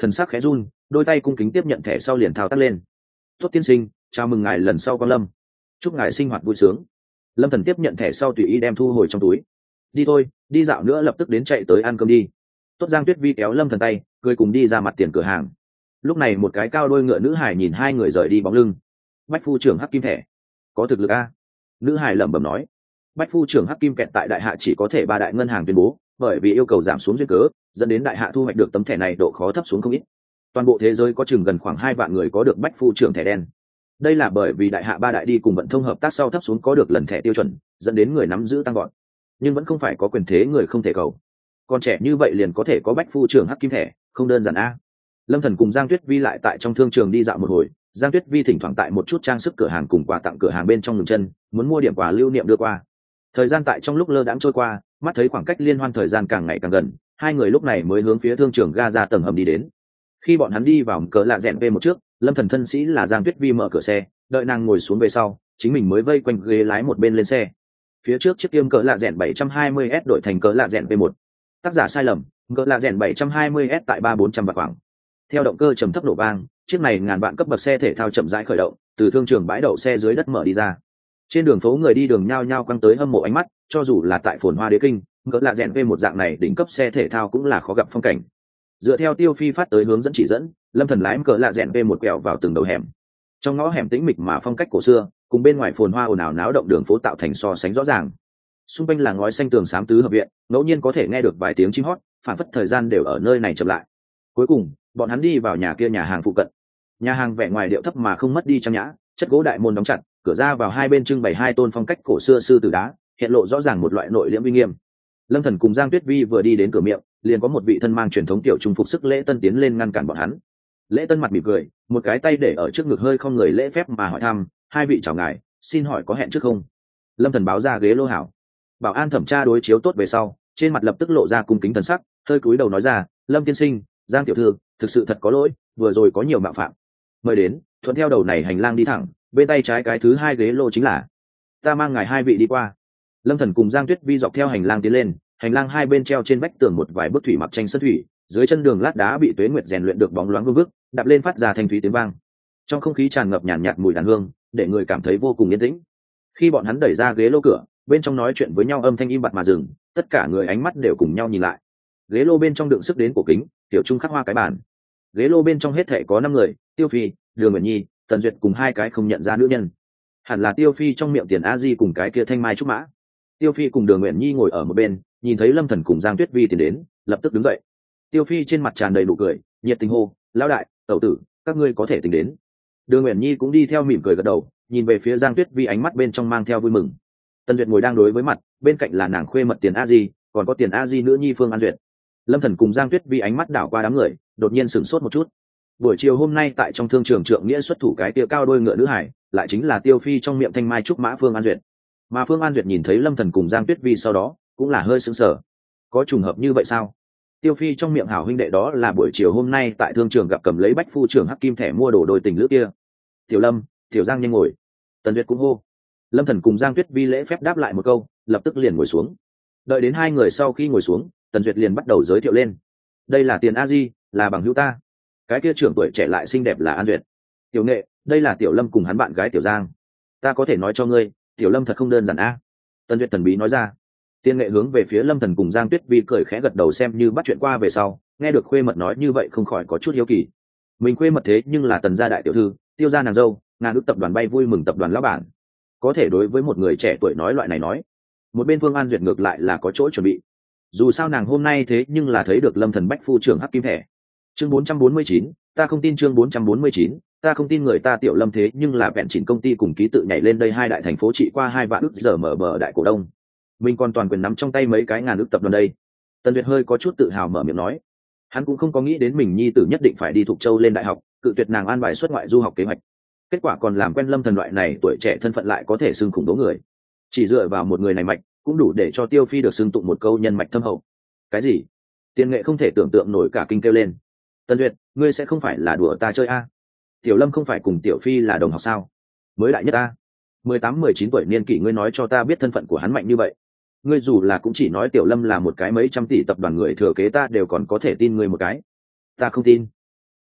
thần sắc khẽ run, đôi tay cung kính tiếp nhận thẻ sau liền thao tác lên. Tốt tiên sinh, chào mừng ngài lần sau quan lâm, chúc ngài sinh hoạt vui sướng. Lâm Thần tiếp nhận thẻ sau tùy ý đem thu hồi trong túi. Đi thôi, đi dạo nữa lập tức đến chạy tới ăn cơm đi. Tốt. Giang Tuyết Vi kéo Lâm Thần tay, cười cùng đi ra mặt tiền cửa hàng. Lúc này một cái cao đôi ngựa nữ hải nhìn hai người rời đi bóng lưng. Bách phu trưởng hắc kim thẻ, có thực lực a? Nữ hải lẩm bẩm nói. Bách phu trưởng hắc kim kẹt tại đại hạ chỉ có thể ba đại ngân hàng tuyên bố, bởi vì yêu cầu giảm xuống duyên cớ, dẫn đến đại hạ thu hoạch được tấm thẻ này độ khó thấp xuống không ít. Toàn bộ thế giới có chừng gần khoảng 2 vạn người có được bách phu trưởng thẻ đen. Đây là bởi vì đại hạ ba đại đi cùng vận thông hợp tác sau thấp xuống có được lần thẻ tiêu chuẩn, dẫn đến người nắm giữ tăng gọn. Nhưng vẫn không phải có quyền thế người không thể cầu. Còn trẻ như vậy liền có thể có bách phu trưởng hắc kim thẻ, không đơn giản a. Lâm Thần cùng Giang Tuyết Vi lại tại trong thương trường đi dạo một hồi. Giang Tuyết Vi thỉnh thoảng tại một chút trang sức cửa hàng cùng quà tặng cửa hàng bên trong ngừng chân, muốn mua điểm quà lưu niệm đưa qua. Thời gian tại trong lúc lơ đãng trôi qua, mắt thấy khoảng cách liên hoan thời gian càng ngày càng gần, hai người lúc này mới hướng phía thương trường ga ra tầng hầm đi đến. Khi bọn hắn đi vào cỡ lạ rèn về một trước, Lâm Thần thân sĩ là Giang Tuyết Vi mở cửa xe, đợi nàng ngồi xuống về sau, chính mình mới vây quanh ghế lái một bên lên xe. Phía trước chiếc kiêm cỡ lạ rèn 720S đổi thành cỡ lạ rèn V1. Tác giả sai lầm, cỡ lạ rèn 720S tại 3-400 bạc khoảng. Theo động cơ trầm thấp nổ vang, chiếc này ngàn vạn cấp bậc xe thể thao chậm rãi khởi động, từ thương trường bãi đậu xe dưới đất mở đi ra. Trên đường phố người đi đường nhao nhao quăng tới hâm mộ ánh mắt, cho dù là tại phồn hoa đế kinh, cỡ lạ rèn V1 dạng này đỉnh cấp xe thể thao cũng là khó gặp phong cảnh. Dựa theo Tiêu Phi phát tới hướng dẫn chỉ dẫn, Lâm Thần lái cỡ lạ rèn V1 quẹo vào từng đầu hẻm. Trong ngõ hẻm tĩnh mịch mà phong cách cổ xưa, cùng bên ngoài phồn hoa ồn ào náo động đường phố tạo thành so sánh rõ ràng. Xung quanh là ngói xanh tường xám tứ hợp viện, ngẫu nhiên có thể nghe được vài tiếng chim hót, phản phất thời gian đều ở nơi này chậm lại. Cuối cùng, bọn hắn đi vào nhà kia nhà hàng phụ cận. Nhà hàng vẻ ngoài điệu thấp mà không mất đi trang nhã, chất gỗ đại môn đóng chặt, cửa ra vào hai bên trưng bày hai tôn phong cách cổ xưa sư tử đá, hiện lộ rõ ràng một loại nội liễm uy nghiêm. Lâm Thần cùng Giang Tuyết Vi vừa đi đến cửa miệng, liền có một vị thân mang truyền thống tiểu trung phục sức lễ tân tiến lên ngăn cản bọn hắn. Lễ tân mặt mỉm cười, một cái tay để ở trước ngực hơi không người lễ phép mà hỏi thăm, hai vị chào ngài, xin hỏi có hẹn trước không? Lâm Thần báo ra ghế lô hảo. Bảo an thẩm tra đối chiếu tốt về sau, trên mặt lập tức lộ ra cung kính thần sắc, hơi cúi đầu nói ra, Lâm tiên sinh, Giang tiểu thư, thực sự thật có lỗi, vừa rồi có nhiều mạo phạm. Mời đến, thuận theo đầu này hành lang đi thẳng, bên tay trái cái thứ hai ghế lô chính là. Ta mang ngài hai vị đi qua. Lâm Thần cùng Giang Tuyết Vi dọc theo hành lang tiến lên, hành lang hai bên treo trên vách tường một vài bức thủy mặc tranh sơn thủy, dưới chân đường lát đá bị tuế nguyệt rèn luyện được bóng loáng vương vức, đạp lên phát ra thanh thúy tiếng vang. Trong không khí tràn ngập nhàn nhạt mùi đàn hương, để người cảm thấy vô cùng yên tĩnh. Khi bọn hắn đẩy ra ghế lô cửa, bên trong nói chuyện với nhau âm thanh im bặt mà dừng, tất cả người ánh mắt đều cùng nhau nhìn lại. Ghế lô bên trong đựng sức đến cổ kính, tiểu trung khắc hoa cái bàn. Ghế lô bên trong hết thảy có 5 người, Tiêu Phi, Đường Nguyện Nhi, Tần Duyệt cùng hai cái không nhận ra nữ nhân. Hẳn là Tiêu Phi trong miệng Tiền A Di cùng cái kia thanh mai trúc mã. Tiêu Phi cùng Đường Nguyện Nhi ngồi ở một bên, nhìn thấy Lâm Thần cùng Giang Tuyết Vi tiến đến, lập tức đứng dậy. Tiêu Phi trên mặt tràn đầy nụ cười, nhiệt tình hô, lão đại, tẩu tử, các ngươi có thể tính đến. Đường Nguyện Nhi cũng đi theo mỉm cười gật đầu, nhìn về phía Giang Tuyết Vi ánh mắt bên trong mang theo vui mừng. Tần Duyệt ngồi đang đối với mặt, bên cạnh là nàng khuê mật Tiền A Di, còn có Tiền A Di nữ nhi Phương An Duyệt. Lâm Thần cùng Giang Tuyết Vi ánh mắt đảo qua đám người, đột nhiên sửng sốt một chút. Buổi chiều hôm nay tại trong thương trường Trượng Nghĩa xuất thủ cái tia cao đôi ngựa nữ hải, lại chính là Tiêu Phi trong miệng thanh mai trúc mã Phương An Duyệt. Mà Phương An Duyệt nhìn thấy Lâm Thần cùng Giang Tuyết Vi sau đó, cũng là hơi sững sờ. Có trùng hợp như vậy sao? Tiêu Phi trong miệng hảo huynh đệ đó là buổi chiều hôm nay tại thương trường gặp cầm lấy bách phu trưởng hắc kim thẻ mua đồ đôi tình lữ kia. Tiểu Lâm, Tiểu Giang nhanh ngồi. Tần Duyệt cũng hô. Lâm Thần cùng Giang Tuyết Vi lễ phép đáp lại một câu, lập tức liền ngồi xuống. Đợi đến hai người sau khi ngồi xuống, Tần Duyệt liền bắt đầu giới thiệu lên. Đây là Tiền A Di, là bằng hữu ta. Cái kia trưởng tuổi trẻ lại xinh đẹp là An Duyệt. Tiểu Nghệ, đây là Tiểu Lâm cùng hắn bạn gái Tiểu Giang. Ta có thể nói cho ngươi, Tiểu Lâm thật không đơn giản a. Tần Duyệt thần bí nói ra. Tiên Nghệ hướng về phía Lâm Thần cùng Giang Tuyết Vi cười khẽ gật đầu xem như bắt chuyện qua về sau, nghe được khuê mật nói như vậy không khỏi có chút hiếu kỳ. Mình khuê mật thế nhưng là Tần gia đại tiểu thư, Tiêu gia nàng dâu, ngàn ước tập đoàn bay vui mừng tập đoàn lão bản. Có thể đối với một người trẻ tuổi nói loại này nói. Một bên Phương An Duyệt ngược lại là có chỗ chuẩn bị. Dù sao nàng hôm nay thế nhưng là thấy được Lâm Thần bách phu trưởng hắc kim thẻ. Chương 449, ta không tin. Chương 449, ta không tin người ta Tiểu Lâm thế nhưng là vẹn chỉnh công ty cùng ký tự nhảy lên đây hai đại thành phố trị qua 2 vạn ức giờ mở bờ đại cổ đông. Mình còn toàn quyền nắm trong tay mấy cái ngàn ức tập đoàn đây. Tần Duyệt hơi có chút tự hào mở miệng nói. Hắn cũng không có nghĩ đến mình nhi tử nhất định phải đi Thục Châu lên đại học, cự tuyệt nàng an bài xuất ngoại du học kế hoạch. Kết quả còn làm quen Lâm Thần loại này tuổi trẻ thân phận lại có thể xưng khủng bố người. Chỉ dựa vào một người này mạch, cũng đủ để cho Tiêu Phi được xưng tụng một câu nhân mạch thâm hậu. Cái gì? Tiên Nghệ không thể tưởng tượng nổi cả kinh kêu lên. Tần Duyệt, ngươi sẽ không phải là đùa ta chơi a? Tiểu Lâm không phải cùng Tiểu Phi là đồng học sao? Mới đại nhất a. 18-19 tuổi niên kỷ ngươi nói cho ta biết thân phận của hắn mạnh như vậy. Ngươi dù là cũng chỉ nói Tiểu Lâm là một cái mấy trăm tỷ tập đoàn người thừa kế ta đều còn có thể tin ngươi một cái. Ta không tin.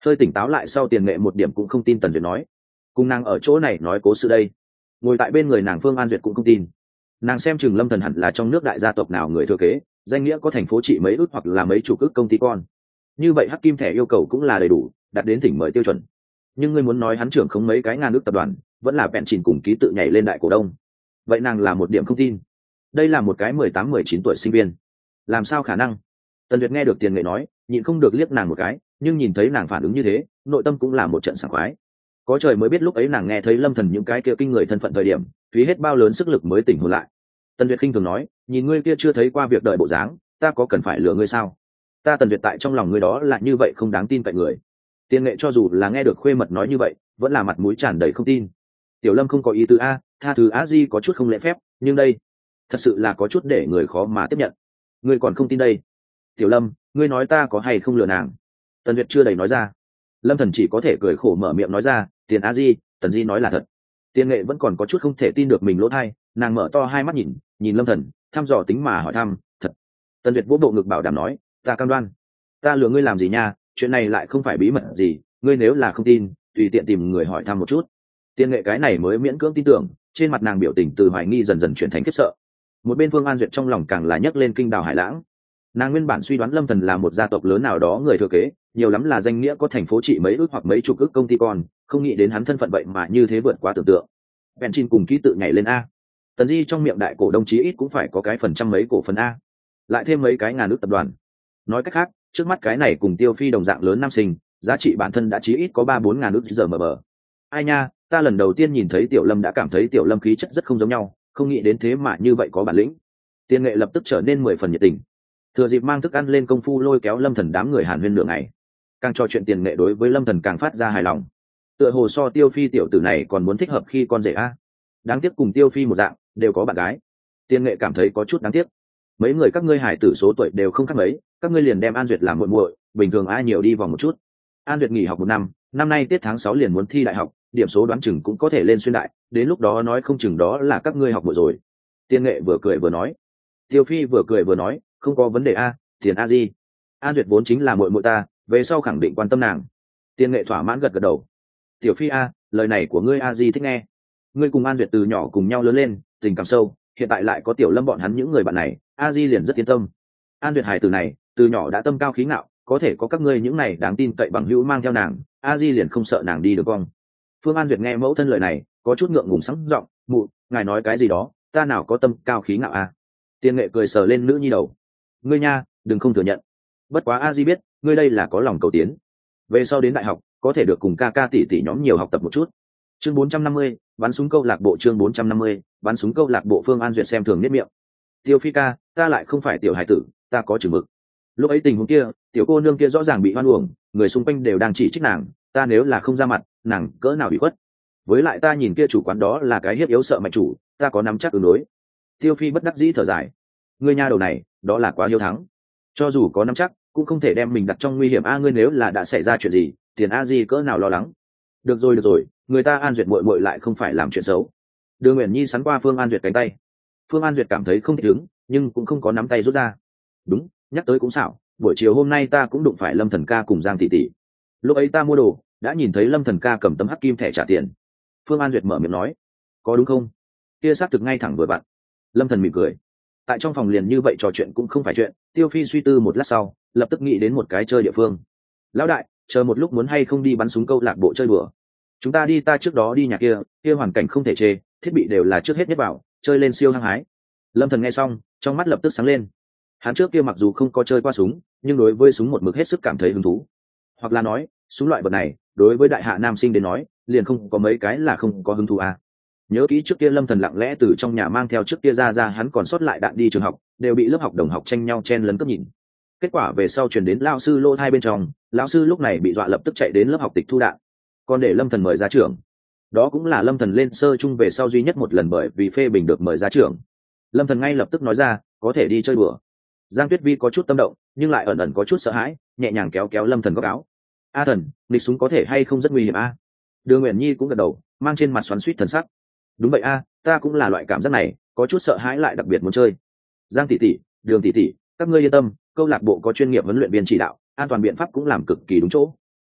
Hơi tỉnh táo lại sau, Tiền Nghệ một điểm cũng không tin Tần Duyệt nói cùng nàng ở chỗ này nói cố sự đây. Ngồi tại bên người nàng Phương An Duyệt cũng không tin. Nàng xem chừng Lâm Thần hẳn là trong nước đại gia tộc nào người thừa kế, danh nghĩa có thành phố trị mấy ước hoặc là mấy chục ước công ty con. Như vậy hắc kim thẻ yêu cầu cũng là đầy đủ, đạt đến thỉnh mời tiêu chuẩn. Nhưng ngươi muốn nói hắn trưởng không mấy cái ngàn ước tập đoàn, vẫn là bèn chìn cùng ký tự nhảy lên đại cổ đông. Vậy nàng là một điểm không tin. Đây là một cái 18-19 tuổi sinh viên, làm sao khả năng? Tần Duyệt nghe được Tiền Nghệ nói, nhịn không được liếc nàng một cái, nhưng nhìn thấy nàng phản ứng như thế, nội tâm cũng là một trận sảng khoái. Có trời mới biết lúc ấy nàng nghe thấy Lâm Thần những cái kia kinh người thân phận thời điểm, phí hết bao lớn sức lực mới tỉnh hồn lại. Tần Duyệt khinh thường nói, nhìn ngươi kia chưa thấy qua việc đợi bộ dáng, ta có cần phải lừa ngươi sao? Ta Tần Duyệt tại trong lòng ngươi đó là như vậy không đáng tin cậy người. Tiền Nghệ cho dù là nghe được khuê mật nói như vậy, vẫn là mặt mũi tràn đầy không tin. Tiểu Lâm không có ý tứ a, tha thứ a di có chút không lễ phép, nhưng đây thật sự là có chút để người khó mà tiếp nhận. Ngươi còn không tin đây? Tiểu Lâm, ngươi nói ta có hay không lừa nàng? Tần Duyệt chưa đầy nói ra. Lâm Thần chỉ có thể cười khổ mở miệng nói ra, Tiền a di, Tần di nói là thật. Tiền Nghệ vẫn còn có chút không thể tin được mình lỗ tai, nàng mở to hai mắt nhìn Lâm Thần, thăm dò tính mà hỏi thăm, thật? Tần Duyệt vỗ bộ ngực bảo đảm nói, ta cam đoan. Ta lừa ngươi làm gì nha, chuyện này lại không phải bí mật gì, ngươi nếu là không tin, tùy tiện tìm người hỏi thăm một chút. Tiền Nghệ cái này mới miễn cưỡng tin tưởng, trên mặt nàng biểu tình từ hoài nghi dần dần chuyển thành khiếp sợ. Một bên Phương An Duyệt trong lòng càng là nhấc lên kinh đào hải lãng. Nàng nguyên bản suy đoán Lâm Thần là một gia tộc lớn nào đó người thừa kế, nhiều lắm là danh nghĩa có thành phố trị mấy ước hoặc mấy chục ước công ty con, không nghĩ đến hắn thân phận vậy mà như thế vượt quá tưởng tượng. Benchin cùng ký tự nhảy lên a. Tần Di trong miệng đại cổ đông chí ít cũng phải có cái phần trăm mấy cổ phần a, lại thêm mấy cái ngàn ước tập đoàn. Nói cách khác, trước mắt cái này cùng Tiêu Phi đồng dạng lớn nam sinh, giá trị bản thân đã chí ít có 3-4 ngàn ước giờ mờ bờ. Ai nha, ta lần đầu tiên nhìn thấy Tiểu Lâm đã cảm thấy Tiểu Lâm khí chất rất không giống nhau, không nghĩ đến thế mà như vậy có bản lĩnh. Tiền Nghệ lập tức trở nên 10 phần nhiệt tình. Thừa dịp mang thức ăn lên công phu lôi kéo Lâm Thần đám người hàn huyên nửa ngày. Càng trò chuyện Tiền Nghệ đối với Lâm Thần càng phát ra hài lòng. Tựa hồ so Tiêu Phi tiểu tử này còn muốn thích hợp khi con rể a. Đáng tiếc cùng Tiêu Phi một dạng, đều có bạn gái. Tiền Nghệ cảm thấy có chút đáng tiếc. Mấy người các ngươi hải tử số tuổi đều không khác mấy, các ngươi liền đem An Duyệt làm muội muội, bình thường ai nhiều đi vòng một chút. An Duyệt nghỉ học 1 năm, năm nay tiết tháng 6 liền muốn thi đại học, điểm số đoán chừng cũng có thể lên xuyên đại, đến lúc đó nói không chừng đó là các ngươi học muội rồi. Tiền Nghệ vừa cười vừa nói. Tiêu Phi vừa cười vừa nói, không có vấn đề a, Tiền a di. An Duyệt vốn chính là muội muội ta, về sau khẳng định quan tâm nàng. Tiền Nghệ thỏa mãn gật gật đầu. Tiểu Phi a, lời này của ngươi a di thích nghe. Ngươi cùng An Duyệt từ nhỏ cùng nhau lớn lên, tình cảm sâu, hiện tại lại có Tiểu Lâm bọn hắn những người bạn này, a di liền rất yên tâm. An Duyệt hài tử này, từ nhỏ đã tâm cao khí ngạo, có thể có các ngươi những này đáng tin cậy bằng hữu mang theo nàng, a di liền không sợ nàng đi được cong. Phương An Duyệt nghe mẫu thân lời này, có chút ngượng ngùng sẵn giọng, mụ, ngài nói cái gì đó, ta nào có tâm cao khí ngạo a. Tiền Nghệ cười sờ lên nữ nhi đầu. Ngươi nha, đừng không thừa nhận. Bất quá a di biết, ngươi đây là có lòng cầu tiến. Về sau đến đại học, có thể được cùng ca ca tỷ tỷ nhóm nhiều học tập một chút. Chương 450, bắn súng câu lạc bộ. Chương 450, bắn súng câu lạc bộ. Phương An Duyệt xem thường niết miệng. Tiêu Phi ca, ta lại không phải tiểu hải tử, ta có chừng mực. Lúc ấy tình huống kia, tiểu cô nương kia rõ ràng bị hoan uổng, người xung quanh đều đang chỉ trích nàng, ta nếu là không ra mặt, nàng cỡ nào bị khuất. Với lại ta nhìn kia chủ quán đó là cái hiếp yếu sợ mạnh chủ, ta có nắm chắc ứng đối. Tiêu Phi bất đắc dĩ thở dài. Ngươi nha đầu này, đó là quá hiếu thắng. Cho dù có nắm chắc, cũng không thể đem mình đặt trong nguy hiểm a. Ngươi nếu là đã xảy ra chuyện gì, Tiền a di cỡ nào lo lắng. Được rồi, người ta An Duyệt muội muội lại không phải làm chuyện xấu. Đưa Nguyễn Nhi sắn qua Phương An Duyệt cánh tay. Phương An Duyệt cảm thấy không thích ứng, nhưng cũng không có nắm tay rút ra. Đúng, nhắc tới cũng xảo, buổi chiều hôm nay ta cũng đụng phải Lâm Thần ca cùng Giang tỷ tỷ. Lúc ấy ta mua đồ, đã nhìn thấy Lâm Thần ca cầm tấm hắc kim thẻ trả tiền. Phương An Duyệt mở miệng nói, có đúng không? Kia xác thực ngay thẳng vừa vặn. Lâm Thần mỉm cười. Tại trong phòng liền như vậy trò chuyện cũng không phải chuyện. Tiêu Phi suy tư một lát sau, lập tức nghĩ đến một cái chơi địa phương. Lão đại, chờ một lúc muốn hay không đi bắn súng câu lạc bộ chơi đùa? Chúng ta đi, ta trước đó đi nhà kia, kia hoàn cảnh không thể chê, thiết bị đều là trước hết nhất bảo, chơi lên siêu hăng hái. Lâm Thần nghe xong, trong mắt lập tức sáng lên. Hắn trước kia mặc dù không có chơi qua súng, nhưng đối với súng một mực hết sức cảm thấy hứng thú. Hoặc là nói, súng loại vật này, đối với đại hạ nam sinh đến nói, liền không có mấy cái là không có hứng thú à. Nhớ kỹ trước kia Lâm Thần lặng lẽ từ trong nhà mang theo trước kia ra hắn còn sót lại đạn đi trường học, đều bị lớp học đồng học tranh nhau chen lấn cướp nhìn. Kết quả về sau truyền đến lão sư lô thai bên trong, lão sư lúc này bị dọa lập tức chạy đến lớp học tịch thu đạn. Còn để Lâm Thần mời ra trường. Đó cũng là Lâm Thần lên sơ trung về sau duy nhất một lần bởi vì phê bình được mời ra trường. Lâm Thần ngay lập tức nói ra, có thể đi chơi đùa. Giang Tuyết Vi có chút tâm động, nhưng lại ẩn ẩn có chút sợ hãi, nhẹ nhàng kéo kéo Lâm Thần góc áo. A Thần, nghịch súng có thể hay không rất nguy hiểm a? Đường Nguyễn Nhi cũng gật đầu, mang trên mặt xoắn xuýt thần sắc. Đúng vậy a, ta cũng là loại cảm giác này, có chút sợ hãi lại đặc biệt muốn chơi. Giang tỷ tỷ, Đường tỷ tỷ, các ngươi yên tâm, câu lạc bộ có chuyên nghiệp huấn luyện viên chỉ đạo, an toàn biện pháp cũng làm cực kỳ đúng chỗ.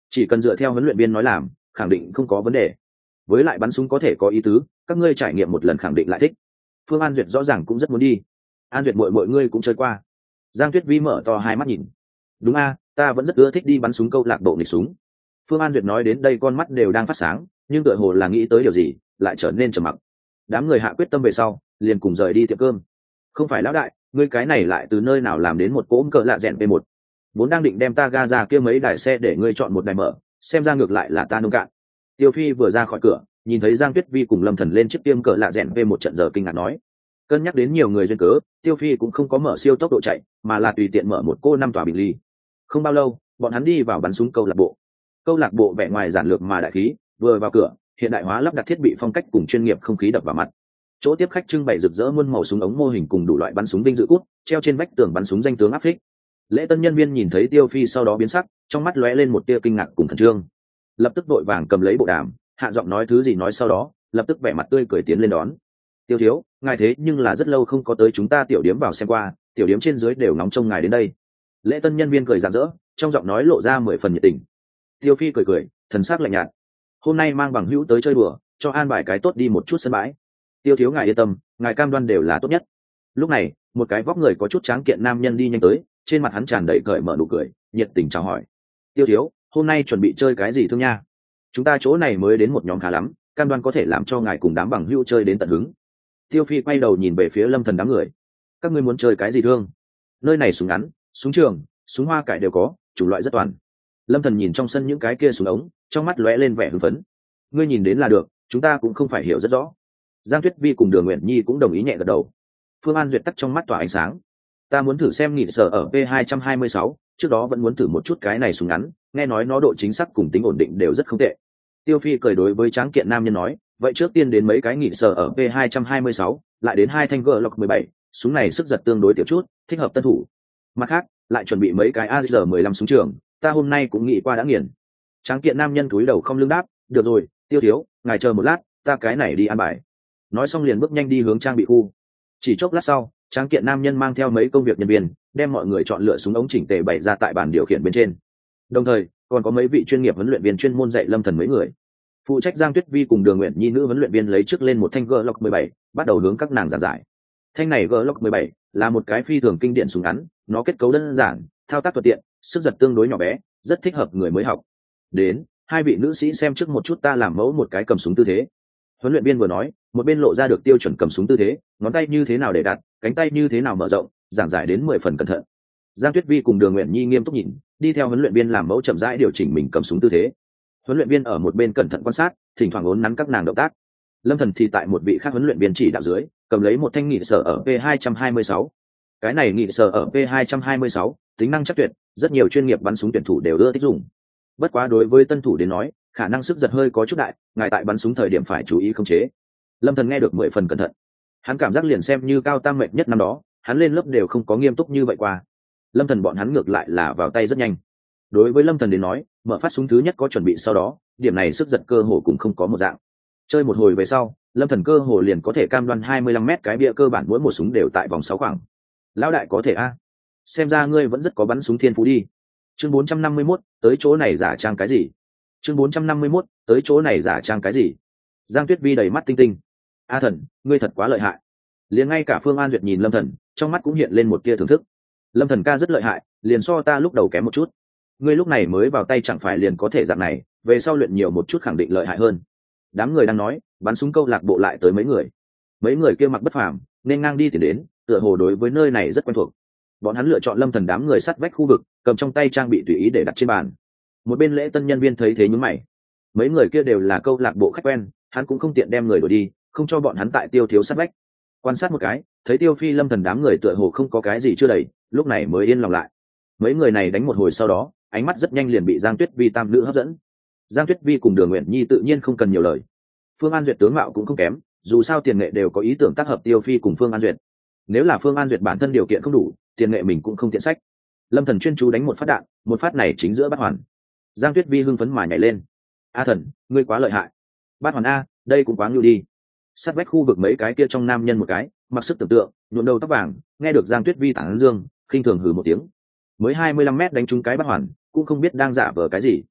chỉ cần dựa theo huấn luyện viên nói làm khẳng định không có vấn đề. Với lại bắn súng có thể có ý tứ, các ngươi trải nghiệm một lần khẳng định lại thích. Phương An Duyệt rõ ràng cũng rất muốn đi. An Duyệt mọi ngươi cũng chơi qua. Giang Tuyết Vi mở to hai mắt nhìn. Đúng a, ta vẫn rất ưa thích đi bắn súng câu lạc bộ nghịch súng. Phương An Duyệt nói đến đây con mắt đều đang phát sáng, nhưng tựa hồ là nghĩ tới điều gì lại trở nên trầm mặc. Đám người hạ quyết tâm về sau liền cùng rời đi tiệm cơm. Không phải lão đại, ngươi cái này lại từ nơi nào làm đến một cỗ cỡ lạ rèn P1? Vốn đang định đem ta ga ra kia mấy đài xe để ngươi chọn một đài mở, xem ra ngược lại là ta nông cạn. Tiêu Phi vừa ra khỏi cửa, nhìn thấy Giang Tuyết Vi cùng Lâm Thần lên chiếc tiêm cỡ lạ rèn P1 trận giờ kinh ngạc nói. Cân nhắc đến nhiều người duyên cớ, Tiêu Phi cũng không có mở siêu tốc độ chạy, mà là tùy tiện mở một cô 5 tòa bình ly. Không bao lâu, bọn hắn đi vào bắn súng câu lạc bộ. Câu lạc bộ vẻ ngoài giản lược mà đại khí, vừa vào cửa, hiện đại hóa lắp đặt thiết bị phong cách cùng chuyên nghiệp không khí đập vào mặt. Chỗ tiếp khách trưng bày rực rỡ muôn màu súng ống mô hình cùng đủ loại bắn súng vinh dự cút, treo trên vách tường bắn súng danh tướng áp phích. Lễ tân nhân viên nhìn thấy Tiêu Phi sau đó biến sắc, trong mắt lóe lên một tia kinh ngạc cùng khẩn trương. Lập tức đội vàng cầm lấy bộ đàm, hạ giọng nói thứ gì nói sau đó, lập tức vẻ mặt tươi cười tiến lên đón. Tiêu thiếu, ngài thế nhưng là rất lâu không có tới chúng ta tiểu điếm vào xem qua, tiểu điếm trên dưới đều nóng trông ngài đến đây. Lễ tân nhân viên cười rạng rỡ, trong giọng nói lộ ra 10 phần nhiệt tình. Tiêu Phi cười, thần sắc lạnh nhạt. Hôm nay mang bằng hữu tới chơi đùa, cho an bài cái tốt đi một chút sân bãi. Tiêu thiếu ngài yên tâm, ngài cam đoan đều là tốt nhất. Lúc này, một cái vóc người có chút tráng kiện nam nhân đi nhanh tới, trên mặt hắn tràn đầy cởi mở nụ cười, nhiệt tình chào hỏi. Tiêu thiếu, hôm nay chuẩn bị chơi cái gì thương nha? Chúng ta chỗ này mới đến một nhóm khá lắm, cam đoan có thể làm cho ngài cùng đám bằng hữu chơi đến tận hứng. Tiêu Phi quay đầu nhìn về phía Lâm Thần đám người. Các ngươi muốn chơi cái gì thương? Nơi này súng ngắn, súng trường, súng hoa cải đều có, chủng loại rất toàn. Lâm Thần nhìn trong sân những cái kia súng ống, trong mắt lóe lên vẻ hưng phấn. Ngươi nhìn đến là được, chúng ta cũng không phải hiểu rất rõ. Giang Tuyết Vi cùng Đường Nguyện Nhi cũng đồng ý nhẹ gật đầu. Phương An Duyệt tắt trong mắt tỏa ánh sáng. Ta muốn thử xem nghị sở ở P226, trước đó vẫn muốn thử một chút cái này súng ngắn, nghe nói nó độ chính xác cùng tính ổn định đều rất không tệ. Tiêu Phi cười đối với tráng kiện nam nhân nói, vậy trước tiên đến mấy cái nghị sở ở P226, lại đến 2 thanh Glock 17, súng này sức giật tương đối tiểu chút, thích hợp tân thủ. Mặt khác, lại chuẩn bị mấy cái AR-15 súng trường, ta hôm nay cũng nghĩ qua đã nghiền. Tráng kiện nam nhân cúi đầu không lưng đáp, được rồi, Tiêu thiếu, ngài chờ một lát, ta cái này đi ăn bài. Nói xong liền bước nhanh đi hướng trang bị khu. Chỉ chốc lát sau, tráng kiện nam nhân mang theo mấy công việc nhân viên, đem mọi người chọn lựa súng ống chỉnh tề bày ra tại bàn điều khiển bên trên. Đồng thời, còn có mấy vị chuyên nghiệp huấn luyện viên chuyên môn dạy Lâm Thần mấy người. Phụ trách Giang Tuyết Vi cùng Đường Nguyện Nhi nữ huấn luyện viên lấy trước lên một thanh Glock 17, bắt đầu hướng các nàng giảng giải. Thanh này Glock 17 là một cái phi thường kinh điển súng ngắn, nó kết cấu đơn giản, thao tác thuận tiện, sức giật tương đối nhỏ bé, rất thích hợp người mới học. Đến, hai vị nữ sĩ xem trước một chút ta làm mẫu một cái cầm súng tư thế. Huấn luyện viên vừa nói, một bên lộ ra được tiêu chuẩn cầm súng tư thế, ngón tay như thế nào để đặt, cánh tay như thế nào mở rộng, giảng giải đến 10 phần cẩn thận. Giang Tuyết Vi cùng Đường Nguyện Nhi nghiêm túc nhìn, đi theo huấn luyện viên làm mẫu chậm rãi điều chỉnh mình cầm súng tư thế. Huấn luyện viên ở một bên cẩn thận quan sát, thỉnh thoảng uốn nắn các nàng động tác. Lâm Thần thì tại một vị khác huấn luyện viên chỉ đạo dưới, cầm lấy một thanh nghị sở ở P226. Cái này nghị sở ở P226, tính năng chắc tuyệt, rất nhiều chuyên nghiệp bắn súng tuyển thủ đều ưa thích dùng. Bất quá đối với tân thủ đến nói, khả năng sức giật hơi có chút đại, ngài tại bắn súng thời điểm phải chú ý khống chế. Lâm Thần nghe được 10 phần cẩn thận. Hắn cảm giác liền xem như cao tam mệt nhất năm đó, hắn lên lớp đều không có nghiêm túc như vậy qua. Lâm Thần bọn hắn ngược lại là vào tay rất nhanh. Đối với Lâm Thần đến nói, mở phát súng thứ nhất có chuẩn bị sau đó, điểm này sức giật cơ hồ cũng không có một dạng. Chơi một hồi về sau, Lâm Thần cơ hồ liền có thể cam đoan 25 mét cái bia cơ bản mỗi một súng đều tại vòng 6 khoảng. Lão đại có thể a. Xem ra ngươi vẫn rất có bắn súng thiên phú đi. Chương 451, tới chỗ này giả trang cái gì? Chương 451, tới chỗ này giả trang cái gì? Giang Tuyết Vi đầy mắt tinh tinh. A Thần, ngươi thật quá lợi hại. Liền ngay cả Phương An Duyệt nhìn Lâm Thần, trong mắt cũng hiện lên một tia thưởng thức. Lâm Thần ca rất lợi hại, liền so ta lúc đầu kém một chút. Ngươi lúc này mới vào tay chẳng phải liền có thể dạng này, về sau luyện nhiều một chút khẳng định lợi hại hơn. Đám người đang nói, bắn súng câu lạc bộ lại tới mấy người kia mặc bất phàm, nên ngang đi tiền đến, tựa hồ đối với nơi này rất quen thuộc. Bọn hắn lựa chọn Lâm Thần đám người sát vách khu vực, cầm trong tay trang bị tùy ý để đặt trên bàn. Một bên lễ tân nhân viên thấy thế nhướng mày. Mấy người kia đều là câu lạc bộ khách quen, hắn cũng không tiện đem người đuổi đi, không cho bọn hắn tại Tiêu thiếu sát vách. Quan sát một cái, thấy Tiêu Phi Lâm Thần đám người tựa hồ không có cái gì chưa đầy, lúc này mới yên lòng lại. Mấy người này đánh một hồi sau đó, ánh mắt rất nhanh liền bị Giang Tuyết Vi tam nữ hấp dẫn. Giang Tuyết Vi cùng Đường Nguyện Nhi tự nhiên không cần nhiều lời. Phương An Duyệt tướng mạo cũng không kém, dù sao tiền nghệ đều có ý tưởng tác hợp Tiêu Phi cùng Phương An Duyệt. Nếu là Phương An Duyệt bản thân điều kiện không đủ, tiền nghệ mình cũng không tiện sách. Lâm Thần chuyên chú đánh một phát đạn, một phát này chính giữa bát hoàn. Giang Tuyết Vi hưng phấn mà nhảy lên. A Thần, ngươi quá lợi hại. Bát hoàn a, đây cũng quá ngưu đi. Sát vách khu vực mấy cái kia trong nam nhân một cái, mặc sức tưởng tượng, nhuộm đầu tóc vàng, nghe được Giang Tuyết Vi tán dương, khinh thường hừ một tiếng. Mới 25 mét đánh trúng cái bát hoàn, cũng không biết đang giả vờ cái gì.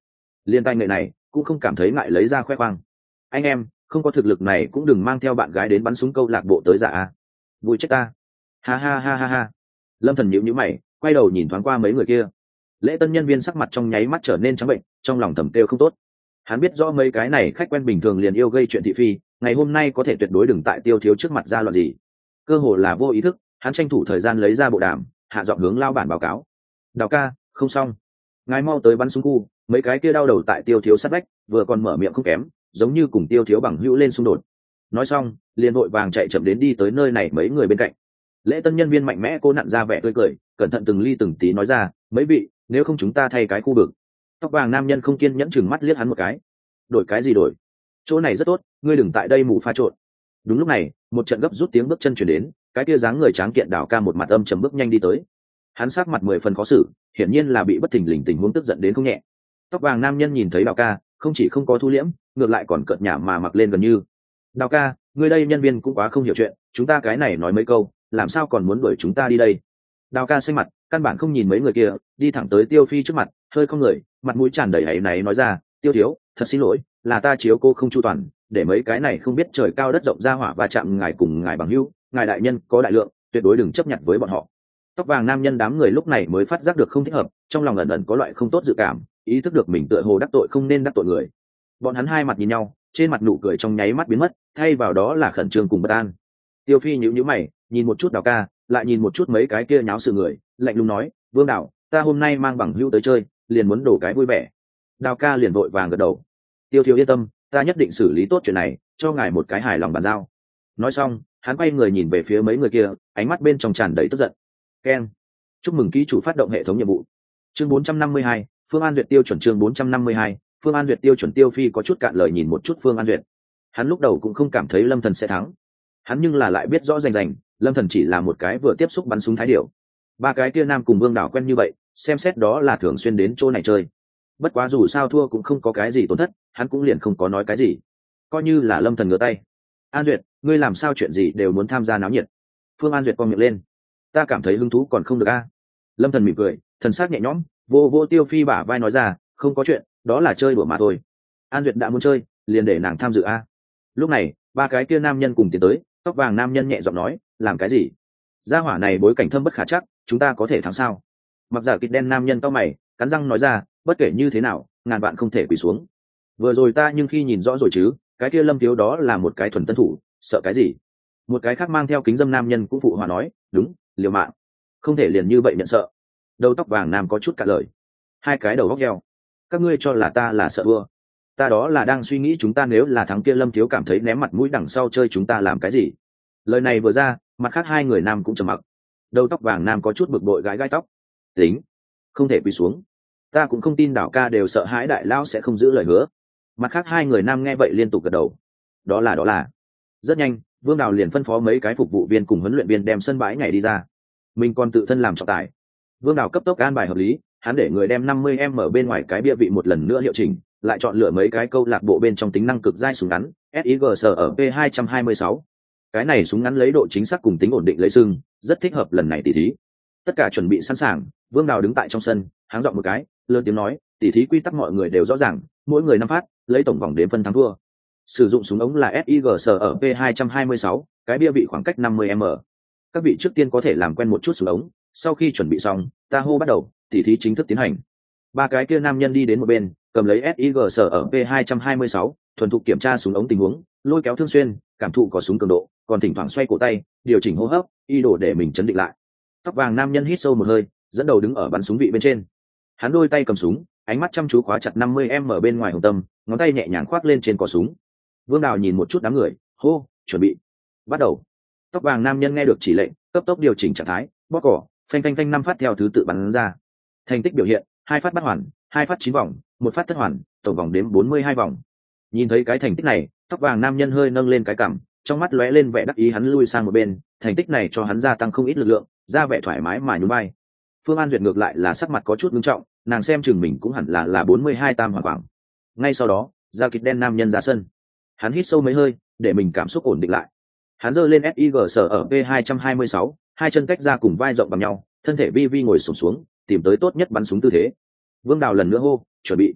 Liên tay nghệ này cũng không cảm thấy ngại lấy ra khoe khoang. Anh em không có thực lực này cũng đừng mang theo bạn gái đến bắn súng câu lạc bộ tới dạ a. Vui chết ta. Ha ha ha ha ha. Lâm Thần nhíu nhíu mày, quay đầu nhìn thoáng qua mấy người kia. Lễ tân nhân viên sắc mặt trong nháy mắt trở nên trắng bệnh, trong lòng thầm kêu không tốt. Hắn biết rõ mấy cái này khách quen bình thường liền yêu gây chuyện thị phi, ngày hôm nay có thể tuyệt đối đừng tại Tiêu Thiếu trước mặt ra loạn gì. Cơ hồ là vô ý thức, hắn tranh thủ thời gian lấy ra bộ đàm, hạ giọng hướng lao bản báo cáo. Đào ca, không xong. Ngài mau tới bắn súng khu, mấy cái kia đau đầu tại Tiêu Thiếu sát vách, vừa còn mở miệng không kém, giống như cùng Tiêu Thiếu bằng hữu lên xung đột. Nói xong, liền vội vàng chạy chậm đến đi tới nơi này mấy người bên cạnh. Lễ tân nhân viên mạnh mẽ cô nặn ra vẻ tươi cười, cẩn thận từng ly từng tí nói ra, mấy vị, nếu không chúng ta thay cái khu vực. Tóc vàng nam nhân không kiên nhẫn chừng mắt liếc hắn một cái. Đổi cái gì đổi? Chỗ này rất tốt, ngươi đừng tại đây mù pha trộn. Đúng lúc này, một trận gấp rút tiếng bước chân chuyển đến, cái kia dáng người tráng kiện Đào ca một mặt âm trầm bước nhanh đi tới. Hắn sắc mặt 10 phần khó xử, hiển nhiên là bị bất thình lình tình huống tức giận đến không nhẹ. Tóc vàng nam nhân nhìn thấy Đào ca, không chỉ không có thu liễm, ngược lại còn cợt nhả mà mặc lên gần như. Đào ca, ngươi đây nhân viên cũng quá không hiểu chuyện, chúng ta cái này nói mấy câu, làm sao còn muốn đuổi chúng ta đi đây? Đào ca xanh mặt, căn bản không nhìn mấy người kia, đi thẳng tới Tiêu Phi trước mặt, hơi không người, mặt mũi tràn đầy áy náy nói ra, Tiêu thiếu, thật xin lỗi, là ta chiếu cô không chu toàn, để mấy cái này không biết trời cao đất rộng ra hỏa va chạm ngài cùng ngài bằng hữu, ngài đại nhân có đại lượng, tuyệt đối đừng chấp nhận với bọn họ. Tóc vàng nam nhân đám người lúc này mới phát giác được không thích hợp, trong lòng ẩn ẩn có loại không tốt dự cảm, ý thức được mình tựa hồ đắc tội không nên đắc tội người. Bọn hắn hai mặt nhìn nhau, trên mặt nụ cười trong nháy mắt biến mất, thay vào đó là khẩn trương cùng bất an. Tiêu Phi nhíu nhíu mày, nhìn một chút Đào ca, lại nhìn một chút mấy cái kia nháo sự người, lạnh lùng nói, Vương Đào, ta hôm nay mang bằng hữu tới chơi, liền muốn đổ cái vui vẻ. Đào ca liền vội vàng gật đầu. Tiêu thiếu yên tâm, ta nhất định xử lý tốt chuyện này, cho ngài một cái hài lòng bàn giao. Nói xong, hắn quay người nhìn về phía mấy người kia, ánh mắt bên trong tràn đầy tức giận. Keng, chúc mừng ký chủ phát động hệ thống nhiệm vụ. Chương 452, Phương An duyệt tiêu chuẩn. Chương 452, Phương An duyệt tiêu chuẩn. Tiêu Phi có chút cạn lời nhìn một chút Phương An duyệt. Hắn lúc đầu cũng không cảm thấy Lâm Thần sẽ thắng, hắn nhưng là lại biết rõ rành rành, Lâm Thần chỉ là một cái vừa tiếp xúc bắn súng thái điểu. Ba cái kia nam cùng Vương Đảo quen như vậy, xem xét đó là thường xuyên đến chỗ này chơi. Bất quá dù sao thua cũng không có cái gì tổn thất, hắn cũng liền không có nói cái gì, coi như là Lâm Thần ngửa tay. An duyệt, ngươi làm sao chuyện gì đều muốn tham gia náo nhiệt? Phương An duyệt quăng miệng lên. Ta cảm thấy hứng thú còn không được a. Lâm Thần mỉm cười, thần sắc nhẹ nhõm, vô vô Tiêu Phi bả vai nói ra, không có chuyện, đó là chơi đùa mà thôi. An duyệt đã muốn chơi, liền để nàng tham dự a. Lúc này, ba cái kia nam nhân cùng tiến tới, tóc vàng nam nhân nhẹ giọng nói, làm cái gì? Gia hỏa này bối cảnh thâm bất khả chắc, chúng ta có thể thắng sao? Mặc giả kịch đen nam nhân cau mày, cắn răng nói ra, bất kể như thế nào, ngàn vạn không thể quỳ xuống. Vừa rồi ta nhưng khi nhìn rõ rồi chứ, cái kia Lâm thiếu đó là một cái thuần tân thủ, sợ cái gì? Một cái khác mang theo kính dâm nam nhân cũng phụ hòa nói, đúng, liều mạng, không thể liền như vậy nhận sợ. Đầu tóc vàng nam có chút cả lời, hai cái đầu góc heo, các ngươi cho là ta là sợ thua? Ta đó là đang suy nghĩ chúng ta nếu là thắng kia Lâm thiếu cảm thấy ném mặt mũi đằng sau chơi chúng ta làm cái gì. Lời này vừa ra, mặt khác hai người nam cũng trầm mặc. Đầu tóc vàng nam có chút bực bội gãi gai tóc, tính, không thể quỳ xuống. Ta cũng không tin Đảo ca đều sợ hãi đại lão sẽ không giữ lời hứa. Mặt khác hai người nam nghe vậy liên tục gật đầu. Đó là rất nhanh, Vương Đào liền phân phó mấy cái phục vụ viên cùng huấn luyện viên đem sân bãi nhảy đi ra, mình còn tự thân làm trọng tài. Vương Đào cấp tốc an bài hợp lý, hắn để người đem 50m ở bên ngoài cái bia vị một lần nữa hiệu chỉnh, lại chọn lựa mấy cái câu lạc bộ bên trong tính năng cực dai súng ngắn SIG ở P226. Cái này súng ngắn lấy độ chính xác cùng tính ổn định lấy sưng, rất thích hợp lần này tỉ thí. Tất cả chuẩn bị sẵn sàng, Vương Đào đứng tại trong sân, háng giọng một cái, lớn tiếng nói, tỉ thí quy tắc mọi người đều rõ ràng, mỗi người 5 phát, lấy tổng vòng đến phân thắng thua. Sử dụng súng ống là SIG ở P226, cái bia vị khoảng cách 50m. Các vị trước tiên có thể làm quen một chút súng ống, sau khi chuẩn bị xong, ta hô bắt đầu, tỉ thí chính thức tiến hành. Ba cái kia nam nhân đi đến một bên, cầm lấy SIG ở P226, thuần thục kiểm tra súng ống tình huống, lôi kéo thương xuyên, cảm thụ có súng cường độ, còn thỉnh thoảng xoay cổ tay, điều chỉnh hô hấp, y đồ để mình chấn định lại. Tóc vàng nam nhân hít sâu một hơi, dẫn đầu đứng ở bắn súng vị bên trên. Hắn đôi tay cầm súng, ánh mắt chăm chú khóa chặt 50m ở bên ngoài hồng tâm, ngón tay nhẹ nhàng khoác lên trên cò súng. Vương Đào nhìn một chút đám người, hô, chuẩn bị, bắt đầu. Tóc vàng nam nhân nghe được chỉ lệnh, cấp tốc điều chỉnh trạng thái, bóp cỏ, phanh phanh phanh 5 phát theo thứ tự bắn ra. Thành tích biểu hiện, 2 phát bắt hoàn, 2 phát 9 vòng, 1 phát thất hoàn, tổng vòng đếm 42 vòng. Nhìn thấy cái thành tích này, tóc vàng nam nhân hơi nâng lên cái cằm, trong mắt lóe lên vẻ đắc ý, hắn lui sang một bên, thành tích này cho hắn gia tăng không ít lực lượng, ra vẻ thoải mái mà nhún vai. Phương An duyệt ngược lại là sắc mặt có chút nghiêm trọng, nàng xem chừng mình cũng hẳn là 42 tam hoàn khoảng. Ngay sau đó, da kịch đen nam nhân ra sân. Hắn hít sâu mấy hơi, để mình cảm xúc ổn định lại. Hắn giơ lên SIG sở ở P226, hai chân cách ra cùng vai rộng bằng nhau, thân thể vi vi ngồi xổm xuống, tìm tới tốt nhất bắn súng tư thế. Vương Đào lần nữa hô, chuẩn bị.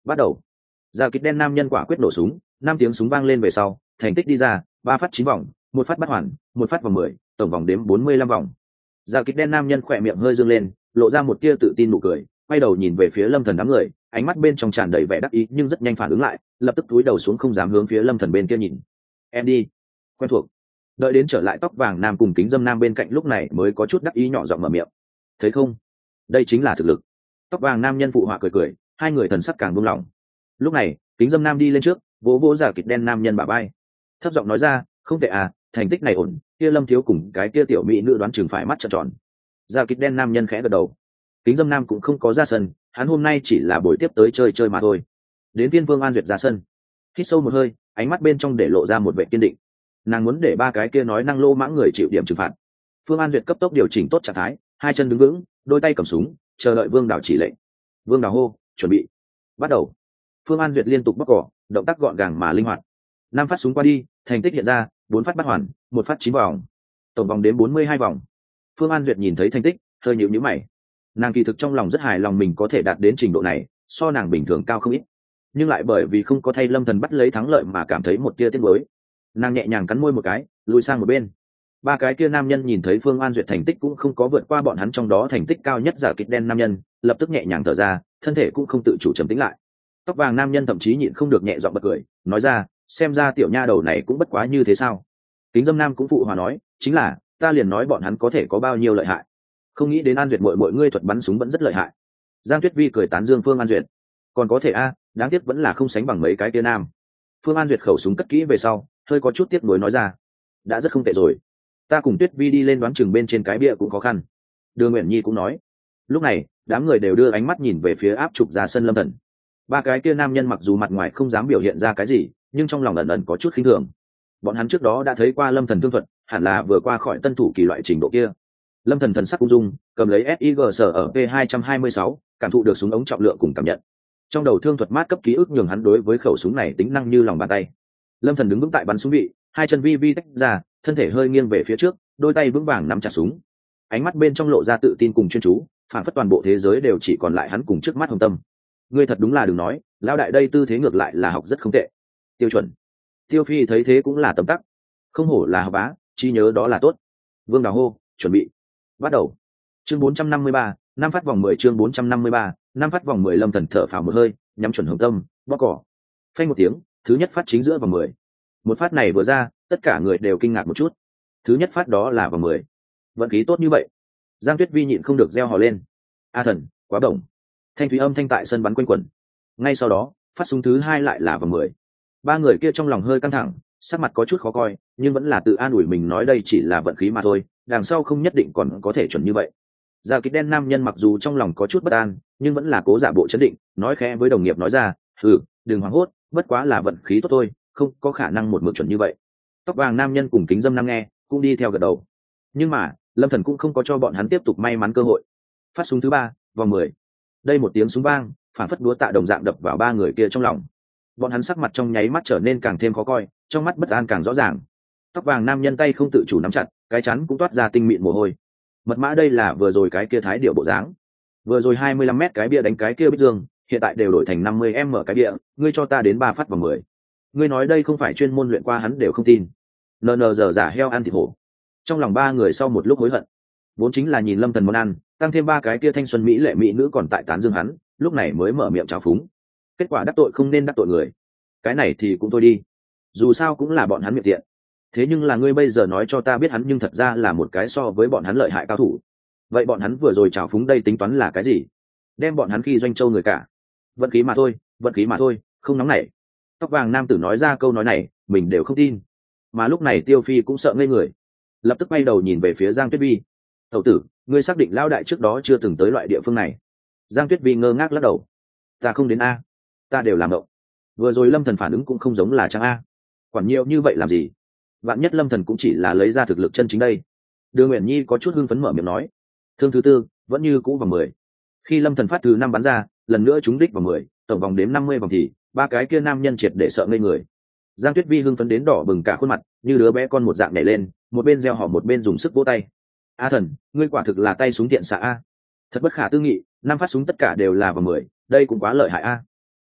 bắt đầu. Giao kích đen nam nhân quả quyết nổ súng, 5 tiếng súng vang lên về sau, thành tích đi ra, 3 phát 9 vòng, 1 phát bắt hoàn, 1 phát vòng 10, tổng vòng đếm 45 vòng. Giao kích đen nam nhân khỏe miệng hơi dương lên, lộ ra một tia tự tin nụ cười, quay đầu nhìn về phía Lâm Thần đám người, ánh mắt bên trong tràn đầy vẻ đắc ý nhưng rất nhanh phản ứng lại, lập tức cúi đầu xuống không dám hướng phía Lâm Thần bên kia nhìn. Em đi. Quen thuộc. Đợi đến trở lại tóc vàng nam cùng kính dâm nam bên cạnh lúc này mới có chút đắc ý nhỏ giọng mở miệng. Thấy không? Đây chính là thực lực. Tóc vàng nam nhân phụ họa cười cười, hai người thần sắc càng buông lỏng. Lúc này, kính dâm nam đi lên trước, vỗ vỗ giả kịch đen nam nhân bả vai, thấp giọng nói ra, không tệ à, thành tích này ổn, kia Lâm thiếu cùng cái kia tiểu mỹ nữ đoán chừng phải mắt trợn tròn. Giả kịch đen nam nhân khẽ gật đầu. Kính dâm nam cũng không có ra sân, hắn hôm nay chỉ là buổi tiếp tới chơi chơi mà thôi. Đến Viên Vương An Duyệt ra sân, hít sâu một hơi, ánh mắt bên trong để lộ ra một vẻ kiên định. Nàng muốn để ba cái kia nói năng lô mãng người chịu điểm trừng phạt. Phương An Duyệt cấp tốc điều chỉnh tốt trạng thái, hai chân đứng vững, đôi tay cầm súng, chờ đợi Vương Đào chỉ lệnh. Vương Đào hô, chuẩn bị, bắt đầu. Phương An Duyệt liên tục bóc cỏ, động tác gọn gàng mà linh hoạt. 5 phát súng qua đi, thành tích hiện ra, 4 phát bắt hoàn, 1 phát 9 vòng, tổng vòng đến 42 vòng. Phương An Duyệt nhìn thấy thành tích, hơi nhíu nhíu mày. Nàng kỳ thực trong lòng rất hài lòng mình có thể đạt đến trình độ này, so nàng bình thường cao không ít, nhưng lại bởi vì không có thay Lâm Thần bắt lấy thắng lợi mà cảm thấy một tia tiếc nuối. Nàng nhẹ nhàng cắn môi một cái, lùi sang một bên. Ba cái kia nam nhân nhìn thấy Phương An Duyệt thành tích cũng không có vượt qua bọn hắn trong đó thành tích cao nhất giả kịch đen nam nhân, lập tức nhẹ nhàng thở ra, thân thể cũng không tự chủ trầm tĩnh lại. Tóc vàng nam nhân thậm chí nhịn không được nhẹ giọng bật cười, nói ra, xem ra tiểu nha đầu này cũng bất quá như thế sao. Kính dâm nam cũng phụ hòa nói, chính là, ta liền nói bọn hắn có thể có bao nhiêu lợi hại, không nghĩ đến An Duyệt mọi ngươi thuật bắn súng vẫn rất lợi hại. Giang Tuyết Vi cười tán dương Phương An Duyệt, còn có thể a, đáng tiếc vẫn là không sánh bằng mấy cái kia nam. Phương An Duyệt khẩu súng cất kỹ về sau, hơi có chút tiếc nuối nói ra, đã rất không tệ rồi, ta cùng Tuyết Vi đi lên đoán chừng bên trên cái bia cũng khó khăn. Đường Nguyễn Nhi cũng nói. Lúc này, đám người đều đưa ánh mắt nhìn về phía áp trục ra sân Lâm Thần. Ba cái kia nam nhân mặc dù mặt ngoài không dám biểu hiện ra cái gì, nhưng trong lòng ẩn ẩn có chút khinh thường. Bọn hắn trước đó đã thấy qua Lâm Thần thương thuật, hẳn là vừa qua khỏi tân thủ kỳ loại trình độ kia. Lâm Thần thần sắc ung dung, cầm lấy SIG sở ở P226, cảm thụ được súng ống trọng lượng cùng cảm nhận. Trong đầu thương thuật mát cấp ký ức nhường hắn đối với khẩu súng này tính năng như lòng bàn tay. Lâm Thần đứng vững tại bắn súng vị, hai chân vi vi tách ra, thân thể hơi nghiêng về phía trước, đôi tay vững vàng nắm chặt súng. Ánh mắt bên trong lộ ra tự tin cùng chuyên chú, phản phất toàn bộ thế giới đều chỉ còn lại hắn cùng trước mắt Hồng Tâm. Ngươi thật đúng là đừng nói, lão đại đây tư thế ngược lại là học rất không tệ. Tiêu chuẩn. Tiêu Phi thấy thế cũng là tấm tắc. Không hổ là học bá, trí nhớ đó là tốt. Vương Đào hô, chuẩn bị. Bắt đầu. Chương 453, năm phát vòng 10 chương 453, năm phát vòng 10 Lâm Thần thở phào một hơi, nhắm chuẩn Hồng Tâm, bóp cỏ. Phanh một tiếng, thứ nhất phát chính giữa vòng 10. Một phát này vừa ra, tất cả người đều kinh ngạc một chút. Thứ nhất phát đó là vòng 10. Vận khí tốt như vậy. Giang Tuyết Vi nhịn không được reo hò lên. A thần, quá bổng. Thanh thúy âm thanh tại sân bắn quanh quẩn. Ngay sau đó, phát súng thứ hai lại là vòng 10. Ba người kia trong lòng hơi căng thẳng, sắc mặt có chút khó coi, nhưng vẫn là tự an ủi mình nói đây chỉ là vận khí mà thôi, đằng sau không nhất định còn có thể chuẩn như vậy. Giao kích đen nam nhân mặc dù trong lòng có chút bất an, nhưng vẫn là cố giả bộ chấn định, nói khẽ với đồng nghiệp nói ra, đừng hoảng hốt, bất quá là vận khí tốt thôi, không có khả năng một mực chuẩn như vậy. Tóc vàng nam nhân cùng kính dâm nam nghe, cũng đi theo gật đầu. Nhưng mà, Lâm Thần cũng không có cho bọn hắn tiếp tục may mắn cơ hội. Phát súng thứ ba, vòng 10. Đây một tiếng súng vang, phản phất đúa tạ đồng dạng đập vào ba người kia trong lòng. Bọn hắn sắc mặt trong nháy mắt trở nên càng thêm khó coi, trong mắt bất an càng rõ ràng. Tóc vàng nam nhân tay không tự chủ nắm chặt, cái chắn cũng toát ra tinh mịn mồ hôi. Mật mã đây là vừa rồi cái kia thái điệu bộ dáng. Vừa rồi 25 mét cái bia đánh cái kia bích dương, hiện tại đều đổi thành 50m cái bia, ngươi cho ta đến 3 phát vòng 10. Ngươi nói đây không phải chuyên môn luyện qua hắn đều không tin. NN giờ giả heo ăn thịt hổ. Trong lòng ba người sau một lúc hối hận, vốn chính là nhìn Lâm Thần món ăn, tăng thêm ba cái kia thanh xuân mỹ lệ mỹ nữ còn tại tán dương hắn, lúc này mới mở miệng trào phúng. Kết quả đắc tội không nên đắc tội người, cái này thì cũng thôi đi, dù sao cũng là bọn hắn miệng tiện. Thế nhưng là ngươi bây giờ nói cho ta biết hắn nhưng thật ra là một cái so với bọn hắn lợi hại cao thủ, vậy bọn hắn vừa rồi trào phúng đây tính toán là cái gì? Đem bọn hắn khi doanh châu người cả. Vận khí mà thôi, vận khí mà thôi, không nóng nảy. Tóc vàng nam tử nói ra câu nói này, mình đều không tin. Mà lúc này Tiêu Phi cũng sợ ngây người, lập tức quay đầu nhìn về phía Giang Tuyết Vi. Tẩu tử, ngươi xác định lão đại trước đó chưa từng tới loại địa phương này? Giang Tuyết Vi ngơ ngác lắc đầu. Ta không đến a, ta đều làm động. Vừa rồi Lâm Thần phản ứng cũng không giống là trang a. Quản nhiều như vậy làm gì? Vạn nhất Lâm Thần cũng chỉ là lấy ra thực lực chân chính đây. Đường Uyển Nhi có chút hưng phấn mở miệng nói. Thương thứ tư, vẫn như cũ vào 10. Khi Lâm Thần phát thứ 5 bắn ra, lần nữa trúng đích vào 10, tổng vòng đếm 50 vòng thì ba cái kia nam nhân triệt để sợ ngây người. Giang Tuyết Vi hưng phấn đến đỏ bừng cả khuôn mặt, như đứa bé con một dạng nhảy lên, một bên reo hò một bên dùng sức vỗ tay. A thần, ngươi quả thực là tay súng tiện xạ a. Thật bất khả tư nghị, 5 phát súng tất cả đều là vào 10, đây cũng quá lợi hại a.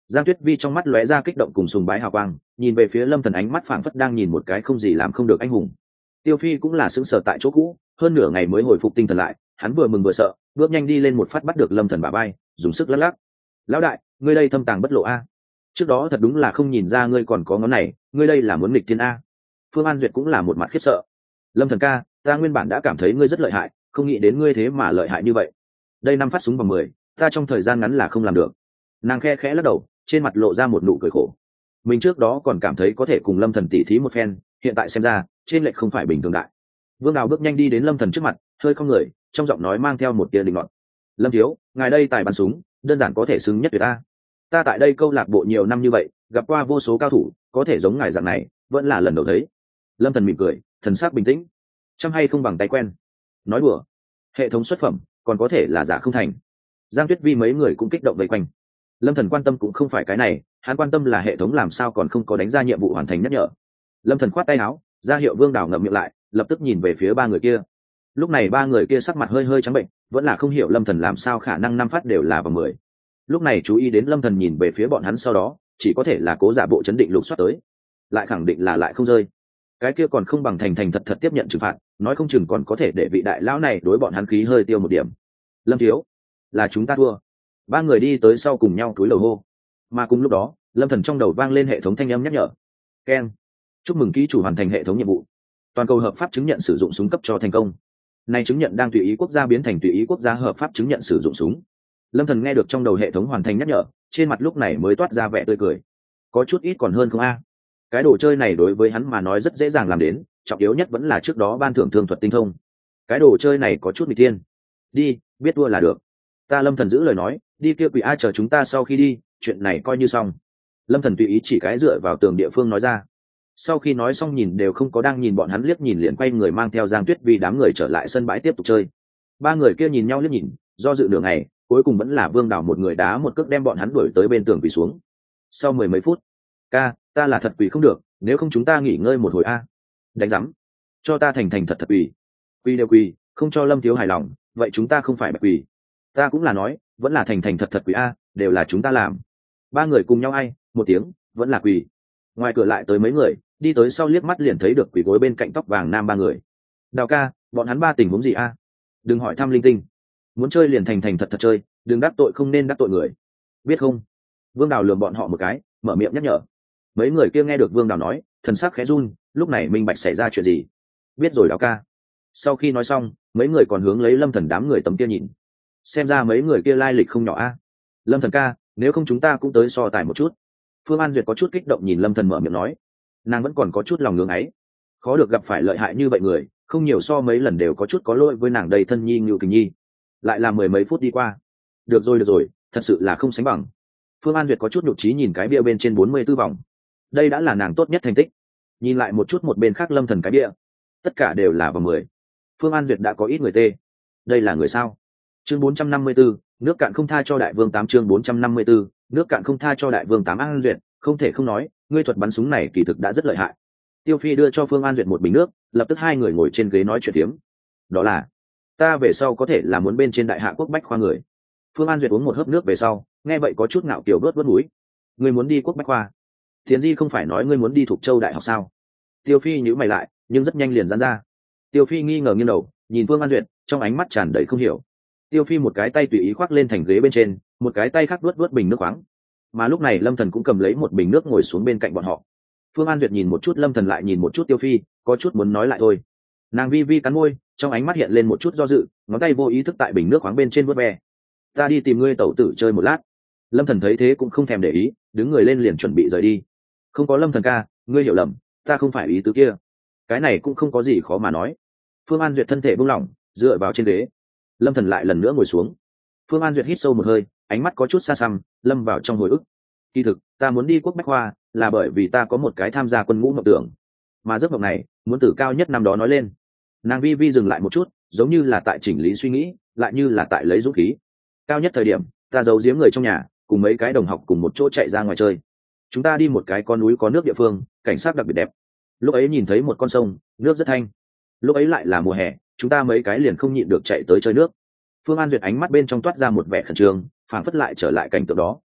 Giang Tuyết Vi trong mắt lóe ra kích động cùng sùng bái hào quang, nhìn về phía Lâm Thần ánh mắt phảng phất đang nhìn một cái không gì làm không được anh hùng. Tiêu Phi cũng là sững sờ tại chỗ cũ, hơn nửa ngày mới hồi phục tinh thần lại, hắn vừa mừng vừa sợ, bước nhanh đi lên một phát bắt được Lâm Thần bả vai, dùng sức lắc lắc. "Lão đại, ngươi đây thâm tàng bất lộ a. Trước đó thật đúng là không nhìn ra ngươi còn có ngón này, ngươi đây là muốn nghịch thiên a." Phương An Duyệt cũng là một mặt khiếp sợ. "Lâm Thần ca, ta nguyên bản đã cảm thấy ngươi rất lợi hại, không nghĩ đến ngươi thế mà lợi hại như vậy. Đây 5 phát súng bằng 10, ta trong thời gian ngắn là không làm được." Nàng khe khẽ lắc đầu, trên mặt lộ ra một nụ cười khổ. Mình trước đó còn cảm thấy có thể cùng Lâm Thần tỉ thí một phen, hiện tại xem ra trên lệch không phải bình thường đại. Vương Đào bước nhanh đi đến Lâm Thần trước mặt, hơi cong người, trong giọng nói mang theo một tia định nọt. "Lâm thiếu, ngài đây tài bắn súng, đơn giản có thể xứng nhất tuyệt ta. Ta tại đây câu lạc bộ nhiều năm như vậy, gặp qua vô số cao thủ, có thể giống ngài dạng này, vẫn là lần đầu thấy." Lâm Thần mỉm cười, thần sắc bình tĩnh. Chăm hay không bằng tay quen. Nói đùa, hệ thống xuất phẩm, còn có thể là giả không thành. Giang Tuyết Vi mấy người cũng kích động vây quanh. Lâm Thần quan tâm cũng không phải cái này, hắn quan tâm là hệ thống làm sao còn không có đánh ra nhiệm vụ hoàn thành nhắc nhở. Lâm Thần khoát tay áo, ra hiệu Vương Đào ngậm miệng lại, lập tức nhìn về phía ba người kia. Lúc này ba người kia sắc mặt hơi hơi trắng bệnh, vẫn là không hiểu Lâm Thần làm sao khả năng 5 phát đều là vào 10. Lúc này chú ý đến Lâm Thần nhìn về phía bọn hắn sau đó, chỉ có thể là cố giả bộ chấn định lục soát tới, lại khẳng định là lại không rơi. Cái kia còn không bằng thành thành thật thật tiếp nhận trừng phạt, nói không chừng còn có thể để vị đại lão này đối bọn hắn khí hơi tiêu một điểm. "Lâm thiếu, là chúng ta thua." Ba người đi tới sau cùng nhau cúi đầu hô. Mà cùng lúc đó, Lâm Thần trong đầu vang lên hệ thống thanh âm nhắc nhở. "Keng, chúc mừng ký chủ hoàn thành hệ thống nhiệm vụ. Toàn cầu hợp pháp chứng nhận sử dụng súng cấp cho thành công. Nay chứng nhận đang tùy ý quốc gia biến thành tùy ý quốc gia hợp pháp chứng nhận sử dụng súng." Lâm Thần nghe được trong đầu hệ thống hoàn thành nhắc nhở, trên mặt lúc này mới toát ra vẻ tươi cười. Có chút ít còn hơn không a? Cái đồ chơi này đối với hắn mà nói rất dễ dàng làm đến, trọng yếu nhất vẫn là trước đó ban thưởng thương thuật tinh thông. Cái đồ chơi này có chút nghịch thiên. Đi, biết thua là được. Ta Lâm Thần giữ lời nói, đi kia quỷ ai chờ chúng ta sau khi đi, chuyện này coi như xong. Lâm Thần tùy ý chỉ cái dựa vào tường địa phương nói ra. Sau khi nói xong nhìn đều không có đang nhìn bọn hắn, liếc nhìn liền quay người mang theo Giang Tuyết Vi đám người trở lại sân bãi tiếp tục chơi. Ba người kia nhìn nhau liếc nhìn, do dự nửa ngày, cuối cùng vẫn là Vương Đào một người đá một cước đem bọn hắn đuổi tới bên tường quỳ xuống. Sau 10 mấy phút, "Ca, ta là thật quỳ không được, nếu không chúng ta nghỉ ngơi một hồi a." "Đánh rắm, cho ta thành thành thật thật quỳ." "Quỳ đều quỳ, không cho Lâm thiếu hài lòng, vậy chúng ta không phải bạch quỳ." "Ta cũng là nói, vẫn là thành thành thật thật quỳ a, đều là chúng ta làm." Ba người cùng nhau ai một tiếng, vẫn là quỳ. Ngoài cửa lại tới mấy người, đi tới sau liếc mắt liền thấy được quỳ gối bên cạnh tóc vàng nam ba người. "Đào ca, bọn hắn ba tình huống gì a? Đừng hỏi thăm linh tinh, muốn chơi liền thành thành thật thật chơi, đừng đắc tội, không nên đắc tội người, biết không?" Vương Đào lườm bọn họ một cái, mở miệng nhắc nhở. Mấy người kia nghe được Vương Đào nói, thần sắc khẽ run, lúc này minh bạch xảy ra chuyện gì. "Biết rồi Đào ca." Sau khi nói xong, mấy người còn hướng lấy Lâm Thần đám người tấm kia nhìn. Xem ra mấy người kia lai lịch không nhỏ a. "Lâm Thần ca, nếu không chúng ta cũng tới so tài một chút." Phương An Duyệt có chút kích động nhìn Lâm Thần mở miệng nói. Nàng vẫn còn có chút lòng ngưỡng ấy, khó được gặp phải lợi hại như vậy người, không nhiều so mấy lần đều có chút có lỗi với nàng đầy thân nhi Ngưu Kình Nhi. Lại là 10 mấy phút đi qua. Được rồi, thật sự là không sánh bằng." Phương An Duyệt có chút nhục trí nhìn cái bia bên trên 44 vòng. Đây đã là nàng tốt nhất thành tích. Nhìn lại một chút một bên khác Lâm Thần cái bia, tất cả đều là vào 10. Phương An Duyệt đã có ít người tê. Đây là người sao? Chương 454, nước cạn không tha cho đại vương 8. Chương 454, nước cạn không tha cho đại vương 8. An Duyệt, không thể không nói, ngươi thuật bắn súng này kỳ thực đã rất lợi hại. Tiêu Phi đưa cho Phương An Duyệt một bình nước, lập tức hai người ngồi trên ghế nói chuyện tiếm. Đó là, ta về sau có thể là muốn bên trên đại hạ quốc bách khoa người. Phương An Duyệt uống một hớp nước về sau, nghe vậy có chút ngạo kiểu vớt mũi. Ngươi muốn đi quốc bách khoa? Thiến Di không phải nói ngươi muốn đi thuộc châu đại học sao? Tiêu Phi nhíu mày lại, nhưng rất nhanh liền giãn ra. Tiêu Phi nghi ngờ nghiêng đầu, nhìn Phương An Duyệt, trong ánh mắt tràn đầy không hiểu. Tiêu Phi một cái tay tùy ý khoác lên thành ghế bên trên, một cái tay khác vuốt bình nước khoáng. Mà lúc này Lâm Thần cũng cầm lấy một bình nước ngồi xuống bên cạnh bọn họ. Phương An Duyệt nhìn một chút Lâm Thần lại nhìn một chút Tiêu Phi, có chút muốn nói lại thôi. Nàng vi vi cắn môi, trong ánh mắt hiện lên một chút do dự, ngón tay vô ý thức tại bình nước khoáng bên trên vuốt ve. "Ta đi tìm ngươi tẩu tử chơi một lát." Lâm Thần thấy thế cũng không thèm để ý, đứng người lên liền chuẩn bị rời đi. "Không có Lâm Thần ca, ngươi hiểu lầm, ta không phải ý tứ kia." Cái này cũng không có gì khó mà nói. Phương An Duyệt thân thể buông lỏng, dựa vào trên ghế. Lâm Thần lại lần nữa ngồi xuống. Phương An Duyệt hít sâu một hơi, ánh mắt có chút xa xăm, lâm vào trong hồi ức. "Kỳ thực, ta muốn đi quốc bách khoa, là bởi vì ta có một cái tham gia quân ngũ mộng tưởng. Mà giấc mộng này, muốn từ cao nhất năm đó nói lên." Nàng vi vi dừng lại một chút, giống như là tại chỉnh lý suy nghĩ, lại như là tại lấy dũng khí. "Cao nhất thời điểm, ta giấu giếm người trong nhà, cùng mấy cái đồng học cùng một chỗ chạy ra ngoài chơi. Chúng ta đi một cái con núi có nước địa phương, cảnh sát đặc biệt đẹp. Lúc ấy nhìn thấy một con sông, nước rất thanh. Lúc ấy lại là mùa hè, chúng ta mấy cái liền không nhịn được chạy tới chơi nước." Phương An Duyệt ánh mắt bên trong toát ra một vẻ khẩn trương, phảng phất lại trở lại cảnh tượng đó.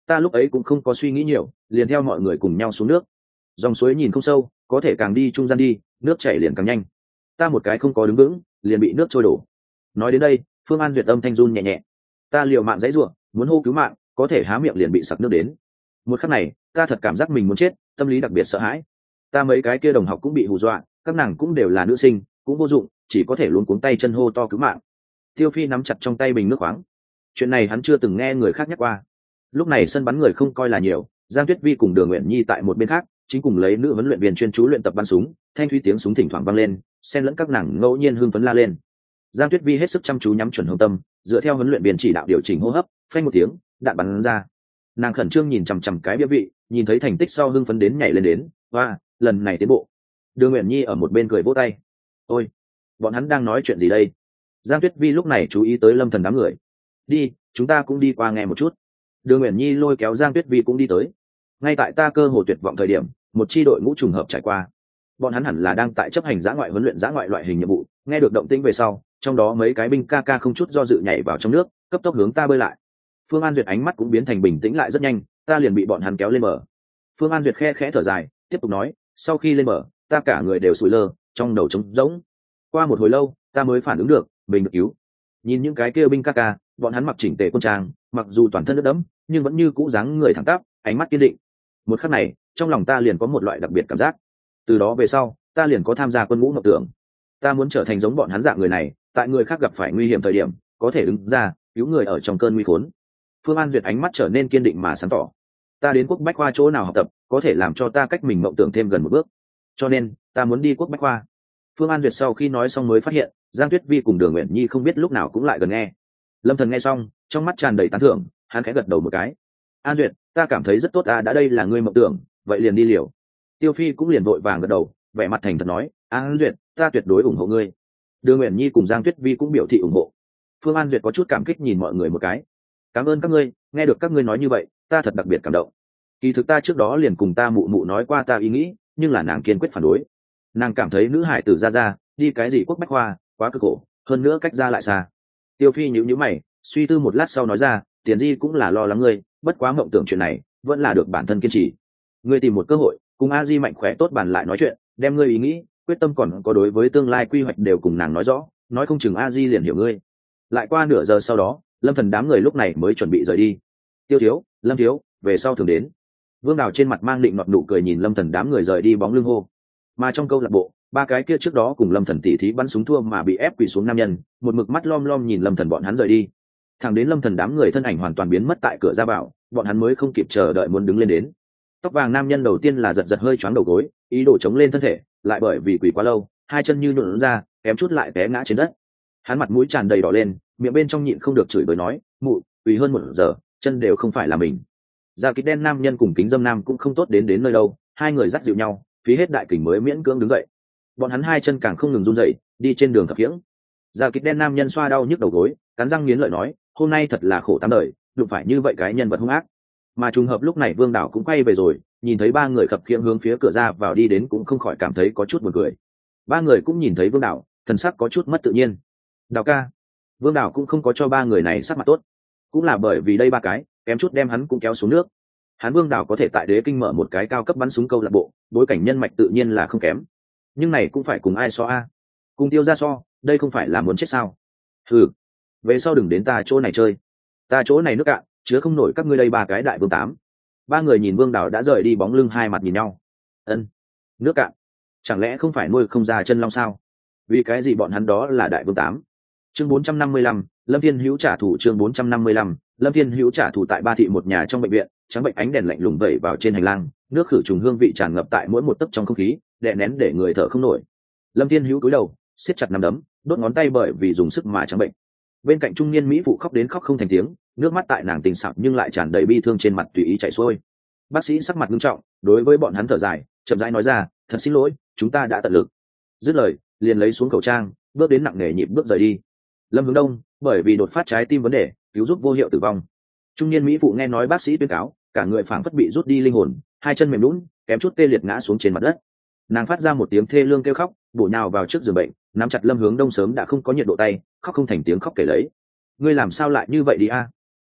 Ta lúc ấy cũng không có suy nghĩ nhiều, liền theo mọi người cùng nhau xuống nước. Dòng suối nhìn không sâu, có thể càng đi trung gian đi, nước chảy liền càng nhanh. Ta một cái không có đứng vững, liền bị nước trôi đổ. Nói đến đây, Phương An Duyệt âm thanh run nhẹ nhẹ. Ta liều mạng dãy rủa, muốn hô cứu mạng, có thể há miệng liền bị sặc nước đến. Một khắc này, ta thật cảm giác mình muốn chết, tâm lý đặc biệt sợ hãi. Ta mấy cái kia đồng học cũng bị hù dọa, các nàng cũng đều là nữ sinh, cũng vô dụng, chỉ có thể luống cuống tay chân hô to cứu mạng. Tiêu Phi nắm chặt trong tay bình nước khoáng. Chuyện này hắn chưa từng nghe người khác nhắc qua. Lúc này sân bắn người không coi là nhiều, Giang Tuyết Vi cùng Đường Uyển Nhi tại một bên khác, chính cùng lấy nữ huấn luyện viên chuyên chú luyện tập bắn súng, thanh thúy tiếng súng thỉnh thoảng vang lên, xen lẫn các nàng ngẫu nhiên hưng phấn la lên. Giang Tuyết Vi hết sức chăm chú nhắm chuẩn hồng tâm, dựa theo huấn luyện viên chỉ đạo điều chỉnh hô hấp, phanh một tiếng, đạn bắn ra. Nàng khẩn trương nhìn chằm chằm cái bia vị, nhìn thấy thành tích sau hưng phấn đến nhảy lên đến, và lần này tiến bộ. Đường Uyển Nhi ở một bên cười vỗ tay. Ôi, bọn hắn đang nói chuyện gì đây? Giang Tuyết Vi lúc này chú ý tới Lâm Thần đám người. Đi, chúng ta cũng đi qua nghe một chút. Đường Uyển Nhi lôi kéo Giang Tuyết Vi cũng đi tới. Ngay tại ta cơ hồ tuyệt vọng thời điểm, một chi đội ngũ trùng hợp trải qua. Bọn hắn hẳn là đang tại chấp hành dã ngoại huấn luyện dã ngoại loại hình nhiệm vụ, nghe được động tĩnh về sau, trong đó mấy cái binh ca ca không chút do dự nhảy vào trong nước, cấp tốc hướng ta bơi lại. Phương An Duyệt ánh mắt cũng biến thành bình tĩnh lại rất nhanh, ta liền bị bọn hắn kéo lên bờ. Phương An Duyệt khe khẽ thở dài, tiếp tục nói, sau khi lên bờ, ta cả người đều sụi lơ, trong đầu trống rỗng. Qua một hồi lâu, ta mới phản ứng được, mình được cứu. Nhìn những cái kia binh ca ca, bọn hắn mặc chỉnh tề quân trang, mặc dù toàn thân nước đẫm, nhưng vẫn như cũ dáng người thẳng tắp, ánh mắt kiên định. Một khắc này, trong lòng ta liền có một loại đặc biệt cảm giác. Từ đó về sau, ta liền có tham gia quân ngũ mộng tưởng. Ta muốn trở thành giống bọn hắn dạng người này, tại người khác gặp phải nguy hiểm thời điểm, có thể đứng ra cứu người ở trong cơn nguy khốn. Phương An Duyệt ánh mắt trở nên kiên định mà sáng tỏ. Ta đến Quốc Bách Khoa chỗ nào học tập, có thể làm cho ta cách mình mộng tưởng thêm gần một bước. Cho nên, ta muốn đi Quốc Bách Khoa. Phương An Duyệt sau khi nói xong mới phát hiện, Giang Tuyết Vi cùng Đường Uyển Nhi không biết lúc nào cũng lại gần nghe. Lâm Thần nghe xong, trong mắt tràn đầy tán thưởng, hắn khẽ gật đầu một cái. An Duyệt, ta cảm thấy rất tốt, đã đây là ngươi mộng tưởng, vậy liền đi liều. Tiêu Phi cũng liền vội vàng gật đầu, vẻ mặt thành thật nói, An Duyệt, ta tuyệt đối ủng hộ ngươi. Đường Uyển Nhi cùng Giang Tuyết Vi cũng biểu thị ủng hộ. Phương An Duyệt có chút cảm kích nhìn mọi người một cái. Cảm ơn các ngươi, nghe được các ngươi nói như vậy, ta thật đặc biệt cảm động. Kỳ thực ta trước đó liền cùng ta mụ mụ nói qua ta ý nghĩ, nhưng là nàng kiên quyết phản đối. Nàng cảm thấy nữ hải tử ra đi cái gì Quốc Bách Khoa quá cực khổ, hơn nữa cách ra lại xa. Tiêu Phi nhíu mày, suy tư một lát sau nói ra, Tiền Di cũng là lo lắng ngươi, bất quá mộng tưởng chuyện này vẫn là được bản thân kiên trì. Ngươi tìm một cơ hội cùng A Di mạnh khỏe tốt bàn lại nói chuyện, đem ngươi ý nghĩ quyết tâm còn có đối với tương lai quy hoạch đều cùng nàng nói rõ, nói không chừng A Di liền hiểu ngươi. Lại qua nửa giờ sau đó, Lâm Thần đám người lúc này mới chuẩn bị rời đi. Tiêu thiếu, Lâm thiếu, về sau thường đến. Vương Đào trên mặt mang định nọt nụ cười nhìn Lâm Thần đám người rời đi bóng lưng hô. Mà trong câu lạc bộ, ba cái kia trước đó cùng Lâm Thần tỉ thí bắn súng thua mà bị ép quỳ xuống nam nhân, một mực mắt lom lom nhìn Lâm Thần bọn hắn rời đi. Thẳng đến Lâm Thần đám người thân ảnh hoàn toàn biến mất tại cửa ra vào, bọn hắn mới không kịp chờ đợi muốn đứng lên đến. Tóc vàng nam nhân đầu tiên là giật giật hơi choáng đầu gối, ý đồ chống lên thân thể, lại bởi vì quỳ quá lâu, hai chân như nhũn ra, kém chút lại té ngã trên đất. Hắn mặt mũi tràn đầy đỏ lên, miệng bên trong nhịn không được chửi bới nói, mụ, quỳ hơn 1 giờ, chân đều không phải là mình. Da kít đen nam nhân cùng kính dâm nam cũng không tốt đến nơi đâu, hai người dắt dịu nhau, phí hết đại kình mới miễn cưỡng đứng dậy. Bọn hắn hai chân càng không ngừng run rẩy, đi trên đường khập khiễng. Da kít đen nam nhân xoa đau nhức đầu gối, cắn răng nghiến lợi nói, hôm nay thật là khổ tám đời, đụng phải như vậy cái nhân vật hung ác. Mà trùng hợp lúc này Vương Đảo cũng quay về rồi, nhìn thấy ba người khập khiễng hướng phía cửa ra vào đi đến cũng không khỏi cảm thấy có chút buồn cười. Ba người cũng nhìn thấy Vương Đảo, thần sắc có chút mất tự nhiên. Đào ca. Vương Đảo cũng không có cho ba người này sắc mặt tốt, cũng là bởi vì đây ba cái kém chút đem hắn cũng kéo xuống nước. Hắn Vương Đảo có thể tại Đế Kinh mở một cái cao cấp bắn súng câu lạc bộ, bối cảnh nhân mạch tự nhiên là không kém, nhưng này cũng phải cùng ai so a? Cùng Tiêu ra so, đây không phải là muốn chết sao? Hừ, về sau đừng đến ta chỗ này chơi, ta chỗ này nước cạn, chứa không nổi các ngươi đây ba cái đại vương tám. Ba người nhìn Vương Đảo đã rời đi bóng lưng, hai mặt nhìn nhau. Ân, nước cạn, chẳng lẽ không phải nuôi không ra chân long sao? Vì cái gì bọn hắn đó là đại vương tám? Chương 455, Lâm Thiên Hữu trả thù. Chương 455, Lâm Thiên Hữu trả thù. Tại Ba thị một nhà trong bệnh viện, trắng bệnh ánh đèn lạnh lùng vẩy vào trên hành lang, nước khử trùng hương vị tràn ngập tại mỗi một tấc trong không khí, đè nén để người thở không nổi. Lâm Thiên Hữu cúi đầu, siết chặt nắm đấm, đốt ngón tay bởi vì dùng sức mà trắng bệnh. Bên cạnh trung niên mỹ phụ khóc đến khóc không thành tiếng, nước mắt tại nàng tình xảo nhưng lại tràn đầy bi thương trên mặt tùy ý chảy xuôi. Bác sĩ sắc mặt nghiêm trọng, đối với bọn hắn thở dài, chậm rãi nói ra, thật xin lỗi, chúng ta đã tận lực. Dứt lời, liền lấy xuống khẩu trang, bước đến nặng nề nhịp bước rời đi. Lâm Hướng Đông bởi vì đột phát trái tim vấn đề, cứu giúp vô hiệu tử vong. Trung niên mỹ phụ nghe nói bác sĩ tuyên cáo, cả người phảng phất bị rút đi linh hồn, hai chân mềm nhũn, kém chút tê liệt ngã xuống trên mặt đất. Nàng phát ra một tiếng thê lương kêu khóc, bổ nhào vào trước giường bệnh, nắm chặt Lâm Hướng Đông sớm đã không có nhiệt độ tay, khóc không thành tiếng khóc kể lấy. Ngươi làm sao lại như vậy đi a?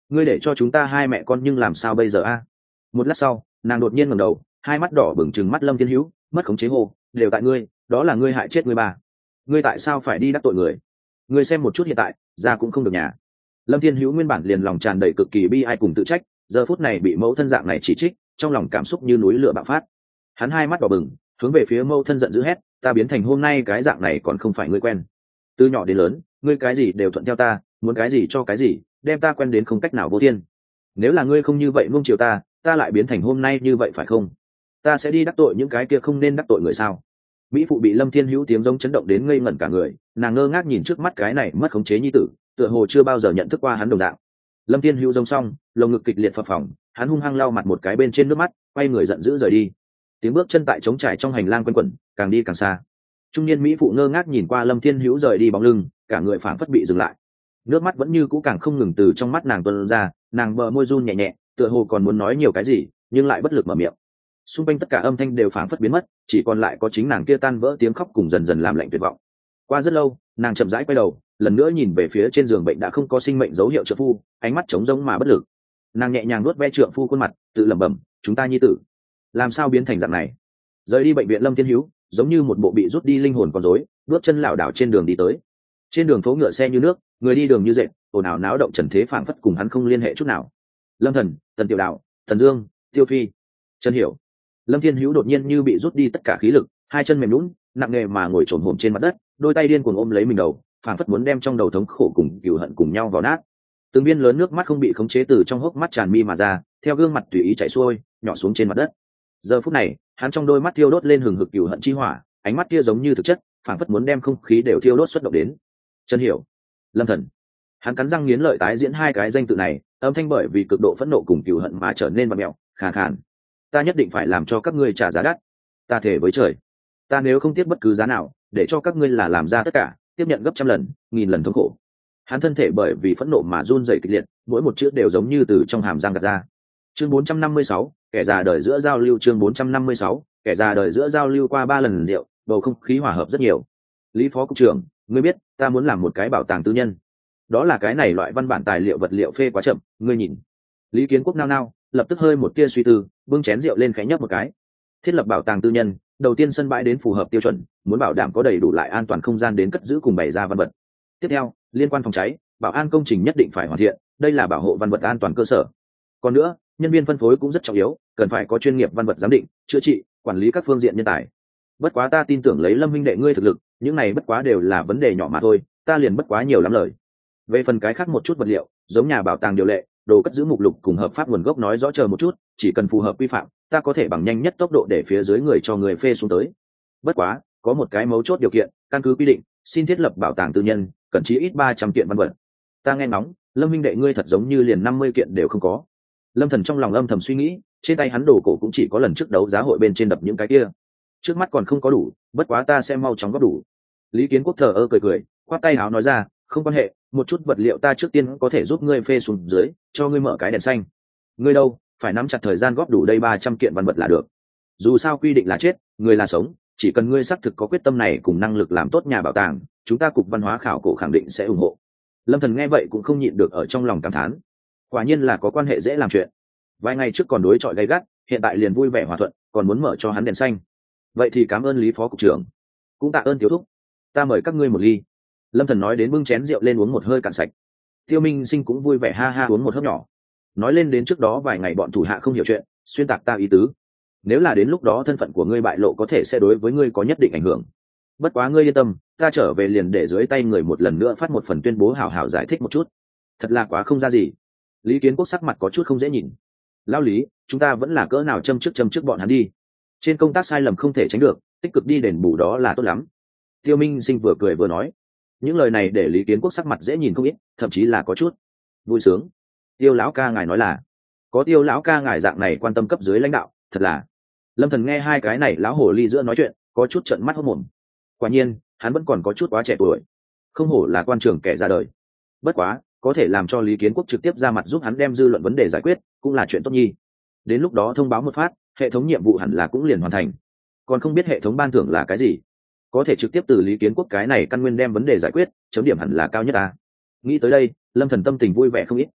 ngươi để cho chúng ta hai mẹ con nhưng làm sao bây giờ a? Một lát sau nàng đột nhiên ngẩng đầu, hai mắt đỏ bừng trừng mắt Lâm Thiên Hữu, mất khống chế hô, đều tại ngươi, đó là ngươi hại chết ngươi bà, ngươi tại sao phải đi đắc tội người? Ngươi xem một chút hiện tại ra cũng không được nhà. Lâm Thiên Hữu nguyên bản liền lòng tràn đầy cực kỳ bi ai cùng tự trách, giờ phút này bị mẫu thân dạng này chỉ trích, trong lòng cảm xúc như núi lửa bạo phát. Hắn hai mắt đỏ bừng, hướng về phía mẫu thân giận dữ hét, ta biến thành hôm nay cái dạng này còn không phải ngươi quen. Từ nhỏ đến lớn ngươi cái gì đều thuận theo ta, muốn cái gì cho cái gì, đem ta quen đến không cách nào vô thiên. Nếu là ngươi không như vậy nuông chiều ta, ta lại biến thành hôm nay như vậy phải không? Ta sẽ đi đắc tội những cái kia không nên đắc tội người sao? Mỹ phụ bị Lâm Thiên Hữu tiếng giống chấn động đến ngây ngẩn cả người, nàng ngơ ngác nhìn trước mắt cái này mất khống chế nhi tử, tựa hồ chưa bao giờ nhận thức qua hắn đồng dạng. Lâm Thiên Hữu giống xong, lồng ngực kịch liệt phập phồng, hắn hung hăng lau mặt một cái bên trên nước mắt, quay người giận dữ rời đi. Tiếng bước chân tại trống trải trong hành lang quanh quẩn, càng đi càng xa. Trung niên mỹ phụ ngơ ngác nhìn qua Lâm Thiên Hữu rời đi bóng lưng, cả người phảng phất bị dừng lại. Nước mắt vẫn như cũ càng không ngừng từ trong mắt nàng tuôn ra, nàng bờ môi run nhẹ nhẹ, tựa hồ còn muốn nói nhiều cái gì, nhưng lại bất lực mở miệng. Xung quanh tất cả âm thanh đều phảng phất biến mất, chỉ còn lại có chính nàng kia tan vỡ tiếng khóc cùng dần dần làm lạnh tuyệt vọng. Qua rất lâu, nàng chậm rãi quay đầu, lần nữa nhìn về phía trên giường bệnh đã không có sinh mệnh dấu hiệu trượng phu, ánh mắt trống rỗng mà bất lực. Nàng nhẹ nhàng nuốt ve trượng phu khuôn mặt, tự lẩm bẩm, chúng ta nhi tử làm sao biến thành dạng này? Rời đi bệnh viện Lâm Thiên Hữu giống như một bộ bị rút đi linh hồn con rối, bước chân lảo đảo trên đường đi tới. Trên đường phố ngựa xe như nước, người đi đường như dệt, ồn ào náo động trần thế phảng phất cùng hắn không liên hệ chút nào. Lâm Thần, Tần Tiểu Đạo, Thần Dương, Tiêu Phi, Trần Hiểu. Lâm Thiên Hữu đột nhiên như bị rút đi tất cả khí lực, hai chân mềm nhũn, nặng nề mà ngồi trồm hổm trên mặt đất, đôi tay điên cuồng ôm lấy mình đầu, phảng phất muốn đem trong đầu thống khổ cùng cừu hận cùng nhau vào nát. Từng viên lớn nước mắt không bị khống chế từ trong hốc mắt tràn mi mà ra, theo gương mặt tùy ý chảy xuôi, nhỏ xuống trên mặt đất. Giờ phút này, hắn trong đôi mắt thiêu đốt lên hừng hực cừu hận chi hỏa, ánh mắt kia giống như thực chất, phảng phất muốn đem không khí đều thiêu đốt xuất động đến. Trần Hiểu, Lâm Thần. Hắn cắn răng nghiến lợi tái diễn hai cái danh tự này, âm thanh bởi vì cực độ phẫn nộ cùng cừu hận mà trở nên vặn mèo, khàn khàn. Ta nhất định phải làm cho các ngươi trả giá đắt. Ta thề với trời, ta nếu không tiếc bất cứ giá nào, để cho các ngươi là làm ra tất cả, tiếp nhận gấp trăm lần, nghìn lần thống khổ. Hắn thân thể bởi vì phẫn nộ mà run rẩy kịch liệt, mỗi một chữ đều giống như từ trong hàm răng gạt ra. Chương 456, kẻ già đời giữa giao lưu. Chương 456, kẻ già đời giữa giao lưu. Qua 3 lần rượu, bầu không khí hòa hợp rất nhiều. Lý phó cục trưởng, ngươi biết ta muốn làm một cái bảo tàng tư nhân, đó là cái này loại văn bản tài liệu vật liệu phê quá chậm, ngươi nhìn. Lý Kiến Quốc nao nao, lập tức hơi một tia suy tư, bưng chén rượu lên khẽ nhấp một cái. Thiết lập bảo tàng tư nhân, đầu tiên sân bãi đến phù hợp tiêu chuẩn, muốn bảo đảm có đầy đủ lại an toàn không gian đến cất giữ cùng bày ra văn vật. Tiếp theo, liên quan phòng cháy, bảo an công trình nhất định phải hoàn thiện, đây là bảo hộ văn vật an toàn cơ sở. Còn nữa, nhân viên phân phối cũng rất trọng yếu, cần phải có chuyên nghiệp văn vật giám định, chữa trị, quản lý các phương diện nhân tài. Bất quá ta tin tưởng lấy Lâm huynh đệ ngươi thực lực, những này bất quá đều là vấn đề nhỏ mà thôi, ta liền bất quá nhiều lắm lời. Về phần cái khác một chút vật liệu, giống nhà bảo tàng điều lệ, đồ cất giữ mục lục cùng hợp pháp nguồn gốc nói rõ chờ một chút, chỉ cần phù hợp quy phạm, ta có thể bằng nhanh nhất tốc độ để phía dưới người cho người phê xuống tới. Bất quá, có một cái mấu chốt điều kiện, căn cứ quy định, xin thiết lập bảo tàng tư nhân, cần chí ít 300 kiện văn vật. Ta nghe ngóng, Lâm huynh đệ ngươi thật giống như liền 50 kiện đều không có. Lâm Thần trong lòng âm thầm suy nghĩ, trên tay hắn đồ cổ cũng chỉ có lần trước đấu giá hội bên trên đập những cái kia, trước mắt còn không có đủ, bất quá ta sẽ mau chóng góp đủ. Lý Kiến Quốc thờ ơ cười cười, khoát tay áo nói ra, không quan hệ, một chút vật liệu ta trước tiên có thể giúp ngươi phê xuống dưới, cho ngươi mở cái đèn xanh. Ngươi đâu, phải nắm chặt thời gian góp đủ đây 300 kiện văn vật là được. Dù sao quy định là chết, người là sống, chỉ cần ngươi xác thực có quyết tâm này cùng năng lực làm tốt nhà bảo tàng, chúng ta cục văn hóa khảo cổ khẳng định sẽ ủng hộ. Lâm Thần nghe vậy cũng không nhịn được ở trong lòng cảm thán, quả nhiên là có quan hệ dễ làm chuyện. Vài ngày trước còn đối chọi gay gắt, hiện tại liền vui vẻ hòa thuận, còn muốn mở cho hắn đèn xanh. Vậy thì cảm ơn Lý phó cục trưởng, cũng tạ ơn tiểu thúc, ta mời các ngươi một ly. Lâm Thần nói đến bưng chén rượu lên uống một hơi cạn sạch. Tiêu Minh Sinh cũng vui vẻ ha ha uống một hớp nhỏ, nói lên đến trước đó vài ngày bọn thủ hạ không hiểu chuyện, xuyên tạc ta ý tứ, nếu là đến lúc đó thân phận của ngươi bại lộ có thể sẽ đối với ngươi có nhất định ảnh hưởng. Bất quá ngươi yên tâm, ta trở về liền để dưới tay người một lần nữa phát một phần tuyên bố hào hào giải thích một chút. Thật là quá không ra gì. Lý Kiến Quốc sắc mặt có chút không dễ nhìn. Lão Lý, chúng ta vẫn là cỡ nào châm trước bọn hắn đi. Trên công tác sai lầm không thể tránh được, tích cực đi đền bù đó là tốt lắm. Tiêu Minh Sinh vừa cười vừa nói. Những lời này để Lý Kiến Quốc sắc mặt dễ nhìn không ít, thậm chí là có chút vui sướng. Tiêu lão ca ngài nói là, có Tiêu lão ca ngài dạng này quan tâm cấp dưới lãnh đạo, thật là. Lâm Thần nghe hai cái này lão hồ ly giữa nói chuyện, có chút trợn mắt hốt mồm. Quả nhiên, hắn vẫn còn có chút quá trẻ tuổi, không hổ là quan trưởng kẻ ra đời. Bất quá, có thể làm cho Lý Kiến Quốc trực tiếp ra mặt giúp hắn đem dư luận vấn đề giải quyết, cũng là chuyện tốt nhi. Đến lúc đó thông báo một phát, hệ thống nhiệm vụ hẳn là cũng liền hoàn thành. Còn không biết hệ thống ban thưởng là cái gì, có thể trực tiếp từ Lý Kiến Quốc cái này căn nguyên đem vấn đề giải quyết, chấm điểm hẳn là cao nhất ta. Nghĩ tới đây, Lâm Thần tâm tình vui vẻ không ít.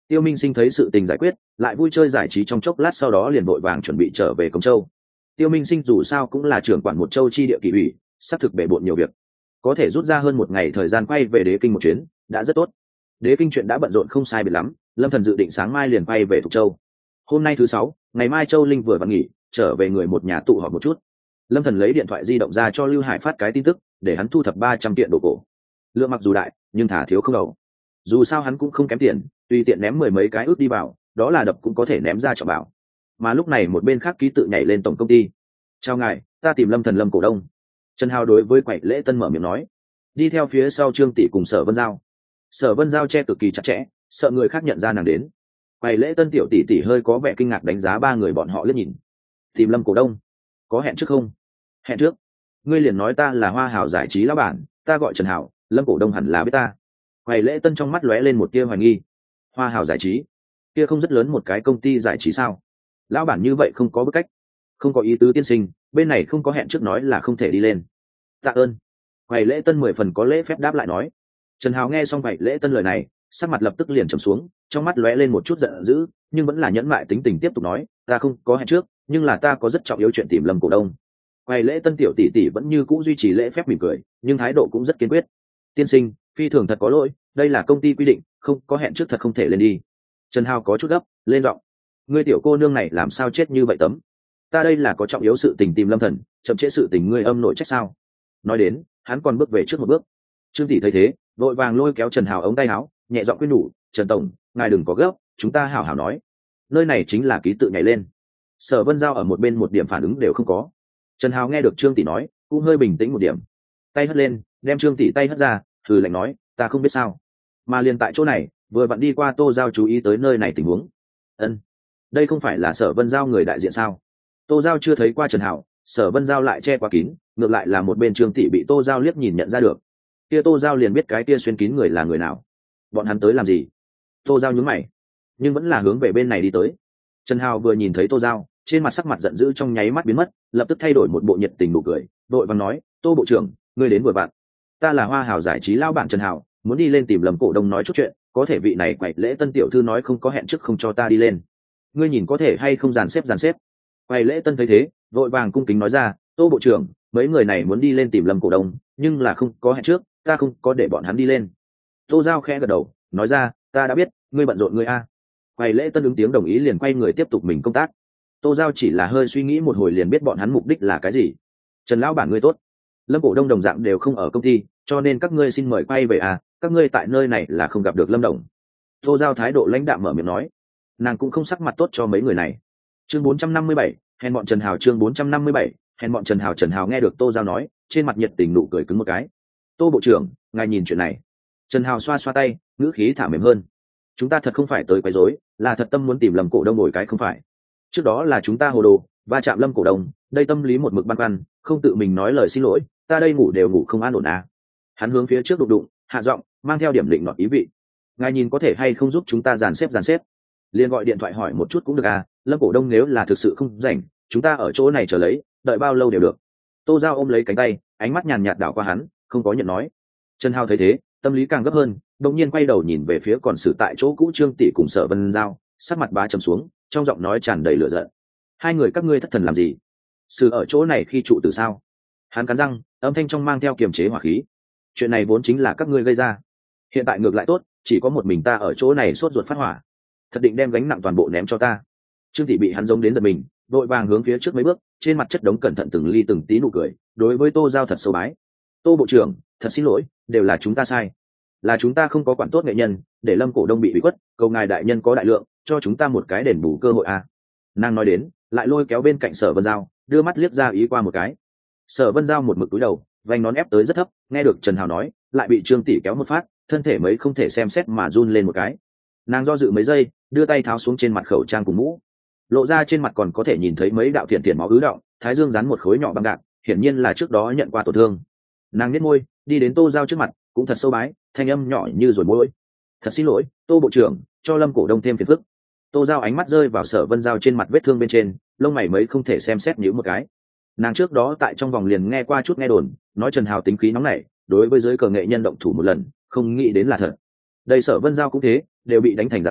Tiêu Minh Sinh thấy sự tình giải quyết, lại vui chơi giải trí trong chốc lát, sau đó liền vội vàng chuẩn bị trở về Cống Châu. Tiêu Minh Sinh dù sao cũng là trưởng quản một châu chi địa kỷ ủy, xác thực bể bộn nhiều việc, có thể rút ra hơn một ngày thời gian quay về Đế Kinh một chuyến đã rất tốt. Đế Kinh chuyện đã bận rộn không sai biệt lắm, Lâm Thần dự định sáng mai liền quay về Thục Châu. Hôm nay thứ sáu, ngày mai Châu Linh vừa vặn nghỉ, trở về người một nhà tụ họp một chút. Lâm Thần lấy điện thoại di động ra cho Lưu Hải phát cái tin tức, để hắn thu thập 300 kiện đồ cổ. Lượng mặc dù đại, nhưng thả thiếu không đầu. Dù sao hắn cũng không kém tiền, tùy tiện ném mười mấy cái ước đi vào, đó là đập cũng có thể ném ra trọng bảo. Mà lúc này một bên khác ký tự nhảy lên tổng công ty. Chào ngài, ta tìm Lâm Thần Lâm cổ đông. Trần Hào đối với quầy lễ tân mở miệng nói. Đi theo phía sau Trương Tỷ cùng Sở Vân Giao. Sở Vân Giao che cực kỳ chặt chẽ, sợ người khác nhận ra nàng đến. Quầy lễ tân tiểu tỷ tỷ hơi có vẻ kinh ngạc đánh giá ba người bọn họ liếc nhìn. Tìm Lâm cổ đông, có hẹn trước không? Hẹn trước? Ngươi liền nói ta là Hoa Hào giải trí lão bản, ta gọi Trần Hào, Lâm cổ đông hẳn là biết ta. Quầy lễ tân trong mắt lóe lên một tia hoài nghi. Hoa Hào giải trí, kia không rất lớn một cái công ty giải trí sao? Lão bản như vậy không có bức cách. Không có ý tứ tiên sinh, bên này không có hẹn trước nói là không thể đi lên. Tạ ơn. Quầy lễ tân 10 phần có lễ phép đáp lại nói. Trần Hào nghe xong quầy lễ tân lời này, sắc mặt lập tức liền trầm xuống, trong mắt lóe lên một chút giận dữ, nhưng vẫn là nhẫn mại tính tình tiếp tục nói, ta không có hẹn trước, nhưng là ta có rất trọng yếu chuyện tìm Lâm cổ đông. Quầy lễ tân tiểu tỷ tỷ vẫn như cũ duy trì lễ phép mỉm cười, nhưng thái độ cũng rất kiên quyết. Tiên sinh, phi thường thật có lỗi, đây là công ty quy định, không có hẹn trước thật không thể lên đi. Trần Hào có chút gấp, lên giọng. Ngươi tiểu cô nương này làm sao chết như vậy tấm? Ta đây là có trọng yếu sự tình tìm Lâm Thần, chậm trễ sự tình ngươi âm nội trách sao? Nói đến, hắn còn bước về trước một bước. Trương tỷ thấy thế, vội vàng lôi kéo Trần Hào ống tay áo, nhẹ giọng khuyên nhủ, Trần tổng, ngài đừng có gấp, chúng ta hảo hảo nói. Nơi này chính là ký tự nhảy lên. Sở Vân Giao ở một bên một điểm phản ứng đều không có. Trần Hào nghe được Trương tỷ nói, cũng hơi bình tĩnh một điểm, tay hất lên, đem Trương tỷ tay hất ra, thử lạnh nói, ta không biết sao. Mà liền tại chỗ này, vừa vặn đi qua Tô Giao chú ý tới nơi này tình huống. Ân, đây không phải là Sở Vân Giao người đại diện sao? Tô Giao chưa thấy qua Trần Hào, Sở Vân Giao lại che quá kín, ngược lại là một bên Trương tỷ bị Tô Giao liếc nhìn nhận ra được. Kia Tô Giao liền biết cái kia xuyên kín người là người nào. Bọn hắn tới làm gì? Tô Giao nhướng mày, nhưng vẫn là hướng về bên này đi tới. Trần Hào vừa nhìn thấy Tô Giao, trên mặt sắc mặt giận dữ trong nháy mắt biến mất, lập tức thay đổi một bộ nhiệt tình nụ cười, đội vàng nói, Tô bộ trưởng, ngươi đến vừa vặn. Ta là Hoa Hào giải trí lao bản Trần Hào, muốn đi lên tìm Lâm cổ đông nói chút chuyện, có thể vị này quậy lễ tân tiểu thư nói không có hẹn trước không cho ta đi lên. Ngươi nhìn có thể hay không dàn xếp dàn xếp. Quầy lễ tân thấy thế, vội vàng cung kính nói ra, Tô bộ trưởng, mấy người này muốn đi lên tìm Lâm cổ đông, nhưng là không có hẹn trước, ta không có để bọn hắn đi lên. Tô Giao khẽ gật đầu, nói ra, ta đã biết, ngươi bận rộn ngươi a. Quầy lễ tân ứng tiếng đồng ý liền quay người tiếp tục mình công tác. Tô Giao chỉ là hơi suy nghĩ một hồi liền biết bọn hắn mục đích là cái gì. Trần lão bản ngươi tốt, Lâm cổ đông đồng dạng đều không ở công ty, cho nên các ngươi xin mời quay về à, các ngươi tại nơi này là không gặp được Lâm đồng. Tô Giao thái độ lãnh đạm mở miệng nói, nàng cũng không sắc mặt tốt cho mấy người này. Chương 457, hèn bọn Trần Hào. Chương 457, hèn bọn Trần Hào. Trần Hào nghe được Tô Giao nói, trên mặt nhiệt tình nụ cười cứng một cái. Tô bộ trưởng, ngài nhìn chuyện này. Trần Hào xoa xoa tay, ngữ khí thả mềm hơn. Chúng ta thật không phải tới quấy rối, là thật tâm muốn tìm Lâm cổ đông đổi cái không phải. Trước đó là chúng ta hồ đồ, va chạm Lâm cổ đông, đây tâm lý một mực băn khoăn, không tự mình nói lời xin lỗi, ta đây ngủ đều ngủ không an ổn à. Hắn hướng phía trước đụng đụng, hạ giọng, mang theo điểm định nọt ý vị. Ngài nhìn có thể hay không giúp chúng ta dàn xếp. Liền gọi điện thoại hỏi một chút cũng được à, Lâm cổ đông nếu là thực sự không rảnh, chúng ta ở chỗ này chờ lấy, đợi bao lâu đều được. Tô Giao ôm lấy cánh tay, ánh mắt nhàn nhạt đảo qua hắn, không có nhận nói. Trần Hào thấy thế, tâm lý càng gấp hơn, đột nhiên quay đầu nhìn về phía còn xử tại chỗ cũ Trương tỷ cùng Sở Vân Giao, sắc mặt bá trầm xuống, trong giọng nói tràn đầy lửa giận. Hai người các ngươi thất thần làm gì? Xử ở chỗ này khi trụ từ sao? Hắn cắn răng, âm thanh trong mang theo kiềm chế hỏa khí. Chuyện này vốn chính là các ngươi gây ra, hiện tại ngược lại tốt, chỉ có một mình ta ở chỗ này sốt ruột phát hỏa, thật định đem gánh nặng toàn bộ ném cho ta. Trương tỷ bị hắn giống đến giật mình, vội vàng hướng phía trước mấy bước, trên mặt chất đống cẩn thận từng ly từng tí nụ cười, đối với Tô Giao thật sâu bái. Tô bộ trưởng, thật xin lỗi, đều là chúng ta sai, là chúng ta không có quản tốt nghệ nhân, để Lâm cổ đông bị ủy khuất, cầu ngài đại nhân có đại lượng, cho chúng ta một cái đền bù cơ hội à. Nàng nói đến, lại lôi kéo bên cạnh Sở Vân Giao, đưa mắt liếc ra ý qua một cái. Sở Vân Giao một mực cúi đầu, vành nón ép tới rất thấp, nghe được Trần Hào nói, lại bị Trương tỷ kéo một phát, thân thể mấy không thể xem xét mà run lên một cái. Nàng do dự mấy giây, đưa tay tháo xuống trên mặt khẩu trang cùng mũ, lộ ra trên mặt còn có thể nhìn thấy mấy đạo thiện thiện máu ứ động, thái dương dán một khối nhỏ băng đạn, hiển nhiên là trước đó nhận qua tổn thương. Nàng nhếch môi, đi đến Tô Giao trước mặt, cũng thật sâu bái, thanh âm nhỏ như rồi môi. Thật xin lỗi, Tô bộ trưởng, cho Lâm cổ đông thêm phiền phức. Tô Giao ánh mắt rơi vào Sở Vân Giao trên mặt vết thương bên trên, lông mày mấy không thể xem xét nhíu một cái. Nàng trước đó tại trong vòng liền nghe qua chút nghe đồn, nói Trần Hào tính khí nóng nảy, đối với giới cờ nghệ nhân động thủ một lần, không nghĩ đến là thật. Đây Sở Vân Giao cũng thế, đều bị đánh thành dạng này,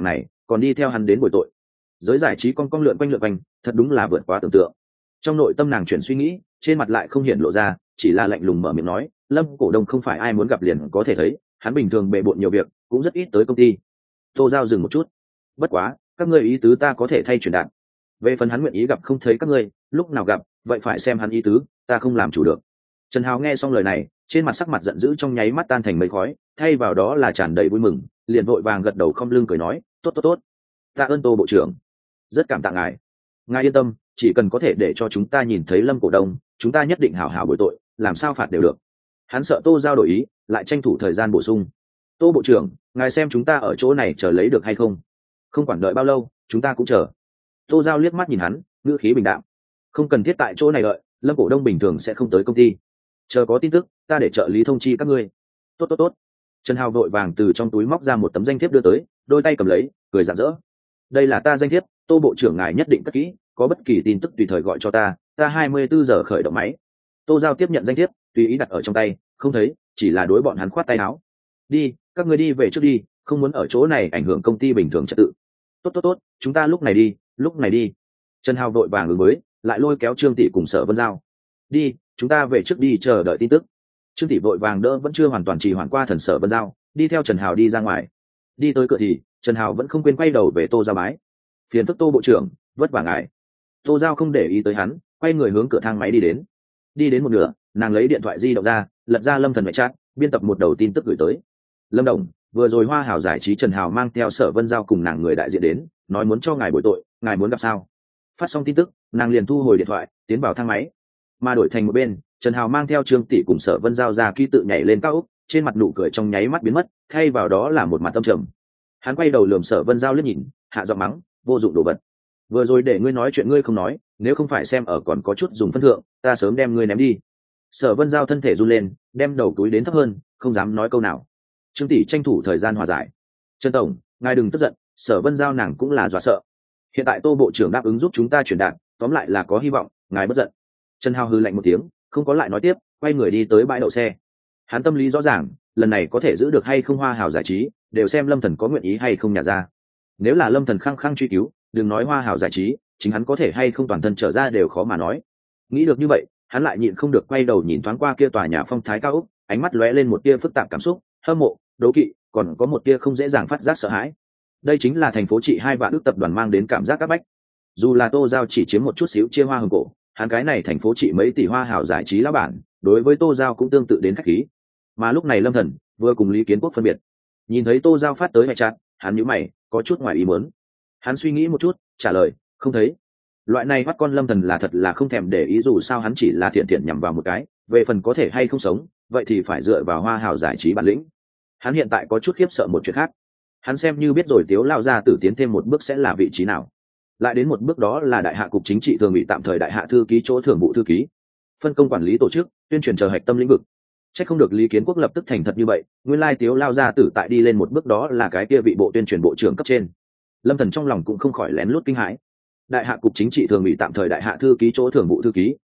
còn đi theo hắn đến bồi tội. Giới giải trí con lượn quanh thật đúng là vượt quá tưởng tượng. Trong nội tâm nàng chuyển suy nghĩ, trên mặt lại không hiện lộ ra, chỉ là lạnh lùng mở miệng nói, Lâm cổ đông không phải ai muốn gặp liền có thể thấy, hắn bình thường bề bộn nhiều việc, cũng rất ít tới công ty. Tô Giao dừng một chút. Bất quá, các ngươi ý tứ ta có thể thay truyền đạt. Về phần hắn nguyện ý gặp không thấy các ngươi, lúc nào gặp, vậy phải xem hắn ý tứ, ta không làm chủ được. Trần Hào nghe xong lời này, trên mặt sắc mặt giận dữ trong nháy mắt tan thành mây khói, thay vào đó là tràn đầy vui mừng, liền vội vàng gật đầu khom lưng cười nói, tốt. Tạ ơn Tô bộ trưởng, rất cảm tạ ngài. Ngài yên tâm, chỉ cần có thể để cho chúng ta nhìn thấy Lâm cổ đông, chúng ta nhất định hảo hảo bồi tội, làm sao phạt đều được. Hắn sợ Tô Giao đổi ý, lại tranh thủ thời gian bổ sung. Tô bộ trưởng, ngài xem chúng ta ở chỗ này chờ lấy được hay không? Không quản đợi bao lâu, chúng ta cũng chờ. Tô Giao liếc mắt nhìn hắn, ngữ khí bình đạm. Không cần thiết tại chỗ này đợi, Lâm cổ đông bình thường sẽ không tới công ty. Chờ có tin tức, ta để trợ lý thông chi các ngươi. Tốt. Trần Hào vội vàng từ trong túi móc ra một tấm danh thiếp đưa tới, đôi tay cầm lấy, cười rạng rỡ. Đây là ta danh thiếp, Tô bộ trưởng ngài nhất định cất kỹ, có bất kỳ tin tức tùy thời gọi cho ta 24 giờ khởi động máy. Tô Giao tiếp nhận danh thiếp, tùy ý đặt ở trong tay, không thấy, chỉ là đối bọn hắn khoát tay áo. Đi, các ngươi đi về trước đi, không muốn ở chỗ này ảnh hưởng công ty bình thường trật tự. Tốt, chúng ta lúc này đi. Trần Hào vội vàng ứng với, lại lôi kéo Trương Tỷ cùng Sở Vân Giao. Đi, chúng ta về trước đi chờ đợi tin tức. Trương Tỷ vội vàng đỡ vẫn chưa hoàn toàn trì hoãn qua thần Sở Vân Giao, đi theo Trần Hào đi ra ngoài. Đi tới cửa thì Trần Hào vẫn không quên quay đầu về Tô Giao bái. Phiền phức Tô bộ trưởng, vất vả ngài. Tô Giao không để ý tới hắn, quay người hướng cửa thang máy đi đến. Đi đến một nửa, nàng lấy điện thoại di động ra, lật ra Lâm Thần ngoại chat, biên tập một đầu tin tức gửi tới. Lâm Đồng, vừa rồi Hoa Hảo giải trí Trần Hào mang theo Sở Vân Giao cùng nàng người đại diện đến, nói muốn cho ngài bồi tội, ngài muốn gặp sao? Phát xong tin tức, nàng liền thu hồi điện thoại, tiến vào thang máy. Mà đổi thành một bên, Trần Hào mang theo Trương Tỷ cùng Sở Vân Giao ra ký tự nhảy lên cao ốc, trên mặt nụ cười trong nháy mắt biến mất, thay vào đó là một mặt tâm trầm. Hắn quay đầu lườm Sở Vân Giao liếc nhìn, hạ giọng mắng, vô dụng đồ vật. Vừa rồi để ngươi nói chuyện ngươi không nói, nếu không phải xem ở còn có chút dùng phân thượng, ta sớm đem ngươi ném đi. Sở Vân Giao thân thể run lên, đem đầu túi đến thấp hơn, không dám nói câu nào. Trương Tỷ tranh thủ thời gian hòa giải. Trần tổng, ngài đừng tức giận, Sở Vân Giao nàng cũng là dọa sợ. Hiện tại Tô bộ trưởng đáp ứng giúp chúng ta chuyển đạt, tóm lại là có hy vọng, ngài bất giận. Trần Hào hừ lạnh một tiếng, không có lại nói tiếp, quay người đi tới bãi đậu xe. Hắn tâm lý rõ ràng, lần này có thể giữ được hay không Hoa Hảo giải trí, đều xem Lâm Thần có nguyện ý hay không nhả ra. Nếu là Lâm Thần khăng khăng truy cứu, đừng nói Hoa Hảo giải trí, chính hắn có thể hay không toàn thân trở ra đều khó mà nói. Nghĩ được như vậy, hắn lại nhịn không được quay đầu nhìn thoáng qua kia tòa nhà phong thái cao ốc, ánh mắt lóe lên một tia phức tạp cảm xúc, hâm mộ, đố kỵ, còn có một tia không dễ dàng phát giác sợ hãi. Đây chính là thành phố trị 2 vạn ước tập đoàn mang đến cảm giác áp bách. Dù là Tô Giao chỉ chiếm một chút xíu chia hoa hồng cổ, hắn cái này thành phố trị mấy tỷ Hoa Hảo giải trí lão bản, đối với Tô Giao cũng tương tự đến khách khí. Mà lúc này Lâm Thần vừa cùng Lý Kiến Quốc phân biệt, nhìn thấy Tô Giao phát tới hệ chat, hắn nhíu mày, có chút ngoài ý muốn. Hắn suy nghĩ một chút, trả lời, không thấy. Loại này bắt con Lâm Thần là thật là không thèm để ý, dù sao hắn chỉ là thiện nhằm vào một cái, về phần có thể hay không sống, vậy thì phải dựa vào Hoa Hảo giải trí bản lĩnh. Hắn hiện tại có chút khiếp sợ một chuyện khác. Hắn xem như biết rồi Tiếu lão gia tử tiến thêm một bước sẽ là vị trí nào. Lại đến một bước đó là đại hạ cục chính trị thường ủy tạm thời đại hạ thư ký chỗ thường vụ thư ký, phân công quản lý tổ chức, tuyên truyền chờ hạch tâm lĩnh vực. Chắc không được Lý Kiến Quốc lập tức thành thật như vậy, nguyên lai Tiếu lão gia tử tại đi lên một bước đó là cái kia vị bộ tuyên truyền bộ trưởng cấp trên. Lâm Thần trong lòng cũng không khỏi lén lút kinh hãi. Đại hạ cục chính trị thường ủy tạm thời đại hạ thư ký chỗ thường vụ thư ký,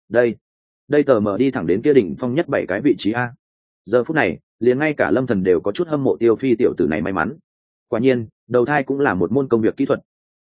đây tờ mở đi thẳng đến kia đỉnh phong nhất 7 cái vị trí a. Giờ phút này, liền ngay cả Lâm Thần đều có chút hâm mộ Tiêu Phi tiểu tử này may mắn. Quả nhiên, đầu thai cũng là một môn công việc kỹ thuật,